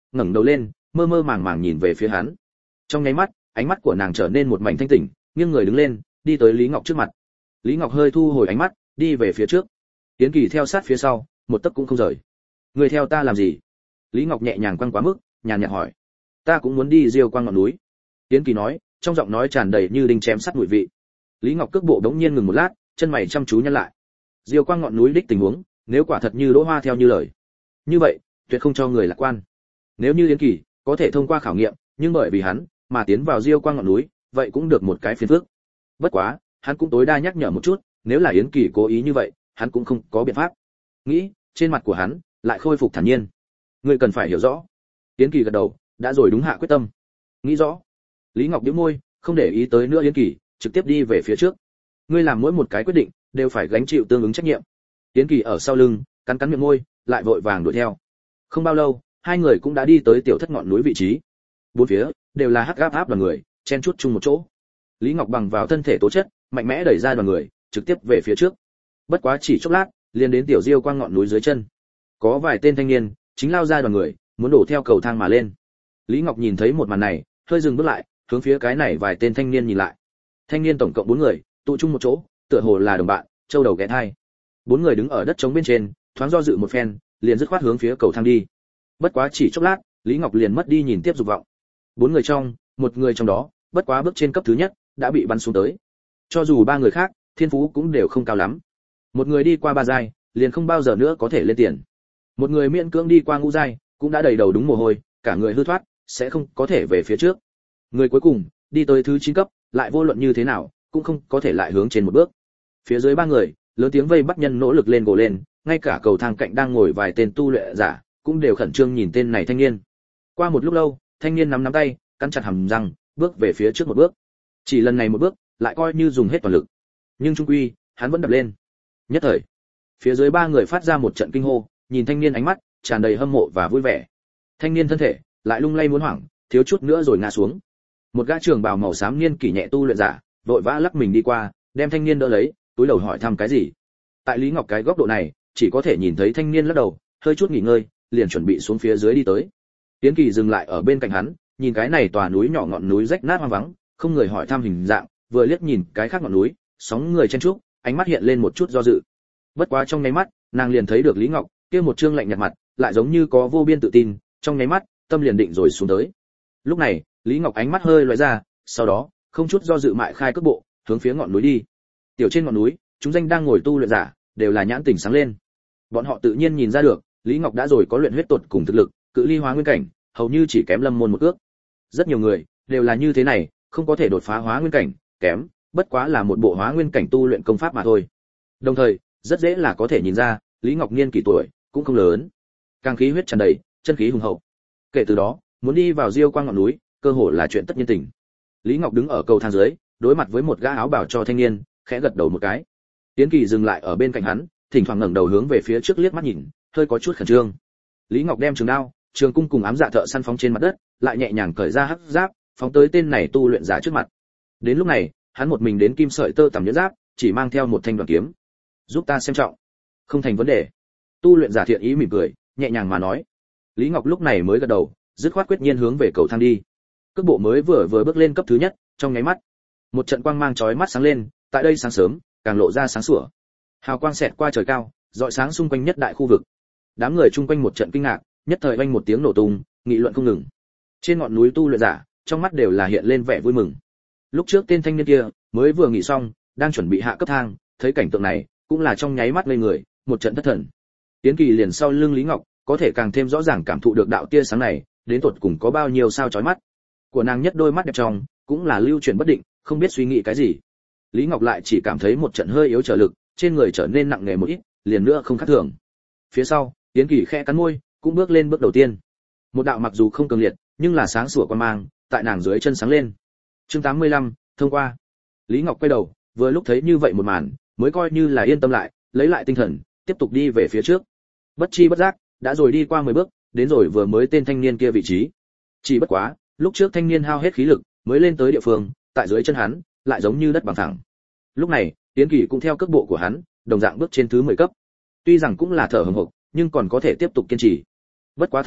S1: ngẩng đầu lên, mơ mơ màng màng nhìn về phía hắn. Trong nháy mắt, ánh mắt của nàng trở nên một mảnh thanh tỉnh, nghiêng người đứng lên, đi tới Lý Ngọc trước mặt. Lý Ngọc hơi thu hồi ánh mắt, đi về phía trước. Yến Kỳ theo sát phía sau, một tấc cũng không rời. Người theo ta làm gì? Lý Ngọc nhẹ nhàng quăng quá mức, nhàn nhạt hỏi. Ta cũng muốn đi Diêu Quang ngọn núi. Yến Kỳ nói, trong giọng nói tràn đầy như đinh chém sắt mùi vị. Lý Ngọc cước bộ đống nhiên ngừng một lát, chân mày chăm chú nhăn lại. Diêu Quang ngọn núi đích tình huống, nếu quả thật như Đỗ Hoa theo như lời, như vậy, tuyệt không cho người lạc quan. Nếu như Yến Kỳ có thể thông qua khảo nghiệm, nhưng bởi vì hắn mà tiến vào Diêu Quang ngọn núi, vậy cũng được một cái phiền phức. Bất quá, hắn cũng tối đa nhắc nhở một chút, nếu là Yến Kỳ cố ý như vậy, hắn cũng không có biện pháp. Nghĩ, trên mặt của hắn lại khôi phục thản nhiên. Ngươi cần phải hiểu rõ. Yến Kỳ gật đầu, đã rồi đúng hạ quyết tâm. Nghĩ rõ. Lý Ngọc nhếch môi, không để ý tới nữa Yến Kỳ, trực tiếp đi về phía trước. Ngươi làm mỗi một cái quyết định đều phải gánh chịu tương ứng trách nhiệm. Yến Kỳ ở sau lưng, cắn cắn miệng môi, lại vội vàng đuổi theo. Không bao lâu, hai người cũng đã đi tới tiểu thất ngọn núi vị trí. Bốn phía đều là hắc áp đoàn người, chen chúc chung một chỗ. Lý Ngọc bằng vào thân thể tố chất, mạnh mẽ đẩy ra đoàn người, trực tiếp về phía trước. Bất quá chỉ chốc lát, liền đến tiểu Diêu Quang ngọn núi dưới chân. Có vài tên thanh niên chính lao ra đoàn người, muốn đổ theo cầu thang mà lên. Lý Ngọc nhìn thấy một màn này, hơi dừng bước lại, hướng phía cái này vài tên thanh niên nhìn lại. Thanh niên tổng cộng 4 người, tụ chung một chỗ, tựa hồ là đồng bạn, châu đầu ghé thai. 4 người đứng ở đất trống bên trên, thoáng do dự một phen, liền dứt khoát hướng phía cầu thang đi. Bất quá chỉ chốc lát, Lý Ngọc liền mất đi nhìn tiếp dục vọng. 4 người trong, một người trong đó, bất quá bước trên cấp thứ nhất, đã bị bắn xuống tới. Cho dù 3 người khác, thiên phú cũng đều không cao lắm. Một người đi qua 3 giai, liền không bao giờ nữa có thể lên tiền. Một người miễn cưỡng đi qua ngũ giai, cũng đã đầy đầu đúng mồ hôi, cả người hư thoát, sẽ không có thể về phía trước. Người cuối cùng, đi tới thứ 9 cấp, lại vô luận như thế nào, cũng không có thể lại hướng trên một bước. Phía dưới 3 người, lớn tiếng vây bắt nhân nỗ lực lên gồ lên, ngay cả cầu thang cạnh đang ngồi vài tên tu luyện giả, cũng đều khẩn trương nhìn tên này thanh niên. Qua một lúc lâu, thanh niên nắm tay, cắn chặt hàm răng, bước về phía trước một bước. Chỉ lần này một bước, lại coi như dùng hết toàn lực. Nhưng trung quy, hắn vẫn đập lên. Nhất thời, phía dưới 3 người phát ra một trận kinh hô, nhìn thanh niên ánh mắt tràn đầy hâm mộ và vui vẻ. Thanh niên thân thể lại lung lay muốn hoảng, thiếu chút nữa rồi ngã xuống. Một gã trưởng bào màu xám niên kỷ nhẹ tu luyện giả, vội vã lắc mình đi qua, đem thanh niên đỡ lấy, túi đầu hỏi thăm cái gì. Tại Lý Ngọc cái góc độ này, chỉ có thể nhìn thấy thanh niên lắc đầu, hơi chút nghỉ ngơi, liền chuẩn bị xuống phía dưới đi tới. Tiến Kỳ dừng lại ở bên cạnh hắn, nhìn cái này tòa núi nhỏ ngọn núi rách nát hoang vắng, không người hỏi thăm hình dạng, vừa liếc nhìn cái khác ngọn núi, sóng người chen chúc, ánh mắt hiện lên một chút do dự. Bất quá trong nháy mắt, nàng liền thấy được Lý Ngọc, kia một trương lạnh nhạt mặt, lại giống như có vô biên tự tin, trong nháy mắt, tâm liền định rồi xuống tới. Lúc này, Lý Ngọc ánh mắt hơi lóe ra, sau đó, không chút do dự mại khai cước bộ, hướng phía ngọn núi đi. Tiểu trên ngọn núi, chúng danh đang ngồi tu luyện giả, đều là nhãn tỉnh sáng lên. Bọn họ tự nhiên nhìn ra được, Lý Ngọc đã rồi có luyện huyết tột cùng thực lực, cự ly hóa nguyên cảnh, hầu như chỉ kém Lâm Môn một cước. Rất nhiều người đều là như thế này, không có thể đột phá hóa nguyên cảnh, kém, bất quá là một bộ hóa nguyên cảnh tu luyện công pháp mà thôi. Đồng thời, rất dễ là có thể nhìn ra, Lý Ngọc niên kỷ tuổi cũng không lớn, càng khí huyết tràn đầy, chân khí hùng hậu. Kể từ đó, muốn đi vào Diêu Quang ngọn núi, cơ hội là chuyện tất nhiên tình. Lý Ngọc đứng ở cầu thang dưới, đối mặt với một gã áo bào cho thanh niên, khẽ gật đầu một cái. Tiến Kỳ dừng lại ở bên cạnh hắn, thỉnh thoảng ngẩng đầu hướng về phía trước liếc mắt nhìn, hơi có chút khẩn trương. Lý Ngọc đem trường đao, trường cung cùng ám dạ thợ săn phóng trên mặt đất, lại nhẹ nhàng cởi ra hắc giáp, phóng tới tên này tu luyện giả trước mặt. Đến lúc này, hắn một mình đến kim sợi tơ tằm nhuyễn giáp, chỉ mang theo một thanh đoàn kiếm. Giúp ta xem trọng. Không thành vấn đề. Tu luyện giả thiện ý mỉm cười, nhẹ nhàng mà nói. Lý Ngọc lúc này mới gật đầu, dứt khoát quyết nhiên hướng về cầu thang đi. Cước bộ mới vừa bước lên cấp thứ nhất, trong nháy mắt, một trận quang mang chói mắt sáng lên, tại đây sáng sớm, càng lộ ra sáng sủa. Hào quang xẹt qua trời cao, rọi sáng xung quanh nhất đại khu vực. Đám người chung quanh một trận kinh ngạc, nhất thời vang một tiếng nổ tung, nghị luận không ngừng. Trên ngọn núi tu luyện giả, trong mắt đều là hiện lên vẻ vui mừng. Lúc trước tên thanh niên kia mới vừa nghỉ xong, đang chuẩn bị hạ cấp thang, thấy cảnh tượng này, cũng là trong nháy mắt ngây người, một trận thất thần. Tiến Kỳ liền sau lưng Lý Ngọc, có thể càng thêm rõ ràng cảm thụ được đạo tia sáng này, đến tột cùng có bao nhiêu sao chói mắt. Của nàng nhất đôi mắt đẹp trong, cũng là lưu chuyển bất định, không biết suy nghĩ cái gì. Lý Ngọc lại chỉ cảm thấy một trận hơi yếu trở lực, trên người trở nên nặng nề một ít, liền nữa không khác thường. Phía sau, Tiến Kỳ khẽ cắn môi, cũng bước lên bước đầu tiên. Một đạo mặc dù không cường liệt, nhưng là sáng sủa quan mang, tại nàng dưới chân sáng lên. Chương 85, thông qua. Lý Ngọc quay đầu, vừa lúc thấy như vậy một màn, mới coi như là yên tâm lại, lấy lại tinh thần, tiếp tục đi về phía trước. Bất chi bất giác, đã rồi đi qua 10 bước, đến rồi vừa mới tên thanh niên kia vị trí. Chỉ bất quá, lúc trước thanh niên hao hết khí lực, mới lên tới địa phương, tại dưới chân hắn, lại giống như đất bằng thẳng. Lúc này, Tiến Kỳ cũng theo cước bộ của hắn, đồng dạng bước trên thứ 10 cấp. Tuy rằng cũng là thở hổn hộc, nhưng còn có thể tiếp tục kiên trì. Bất quá thật dai,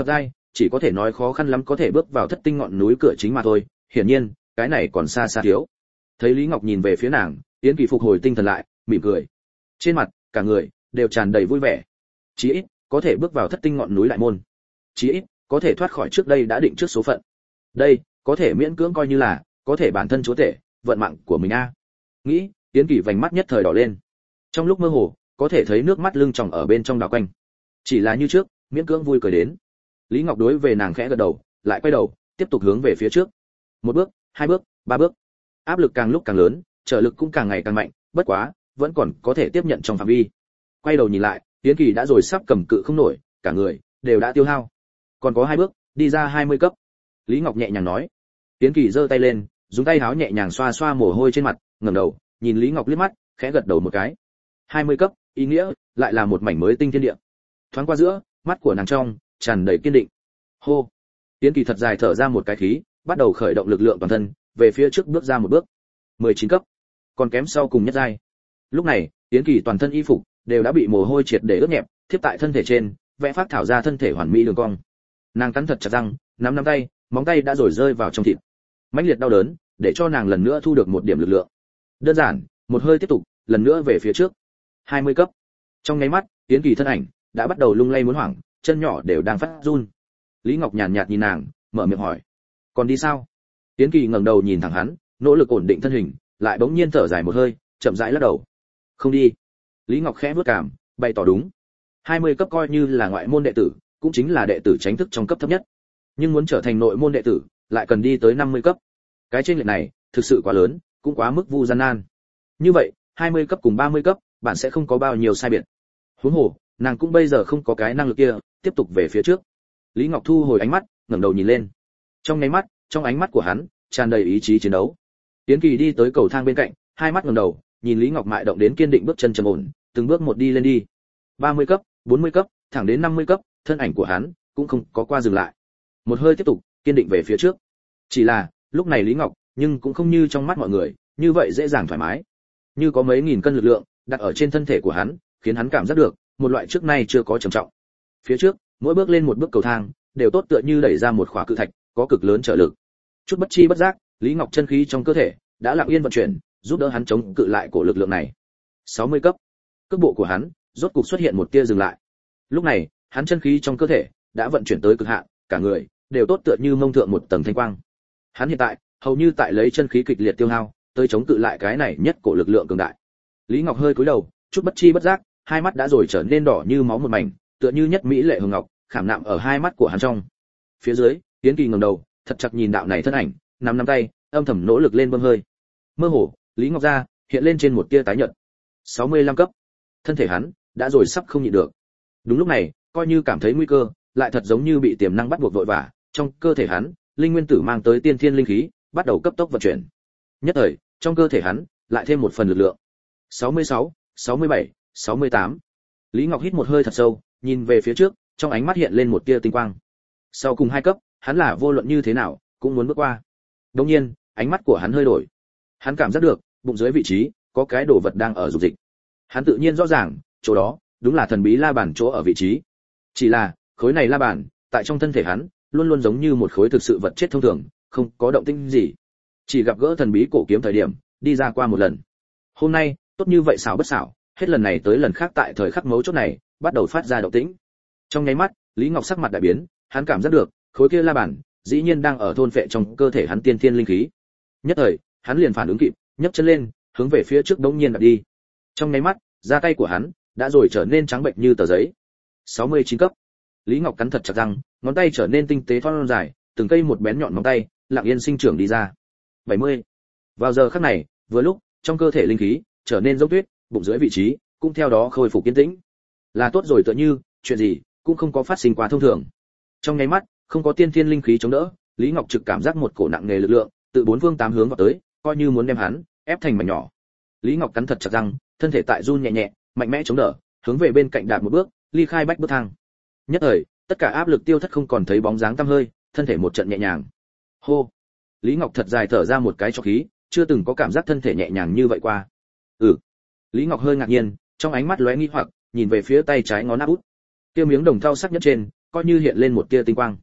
S1: chỉ có thể nói khó khăn lắm có thể bước vào thất tinh ngọn núi cửa chính mà thôi, hiển nhiên, cái này còn xa xa thiếu. Thấy Lý Ngọc nhìn về phía nàng, Yến Kỳ phục hồi tinh thần lại, mỉm cười. Trên mặt, cả người đều tràn đầy vui vẻ. Chí ít, có thể bước vào thất tinh ngọn núi đại môn. Chí ít, có thể thoát khỏi trước đây đã định trước số phận. Đây, có thể miễn cưỡng coi như là có thể bản thân chúa tể vận mạng của mình a. Nghĩ, Yến Kỳ vành mắt nhất thời đỏ lên. Trong lúc mơ hồ, có thể thấy nước mắt lưng tròng ở bên trong đảo quanh. Chỉ là như trước, miễn cưỡng vui cười đến. Lý Ngọc đối về nàng khẽ gật đầu, lại quay đầu, tiếp tục hướng về phía trước. Một bước, hai bước, ba bước. Áp lực càng lúc càng lớn, trở lực cũng càng ngày càng mạnh, bất quá, vẫn còn có thể tiếp nhận trong phạm vi. Quay đầu nhìn lại, Yến Kỳ đã rồi sắp cầm cự không nổi, cả người đều đã tiêu hao. Còn có 2 bước, đi ra 20 cấp. Lý Ngọc nhẹ nhàng nói. Yến Kỳ giơ tay lên, dùng tay háo nhẹ nhàng xoa xoa mồ hôi trên mặt, ngẩng đầu, nhìn Lý Ngọc liếc mắt, khẽ gật đầu một cái. 20 cấp, ý nghĩa lại là một mảnh mới tinh thiên địa. Thoáng qua giữa, mắt của nàng trong tràn đầy kiên định. Hô. Yến Kỳ thật dài thở ra một cái khí, bắt đầu khởi động lực lượng toàn thân, về phía trước bước ra một bước. 19 cấp, còn kém sau cùng nhất giai. Lúc này, Yến Kỳ toàn thân y phục đều đã bị mồ hôi triệt để ướt nhẹp, thiếp tại thân thể trên, vẽ phác thảo ra thân thể hoàn mỹ đường cong. Nàng cắn thật chặt răng, nắm tay, móng tay đã rồi rơi vào trong thịt. Mãnh liệt đau đớn, để cho nàng lần nữa thu được một điểm lực lượng. Đơn giản, một hơi tiếp tục, lần nữa về phía trước. 20 cấp. Trong nháy mắt, Yến Kỳ thân ảnh đã bắt đầu lung lay muốn hoảng, chân nhỏ đều đang phát run. Lý Ngọc nhàn nhạt nhìn nàng, mở miệng hỏi: "Còn đi sao?" Yến Kỳ ngẩng đầu nhìn thẳng hắn, nỗ lực ổn định thân hình, lại bỗng nhiên thở dài một hơi, chậm rãi lắc đầu. "Không đi." Lý Ngọc khẽ vuốt cằm, bày tỏ đúng. 20 cấp coi như là ngoại môn đệ tử, cũng chính là đệ tử chính thức trong cấp thấp nhất. Nhưng muốn trở thành nội môn đệ tử, lại cần đi tới 50 cấp. Cái chênh lệch này, thực sự quá lớn, cũng quá mức vu gian nan. Như vậy, 20 cấp cùng 30 cấp, bạn sẽ không có bao nhiêu sai biệt. Huống hồ, nàng cũng bây giờ không có cái năng lực kia, tiếp tục về phía trước. Lý Ngọc thu hồi ánh mắt, ngẩng đầu nhìn lên. Trong nháy mắt, trong ánh mắt của hắn tràn đầy ý chí chiến đấu. Tiến Kỳ đi tới cầu thang bên cạnh, hai mắt ngẩng đầu, nhìn Lý Ngọc mại động đến kiên định bước chân trầm ổn, từng bước một đi lên đi. 30 cấp, 40 cấp, thẳng đến 50 cấp, thân ảnh của hắn cũng không có qua dừng lại. Một hơi tiếp tục, kiên định về phía trước. Chỉ là, lúc này Lý Ngọc, nhưng cũng không như trong mắt mọi người, như vậy dễ dàng thoải mái. Như có mấy nghìn cân lực lượng đặt ở trên thân thể của hắn, khiến hắn cảm giác được một loại trước nay chưa có trầm trọng. Phía trước, mỗi bước lên một bước cầu thang, đều tốt tựa như đẩy ra một khỏa cự thạch, có cực lớn trợ lực. Chút bất chi bất giác, Lý Ngọc chân khí trong cơ thể đã lặng yên vận chuyển, giúp đỡ hắn chống cự lại cổ lực lượng này. 60 cấp, cước bộ của hắn rốt cục xuất hiện một tia dừng lại. Lúc này, hắn chân khí trong cơ thể đã vận chuyển tới cực hạn, cả người đều tốt tựa như mông thượng một tầng thanh quang. Hắn hiện tại hầu như tại lấy chân khí kịch liệt tiêu hao, tới chống cự lại cái này nhất cổ lực lượng cường đại. Lý Ngọc hơi cúi đầu, chút bất chi bất giác, hai mắt đã rồi trở nên đỏ như máu một mảnh, tựa như nhất mỹ lệ hồng ngọc, khảm nạm ở hai mắt của hắn trong. Phía dưới, Tiến Kỳ ngẩng đầu, thật chặt nhìn đạo này thân ảnh, nắm tay, âm thầm nỗ lực lên bơm hơi. Mơ hồ, Lý Ngọc ra hiện lên trên một tia tái nhợt. 65 cấp, thân thể hắn đã rồi sắp không nhịn được. Đúng lúc này, coi như cảm thấy nguy cơ, lại thật giống như bị tiềm năng bắt buộc vội vã, trong cơ thể hắn, linh nguyên tử mang tới tiên thiên linh khí, bắt đầu cấp tốc vận chuyển. Nhất thời, trong cơ thể hắn lại thêm một phần lực lượng. 66, 67, 68. Lý Ngọc hít một hơi thật sâu, nhìn về phía trước, trong ánh mắt hiện lên một tia tinh quang. Sau cùng 2 cấp, hắn là vô luận như thế nào cũng muốn bước qua. Đương nhiên, ánh mắt của hắn hơi đổi. Hắn cảm giác được, bụng dưới vị trí có cái đồ vật đang ở dục dịch. Hắn tự nhiên rõ ràng, chỗ đó đúng là thần bí la bàn chỗ ở vị trí. Chỉ là, khối này la bàn, tại trong thân thể hắn, luôn luôn giống như một khối thực sự vật chết thông thường, không có động tĩnh gì. Chỉ gặp gỡ thần bí cổ kiếm thời điểm, đi ra qua một lần. Hôm nay, tốt như vậy xảo bất xảo, hết lần này tới lần khác tại thời khắc mấu chốt này, bắt đầu phát ra động tĩnh. Trong nháy mắt, Lý Ngọc sắc mặt đại biến, hắn cảm giác được, khối kia la bàn, dĩ nhiên đang ở thôn phệ trong cơ thể hắn tiên thiên linh khí. Nhất thời, hắn liền phản ứng kịp, nhấc chân lên, hướng về phía trước đống nhiên đạp đi. Trong nháy mắt, da tay của hắn đã rồi trở nên trắng bệnh như tờ giấy. 69 cấp. Lý Ngọc cắn thật chặt răng, ngón tay trở nên tinh tế thon dài, từng cây một bén nhọn móng tay, lặng yên sinh trưởng đi ra. 70. Vào giờ khắc này, vừa lúc, trong cơ thể linh khí trở nên giống tuyết, bụng dưới vị trí cũng theo đó khôi phục kiên tĩnh. Là tốt rồi, tựa như chuyện gì cũng không có phát sinh quá thông thường. Trong nháy mắt, không có tiên thiên linh khí chống đỡ, Lý Ngọc trực cảm giác một cổ nặng nề lực lượng từ bốn phương tám hướng vào tới, coi như muốn đem hắn ép thành mảnh nhỏ. Lý Ngọc cắn thật chặt răng, thân thể tại run nhẹ nhẹ, mạnh mẽ chống đỡ, hướng về bên cạnh đạp một bước, ly khai bách bước thang. Nhất thời, tất cả áp lực tiêu thất, không còn thấy bóng dáng tăm hơi, thân thể một trận nhẹ nhàng. Hô. Lý Ngọc thật dài thở ra một cái trọc khí, chưa từng có cảm giác thân thể nhẹ nhàng như vậy qua. Lý Ngọc hơi ngạc nhiên, trong ánh mắt lóe nghi hoặc, nhìn về phía tay trái ngón áp út. Kia miếng đồng thau sắc nhất trên, coi như hiện lên một tia tinh quang.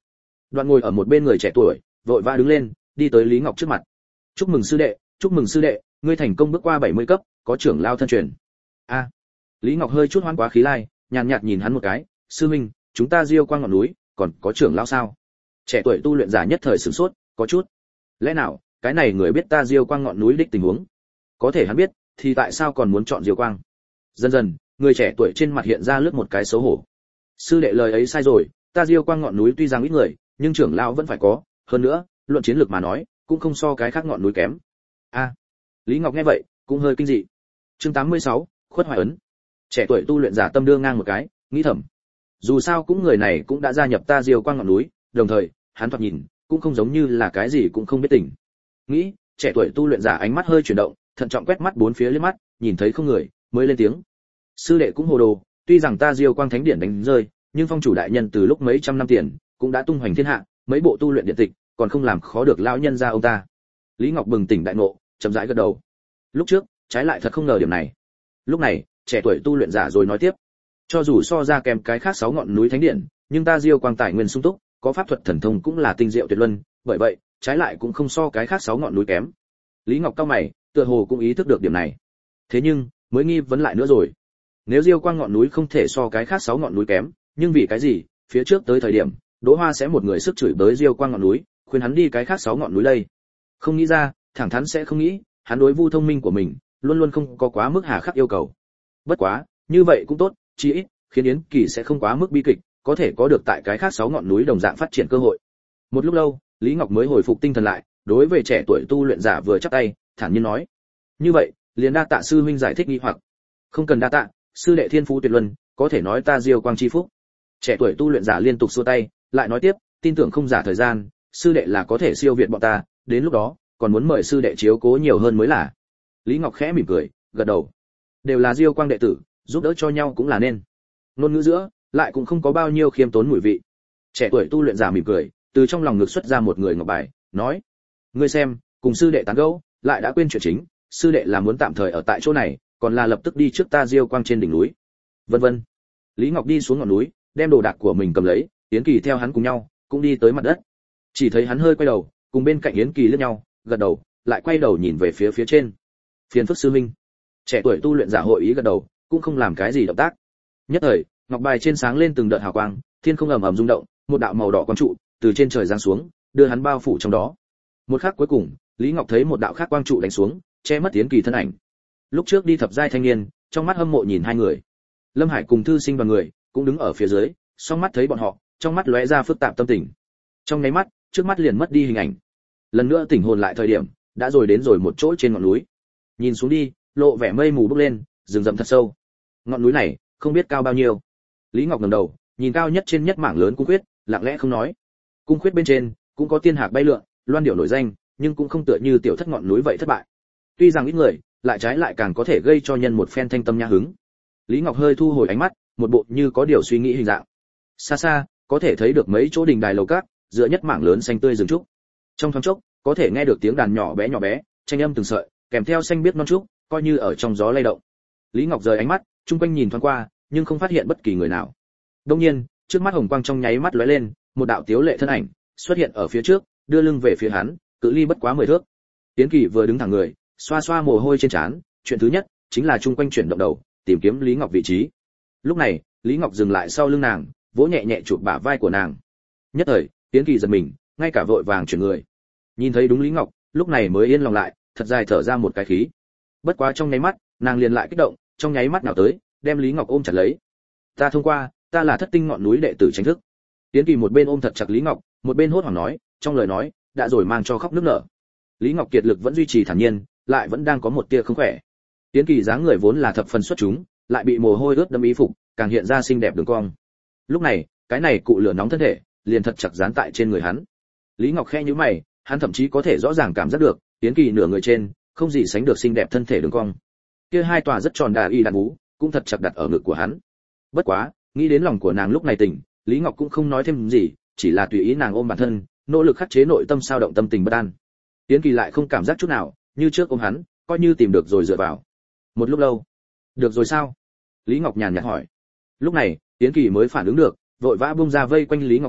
S1: Đoạn ngồi ở một bên người trẻ tuổi vội vã đứng lên, đi tới Lý Ngọc trước mặt. "Chúc mừng sư đệ, chúc mừng sư đệ, ngươi thành công bước qua 70 cấp, có trưởng lao thân truyền." A. Lý Ngọc hơi chút hoán quá khí lai, nhàn nhạt nhìn hắn một cái, "Sư huynh, chúng ta Diêu Quang ngọn núi, còn có trưởng lao sao?" Trẻ tuổi tu luyện giả nhất thời sửng sốt, có chút. Lẽ nào, cái này người biết ta Diêu Quang ngọn núi đích tình huống? Có thể hắn biết, thì tại sao còn muốn chọn Diêu Quang? Dần dần, người trẻ tuổi trên mặt hiện ra lướt một cái xấu hổ. "Sư đệ lời ấy sai rồi, ta Diêu Quang ngọn núi tuy rằng ít người, nhưng trưởng lão vẫn phải có, hơn nữa, luận chiến lược mà nói, cũng không so cái khác ngọn núi kém." A. Lý Ngọc nghe vậy, cũng hơi kinh dị. Chương 86, Khuất Hoài ấn. Trẻ tuổi tu luyện giả tâm đưa ngang một cái, nghĩ thầm. Dù sao cũng người này cũng đã gia nhập ta Diêu Quang ngọn núi, đồng thời, hắn thoạt nhìn, cũng không giống như là cái gì cũng không biết tình. Nghĩ, trẻ tuổi tu luyện giả ánh mắt hơi chuyển động, thận trọng quét mắt bốn phía liếc mắt, nhìn thấy không người, mới lên tiếng. "Sư đệ cũng hồ đồ, tuy rằng ta Diêu Quang thánh điển đánh rơi, nhưng phong chủ đại nhân từ lúc mấy trăm năm tiền, cũng đã tung hoành thiên hạ, mấy bộ tu luyện điện tịch, còn không làm khó được lão nhân gia ông ta." Lý Ngọc bừng tỉnh đại ngộ, chậm rãi gật đầu. Lúc trước, trái lại thật không ngờ điểm này. Lúc này, trẻ tuổi tu luyện giả rồi nói tiếp. "Cho dù so ra kèm cái khác 6 ngọn núi thánh điện, nhưng ta Diêu Quang tài nguyên sung túc, có pháp thuật thần thông cũng là tinh diệu tuyệt luân, bởi vậy, trái lại cũng không so cái khác 6 ngọn núi kém." Lý Ngọc cau mày, tựa hồ cũng ý thức được điểm này. Thế nhưng, mới nghi vấn lại nữa rồi. Nếu Diêu Quang ngọn núi không thể so cái khác 6 ngọn núi kém, nhưng vì cái gì, phía trước tới thời điểm, Đỗ Hoa sẽ một người sức chửi bới Diêu Quang ngọn núi, khuyên hắn đi cái khác 6 ngọn núi đây. Không nghĩ ra, thẳng thắn sẽ không nghĩ, hắn đối Vu thông minh của mình, luôn luôn không có quá mức hà khắc yêu cầu. Bất quá, như vậy cũng tốt, chí ít khiến Yến Kỳ sẽ không quá mức bi kịch, có thể có được tại cái khác 6 ngọn núi đồng dạng phát triển cơ hội. Một lúc lâu, Lý Ngọc mới hồi phục tinh thần lại, đối với trẻ tuổi tu luyện giả vừa chắp tay, thản nhiên nói: "Như vậy, liền đa tạ sư huynh giải thích nghi hoặc." "Không cần đa tạ, sư đệ thiên phú tuyệt luân, có thể nói ta Diêu Quang chi phúc." Trẻ tuổi tu luyện giả liên tục xua tay, lại nói tiếp: "Tin tưởng không giả thời gian, sư đệ là có thể siêu việt bọn ta, đến lúc đó, còn muốn mời sư đệ chiếu cố nhiều hơn mới là." Lý Ngọc khẽ mỉm cười, gật đầu. Đều là Diêu Quang đệ tử, giúp đỡ cho nhau cũng là nên. Ngôn ngữ giữa, lại cũng không có bao nhiêu khiêm tốn mùi vị. Trẻ tuổi tu luyện giả mỉm cười, từ trong lòng ngực xuất ra một người ngọc bài, nói: "Ngươi xem, cùng sư đệ tán gẫu, lại đã quên chuyện chính, sư đệ là muốn tạm thời ở tại chỗ này, còn là lập tức đi trước ta Diêu Quang trên đỉnh núi." Vân vân. Lý Ngọc đi xuống ngọn núi, đem đồ đạc của mình cầm lấy, Yến Kỳ theo hắn cùng nhau, cũng đi tới mặt đất. Chỉ thấy hắn hơi quay đầu, cùng bên cạnh Yến Kỳ liếc nhau, gật đầu, lại quay đầu nhìn về phía phía trên. "Phiền phức sư huynh." Trẻ tuổi tu luyện giả hội ý gật đầu, cũng không làm cái gì động tác. Nhất thời, ngọc bài trên sáng lên từng đợt hào quang, thiên không ầm ầm rung động, một đạo màu đỏ quang trụ từ trên trời giáng xuống, đưa hắn bao phủ trong đó. Một khắc cuối cùng, Lý Ngọc thấy một đạo khác quang trụ đánh xuống, che mất Yến Kỳ thân ảnh. Lúc trước đi thập giai thanh niên, trong mắt hâm mộ nhìn hai người. Lâm Hải cùng thư sinh đoàn người cũng đứng ở phía dưới, song mắt thấy bọn họ, trong mắt lóe ra phức tạp tâm tình. Trong nháy mắt, trước mắt liền mất đi hình ảnh. Lần nữa tỉnh hồn lại thời điểm, đã rồi đến rồi một chỗ trên ngọn núi. Nhìn xuống đi, lộ vẻ mây mù bốc lên, rừng rậm thật sâu. Ngọn núi này, không biết cao bao nhiêu. Lý Ngọc ngẩng đầu, nhìn cao nhất trên nhất mảng lớn cung khuyết, lặng lẽ không nói. Cung khuyết bên trên cũng có tiên hạc bay lượn, loan điểu nổi danh, nhưng cũng không tựa như tiểu thất ngọn núi vậy thất bại. Tuy rằng ít người, lại trái lại càng có thể gây cho nhân một phen thanh tâm nhã hứng. Lý Ngọc hơi thu hồi ánh mắt, một bộ như có điều suy nghĩ hình dạng. Xa xa, có thể thấy được mấy chỗ đình đài lầu các, giữa nhất mảng lớn xanh tươi rừng trúc. Trong thoáng chốc, có thể nghe được tiếng đàn nhỏ bé, tranh âm từng sợi, kèm theo xanh biếc non trúc, coi như ở trong gió lay động. Lý Ngọc rời ánh mắt, chung quanh nhìn thoáng qua, nhưng không phát hiện bất kỳ người nào. Đương nhiên, trước mắt hồng quang trong nháy mắt lóe lên, một đạo tiếu lệ thân ảnh xuất hiện ở phía trước, đưa lưng về phía hắn, cự ly bất quá 10 thước. Tiến Kỳ vừa đứng thẳng người, xoa xoa mồ hôi trên trán, chuyện thứ nhất chính là chung quanh chuyển động đầu, tìm kiếm Lý Ngọc vị trí. Lúc này, Lý Ngọc dừng lại sau lưng nàng, vỗ nhẹ nhẹ chụp bả vai của nàng. Nhất thời, Tiến Kỳ giật mình, ngay cả vội vàng chuyển người. Nhìn thấy đúng Lý Ngọc, lúc này mới yên lòng lại, thật dài thở ra một cái khí. Bất quá trong nháy mắt, nàng liền lại kích động, trong nháy mắt nào tới, đem Lý Ngọc ôm chặt lấy. "Ta thông qua, ta là Thất Tinh ngọn núi đệ tử chính thức." Tiến Kỳ một bên ôm thật chặt Lý Ngọc, một bên hốt hoảng nói, trong lời nói đã rồi mang cho khóc nức nở. Lý Ngọc kiệt lực vẫn duy trì thản nhiên, lại vẫn đang có một tia không khỏe. Tiến Kỳ dáng người vốn là thập phần xuất chúng, lại bị mồ hôi ướt đẫm y phục, càng hiện ra xinh đẹp đường cong. Lúc này, cái này cụ lửa nóng thân thể, liền thật chặt dán tại trên người hắn. Lý Ngọc khẽ nhíu mày, hắn thậm chí có thể rõ ràng cảm giác được, Tiến Kỳ nửa người trên, không gì sánh được xinh đẹp thân thể đường cong. Kia hai tòa rất tròn đà y đàn vú, cũng thật chặt đặt ở ngực của hắn. Bất quá, nghĩ đến lòng của nàng lúc này tỉnh, Lý Ngọc cũng không nói thêm gì, chỉ là tùy ý nàng ôm bản thân, nỗ lực khắc chế nội tâm sao động tâm tình bất an. Tiến Kỳ lại không cảm giác chút nào, như trước ôm hắn, coi như tìm được rồi dựa vào. Một lúc lâu, được rồi sao? Lý Ngọc nhàn nhạt hỏi. Lúc này, Tiến Kỳ mới phản ứng được, vội vã buông ra vây quanh Lý Ngọc thủ,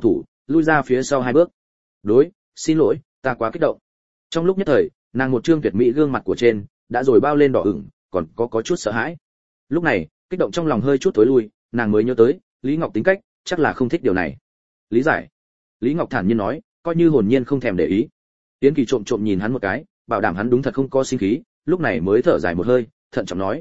S1: lui ra phía sau 2 bước. Xin lỗi, ta quá kích động. Trong lúc nhất thời, nàng một trương tuyệt mỹ gương mặt của trên đã rồi bao lên đỏ ửng, còn có chút sợ hãi. Lúc này, kích động trong lòng hơi chút tối lui, nàng mới nhớ tới, Lý Ngọc tính cách, chắc là không thích điều này. Lý giải. Lý Ngọc thản nhiên nói, coi như hồn nhiên không thèm để ý. Yến Kỳ trộm trộm nhìn hắn một cái, bảo đảm hắn đúng thật không có sinh khí, lúc này mới thở dài một hơi, thận trọng nói,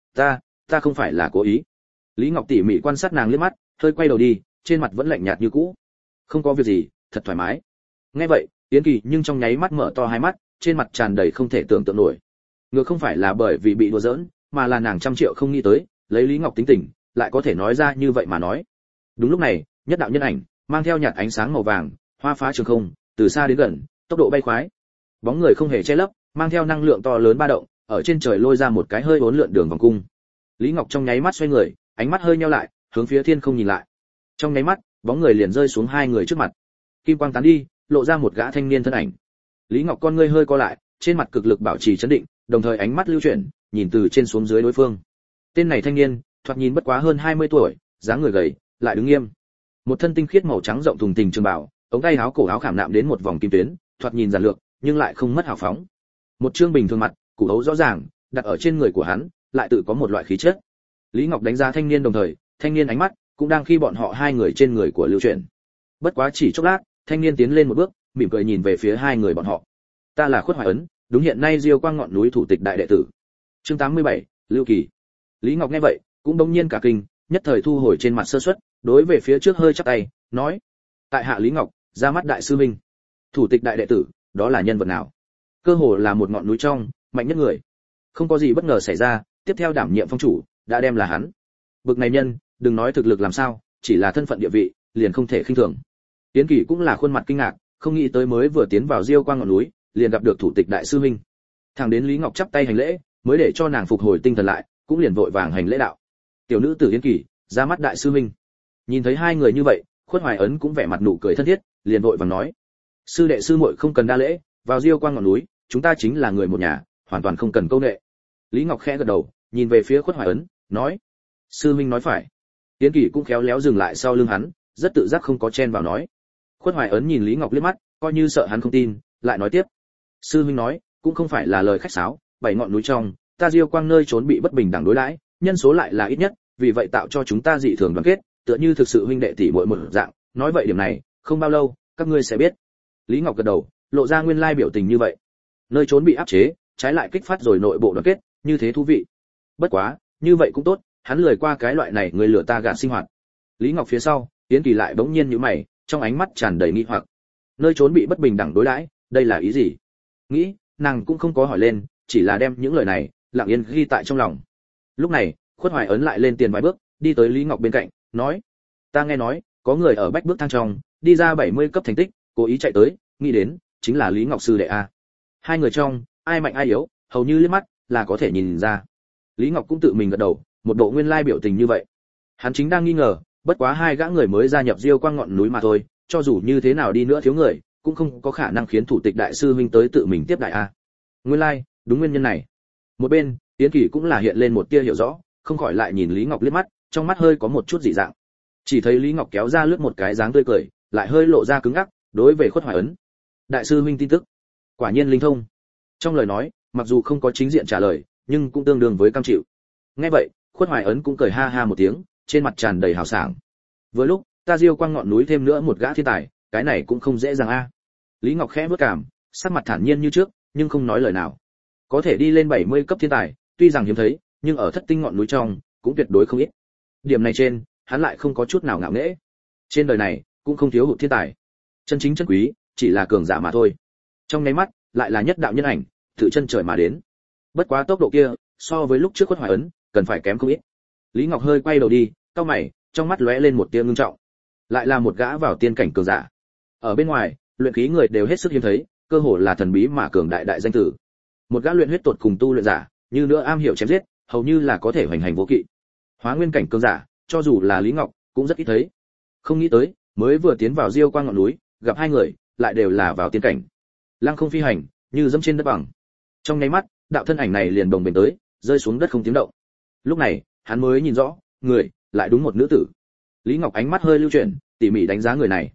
S1: ta không phải là cố ý. Lý Ngọc tỉ mỉ quan sát nàng liếc mắt, hơi quay đầu đi, trên mặt vẫn lạnh nhạt như cũ. Không có việc gì, thật thoải mái. Nghe vậy, Yến Kỳ nhưng trong nháy mắt mở to hai mắt, trên mặt tràn đầy không thể tưởng tượng nổi. Ngược không phải là bởi vì bị đùa giỡn, mà là nàng trăm triệu không nghĩ tới, lấy Lý Ngọc tính tình, lại có thể nói ra như vậy mà nói. Đúng lúc này, nhất đạo nhân ảnh, mang theo nhạt ánh sáng màu vàng, hoa phá trường không, từ xa đến gần, tốc độ bay khoái. Bóng người không hề che lấp, mang theo năng lượng to lớn ba động, ở trên trời lôi ra một cái hơi uốn lượn đường vòng cung. Lý Ngọc trong nháy mắt xoay người, ánh mắt hơi nheo lại, hướng phía thiên không nhìn lại. Trong nháy mắt, bóng người liền rơi xuống hai người trước mặt. Kim quang tán đi, lộ ra một gã thanh niên thân ảnh. Lý Ngọc con ngươi hơi co lại, trên mặt cực lực bảo trì trấn định, đồng thời ánh mắt lưu chuyển, nhìn từ trên xuống dưới đối phương. Tên này thanh niên, thoạt nhìn bất quá hơn 20 tuổi, dáng người gầy, lại đứng nghiêm. Một thân tinh khiết màu trắng rộng thùng thình trường bảo, ống tay áo cổ áo khảm nạm đến một vòng kim tuyến, thoạt nhìn giản lược, nhưng lại không mất hào phóng. Một trương bình thường mặt, củ hấu rõ ràng, đặt ở trên người của hắn, lại tự có một loại khí chất. Lý Ngọc đánh giá thanh niên đồng thời, thanh niên ánh mắt cũng đang khi bọn họ hai người trên người của lưu chuyển. Bất quá chỉ chốc lát, thanh niên tiến lên một bước, mỉm cười nhìn về phía hai người bọn họ. Ta là Khuất Hoài Ấn, đúng hiện nay Diêu Quang ngọn núi thủ tịch đại đệ tử. Chương 87, Lưu Kỳ. Lý Ngọc nghe vậy, cũng bỗng nhiên cả kinh, nhất thời thu hồi trên mặt sơ suất, đối về phía trước hơi chắp tay, nói: "Tại hạ Lý Ngọc, ra mắt đại sư huynh." Thủ tịch đại đệ tử, đó là nhân vật nào? Cơ hồ là một ngọn núi trong, mạnh nhất người. Không có gì bất ngờ xảy ra, tiếp theo đảm nhiệm phong chủ, đã đem là hắn. Bực này nhân, đừng nói thực lực làm sao, chỉ là thân phận địa vị, liền không thể khinh thường. Tiến Kỳ cũng là khuôn mặt kinh ngạc, không nghĩ tới mới vừa tiến vào Diêu Quang ngọn núi, liền gặp được thủ tịch đại sư huynh. Thẳng đến Lý Ngọc chắp tay hành lễ, mới để cho nàng phục hồi tinh thần lại, cũng liền vội vàng hành lễ đạo: "Tiểu nữ tử Yến Kỳ, ra mắt đại sư huynh." Nhìn thấy hai người như vậy, Khuất Hoài Ấn cũng vẻ mặt nụ cười thân thiết, liền vội vàng nói: "Sư đệ sư muội không cần đa lễ, vào Diêu Quang ngọn núi, chúng ta chính là người một nhà, hoàn toàn không cần câu nệ." Lý Ngọc khẽ gật đầu, nhìn về phía Khuất Hoài Ấn, nói: "Sư huynh nói phải." Yến Kỳ cũng khéo léo dừng lại sau lưng hắn, rất tự giác không có chen vào nói. Khuất Hoài Ấn nhìn Lý Ngọc liếc mắt, coi như sợ hắn không tin, lại nói tiếp: "Sư huynh nói, cũng không phải là lời khách sáo, 7 ngọn núi trong, ta Diêu Quang nơi trốn bị bất bình đẳng đối đãi, nhân số lại là ít nhất, vì vậy tạo cho chúng ta dị thường đoàn kết, tựa như thực sự huynh đệ tỷ muội một dạng, nói vậy điểm này, không bao lâu, các ngươi sẽ biết." Lý Ngọc gật đầu, lộ ra nguyên lai biểu tình như vậy. Nơi trốn bị áp chế, trái lại kích phát rồi nội bộ đoàn kết, như thế thú vị. Bất quá, như vậy cũng tốt, hắn lười qua cái loại này người lừa ta gạt sinh hoạt. Lý Ngọc phía sau, Yến Kỳ lại bỗng nhiên nhíu mày, trong ánh mắt tràn đầy nghi hoặc. Nơi trốn bị bất bình đẳng đối đãi, đây là ý gì? Nghĩ, nàng cũng không có hỏi lên, chỉ là đem những lời này lặng yên ghi tại trong lòng. Lúc này, Khuất Hoài Ấn lại lên tiền vài bước, đi tới Lý Ngọc bên cạnh, nói: "Ta nghe nói, có người ở bách bước thang trong, đi ra 70 cấp thành tích, cố ý chạy tới, nghĩ đến chính là Lý Ngọc sư đệ a." Hai người trong, ai mạnh ai yếu, hầu như liếc mắt là có thể nhìn ra. Lý Ngọc cũng tự mình gật đầu, một bộ nguyên lai biểu tình như vậy. Hắn chính đang nghi ngờ, bất quá hai gã người mới gia nhập Diêu Quang ngọn núi mà thôi, cho dù như thế nào đi nữa thiếu người, cũng không có khả năng khiến thủ tịch đại sư huynh tới tự mình tiếp đại a. Nguyên lai, đúng nguyên nhân này. Một bên, Tiến Kỳ cũng là hiện lên một tia hiểu rõ, không khỏi lại nhìn Lý Ngọc liếc mắt, trong mắt hơi có một chút dị dạng. Chỉ thấy Lý Ngọc kéo ra lướt một cái dáng tươi cười, lại hơi lộ ra cứng ngắc, đối về Khuất Hoài Ấn: "Đại sư huynh tin tức, quả nhiên linh thông." Trong lời nói, mặc dù không có chính diện trả lời, nhưng cũng tương đương với cam chịu. Nghe vậy, Khuất Hoài Ấn cũng cười ha ha một tiếng, trên mặt tràn đầy hào sảng. Vừa lúc, ta Diêu Quang ngọn núi thêm nữa một gã thiên tài, cái này cũng không dễ dàng a. Lý Ngọc khẽ bước cảm, sắc mặt thản nhiên như trước, nhưng không nói lời nào. Có thể đi lên 70 cấp thiên tài, tuy rằng hiếm thấy, nhưng ở Thất Tinh ngọn núi trong, cũng tuyệt đối không ít. Điểm này trên, hắn lại không có chút nào ngạo nghễ. Trên đời này, cũng không thiếu hụt thiên tài. Chân chính chân quý, chỉ là cường giả mà thôi. Trong nháy mắt, lại là nhất đạo nhân ảnh, tự chân trời mà đến. Bất quá tốc độ kia, so với lúc trước Khuất Hoài Ấn, cần phải kém không ít. Lý Ngọc hơi quay đầu đi, cau mày, trong mắt lóe lên một tia ngưng trọng. Lại là một gã vào tiên cảnh cường giả. Ở bên ngoài, luyện khí người đều hết sức hiếm thấy, cơ hồ là thần bí mà cường đại đại danh tử. Một gã luyện huyết tột cùng tu luyện giả, như nữa am hiểu chém giết, hầu như là có thể hoành hành vô kỵ. Hóa nguyên cảnh cường giả, cho dù là Lý Ngọc, cũng rất ít thấy. Không nghĩ tới, mới vừa tiến vào Diêu Quang ngọn núi, gặp hai người, lại đều là vào tiên cảnh. Lăng không phi hành, như dẫm trên đất bằng. Trong nháy mắt, đạo thân ảnh này liền bồng bềnh tới, rơi xuống đất không tiếng động. Lúc này, hắn mới nhìn rõ, người lại đúng một nữ tử. Lý Ngọc ánh mắt hơi lưu chuyển, tỉ mỉ đánh giá người này.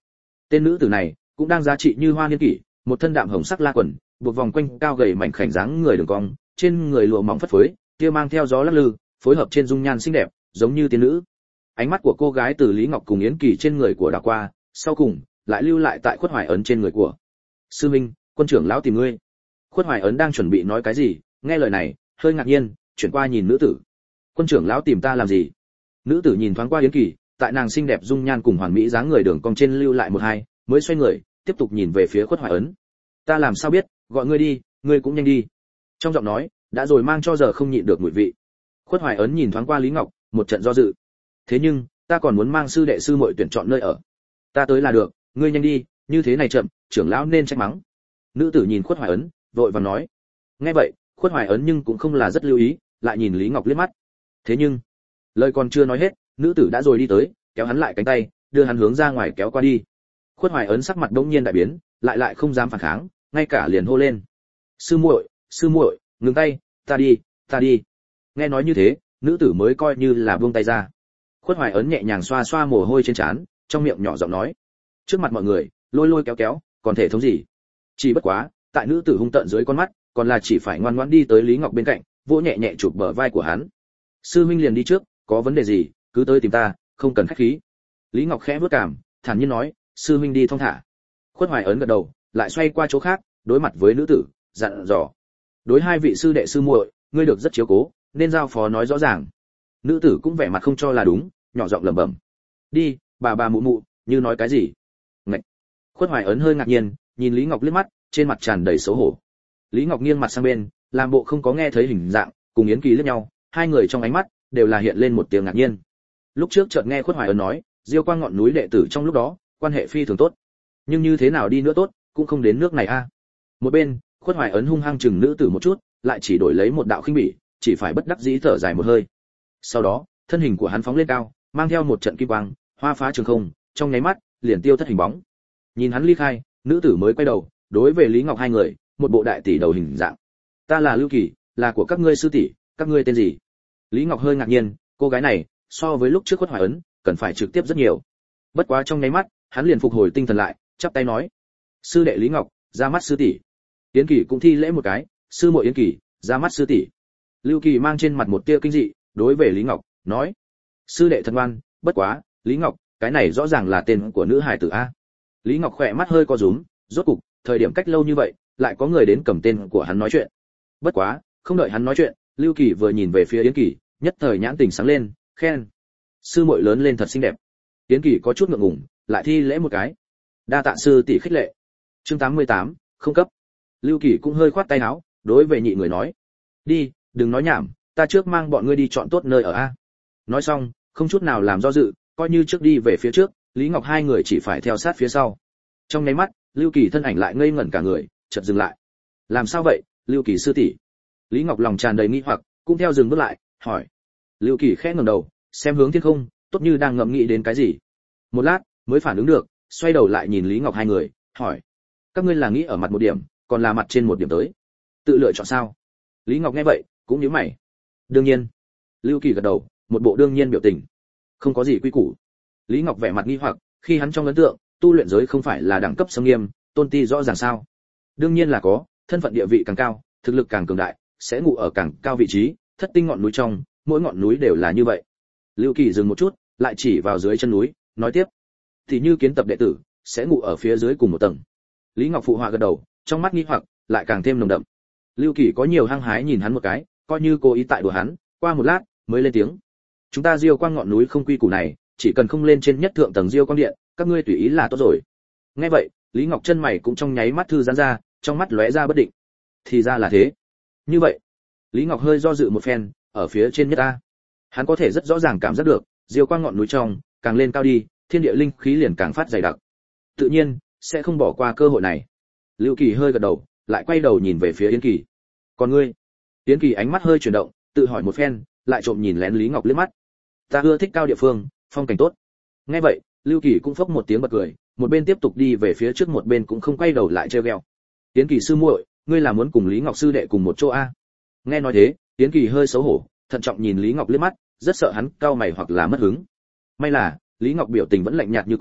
S1: Tên nữ tử này cũng đang giá trị như hoa niên kỷ, một thân đạm hồng sắc la quần, buộc vòng quanh cao gầy mảnh khảnh dáng người đường cong, trên người lụa mỏng phất phới, kia mang theo gió lắc lư, phối hợp trên dung nhan xinh đẹp, giống như tiên nữ. Ánh mắt của cô gái từ Lý Ngọc cùng Yến Kỳ trên người của đảo qua, sau cùng lại lưu lại tại Khuất Hoài Ấn trên người của. Sư minh, quân trưởng lão tìm ngươi. Khuất Hoài Ấn đang chuẩn bị nói cái gì, nghe lời này, hơi ngạc nhiên, chuyển qua nhìn nữ tử. Quân trưởng lão tìm ta làm gì? Nữ tử nhìn thoáng qua Yến Kỳ, tại nàng xinh đẹp dung nhan cùng hoàn mỹ dáng người đường cong trên lưu lại một hai, mới xoay người, tiếp tục nhìn về phía Khuất Hoài Ấn. Ta làm sao biết, gọi ngươi đi, ngươi cũng nhanh đi. Trong giọng nói, đã rồi mang cho giờ không nhịn được mùi vị. Khuất Hoài Ấn nhìn thoáng qua Lý Ngọc, một trận do dự. Thế nhưng, ta còn muốn mang sư đệ sư muội tuyển chọn nơi ở. Ta tới là được, ngươi nhanh đi, như thế này chậm, trưởng lão nên trách mắng. Nữ tử nhìn Khuất Hoài Ấn, vội vàng nói. Nghe vậy, Khuất Hoài Ấn nhưng cũng không là rất lưu ý, lại nhìn Lý Ngọc liếc mắt. Thế nhưng, lời còn chưa nói hết, nữ tử đã rồi đi tới, kéo hắn lại cánh tay, đưa hắn hướng ra ngoài kéo qua đi. Khuất Hoài Ấn sắc mặt đống nhiên đại biến, lại không dám phản kháng, ngay cả liền hô lên. Sư muội, ngừng tay, ta đi. Nghe nói như thế, nữ tử mới coi như là buông tay ra. Khuất Hoài Ấn nhẹ nhàng xoa xoa mồ hôi trên trán, trong miệng nhỏ giọng nói. Trước mặt mọi người, lôi kéo, còn thể thống gì? Chỉ bất quá, tại nữ tử hung tợn dưới con mắt, còn là chỉ phải ngoan ngoãn đi tới Lý Ngọc bên cạnh, vỗ nhẹ nhẹ chụp bờ vai của hắn. Sư huynh liền đi trước, có vấn đề gì, cứ tới tìm ta, không cần khách khí. Lý Ngọc khẽ vuốt cằm, thản nhiên nói, sư huynh đi thong thả. Khuất Hoài Ấn gật đầu, lại xoay qua chỗ khác, đối mặt với nữ tử, dặn dò. Đối hai vị sư đệ sư muội, ngươi được rất chiếu cố, nên giao phó nói rõ ràng. Nữ tử cũng vẻ mặt không cho là đúng, nhỏ giọng lẩm bẩm. Đi, bà mụ mụ, như nói cái gì? Ngậy. Khuất Hoài Ấn hơi ngạc nhiên, nhìn Lý Ngọc liếc mắt, trên mặt tràn đầy xấu hổ. Lý Ngọc nghiêng mặt sang bên, làm bộ không có nghe thấy hình dạng, cùng Yến Kỳ liếc nhau, hai người trong ánh mắt đều là hiện lên một tiếng ngạc nhiên. Lúc trước chợt nghe Khuất Hoài Ấn nói, Diêu Quang ngọn núi đệ tử trong lúc đó, quan hệ phi thường tốt. Nhưng như thế nào đi nữa tốt, cũng không đến nước này a. Một bên, Khuất Hoài Ấn hung hăng chừng nữ tử một chút, lại chỉ đổi lấy một đạo khinh bỉ, chỉ phải bất đắc dĩ thở dài một hơi. Sau đó, thân hình của hắn phóng lên cao, mang theo một trận kim quang, hoa phá trường không, trong nháy mắt, liền tiêu thất hình bóng. Nhìn hắn ly khai, nữ tử mới quay đầu, đối về Lý Ngọc hai người, một bộ đại tỷ đầu hình dạng. Ta là Lưu Kỳ, là của các ngươi sư tỷ, các ngươi tên gì? Lý Ngọc hơi ngạc nhiên, cô gái này, so với lúc trước Khuất Hoài Ấn, cần phải trực tiếp rất nhiều. Bất quá trong nháy mắt, hắn liền phục hồi tinh thần lại, chắp tay nói: sư đệ Lý Ngọc, ra mắt sư tỷ. Yến Kỳ cũng thi lễ một cái, sư muội Yến Kỳ, ra mắt sư tỷ. Lưu Kỳ mang trên mặt một tia kinh dị, đối về Lý Ngọc, nói: sư đệ thân ngoan, bất quá, Lý Ngọc, cái này rõ ràng là tên của nữ hài tử a. Lý Ngọc khỏe mắt hơi co rúm, rốt cục, thời điểm cách lâu như vậy, lại có người đến cầm tên của hắn nói chuyện. Bất quá, không đợi hắn nói chuyện, Lưu Kỳ vừa nhìn về phía Yến Kỳ, nhất thời nhãn tình sáng lên, khen: sư muội lớn lên thật xinh đẹp. Yến Kỳ có chút ngượng ngùng, lại thi lễ một cái. Đa tạ sư tỷ khích lệ. Chương 88, không cấp. Lưu Kỳ cũng hơi khoát tay áo, đối về nhị người nói: đi, đừng nói nhảm, ta trước mang bọn ngươi đi chọn tốt nơi ở a. Nói xong, không chút nào làm do dự, coi như trước đi về phía trước, Lý Ngọc hai người chỉ phải theo sát phía sau. Trong nháy mắt, Lưu Kỳ thân ảnh lại ngây ngẩn cả người, chợt dừng lại. Làm sao vậy, Lưu Kỳ sư tỷ? Lý Ngọc lòng tràn đầy nghi hoặc, cũng theo dừng bước lại, hỏi. Lưu Kỳ khẽ ngẩng đầu, xem hướng thiên không, tốt như đang ngẫm nghĩ đến cái gì. Một lát, mới phản ứng được, xoay đầu lại nhìn Lý Ngọc hai người, hỏi: các ngươi là nghĩ ở mặt một điểm, còn là mặt trên một điểm tới? Tự lựa chọn sao? Lý Ngọc nghe vậy, cũng nhíu mày. Đương nhiên. Lưu Kỳ gật đầu, một bộ đương nhiên biểu tình. Không có gì quy củ. Lý Ngọc vẻ mặt nghi hoặc, khi hắn trong ấn tượng, tu luyện giới không phải là đẳng cấp sâm nghiêm, tôn ti rõ ràng sao? Đương nhiên là có, thân phận địa vị càng cao, thực lực càng cường đại, sẽ ngủ ở càng cao vị trí, thất tinh ngọn núi trong, mỗi ngọn núi đều là như vậy. Lưu Kỳ dừng một chút, lại chỉ vào dưới chân núi, nói tiếp: thì như kiến tập đệ tử, sẽ ngủ ở phía dưới cùng một tầng. Lý Ngọc phụ họa gật đầu, trong mắt nghi hoặc lại càng thêm nồng đậm. Lưu Kỳ có nhiều hăng hái nhìn hắn một cái, coi như cố ý tại đùa hắn, qua một lát mới lên tiếng: chúng ta Diêu Quang ngọn núi không quy củ này, chỉ cần không lên trên nhất thượng tầng Diêu Quang điện, các ngươi tùy ý là tốt rồi. Nghe vậy, Lý Ngọc chân mày cũng trong nháy mắt thư giãn ra, trong mắt lóe ra bất định. Thì ra là thế. Như vậy, Lý Ngọc hơi do dự một phen, ở phía trên nhất a. Hắn có thể rất rõ ràng cảm giác được, Diêu Quang ngọn núi trong, càng lên cao đi, thiên địa linh khí liền càng phát dày đặc. Tự nhiên, sẽ không bỏ qua cơ hội này. Lưu Kỳ hơi gật đầu, lại quay đầu nhìn về phía Yến Kỳ. Còn ngươi? Yến Kỳ ánh mắt hơi chuyển động, tự hỏi một phen, lại trộm nhìn lén Lý Ngọc liếc mắt. Ta ưa thích cao địa phương, phong cảnh tốt. Nghe vậy, Lưu Kỳ cũng phốc một tiếng bật cười, một bên tiếp tục đi về phía trước, một bên cũng không quay đầu lại trêu ghẹo. Yến Kỳ sư muội, ngươi là muốn cùng Lý Ngọc sư đệ cùng một chỗ a? Nghe nói thế, Yến Kỳ hơi xấu hổ, thận trọng nhìn Lý Ngọc liếc mắt, rất sợ hắn cau mày hoặc là mất hứng. May là, Lý Ngọc biểu tình vẫn lạnh nhạt như cũ,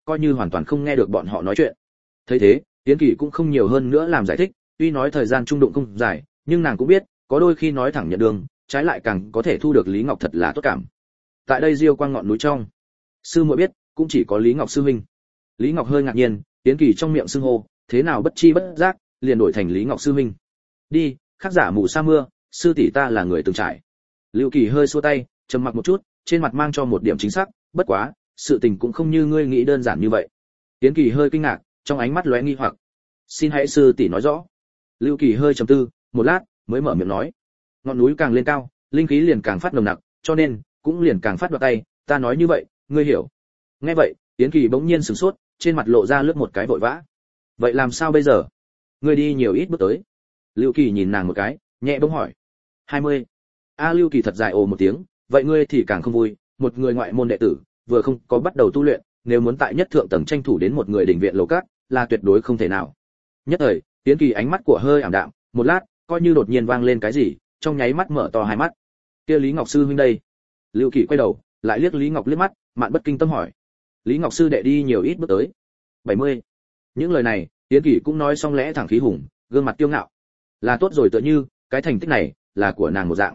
S1: coi như hoàn toàn không nghe được bọn họ nói chuyện. Thấy thế, Yến Kỳ cũng không nhiều hơn nữa làm giải thích, tuy nói thời gian trung đụng không dài, nhưng nàng cũng biết, có đôi khi nói thẳng nhận đường, trái lại càng có thể thu được Lý Ngọc thật là tốt cảm. Tại đây Diêu Quang ngọn núi trong, sư muội biết, cũng chỉ có Lý Ngọc sư huynh. Lý Ngọc hơi ngạc nhiên, Yến Kỳ trong miệng xưng hô, thế nào bất chi bất giác, liền đổi thành Lý Ngọc sư huynh. Đi, khắc giả mù sa mưa, sư tỷ ta là người từng trải. Lưu Kỳ hơi xua tay, trầm mặc một chút, trên mặt mang cho một điểm chính xác, bất quá, sự tình cũng không như ngươi nghĩ đơn giản như vậy. Yến Kỳ hơi kinh ngạc, trong ánh mắt lóe nghi hoặc. Xin hãy sư tỷ nói rõ. Lưu Kỳ hơi trầm tư, một lát mới mở miệng nói. Ngọn núi càng lên cao, linh khí liền càng phát nồng nặc, cho nên cũng liền càng phát đoạt tay, ta nói như vậy, ngươi hiểu. Nghe vậy, Yến Kỳ bỗng nhiên sửng sốt, trên mặt lộ ra lướt một cái vội vã. Vậy làm sao bây giờ? Ngươi đi nhiều ít bước tới? Lưu Kỳ nhìn nàng một cái, nhẹ bỗng hỏi. 20. Lưu Kỳ thật dài ồ một tiếng, vậy ngươi thì càng không vui, một người ngoại môn đệ tử, vừa không có bắt đầu tu luyện, nếu muốn tại nhất thượng tầng tranh thủ đến một người đỉnh viện lầu các, là tuyệt đối không thể nào. Nhất thời, Yến Kỳ ánh mắt của hơi ảm đạm, một lát, coi như đột nhiên vang lên cái gì, trong nháy mắt mở to hai mắt. Kia Lý Ngọc sư huynh đây? Lưu Kỳ quay đầu, lại liếc Lý Ngọc liếc mắt, mạn bất kinh tâm hỏi. Lý Ngọc sư đệ đi nhiều ít bước tới? 70. Những lời này, Yến Kỳ cũng nói xong lẽ thẳng khí hùng, gương mặt kiêu ngạo. Là tốt rồi tựa như, cái thành tích này là của nàng một dạng.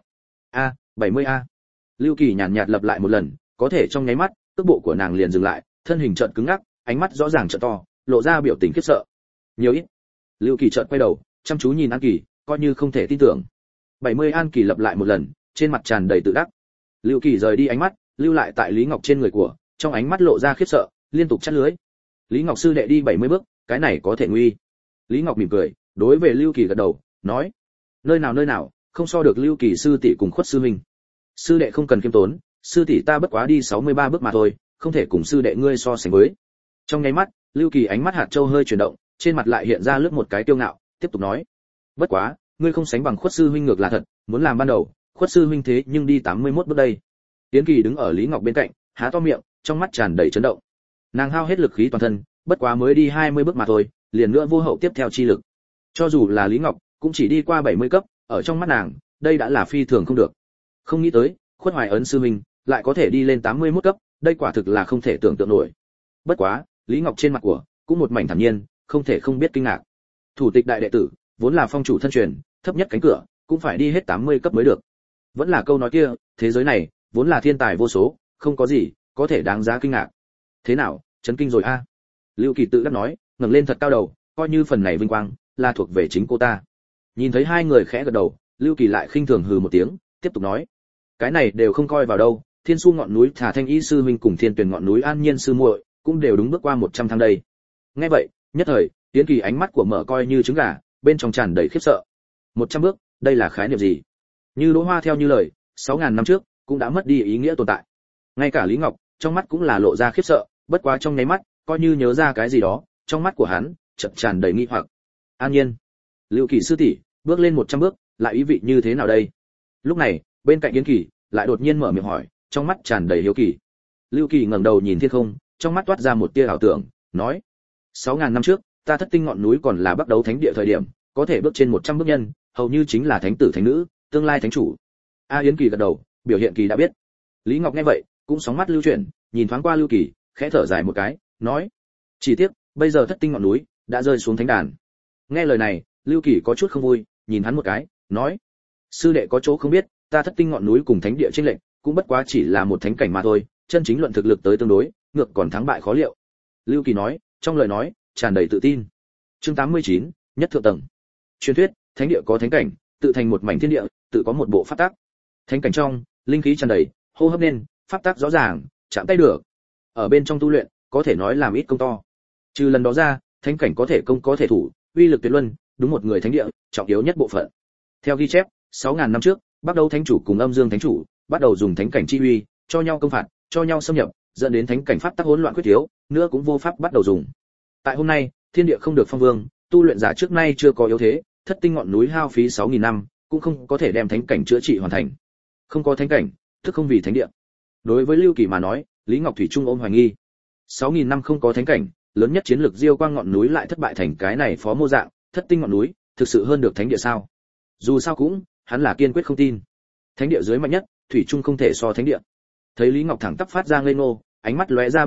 S1: 70 a. Lưu Kỳ nhàn nhạt lặp lại một lần, có thể trong nháy mắt, tốc bộ của nàng liền dừng lại, thân hình chợt cứng ngắc, ánh mắt rõ ràng trợn to, lộ ra biểu tình khiếp sợ. Nhiều ít? Lưu Kỳ chợt quay đầu, chăm chú nhìn An Kỳ, coi như không thể tin tưởng. 70 An Kỳ lặp lại một lần, trên mặt tràn đầy tự đắc. Lưu Kỳ rời đi ánh mắt, lưu lại tại Lý Ngọc trên người của, trong ánh mắt lộ ra khiếp sợ, liên tục chắt lưới. Lý Ngọc sư đệ đi 70 bước, cái này có thể nguy. Lý Ngọc mỉm cười, đối về Lưu Kỳ gật đầu, nói: nơi nào, không so được Lưu Kỳ sư tỷ cùng Khuất sư huynh. Sư đệ không cần kiêm tốn, sư tỷ ta bất quá đi 63 bước mà thôi, không thể cùng sư đệ ngươi so sánh với. Trong nháy mắt, Lưu Kỳ ánh mắt hạt châu hơi chuyển động, trên mặt lại hiện ra lướt một cái kiêu ngạo, tiếp tục nói: bất quá, ngươi không sánh bằng Khuất sư huynh ngược là thật, muốn làm ban đầu, Khuất sư huynh thế nhưng đi 81 bước đây. Yến Kỳ đứng ở Lý Ngọc bên cạnh, há to miệng, trong mắt tràn đầy chấn động. Nàng hao hết lực khí toàn thân, bất quá mới đi 20 bước mà thôi, liền nữa vô hậu tiếp theo chi lực. Cho dù là Lý Ngọc, cũng chỉ đi qua 70 cấp, ở trong mắt nàng, đây đã là phi thường không được. Không nghĩ tới, Khuất Hoài Ấn sư huynh lại có thể đi lên 81 cấp, đây quả thực là không thể tưởng tượng nổi. Bất quá, Lý Ngọc trên mặt của cũng một mảnh thản nhiên, không thể không biết kinh ngạc. Thủ tịch đại đệ tử, vốn là phong chủ thân truyền, thấp nhất cánh cửa, cũng phải đi hết 80 cấp mới được. Vẫn là câu nói kia, thế giới này vốn là thiên tài vô số, không có gì có thể đáng giá kinh ngạc. Thế nào, chấn kinh rồi a? Lưu Kỳ tự đắc nói, ngẩng lên thật cao đầu, coi như phần này vinh quang là thuộc về chính cô ta. Nhìn thấy hai người khẽ gật đầu, Lưu Kỳ lại khinh thường hừ một tiếng, tiếp tục nói: cái này đều không coi vào đâu, Thiên Su ngọn núi Thả Thanh Y sư huynh cùng Thiên Tuyển ngọn núi An Nhiên sư muội cũng đều đúng bước qua 100 thang đây. Nghe vậy, nhất thời, Yến Kỳ ánh mắt của mở coi như trứng gà, bên trong tràn đầy khiếp sợ. 100 bước, đây là khái niệm gì? Như Đỗ Hoa theo như lời, 6000 năm trước cũng đã mất đi ý nghĩa tồn tại. Ngay cả Lý Ngọc, trong mắt cũng là lộ ra khiếp sợ, bất quá trong nháy mắt, coi như nhớ ra cái gì đó, trong mắt của hắn chợt tràn đầy nghi hoặc. An Nhiên, Lưu Kỳ sư tỷ, bước lên 100 bước, lại ý vị như thế nào đây? Lúc này, bên cạnh Yến Kỳ lại đột nhiên mở miệng hỏi, trong mắt tràn đầy hiếu kỳ. Lưu Kỳ ngẩng đầu nhìn thiên không, trong mắt toát ra một tia ảo tưởng, nói: 6000 năm trước, ta Thất Tinh ngọn núi còn là bắt đấu thánh địa thời điểm, có thể bước trên 100 bước nhân, hầu như chính là thánh tử thánh nữ, tương lai thánh chủ. Yến Kỳ gật đầu, biểu hiện kỳ đã biết. Lý Ngọc nghe vậy, cũng sóng mắt lưu chuyển, nhìn thoáng qua Lưu Kỳ, khẽ thở dài một cái, nói: chỉ tiếc, bây giờ Thất Tinh ngọn núi đã rơi xuống thánh đàn. Nghe lời này, Lưu Kỳ có chút không vui, nhìn hắn một cái, nói: sư đệ có chỗ không biết, ta Thất Tinh ngọn núi cùng thánh địa chênh lệch, cũng bất quá chỉ là một thánh cảnh mà thôi, chân chính luận thực lực tới tương đối, ngược còn thắng bại khó liệu. Lưu Kỳ nói, trong lời nói tràn đầy tự tin. Chương 89, nhất thượng tầng. Truyền thuyết, thánh địa có thánh cảnh, tự thành một mảnh thiên địa, tự có một bộ pháp tắc. Thánh cảnh trong, linh khí tràn đầy, hô hấp nên, pháp tắc rõ ràng, chạm tay được. Ở bên trong tu luyện, có thể nói làm ít công to. Trừ lần đó ra, thánh cảnh có thể công có thể thủ, uy lực tuyệt luân, đúng một người thánh địa, trọng yếu nhất bộ phận. Theo ghi chép, 6000 năm trước, bắt đầu thánh chủ cùng Âm Dương thánh chủ bắt đầu dùng thánh cảnh chi uy, cho nhau công phạt, cho nhau xâm nhập, dẫn đến thánh cảnh pháp tắc hỗn loạn quyết thiếu, nữa cũng vô pháp bắt đầu dùng. Tại hôm nay, thiên địa không được phong vương, tu luyện giả trước nay chưa có yếu thế, Thất Tinh ngọn núi hao phí 6000 năm, cũng không có thể đem thánh cảnh chữa trị hoàn thành. Không có thánh cảnh, tức không vì thánh địa. Đối với Lưu Kỳ mà nói, Lý Ngọc thủy trung ôm hoài nghi. 6000 năm không có thánh cảnh, lớn nhất chiến lược Diêu Quang ngọn núi lại thất bại thành cái này phó mô dạng, Thất Tinh ngọn núi thực sự hơn được thánh địa sao? Dù sao cũng, hắn là kiên quyết không tin. Thánh địa dưới mạnh nhất, thủy trung không thể so thánh địa. Thấy Lý Ngọc thẳng tắp phát ra ngây ngô, ánh mắt lóe ra bất định,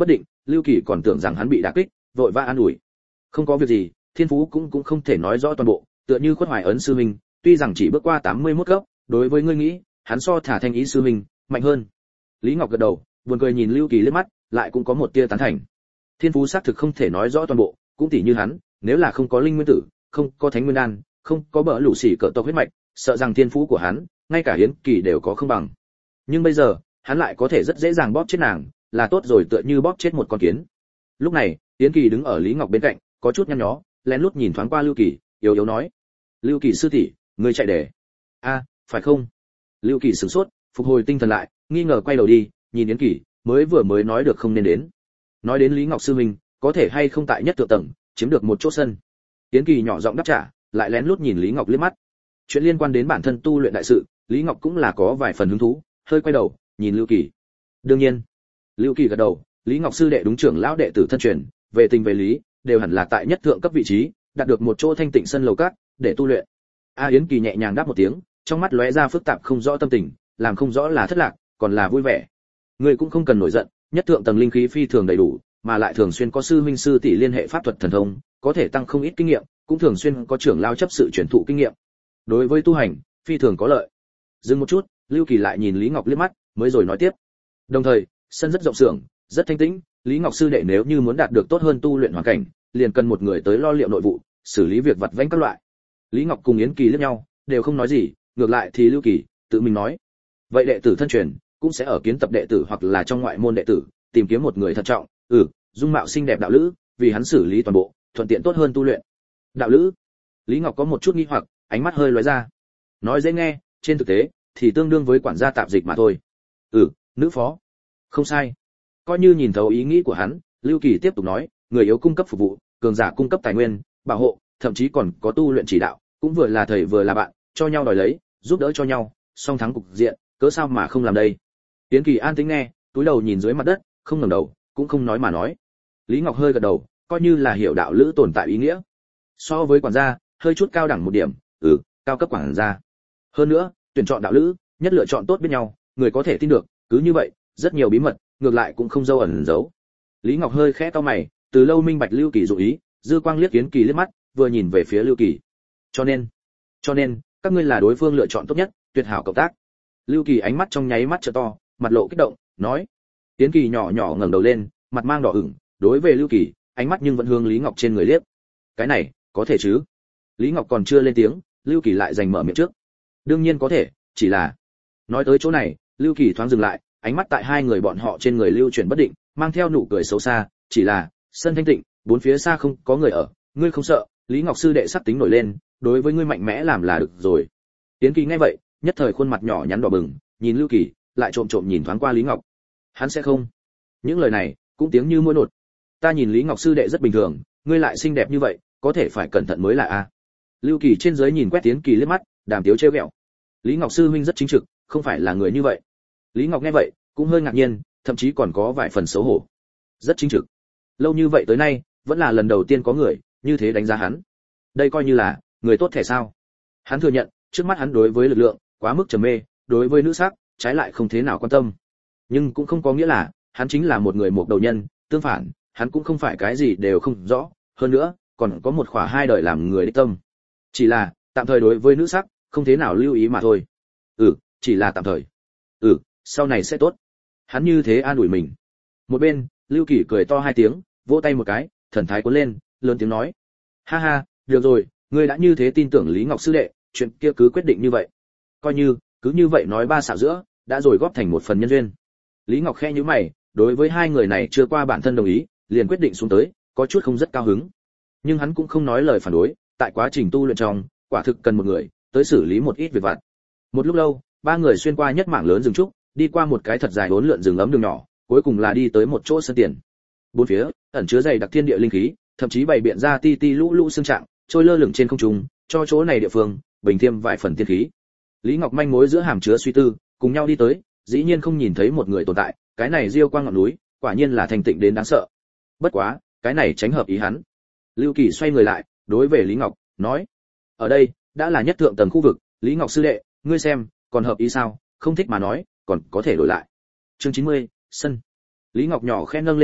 S1: Lưu Kỳ còn tưởng rằng hắn bị đả kích, vội vã an ủi. Không có việc gì, thiên phú cũng không thể nói rõ toàn bộ, tựa như Khuất Hoài Ấn sư huynh, tuy rằng chỉ bước qua 81 cấp, đối với ngươi nghĩ, hắn so Thả Thanh Ý sư huynh mạnh hơn. Lý Ngọc gật đầu, buồn cười nhìn Lưu Kỳ liếc mắt, lại cũng có một tia tán thành. Thiên phú xác thực không thể nói rõ toàn bộ, cũng tỉ như hắn, nếu là không có linh nguyên tử, không có thánh nguyên đan, không có bỡ lũ xỉ cỡ tộc huyết mạch, sợ rằng thiên phú của hắn, ngay cả Hiến Kỳ đều có không bằng. Nhưng bây giờ, hắn lại có thể rất dễ dàng bóp chết nàng, là tốt rồi, tựa như bóp chết một con kiến. Lúc này, Hiến Kỳ đứng ở Lý Ngọc bên cạnh, có chút nhăn nhó, lén lút nhìn thoáng qua Lưu Kỳ, yếu yếu nói: "Lưu Kỳ sư tỷ, ngươi chạy để?" "A, phải không?" Lưu Kỳ sửng sốt, phục hồi tinh thần lại, nghi ngờ quay đầu đi, nhìn Yến Kỳ, mới nói được không nên đến. Nói đến Lý Ngọc sư huynh, có thể hay không tại nhất thượng tầng chiếm được một chỗ sân. Yến Kỳ nhỏ giọng đáp trả, lại lén lút nhìn Lý Ngọc liếc mắt. Chuyện liên quan đến bản thân tu luyện đại sự, Lý Ngọc cũng là có vài phần hứng thú, hơi quay đầu, nhìn Lưu Kỳ. Đương nhiên, Lưu Kỳ gật đầu, Lý Ngọc sư đệ đúng trưởng lão đệ tử thân truyền, về tình về lý, đều hẳn là tại nhất thượng cấp vị trí, đạt được một chỗ thanh tịnh sân lầu cát để tu luyện. Yến Kỳ nhẹ nhàng đáp một tiếng, trong mắt lóe ra phức tạp không rõ tâm tình, làm không rõ là thất lạc, còn là vui vẻ. Ngươi cũng không cần nổi giận, nhất thượng tầng linh khí phi thường đầy đủ, mà lại thường xuyên có sư huynh sư tỷ liên hệ pháp thuật thần thông, có thể tăng không ít kinh nghiệm, cũng thường xuyên có trưởng lao chấp sự truyền thụ kinh nghiệm. Đối với tu hành, phi thường có lợi. Dừng một chút, Lưu Kỳ lại nhìn Lý Ngọc liếc mắt, mới rồi nói tiếp. Đồng thời, sân rất rộng xưởng, rất thanh tĩnh, Lý Ngọc sư đệ nếu như muốn đạt được tốt hơn tu luyện hoàn cảnh, liền cần một người tới lo liệu nội vụ, xử lý việc vặt vãnh các loại. Lý Ngọc cùng Yến Kỳ liếc nhau, đều không nói gì, ngược lại thì Lưu Kỳ tự mình nói: "Vậy đệ tử thân truyền cũng sẽ ở kiến tập đệ tử hoặc là trong ngoại môn đệ tử, tìm kiếm một người thận trọng, dung mạo xinh đẹp đạo lữ, vì hắn xử lý toàn bộ, thuận tiện tốt hơn tu luyện." Đạo lữ? Lý Ngọc có một chút nghi hoặc, ánh mắt hơi lóe ra. Nói dễ nghe, trên thực tế thì tương đương với quản gia tạp dịch mà thôi. Nữ phó. Không sai. Coi như nhìn thấu ý nghĩ của hắn, Lưu Kỳ tiếp tục nói: "Người yếu cung cấp phục vụ, cường giả cung cấp tài nguyên, bảo hộ, thậm chí còn có tu luyện chỉ đạo, cũng vừa là thầy vừa là bạn, cho nhau đòi lấy, giúp đỡ cho nhau, song thắng cục diện, cớ sao mà không làm đây?" Yến Kỳ an tĩnh nghe, túi đầu nhìn dưới mặt đất, không ngẩng đầu, cũng không nói mà nói. Lý Ngọc hơi gật đầu, coi như là hiểu đạo lữ tồn tại ý nghĩa. So với quản gia, hơi chút cao đẳng một điểm, cao cấp quản gia. Hơn nữa, tuyển chọn đạo lữ, nhất lựa chọn tốt biết nhau, người có thể tin được, cứ như vậy, rất nhiều bí mật, ngược lại cũng không dâu ẩn giấu. Lý Ngọc hơi khẽ cau mày, từ lâu minh bạch Lưu Kỳ dụng ý, dư quang liếc Yến Kỳ liếc mắt, vừa nhìn về phía Lưu Kỳ. Cho nên, các ngươi là đối phương lựa chọn tốt nhất, tuyệt hảo cộng tác. Lưu Kỳ ánh mắt trong nháy mắt trợ to, mặt lộ kích động, nói. Yến Kỳ nhỏ nhỏ ngẩng đầu lên, mặt mang đỏ ửng, đối về Lưu Kỳ, ánh mắt nhưng vẫn hướng Lý Ngọc trên người liếc. Cái này, có thể chứ? Lý Ngọc còn chưa lên tiếng, Lưu Kỳ lại giành mở miệng trước. Đương nhiên có thể, chỉ là. Nói tới chỗ này, Lưu Kỳ thoáng dừng lại, ánh mắt tại hai người bọn họ trên người lưu chuyển bất định, mang theo nụ cười xấu xa, chỉ là, sân thanh tịnh, bốn phía xa không có người ở, ngươi không sợ? Lý Ngọc sư đệ sắc tính nổi lên, đối với ngươi mạnh mẽ làm là được rồi. Yến Kỳ nghe vậy, nhất thời khuôn mặt nhỏ nhắn đỏ bừng, nhìn Lưu Kỳ, lại trộm trộm nhìn thoáng qua Lý Ngọc. Hắn sẽ không. Những lời này cũng tiếng như muỗi nột. Ta nhìn Lý Ngọc sư đệ rất bình thường, ngươi lại xinh đẹp như vậy, có thể phải cẩn thận mới là a. Lưu Kỳ trên dưới nhìn quét Yến Kỳ liếc mắt, đàm tiếu trêu ghẹo. Lý Ngọc sư huynh rất chính trực, không phải là người như vậy. Lý Ngọc nghe vậy, cũng hơi ngạc nhiên, thậm chí còn có vài phần xấu hổ. Rất chính trực. Lâu như vậy tới nay, vẫn là lần đầu tiên có người như thế đánh giá hắn. Đây coi như là người tốt thể sao? Hắn thừa nhận, trước mắt hắn đối với lực lượng quá mức trầm mê, đối với nữ sắc trái lại không thế nào quan tâm. Nhưng cũng không có nghĩa là hắn chính là một người một đầu nhân, tương phản, hắn cũng không phải cái gì đều không rõ, hơn nữa, còn có một khỏa hai đời làm người đích tâm. Chỉ là, tạm thời đối với nữ sắc, không thế nào lưu ý mà thôi. Chỉ là tạm thời. Sau này sẽ tốt. Hắn như thế an ủi mình. Một bên, Lưu Kỳ cười to hai tiếng, vỗ tay một cái, thần thái cuốn lên, lớn tiếng nói: "Ha ha, được rồi, ngươi đã như thế tin tưởng Lý Ngọc sư đệ, chuyện kia cứ quyết định như vậy. Coi như, cứ như vậy nói ba xạo giữa, đã rồi góp thành một phần nhân duyên." Lý Ngọc khẽ nhíu mày, đối với hai người này chưa qua bản thân đồng ý, liền quyết định xuống tới, có chút không rất cao hứng. Nhưng hắn cũng không nói lời phản đối, tại quá trình tu luyện trong, quả thực cần một người tới xử lý một ít việc vặt. Một lúc lâu, ba người xuyên qua nhất mảng lớn rừng trúc, đi qua một cái thật dài hỗn lượn rừng ấm đường nhỏ, cuối cùng là đi tới một chỗ sân tiền. Bốn phía ẩn chứa dày đặc thiên địa linh khí, thậm chí bày biện ra ti ti lũ lũ xương trạng, trôi lơ lửng trên không trung, cho chỗ này địa phương bình thêm vài phần tiên khí. Lý Ngọc manh mối giữa hàm chứa suy tư, cùng nhau đi tới, dĩ nhiên không nhìn thấy một người tồn tại, cái này diêu quang ngọn núi, quả nhiên là thành tịnh đến đáng sợ. Bất quá, cái này tránh hợp ý hắn. Lưu Kỳ xoay người lại, đối về Lý Ngọc, nói: "Ở đây, đã là nhất thượng tầng khu vực, Lý Ngọc sư đệ, ngươi xem, còn hợp ý sao? Không thích mà nói, còn có thể đổi lại." Chương 90, sân. Lý Ngọc nhỏ khẽ nâng lên đầu,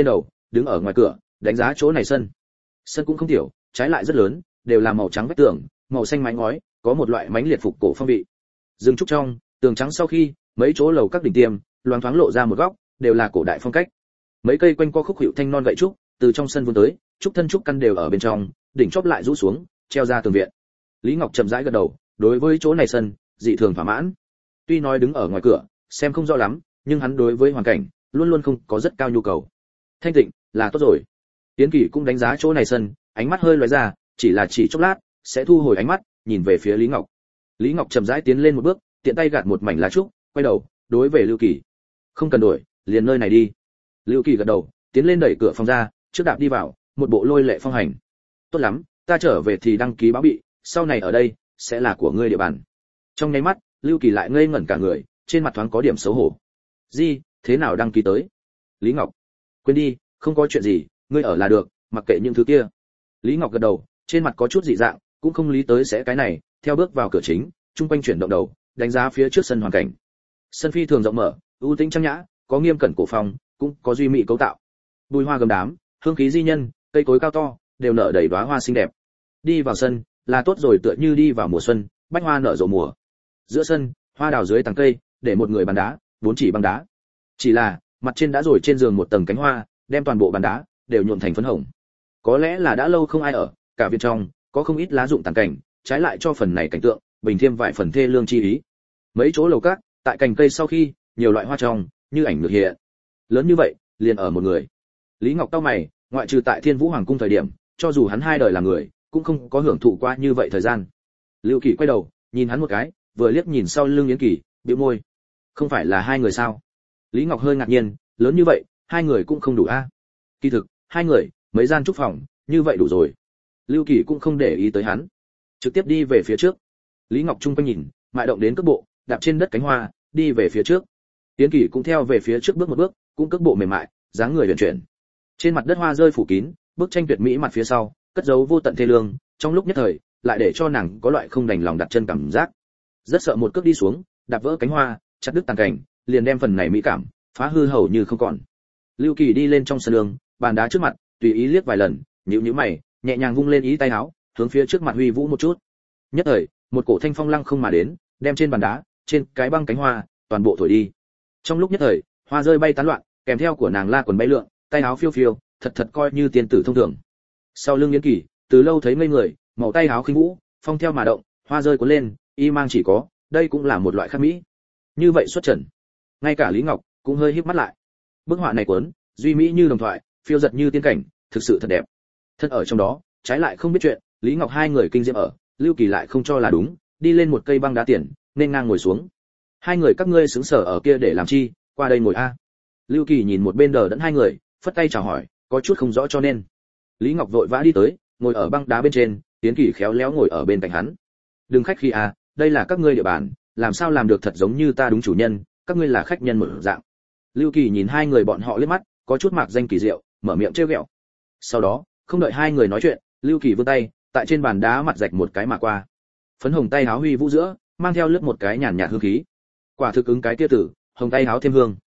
S1: đứng ở ngoài cửa đánh giá chỗ này sân. Sân cũng không tiểu, trái lại rất lớn, đều là màu trắng vách tường, màu xanh mái ngói, có một loại mánh liệt phục cổ phong vị. Rừng trúc trong, tường trắng sau khi, mấy chỗ lầu các đỉnh tiêm, loáng thoáng lộ ra một góc, đều là cổ đại phong cách. Mấy cây quanh co khúc hiệu thanh non gậy trúc, từ trong sân vươn tới, trúc thân trúc căn đều ở bên trong, đỉnh chóp lại rũ xuống, treo ra tường viện. Lý Ngọc chậm rãi gật đầu, đối với chỗ này sân, dị thường thỏa mãn. Tuy nói đứng ở ngoài cửa, xem không rõ lắm, nhưng hắn đối với hoàn cảnh, luôn luôn không có rất cao nhu cầu. Thanh tịnh, là tốt rồi. Tiến Kỳ cũng đánh giá chỗ này sân, ánh mắt hơi lóe ra, chỉ chốc lát, sẽ thu hồi ánh mắt, nhìn về phía Lý Ngọc. Lý Ngọc chậm rãi tiến lên một bước, tiện tay gạt một mảnh lá trúc, quay đầu, đối về Lưu Kỳ. Không cần đổi, liền nơi này đi. Lưu Kỳ gật đầu, tiến lên đẩy cửa phòng ra, trước đạp đi vào, một bộ lôi lệ phong hành. Tốt lắm, ta trở về thì đăng ký báo bị, sau này ở đây sẽ là của ngươi địa bàn. Trong nháy mắt, Lưu Kỳ lại ngây ngẩn cả người, trên mặt thoáng có điểm xấu hổ. Gì, thế nào đăng ký tới? Lý Ngọc, quên đi, không có chuyện gì, ngươi ở là được, mặc kệ những thứ kia. Lý Ngọc gật đầu, trên mặt có chút dị dạng, cũng không lý tới sẽ cái này, theo bước vào cửa chính, trung quanh chuyển động đầu, đánh giá phía trước sân hoàn cảnh. Sân phi thường rộng mở, ưu tĩnh trang nhã, có nghiêm cẩn cổ phong, cũng có duy mỹ cấu tạo. Bùi hoa gầm đám, hương khí di nhân, cây cối cao to, đều nở đầy đóa hoa xinh đẹp. Đi vào sân, là tốt rồi, tựa như đi vào mùa xuân, bách hoa nở rộ mùa. Giữa sân, hoa đào dưới tàng cây, để một người bàn đá, bốn chỉ băng đá. Chỉ là, mặt trên đã rồi trên giường một tầng cánh hoa, đem toàn bộ bàn đá đều nhuộm thành phấn hồng. Có lẽ là đã lâu không ai ở, cả viện trong có không ít lá rụng tàn cảnh, trái lại cho phần này cảnh tượng bình thêm vài phần thê lương chi ý. Mấy chỗ lầu các, tại cành cây sau khi, nhiều loại hoa trong, như ảnh ngược hiện. Lớn như vậy, liền ở một người. Lý Ngọc cau mày, ngoại trừ tại Thiên Vũ Hoàng cung thời điểm, cho dù hắn hai đời làm người, cũng không có hưởng thụ qua như vậy thời gian. Lưu Kỳ quay đầu, nhìn hắn một cái, vừa liếc nhìn sau lưng Yến Kỳ, bĩu môi. Không phải là hai người sao? Lý Ngọc hơi ngạc nhiên, lớn như vậy, hai người cũng không đủ a. Kỳ thực, hai người, mấy gian trúc phòng, như vậy đủ rồi. Lưu Kỳ cũng không để ý tới hắn, trực tiếp đi về phía trước. Lý Ngọc trung quanh nhìn, mại động đến cước bộ, đạp trên đất cánh hoa, đi về phía trước. Yến Kỳ cũng theo về phía trước bước một bước, cũng cước bộ mềm mại, dáng người huyền chuyển. Trên mặt đất hoa rơi phủ kín, bức tranh tuyệt mỹ mặt phía sau, cất giấu vô tận thê lương, trong lúc nhất thời, lại để cho nàng có loại không đành lòng đặt chân cảm giác. Rất sợ một cước đi xuống, đạp vỡ cánh hoa, chặt đứt tàn cảnh, liền đem phần này mỹ cảm phá hư hầu như không còn. Lưu Kỳ đi lên trong sân đường, bàn đá trước mặt, tùy ý liếc vài lần, nhíu nhíu mày, nhẹ nhàng vung lên ý tay áo, hướng phía trước mặt huy vũ một chút. Nhất thời, một cổ thanh phong lăng không mà đến, đem trên bàn đá, trên cái băng cánh hoa, toàn bộ thổi đi. Trong lúc nhất thời, hoa rơi bay tán loạn, kèm theo của nàng la quần bay lượn, tay áo phiêu phiêu, thật coi như tiên tử thông thường. Sau lưng Yến Kỳ, từ lâu thấy ngây người, màu tay áo khinh vũ, phong theo mà động, hoa rơi cuốn lên, y mang chỉ có, đây cũng là một loại khác mỹ. Như vậy xuất trần. Ngay cả Lý Ngọc cũng hơi híp mắt lại. Bức họa này cuốn, duy mỹ như đồng thoại, phiêu giật như tiên cảnh, thực sự thật đẹp. Thân ở trong đó, trái lại không biết chuyện, Lý Ngọc hai người kinh diễm ở, Lưu Kỳ lại không cho là đúng, đi lên một cây băng đá tiền, nên ngang ngồi xuống. Hai người các ngươi xứng sở ở kia để làm chi, qua đây ngồi a. Lưu Kỳ nhìn một bên đờ đẫn hai người, phất tay chào hỏi, có chút không rõ cho nên. Lý Ngọc vội vã đi tới, ngồi ở băng đá bên trên, Tiến Kỳ khéo léo ngồi ở bên cạnh hắn. Đừng khách khí a, đây là các ngươi địa bàn, làm sao làm được thật giống như ta đúng chủ nhân, các ngươi là khách nhân một dạng. Lưu Kỳ nhìn hai người bọn họ liếc mắt, có chút mạc danh kỳ diệu, mở miệng trêu ghẹo. Sau đó, không đợi hai người nói chuyện, Lưu Kỳ vươn tay, tại trên bàn đá mặt rạch một cái mà qua. Phấn hồng tay áo huy vũ giữa, mang theo lướt một cái nhàn nhạt hương khí. Quả thực ứng cái tia tử, hồng tay áo thêm hương.